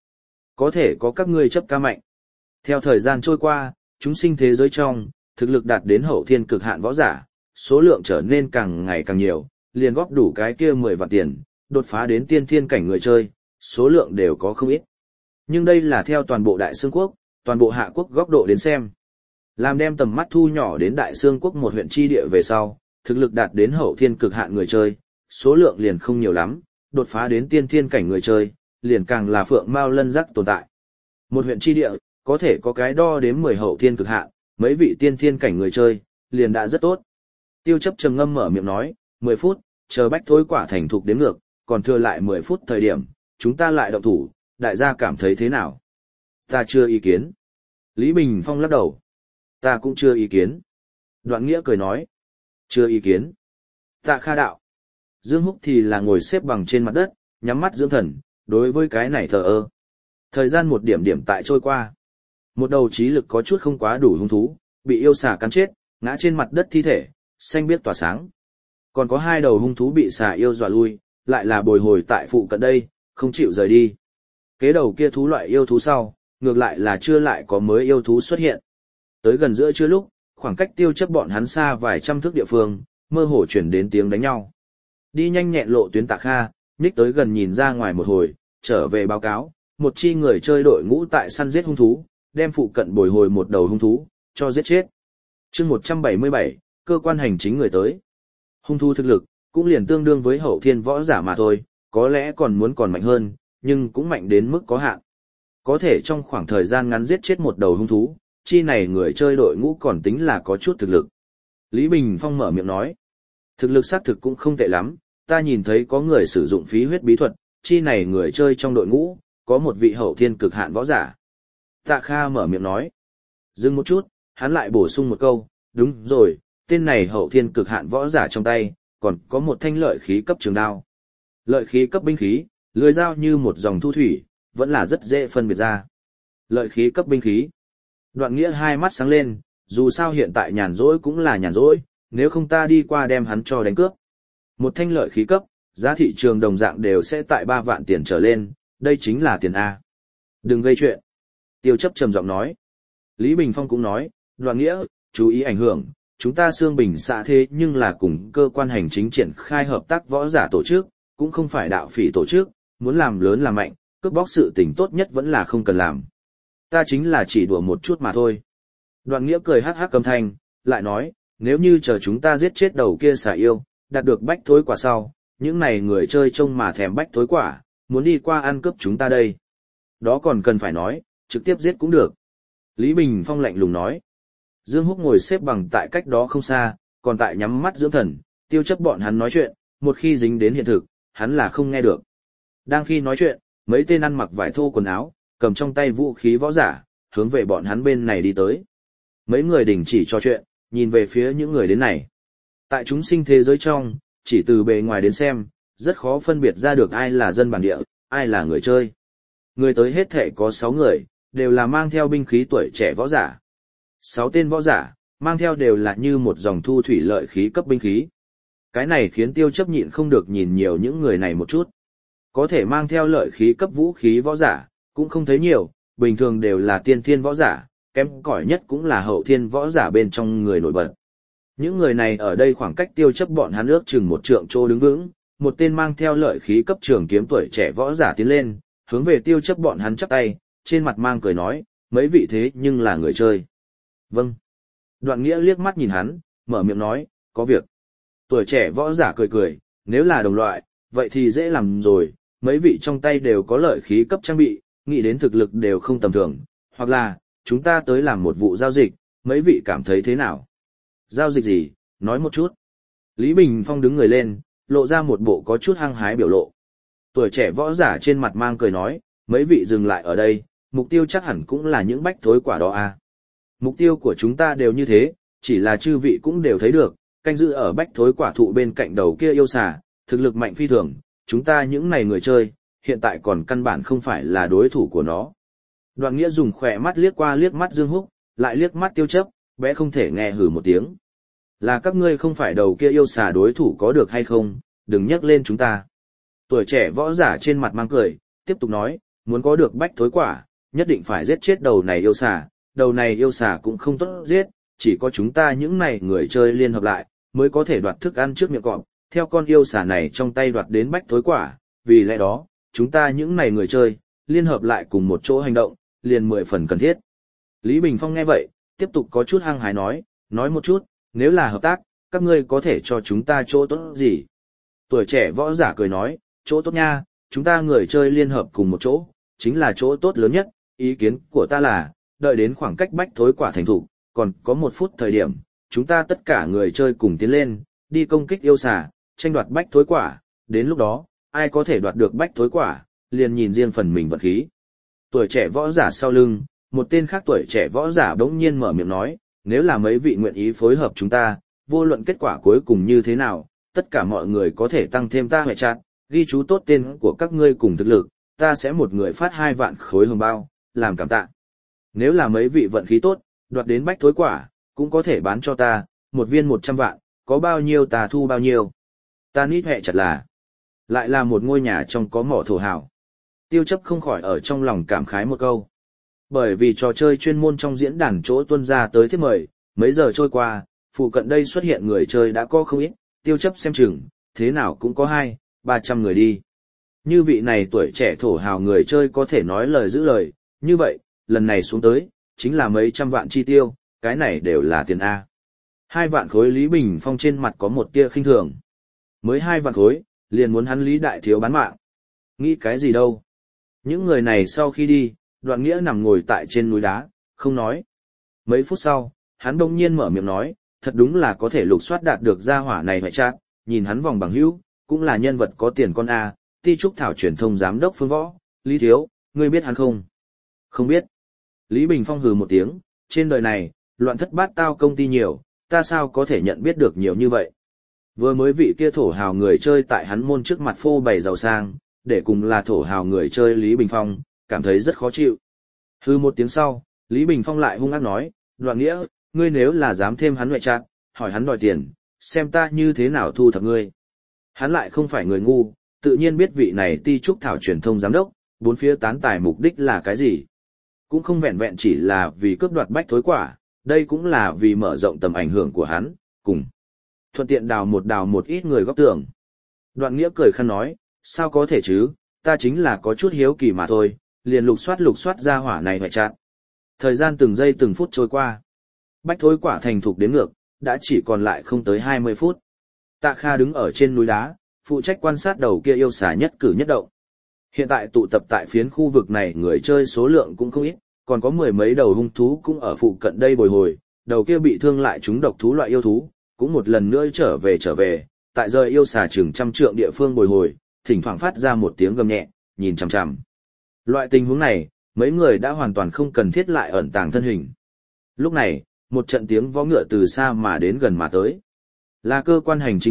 có thể có các ngươi chấp ca mạnh. Theo thời gian trôi qua, chúng sinh thế giới trong, thực lực đạt đến hậu thiên cực hạn võ giả, số lượng trở nên càng ngày càng nhiều, liền góp đủ cái kia 10 vạn tiền, đột phá đến tiên thiên cảnh người chơi, số lượng đều có không ít. Nhưng đây là theo toàn bộ Đại Xương Quốc, toàn bộ Hạ Quốc góc độ đến xem. Làm đem tầm mắt thu nhỏ đến Đại Xương Quốc một huyện chi địa về sau, thực lực đạt đến hậu thiên cực hạn người chơi, số lượng liền không nhiều lắm, đột phá đến tiên thiên cảnh người chơi, liền càng là phượng mao lân rắc tồn tại. Một huyện chi địa, có thể có cái đo đến 10 hậu thiên cực hạn, mấy vị tiên thiên cảnh người chơi, liền đã rất tốt. Tiêu chấp trầm ngâm mở miệng nói, 10 phút, chờ bách thối quả thành thục đến ngược, còn thừa lại 10 phút thời điểm, chúng ta lại động thủ, đại gia cảm thấy thế nào? Ta chưa ý kiến. Lý Bình Phong lắc đầu. Ta cũng chưa ý kiến. Đoạn Nghĩa cười nói. Chưa ý kiến. Tạ Kha đạo. Dương Húc thì là ngồi xếp bằng trên mặt đất, nhắm mắt dưỡng thần, đối với cái này thờ ơ. Thời gian một điểm điểm tại trôi qua. Một đầu trí lực có chút không quá đủ hung thú, bị yêu xà cắn chết, ngã trên mặt đất thi thể, xanh biếc tỏa sáng. Còn có 2 đầu hung thú bị xà yêu dọa lui, lại là bồi hồi tại phụ cận đây, không chịu rời đi. Kế đầu kia thú loại yêu thú sau, ngược lại là chưa lại có mới yêu thú xuất hiện. Tới gần giữa trưa lúc, khoảng cách Tiêu Chấp bọn hắn xa vài trăm thước địa phương, mơ hồ chuyển đến tiếng đánh nhau. Đi nhanh nhẹn lộ tuyến Tạ Kha, nhích tới gần nhìn ra ngoài một hồi, trở về báo cáo, một chi người chơi đội ngũ tại săn giết hung thú, đem phụ cận bồi hồi một đầu hung thú, cho giết chết. Chương 177, cơ quan hành chính người tới. Hung thú thực lực, cũng liền tương đương với hậu thiên võ giả mà thôi, có lẽ còn muốn còn mạnh hơn, nhưng cũng mạnh đến mức có hạn. Có thể trong khoảng thời gian ngắn giết chết một đầu hung thú, chi này người chơi đội ngũ còn tính là có chút thực lực. Lý Bình Phong mở miệng nói, thực lực xác thực cũng không tệ lắm, ta nhìn thấy có người sử dụng phí huyết bí thuật, chi này người chơi trong đội ngũ, có một vị hậu thiên cực hạn võ giả. Tạ Kha mở miệng nói, dừng một chút, hắn lại bổ sung một câu, đúng rồi, tên này hậu thiên cực hạn võ giả trong tay, còn có một thanh lợi khí cấp trường đao. Lợi khí cấp binh khí, lưỡi dao như một dòng thu thủy, vẫn là rất dễ phân biệt ra. Lợi khí cấp binh khí. Đoạn Nghĩa hai mắt sáng lên, dù sao hiện tại nhàn rỗi cũng là nhàn rỗi, nếu không ta đi qua đem hắn cho đánh cướp. Một thanh lợi khí cấp, giá thị trường đồng dạng đều sẽ tại 3 vạn tiền trở lên, đây chính là tiền A. Đừng gây chuyện. Tiêu Chấp trầm giọng nói. Lý Bình Phong cũng nói, Đoạn Nghĩa, chú ý ảnh hưởng, chúng ta Sương Bình xã thế nhưng là cùng cơ quan hành chính triển khai hợp tác võ giả tổ chức, cũng không phải đạo phỉ tổ chức, muốn làm lớn làm mạnh, cướp bóc sự tình tốt nhất vẫn là không cần làm. Ta chính là chỉ đùa một chút mà thôi. Đoạn Nghĩa cười hắc hắc âm thanh, lại nói, nếu như chờ chúng ta giết chết đầu kia xà yêu, đạt được bách thối quả sau, những này người chơi trông mà thèm bách thối quả, muốn đi qua ăn cướp chúng ta đây. Đó còn cần phải nói, trực tiếp giết cũng được. Lý Bình Phong lạnh lùng nói. Dương Húc ngồi xếp bằng tại cách đó không xa, còn tại nhắm mắt dưỡng thần, Tiêu Chấp bọn hắn nói chuyện, một khi dính đến hiện thực, hắn là không nghe được. Đang khi nói chuyện, mấy tên ăn mặc vải thô quần áo, cầm trong tay vũ khí võ giả, hướng về bọn hắn bên này đi tới. Mấy người đình chỉ trò chuyện, nhìn về phía những người đến này. Tại chúng sinh thế giới trong, chỉ từ bề ngoài đến xem, rất khó phân biệt ra được ai là dân bản địa, ai là người chơi. Người tới hết thể có 6 người, đều là mang theo binh khí tuổi trẻ võ giả. 6 tên võ giả, mang theo đều là như một dòng thu thủy lợi khí cấp binh khí. Cái này khiến Tiêu Chấp nhịn không được nhìn nhiều những người này một chút. Có thể mang theo lợi khí cấp vũ khí võ giả, cũng không thấy nhiều, bình thường đều là tiên thiên võ giả, kém cỏi nhất cũng là hậu thiên võ giả bên trong người nổi bật. Những người này ở đây khoảng cách Tiêu Chấp bọn hắn ước chừng một trượng chỗ đứng vững, một tên mang theo lợi khí cấp trường kiếm tuổi trẻ võ giả tiến lên, hướng về Tiêu Chấp bọn hắn chắp tay, trên mặt mang cười nói, mấy vị thế nhưng là người chơi. Vâng. Đoạn Nghĩa liếc mắt nhìn hắn, mở miệng nói, có việc. Tuổi trẻ võ giả cười cười, nếu là đồng loại, vậy thì dễ làm rồi, mấy vị trong tay đều có lợi khí cấp trang bị, nghĩ đến thực lực đều không tầm thường, hoặc là, chúng ta tới làm một vụ giao dịch, mấy vị cảm thấy thế nào? Giao dịch gì, nói một chút. Lý Bình Phong đứng người lên, lộ ra một bộ có chút hăng hái biểu lộ. Tuổi trẻ võ giả trên mặt mang cười nói, mấy vị dừng lại ở đây, mục tiêu chắc hẳn cũng là những bách thối quả đó à. Mục tiêu của chúng ta đều như thế, chỉ là chư vị cũng đều thấy được, canh giữ ở bách thối quả thụ bên cạnh đầu kia yêu xà, thực lực mạnh phi thường, chúng ta những này người chơi, hiện tại còn căn bản không phải là đối thủ của nó. Đoạn Nghĩa dùng khỏe mắt liếc qua liếc mắt Dương Húc, lại liếc mắt Tiêu Chấp, bé không thể nghe hừ một tiếng. Là các ngươi không phải đầu kia yêu xà đối thủ có được hay không, đừng nhắc lên chúng ta. Tuổi trẻ võ giả trên mặt mang cười, tiếp tục nói, muốn có được bách thối quả, nhất định phải giết chết đầu này yêu xà cũng không tốt giết, chỉ có chúng ta những này người chơi liên hợp lại, mới có thể đoạt thức ăn trước miệng cọp, theo con yêu xà này trong tay đoạt đến bách thối quả, vì lẽ đó, chúng ta những này người chơi, liên hợp lại cùng một chỗ hành động, liền 10 phần cần thiết. Lý Bình Phong nghe vậy, tiếp tục có chút hăng hái nói một chút, nếu là hợp tác, các ngươi có thể cho chúng ta chỗ tốt gì? Tuổi trẻ võ giả cười nói, chỗ tốt nha, chúng ta người chơi liên hợp cùng một chỗ, chính là chỗ tốt lớn nhất, ý kiến của ta là, đợi đến khoảng cách bách thối quả thành thủ, còn có 1 phút thời điểm, chúng ta tất cả người chơi cùng tiến lên, đi công kích yêu xà, tranh đoạt bách thối quả, đến lúc đó, ai có thể đoạt được bách thối quả, liền nhìn riêng phần mình vận khí. Tuổi trẻ võ giả sau lưng, một tên khác tuổi trẻ võ giả bỗng nhiên mở miệng nói, nếu là mấy vị nguyện ý phối hợp chúng ta, vô luận kết quả cuối cùng như thế nào, tất cả mọi người có thể tăng thêm ta hệ chặt, ghi chú tốt tên của các ngươi cùng thực lực, ta sẽ một người phát 2 vạn khối hồng bao, làm cảm tạ. Nếu là mấy vị vận khí tốt, đoạt đến bách thối quả, cũng có thể bán cho ta, 1 viên 100 vạn, có bao nhiêu ta thu bao nhiêu. Ta nít hệ chặt là, lại là một ngôi nhà trong có mỏ thổ hào. Tiêu chấp không khỏi ở trong lòng cảm khái một câu. Bởi vì trò chơi chuyên môn trong diễn đàn chỗ tuân ra tới thiếp mời, mấy giờ trôi qua, phụ cận đây xuất hiện người chơi đã có không ít, tiêu chấp xem chừng, thế nào cũng có 200-300 người đi. Như vị này tuổi trẻ thổ hào người chơi có thể nói lời giữ lời, như vậy, lần này xuống tới, chính là mấy trăm vạn chi tiêu, cái này đều là tiền A. 2 vạn khối Lý Bình Phong trên mặt có một tia khinh thường. Mới 2 vạn khối, liền muốn hắn Lý Đại Thiếu bán mạng. Nghĩ cái gì đâu. Những người này sau khi đi, Đoạn Nghĩa nằm ngồi tại trên núi đá, không nói. Mấy phút sau, hắn đông nhiên mở miệng nói, thật đúng là có thể lục soát đạt được gia hỏa này hoại chát, nhìn hắn vòng bằng hữu, cũng là nhân vật có tiền con A, Ti Trúc Thảo truyền thông giám đốc Phương Võ, Lý Thiếu, ngươi biết hắn không? Không biết. Lý Bình Phong hừ một tiếng, trên đời này, loạn thất bát tao công ty nhiều, ta sao có thể nhận biết được nhiều như vậy? Vừa mới vị kia thổ hào người chơi tại hắn môn trước mặt phô bày giàu sang, để cùng là thổ hào người chơi Lý Bình Phong, cảm thấy rất khó chịu. Hừ một tiếng sau, Lý Bình Phong lại hung ác nói, Đoạn Nghĩa, ngươi nếu là dám thêm hắn ngoại trạng, hỏi hắn đòi tiền, xem ta như thế nào thu thập ngươi. Hắn lại không phải người ngu, tự nhiên biết vị này Ti Trúc Thảo truyền thông giám đốc, bốn phía tán tài mục đích là cái gì. Cũng không vẹn vẹn chỉ là vì cướp đoạt bách thối quả, đây cũng là vì mở rộng tầm ảnh hưởng của hắn, cùng thuận tiện đào một ít người góp tưởng. Đoạn Nghĩa cười khăn nói, sao có thể chứ, ta chính là có chút hiếu kỳ mà thôi, liền lục soát ra hỏa này hoại chát. Thời gian từng giây từng phút trôi qua. Bách thối quả thành thục đến ngược, đã chỉ còn lại không tới 20 phút. Tạ Kha đứng ở trên núi đá, phụ trách quan sát đầu kia yêu xà nhất cử nhất động. Hiện tại tụ tập tại phiến khu vực này người chơi số lượng cũng không ít, còn có 10 mấy đầu hung thú cũng ở phụ cận đây bồi hồi, đầu kia bị thương lại chúng độc thú loại yêu thú, cũng một lần nữa trở về, tại rời yêu xà chừng 100 trượng địa phương bồi hồi, thỉnh thoảng phát ra một tiếng gầm nhẹ, nhìn chằm chằm. Loại tình huống này, mấy người đã hoàn toàn không cần thiết lại ẩn tàng thân hình. Lúc này, một trận tiếng vó ngựa từ xa mà đến gần mà tới. Là cơ quan hành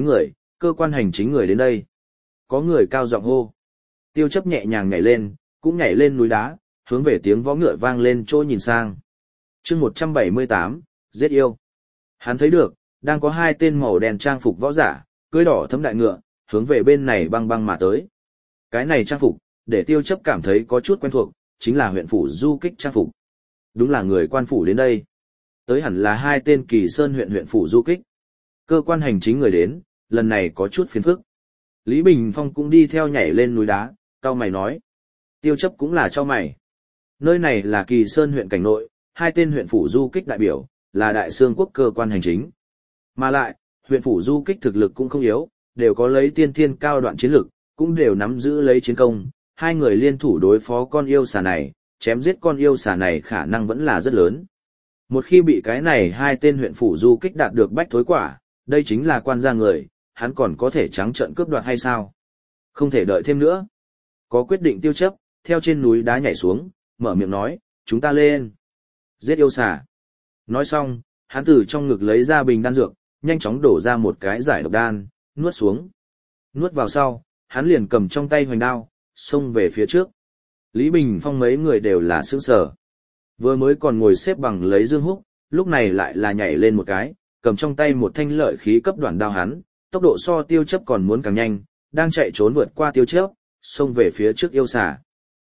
chính người đến đây. Có người cao giọng hô. Tiêu chấp nhẹ nhàng nhảy lên, cũng nhảy lên núi đá, hướng về tiếng vó ngựa vang lên chỗ nhìn sang. Chương 178, giết yêu. Hắn thấy được, đang có 2 tên màu đen trang phục võ giả, cưỡi đỏ thấm đại ngựa, hướng về bên này băng băng mà tới. Cái này trang phục, để tiêu chấp cảm thấy có chút quen thuộc, chính là huyện phủ du kích trang phục. Đúng là người quan phủ đến đây. Tới hẳn là 2 tên Kỳ Sơn huyện phủ du kích. Cơ quan hành chính người đến, lần này có chút phiền phức. Lý Bình Phong cũng đi theo nhảy lên núi đá, cau mày nói. Tiêu chấp cũng là cho mày. Nơi này là Kỳ Sơn huyện cảnh nội, 2 tên huyện phủ du kích đại biểu, là Đại Xương quốc cơ quan hành chính. Mà lại, huyện phủ du kích thực lực cũng không yếu, đều có lấy tiên thiên cao đoạn chiến lực, cũng đều nắm giữ lấy chiến công. 2 người liên thủ đối phó con yêu xà này, chém giết con yêu xà này khả năng vẫn là rất lớn. Một khi bị cái này 2 tên huyện phủ du kích đạt được bách thối quả, đây chính là quan gia người, hắn còn có thể trắng trợn cướp đoạt hay sao? Không thể đợi thêm nữa. Có quyết định tiêu chấp, theo trên núi đá nhảy xuống, mở miệng nói, chúng ta lên. Giết yêu xà. Nói xong, hắn từ trong ngực lấy ra bình đan dược, nhanh chóng đổ ra một cái giải độc đan, nuốt xuống. Nuốt vào sau, hắn liền cầm trong tay hoành đao, xông về phía trước. Lý Bình Phong mấy người đều là sững sờ. Vừa mới còn ngồi xếp bằng lấy Dương Húc, lúc này lại là nhảy lên một cái, cầm trong tay một thanh lợi khí cấp đoạn đao hắn, tốc độ so tiêu chấp còn muốn càng nhanh, đang chạy trốn vượt qua tiêu chấp, xông về phía trước yêu xà.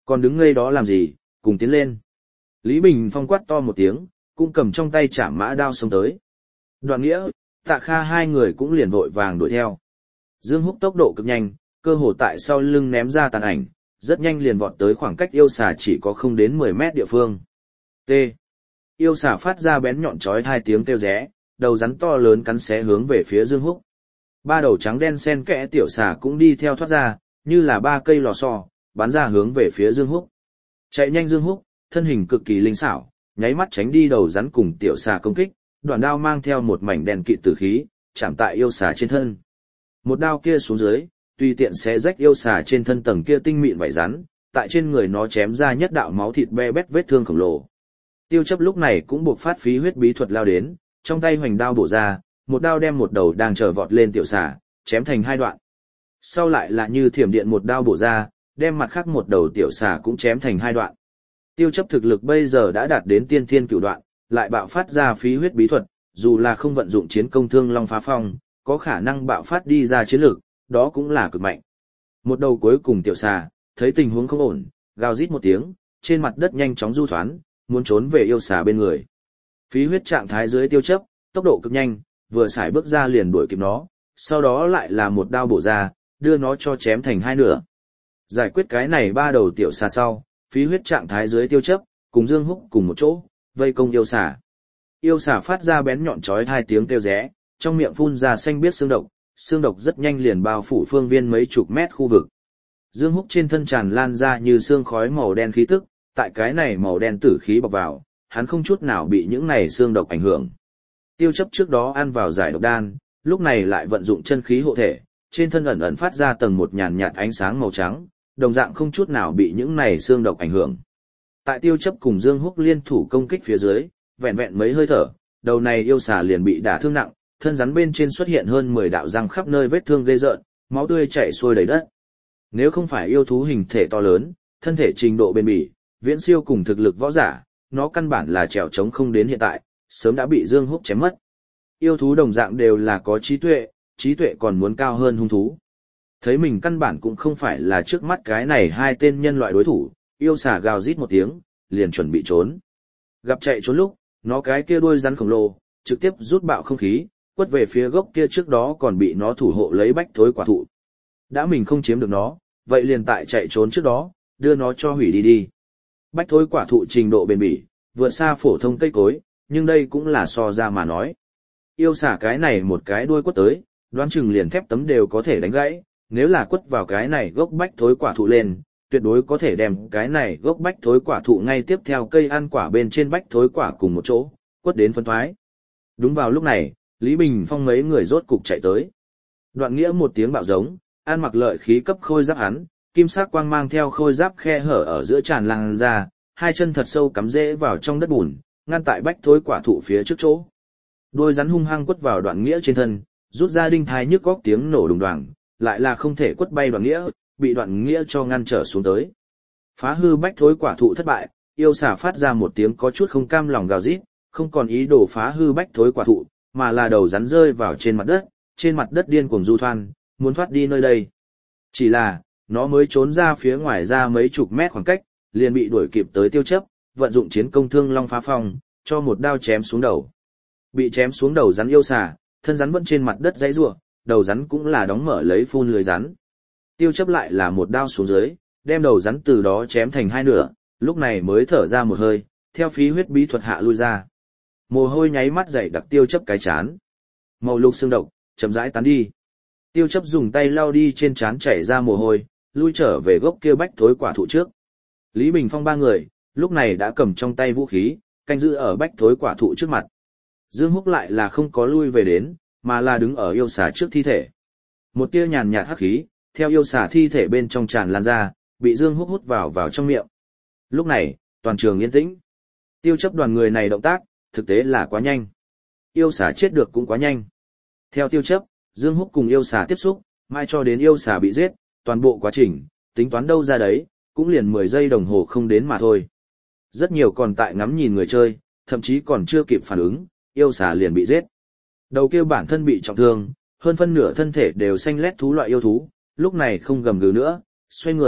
Còn đứng ngây đó làm gì, cùng tiến lên. Lý Bình Phong quát to một tiếng, cũng cầm trong tay chạm mã đao xông tới. Đoạn Nghĩa, Tạ Kha hai người cũng liền vội vàng đuổi theo. Dương Húc tốc độ cực nhanh, cơ hồ tại sau lưng ném ra tàn ảnh, rất nhanh liền vọt tới khoảng cách yêu xà chỉ có không đến 10 mét địa phương. T. Yêu xà phát ra bén nhọn chói hai tiếng kêu rẽ, đầu rắn to lớn cắn xé hướng về phía Dương Húc. Ba đầu trắng đen xen kẽ tiểu xà cũng đi theo thoát ra, như là ba cây lò xo, bắn ra hướng về phía Dương Húc. Chạy nhanh Dương Húc, thân hình cực kỳ linh xảo, nháy mắt tránh đi đầu rắn cùng tiểu xà công kích, đoạn đao mang theo một mảnh đèn kịt tử khí, chạm tại yêu xà trên thân. Một đao kia xuống dưới, tùy tiện xé rách yêu xà trên thân tầng kia tinh mịn vảy rắn, tại trên người nó chém ra nhất đạo máu thịt be bét vết thương khổng lồ. Tiêu Chấp lúc này cũng buộc phát phí huyết bí thuật lao đến, trong tay hoành đao bổ ra, một đao đem một đầu đang chờ vọt lên tiểu xà, chém thành hai đoạn. Sau lại là như thiểm điện một đao bổ ra, đem mặt khác một đầu tiểu xà cũng chém thành hai đoạn. Tiêu Chấp thực lực bây giờ đã đạt đến tiên thiên cửu đoạn, lại bạo phát ra phí huyết bí thuật, dù là không vận dụng chiến công thương long phá phong, có khả năng bạo phát đi ra chiến lực, đó cũng là cực mạnh. Một đầu cuối cùng tiểu xà, thấy tình huống không ổn, gào rít một tiếng, trên mặt đất nhanh chóng du thoán, muốn trốn về yêu xà bên người. Phí huyết trạng thái dưới Tiêu Chấp, tốc độ cực nhanh, vừa xài bước ra liền đuổi kịp nó, sau đó lại là một đao bổ ra, đưa nó cho chém thành hai nửa. Giải quyết cái này ba đầu tiểu xà sau, phí huyết trạng thái dưới Tiêu Chấp, cùng Dương Húc cùng một chỗ, vây công yêu xà. Yêu xà phát ra bén nhọn chói hai tiếng kêu rẽ, trong miệng phun ra xanh biếc xương độc rất nhanh liền bao phủ phương viên mấy chục mét khu vực. Dương Húc trên thân tràn lan ra như xương khói màu đen khí tức, tại cái này màu đen tử khí bọc vào, hắn không chút nào bị những này xương độc ảnh hưởng. Tiêu Chấp trước đó ăn vào giải độc đan, lúc này lại vận dụng chân khí hộ thể, trên thân ẩn ẩn phát ra tầng một nhàn nhạt ánh sáng màu trắng, đồng dạng không chút nào bị những này xương độc ảnh hưởng. Tại Tiêu Chấp cùng Dương Húc liên thủ công kích phía dưới, vẹn vẹn mấy hơi thở, đầu này yêu xà liền bị đả thương nặng, thân rắn bên trên xuất hiện hơn 10 đạo răng khắp nơi vết thương ghê rợn, máu tươi chảy xuôi đầy đất. Nếu không phải yêu thú hình thể to lớn, thân thể trình độ bền bỉ, viễn siêu cùng thực lực võ giả, nó căn bản là trèo trống không đến hiện tại, sớm đã bị Dương Húc chém mất. Yêu thú đồng dạng đều là có trí tuệ còn muốn cao hơn hung thú. Thấy mình căn bản cũng không phải là trước mắt cái này hai tên nhân loại đối thủ, yêu xà gào rít một tiếng, liền chuẩn bị trốn. Gặp chạy trốn lúc, nó cái kia đuôi rắn khổng lồ, trực tiếp rút bạo không khí, quất về phía gốc kia trước đó còn bị nó thủ hộ lấy bách thối quả thụ. Đã mình không chiếm được nó, vậy liền tại chạy trốn trước đó, đưa nó cho hủy đi đi. Bách thối quả thụ trình độ bền bỉ, vượt xa phổ thông cây cối, nhưng đây cũng là so ra mà nói. Yêu xả cái này một cái đuôi quất tới, đoán chừng liền thép tấm đều có thể đánh gãy, nếu là quất vào cái này gốc bách thối quả thụ lên, tuyệt đối có thể đem cái này gốc bách thối quả thụ ngay tiếp theo cây ăn quả bên trên bách thối quả cùng một chỗ, quất đến phân thoái. Đúng vào lúc này, Lý Bình Phong mấy người rốt cục chạy tới. Đoạn Nghĩa một tiếng bạo giống, ăn mặc lợi khí cấp khôi giáp hắn, kim sắc quang mang theo khôi giáp khe hở ở giữa tràn lan ra, hai chân thật sâu cắm rễ vào trong đất bùn, ngăn tại bách thối quả thụ phía trước chỗ. Đôi rắn hung hăng quất vào Đoạn Nghĩa trên thân, rút ra đinh thai nhức góc tiếng nổ đùng đoàng, lại là không thể quất bay Đoạn Nghĩa, bị Đoạn Nghĩa cho ngăn trở xuống tới. Phá hư bách thối quả thụ thất bại, yêu xà phát ra một tiếng có chút không cam lòng gào rít, không còn ý đồ phá hư bách thối quả thụ, mà là đầu rắn rơi vào trên mặt đất điên cuồng du thoan, muốn thoát đi nơi đây. Chỉ là, nó mới trốn ra phía ngoài ra mấy chục mét khoảng cách, liền bị đuổi kịp tới Tiêu Chấp, vận dụng chiến công thương long phá phong, cho một đao chém xuống đầu. Bị chém xuống đầu rắn yêu xà, thân rắn vẫn trên mặt đất giãy giụa, đầu rắn cũng là đóng mở lấy phun lưới rắn. Tiêu Chấp lại là một đao xuống dưới, đem đầu rắn từ đó chém thành hai nửa, lúc này mới thở ra một hơi, theo phí huyết bí thuật hạ lui ra. Mồ hôi nháy mắt dày đặc Tiêu Chấp cái chán. Màu lục xương độc chậm rãi tán đi. Tiêu Chấp dùng tay lau đi trên trán chảy ra mồ hôi, lui trở về gốc kia bách thối quả thụ trước. Lý Bình Phong ba người, lúc này đã cầm trong tay vũ khí, canh giữ ở bách thối quả thụ trước mặt. Dương Húc lại là không có lui về đến, mà là đứng ở yêu xà trước thi thể. Một tia nhàn nhạt hắc khí, theo yêu xà thi thể bên trong tràn lan ra, bị Dương Húc hút vào trong miệng. Lúc này, toàn trường yên tĩnh. Tiêu Chấp đoàn người này động tác, thực tế là quá nhanh. Yêu xà chết được cũng quá nhanh. Theo Tiêu Chấp, Dương Húc cùng yêu xà tiếp xúc, mai cho đến yêu xà bị giết, toàn bộ quá trình, tính toán đâu ra đấy, cũng liền 10 giây đồng hồ không đến mà thôi. Rất nhiều còn tại ngắm nhìn người chơi, thậm chí còn chưa kịp phản ứng, yêu xà liền bị giết. Đầu kia bản thân bị trọng thương, hơn phân nửa thân thể đều xanh lét thú loại yêu thú, lúc này không gầm gừ nữa, xoay người,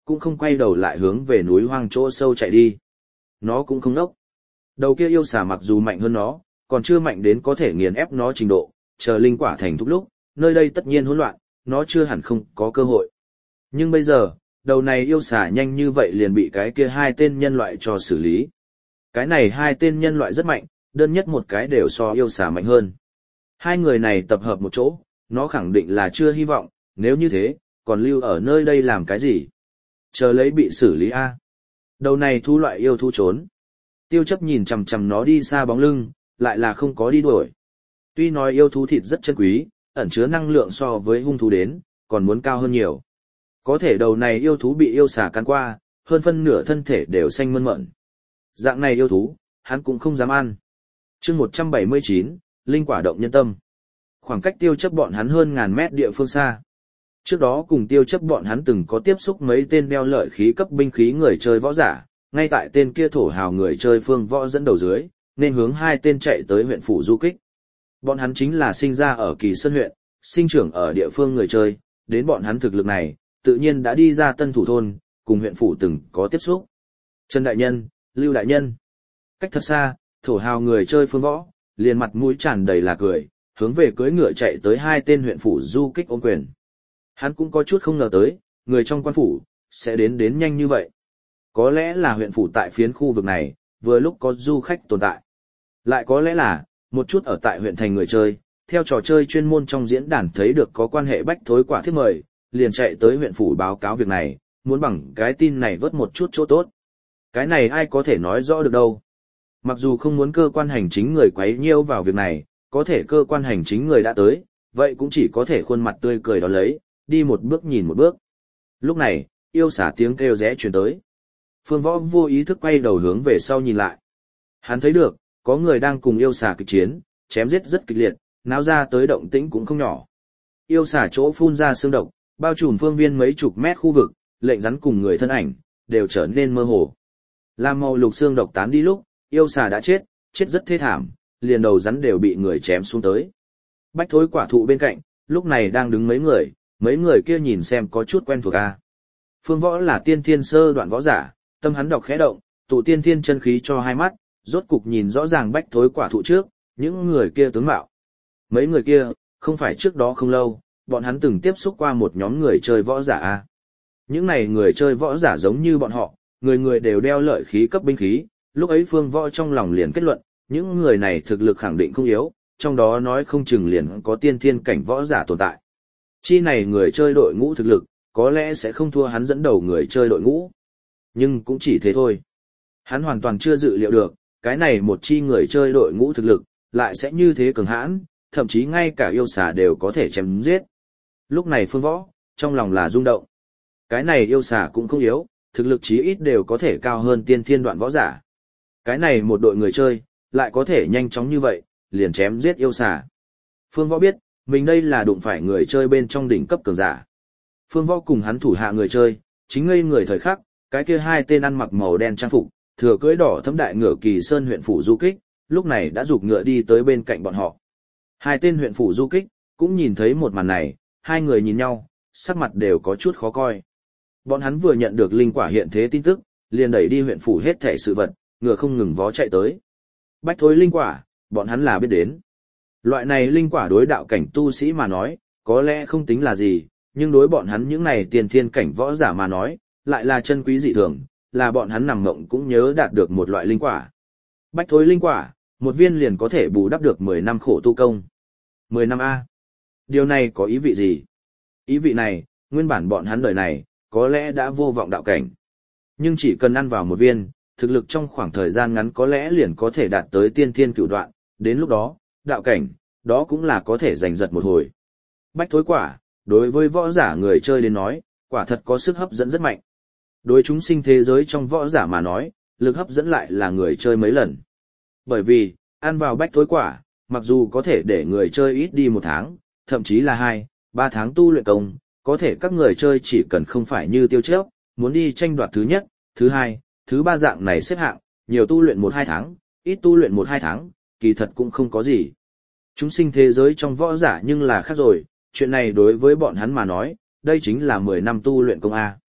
cũng không quay đầu lại hướng về núi hoang chỗ sâu chạy đi. Nó cũng không nốc. Đầu kia yêu xà mặc dù mạnh hơn nó, còn chưa mạnh đến có thể nghiền ép nó trình độ, chờ linh quả thành thúc lúc, nơi đây tất nhiên hỗn loạn, nó chưa hẳn không có cơ hội. Nhưng bây giờ, đầu này yêu xà nhanh như vậy liền bị cái kia hai tên nhân loại cho xử lý. Cái này hai tên nhân loại rất mạnh, đơn nhất một cái đều so yêu xà mạnh hơn. Hai người này tập hợp một chỗ, nó khẳng định là chưa hy vọng, nếu như thế, còn lưu ở nơi đây làm cái gì? Chờ lấy bị xử lý A. Đầu này thu loại yêu thú trốn. Tiêu chấp nhìn chằm chằm nó đi xa bóng lưng, lại là không có đi đuổi. Tuy nói yêu thú thịt rất chân quý, ẩn chứa năng lượng so với hung thú đến, còn muốn cao hơn nhiều. Có thể đầu này yêu thú bị yêu xà cắn qua, hơn phân nửa thân thể đều xanh mơn mởn. Dạng này yêu thú, hắn cũng không dám ăn. chương 179, Linh quả động nhân tâm. Khoảng cách tiêu chấp bọn hắn hơn ngàn mét địa phương xa. Trước đó cùng tiêu chấp bọn hắn từng có tiếp xúc mấy tên đeo lợi khí cấp binh khí người chơi võ giả, ngay tại tên kia thổ hào người chơi phương võ dẫn đầu dưới, nên hướng hai tên chạy tới huyện phủ du kích. Bọn hắn chính là sinh ra ở Kỳ Sơn huyện, sinh trưởng ở địa phương người chơi, đến bọn hắn thực lực này, tự nhiên đã đi ra Tân Thủ thôn, cùng huyện phủ từng có tiếp xúc. Trần đại nhân, Lưu đại nhân. Cách thật xa, thổ hào người chơi phương võ, liền mặt mũi tràn đầy là cười, hướng về cưỡi ngựa chạy tới hai tên huyện phủ du kích ôm quyền. Hắn cũng có chút không ngờ tới, người trong quan phủ, sẽ đến nhanh như vậy. Có lẽ là huyện phủ tại phiến khu vực này, vừa lúc có du khách tồn tại. Lại có lẽ là, một chút ở tại huyện thành người chơi, theo trò chơi chuyên môn trong diễn đàn thấy được có quan hệ bách thối quả thiếp mời, liền chạy tới huyện phủ báo cáo việc này, muốn bằng cái tin này vớt một chút chỗ tốt. Cái này ai có thể nói rõ được đâu. Mặc dù không muốn cơ quan hành chính người quấy nhiễu vào việc này, có thể cơ quan hành chính người đã tới, vậy cũng chỉ có thể khuôn mặt tươi cười đó lấy, đi một bước nhìn một bước. Lúc này, yêu xả tiếng kêu rẽ chuyển tới. Phương Võ vô ý thức quay đầu hướng về sau nhìn lại. Hắn thấy được, có người đang cùng yêu xà kịch chiến, chém giết rất kịch liệt, náo ra tới động tĩnh cũng không nhỏ. Yêu xà chỗ phun ra xương độc, bao trùm phương viên mấy chục mét khu vực, lệnh rắn cùng người thân ảnh, đều trở nên mơ hồ. Làm màu lục xương độc tán đi lúc, yêu xà đã chết, chết rất thê thảm, liền đầu rắn đều bị người chém xuống tới. Bách thối quả thụ bên cạnh, lúc này đang đứng mấy người kia nhìn xem có chút quen thuộc a. Phương Võ là tiên thiên sơ đoạn võ giả, tâm hắn đọc khẽ động, tụ tiên thiên chân khí cho hai mắt, rốt cục nhìn rõ ràng bách thối quả thụ trước, những người kia tướng mạo. Mấy người kia, không phải trước đó không lâu, bọn hắn từng tiếp xúc qua một nhóm người chơi võ giả a. Những này người chơi võ giả giống như bọn họ, người người đều đeo lợi khí cấp binh khí, lúc ấy Phương Võ trong lòng liền kết luận, những người này thực lực khẳng định không yếu, trong đó nói không chừng liền có tiên thiên cảnh võ giả tồn tại. Chi này người chơi đội ngũ thực lực, có lẽ sẽ không thua hắn dẫn đầu người chơi đội ngũ. Nhưng cũng chỉ thế thôi. Hắn hoàn toàn chưa dự liệu được, cái này một chi người chơi đội ngũ thực lực, lại sẽ như thế cường hãn, thậm chí ngay cả yêu xà đều có thể chém giết. Lúc này Phương Võ, trong lòng là rung động. Cái này yêu xà cũng không yếu, thực lực chí ít đều có thể cao hơn tiên thiên đoạn võ giả. Cái này một đội người chơi, lại có thể nhanh chóng như vậy, liền chém giết yêu xà. Phương Võ biết, mình đây là đụng phải người chơi bên trong đỉnh cấp cường giả. Phương Võ cùng hắn thủ hạ người chơi, chính ngây người thời khắc, cái kia hai tên ăn mặc màu đen trang phục, thừa cưỡi đỏ thấm đại ngựa Kỳ Sơn huyện phủ du kích, lúc này đã giục ngựa đi tới bên cạnh bọn họ. Hai tên huyện phủ du kích, cũng nhìn thấy một màn này, hai người nhìn nhau, sắc mặt đều có chút khó coi. Bọn hắn vừa nhận được linh quả hiện thế tin tức, liền đẩy đi huyện phủ hết thảy sự vật, ngựa không ngừng vó chạy tới. Bách thối linh quả, bọn hắn là biết đến. Loại này linh quả đối đạo cảnh tu sĩ mà nói, có lẽ không tính là gì, nhưng đối bọn hắn những này tiền thiên cảnh võ giả mà nói, lại là chân quý dị thường, là bọn hắn nằm mộng cũng nhớ đạt được một loại linh quả. Bách thối linh quả, một viên liền có thể bù đắp được 10 năm khổ tu công. 10 năm A. Điều này có ý vị gì? Ý vị này, nguyên bản bọn hắn đời này, có lẽ đã vô vọng đạo cảnh. Nhưng chỉ cần ăn vào một viên, thực lực trong khoảng thời gian ngắn có lẽ liền có thể đạt tới tiên thiên cửu đoạn, đến lúc đó, đạo cảnh, đó cũng là có thể giành giật một hồi. Bách thối quả, đối với võ giả người chơi đến nói, quả thật có sức hấp dẫn rất mạnh. Đối chúng sinh thế giới trong võ giả mà nói, lực hấp dẫn lại là người chơi mấy lần. Bởi vì, ăn vào bách thối quả, mặc dù có thể để người chơi ít đi 1 tháng, thậm chí là 2, 3 tháng tu luyện công, có thể các người chơi chỉ cần không phải như tiêu chớp, muốn đi tranh đoạt thứ nhất, thứ hai, thứ ba dạng này xếp hạng, nhiều tu luyện 1-2 tháng, ít tu luyện 1-2 tháng, kỳ thật cũng không có gì. Chúng sinh thế giới trong võ giả nhưng là khác rồi, chuyện này đối với bọn hắn mà nói, đây chính là 10 năm tu luyện công A.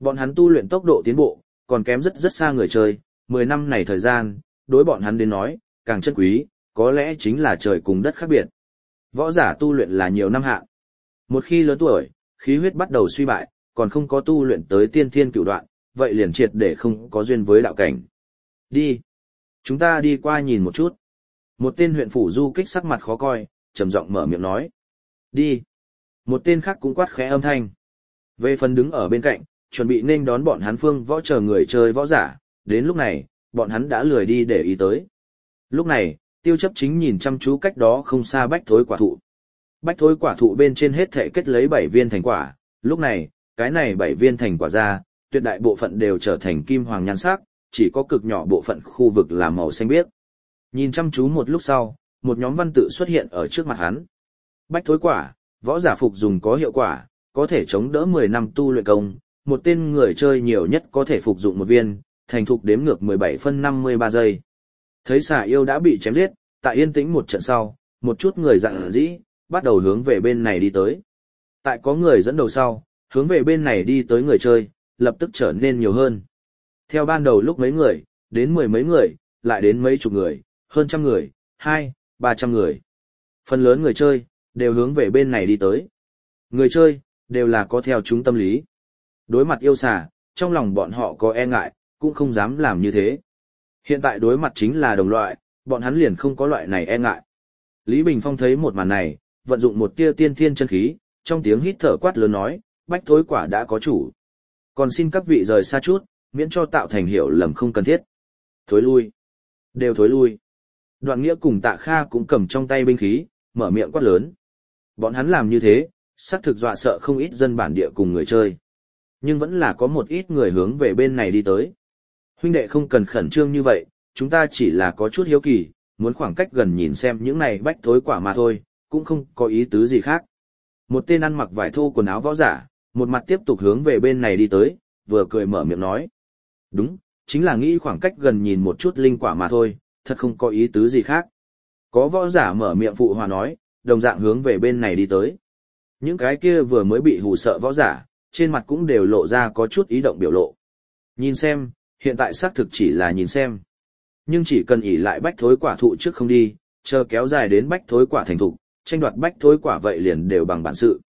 Bọn hắn tu luyện tốc độ tiến bộ, còn kém rất rất xa người chơi, 10 năm này thời gian, đối bọn hắn đến nói, càng chân quý, có lẽ chính là trời cùng đất khác biệt. Võ giả tu luyện là nhiều năm hạn. Một khi lớn tuổi, khí huyết bắt đầu suy bại, còn không có tu luyện tới tiên thiên cửu đoạn, vậy liền triệt để không có duyên với đạo cảnh. Đi. Chúng ta đi qua nhìn một chút. Một tên huyện phủ du kích sắc mặt khó coi, trầm giọng mở miệng nói. Đi. Một tên khác cũng quát khẽ âm thanh. Về phần đứng ở bên cạnh, chuẩn bị nên đón bọn hắn phương võ chờ người chơi võ giả, đến lúc này, bọn hắn đã lười đi để ý tới. Lúc này, Tiêu Chấp chính nhìn chăm chú cách đó không xa bách thối quả thụ. Bách thối quả thụ bên trên hết thể kết lấy 7 viên thành quả, lúc này, cái này 7 viên thành quả ra, tuyệt đại bộ phận đều trở thành kim hoàng nhan sắc, chỉ có cực nhỏ bộ phận khu vực là màu xanh biếc. Nhìn chăm chú một lúc sau, một nhóm văn tự xuất hiện ở trước mặt hắn. Bách thối quả, võ giả phục dùng có hiệu quả, có thể chống đỡ 10 năm tu luyện công, một tên người chơi nhiều nhất có thể phục dụng một viên, thành thục đếm ngược 17 phân 53 giây. Thấy xà yêu đã bị chém giết, tại yên tĩnh một trận sau, một chút người dặn dĩ, bắt đầu hướng về bên này đi tới. Tại có người dẫn đầu sau, hướng về bên này đi tới người chơi, lập tức trở nên nhiều hơn. Theo ban đầu lúc mấy người, đến 10 mấy người, lại đến mấy chục người, hơn trăm người, 200-300 người. Phần lớn người chơi, đều hướng về bên này đi tới. Người chơi, đều là có theo chúng tâm lý. Đối mặt yêu xà, trong lòng bọn họ có e ngại, cũng không dám làm như thế. Hiện tại đối mặt chính là đồng loại, bọn hắn liền không có loại này e ngại. Lý Bình Phong thấy một màn này, vận dụng một tia tiên thiên chân khí, trong tiếng hít thở quát lớn nói, bách thối quả đã có chủ. Còn xin các vị rời xa chút, miễn cho tạo thành hiểu lầm không cần thiết. Thối lui. Đều thối lui. Đoạn Nghĩa cùng Tạ Kha cũng cầm trong tay binh khí, mở miệng quát lớn. Bọn hắn làm như thế, xác thực dọa sợ không ít dân bản địa cùng người chơi. Nhưng vẫn là có một ít người hướng về bên này đi tới. Huynh đệ không cần khẩn trương như vậy, chúng ta chỉ là có chút hiếu kỳ, muốn khoảng cách gần nhìn xem những này bách thối quả mà thôi, cũng không có ý tứ gì khác. Một tên ăn mặc vải thô quần áo võ giả, một mặt tiếp tục hướng về bên này đi tới, vừa cười mở miệng nói. Đúng, chính là nghĩ khoảng cách gần nhìn một chút linh quả mà thôi, thật không có ý tứ gì khác. Có võ giả mở miệng phụ hòa nói, đồng dạng hướng về bên này đi tới. Những cái kia vừa mới bị hù sợ võ giả, trên mặt cũng đều lộ ra có chút ý động biểu lộ. Nhìn xem, hiện tại xác thực chỉ là nhìn xem. Nhưng chỉ cần ỷ lại bách thối quả thụ trước không đi, chờ kéo dài đến bách thối quả thành thục, tranh đoạt bách thối quả vậy liền đều bằng bản sự.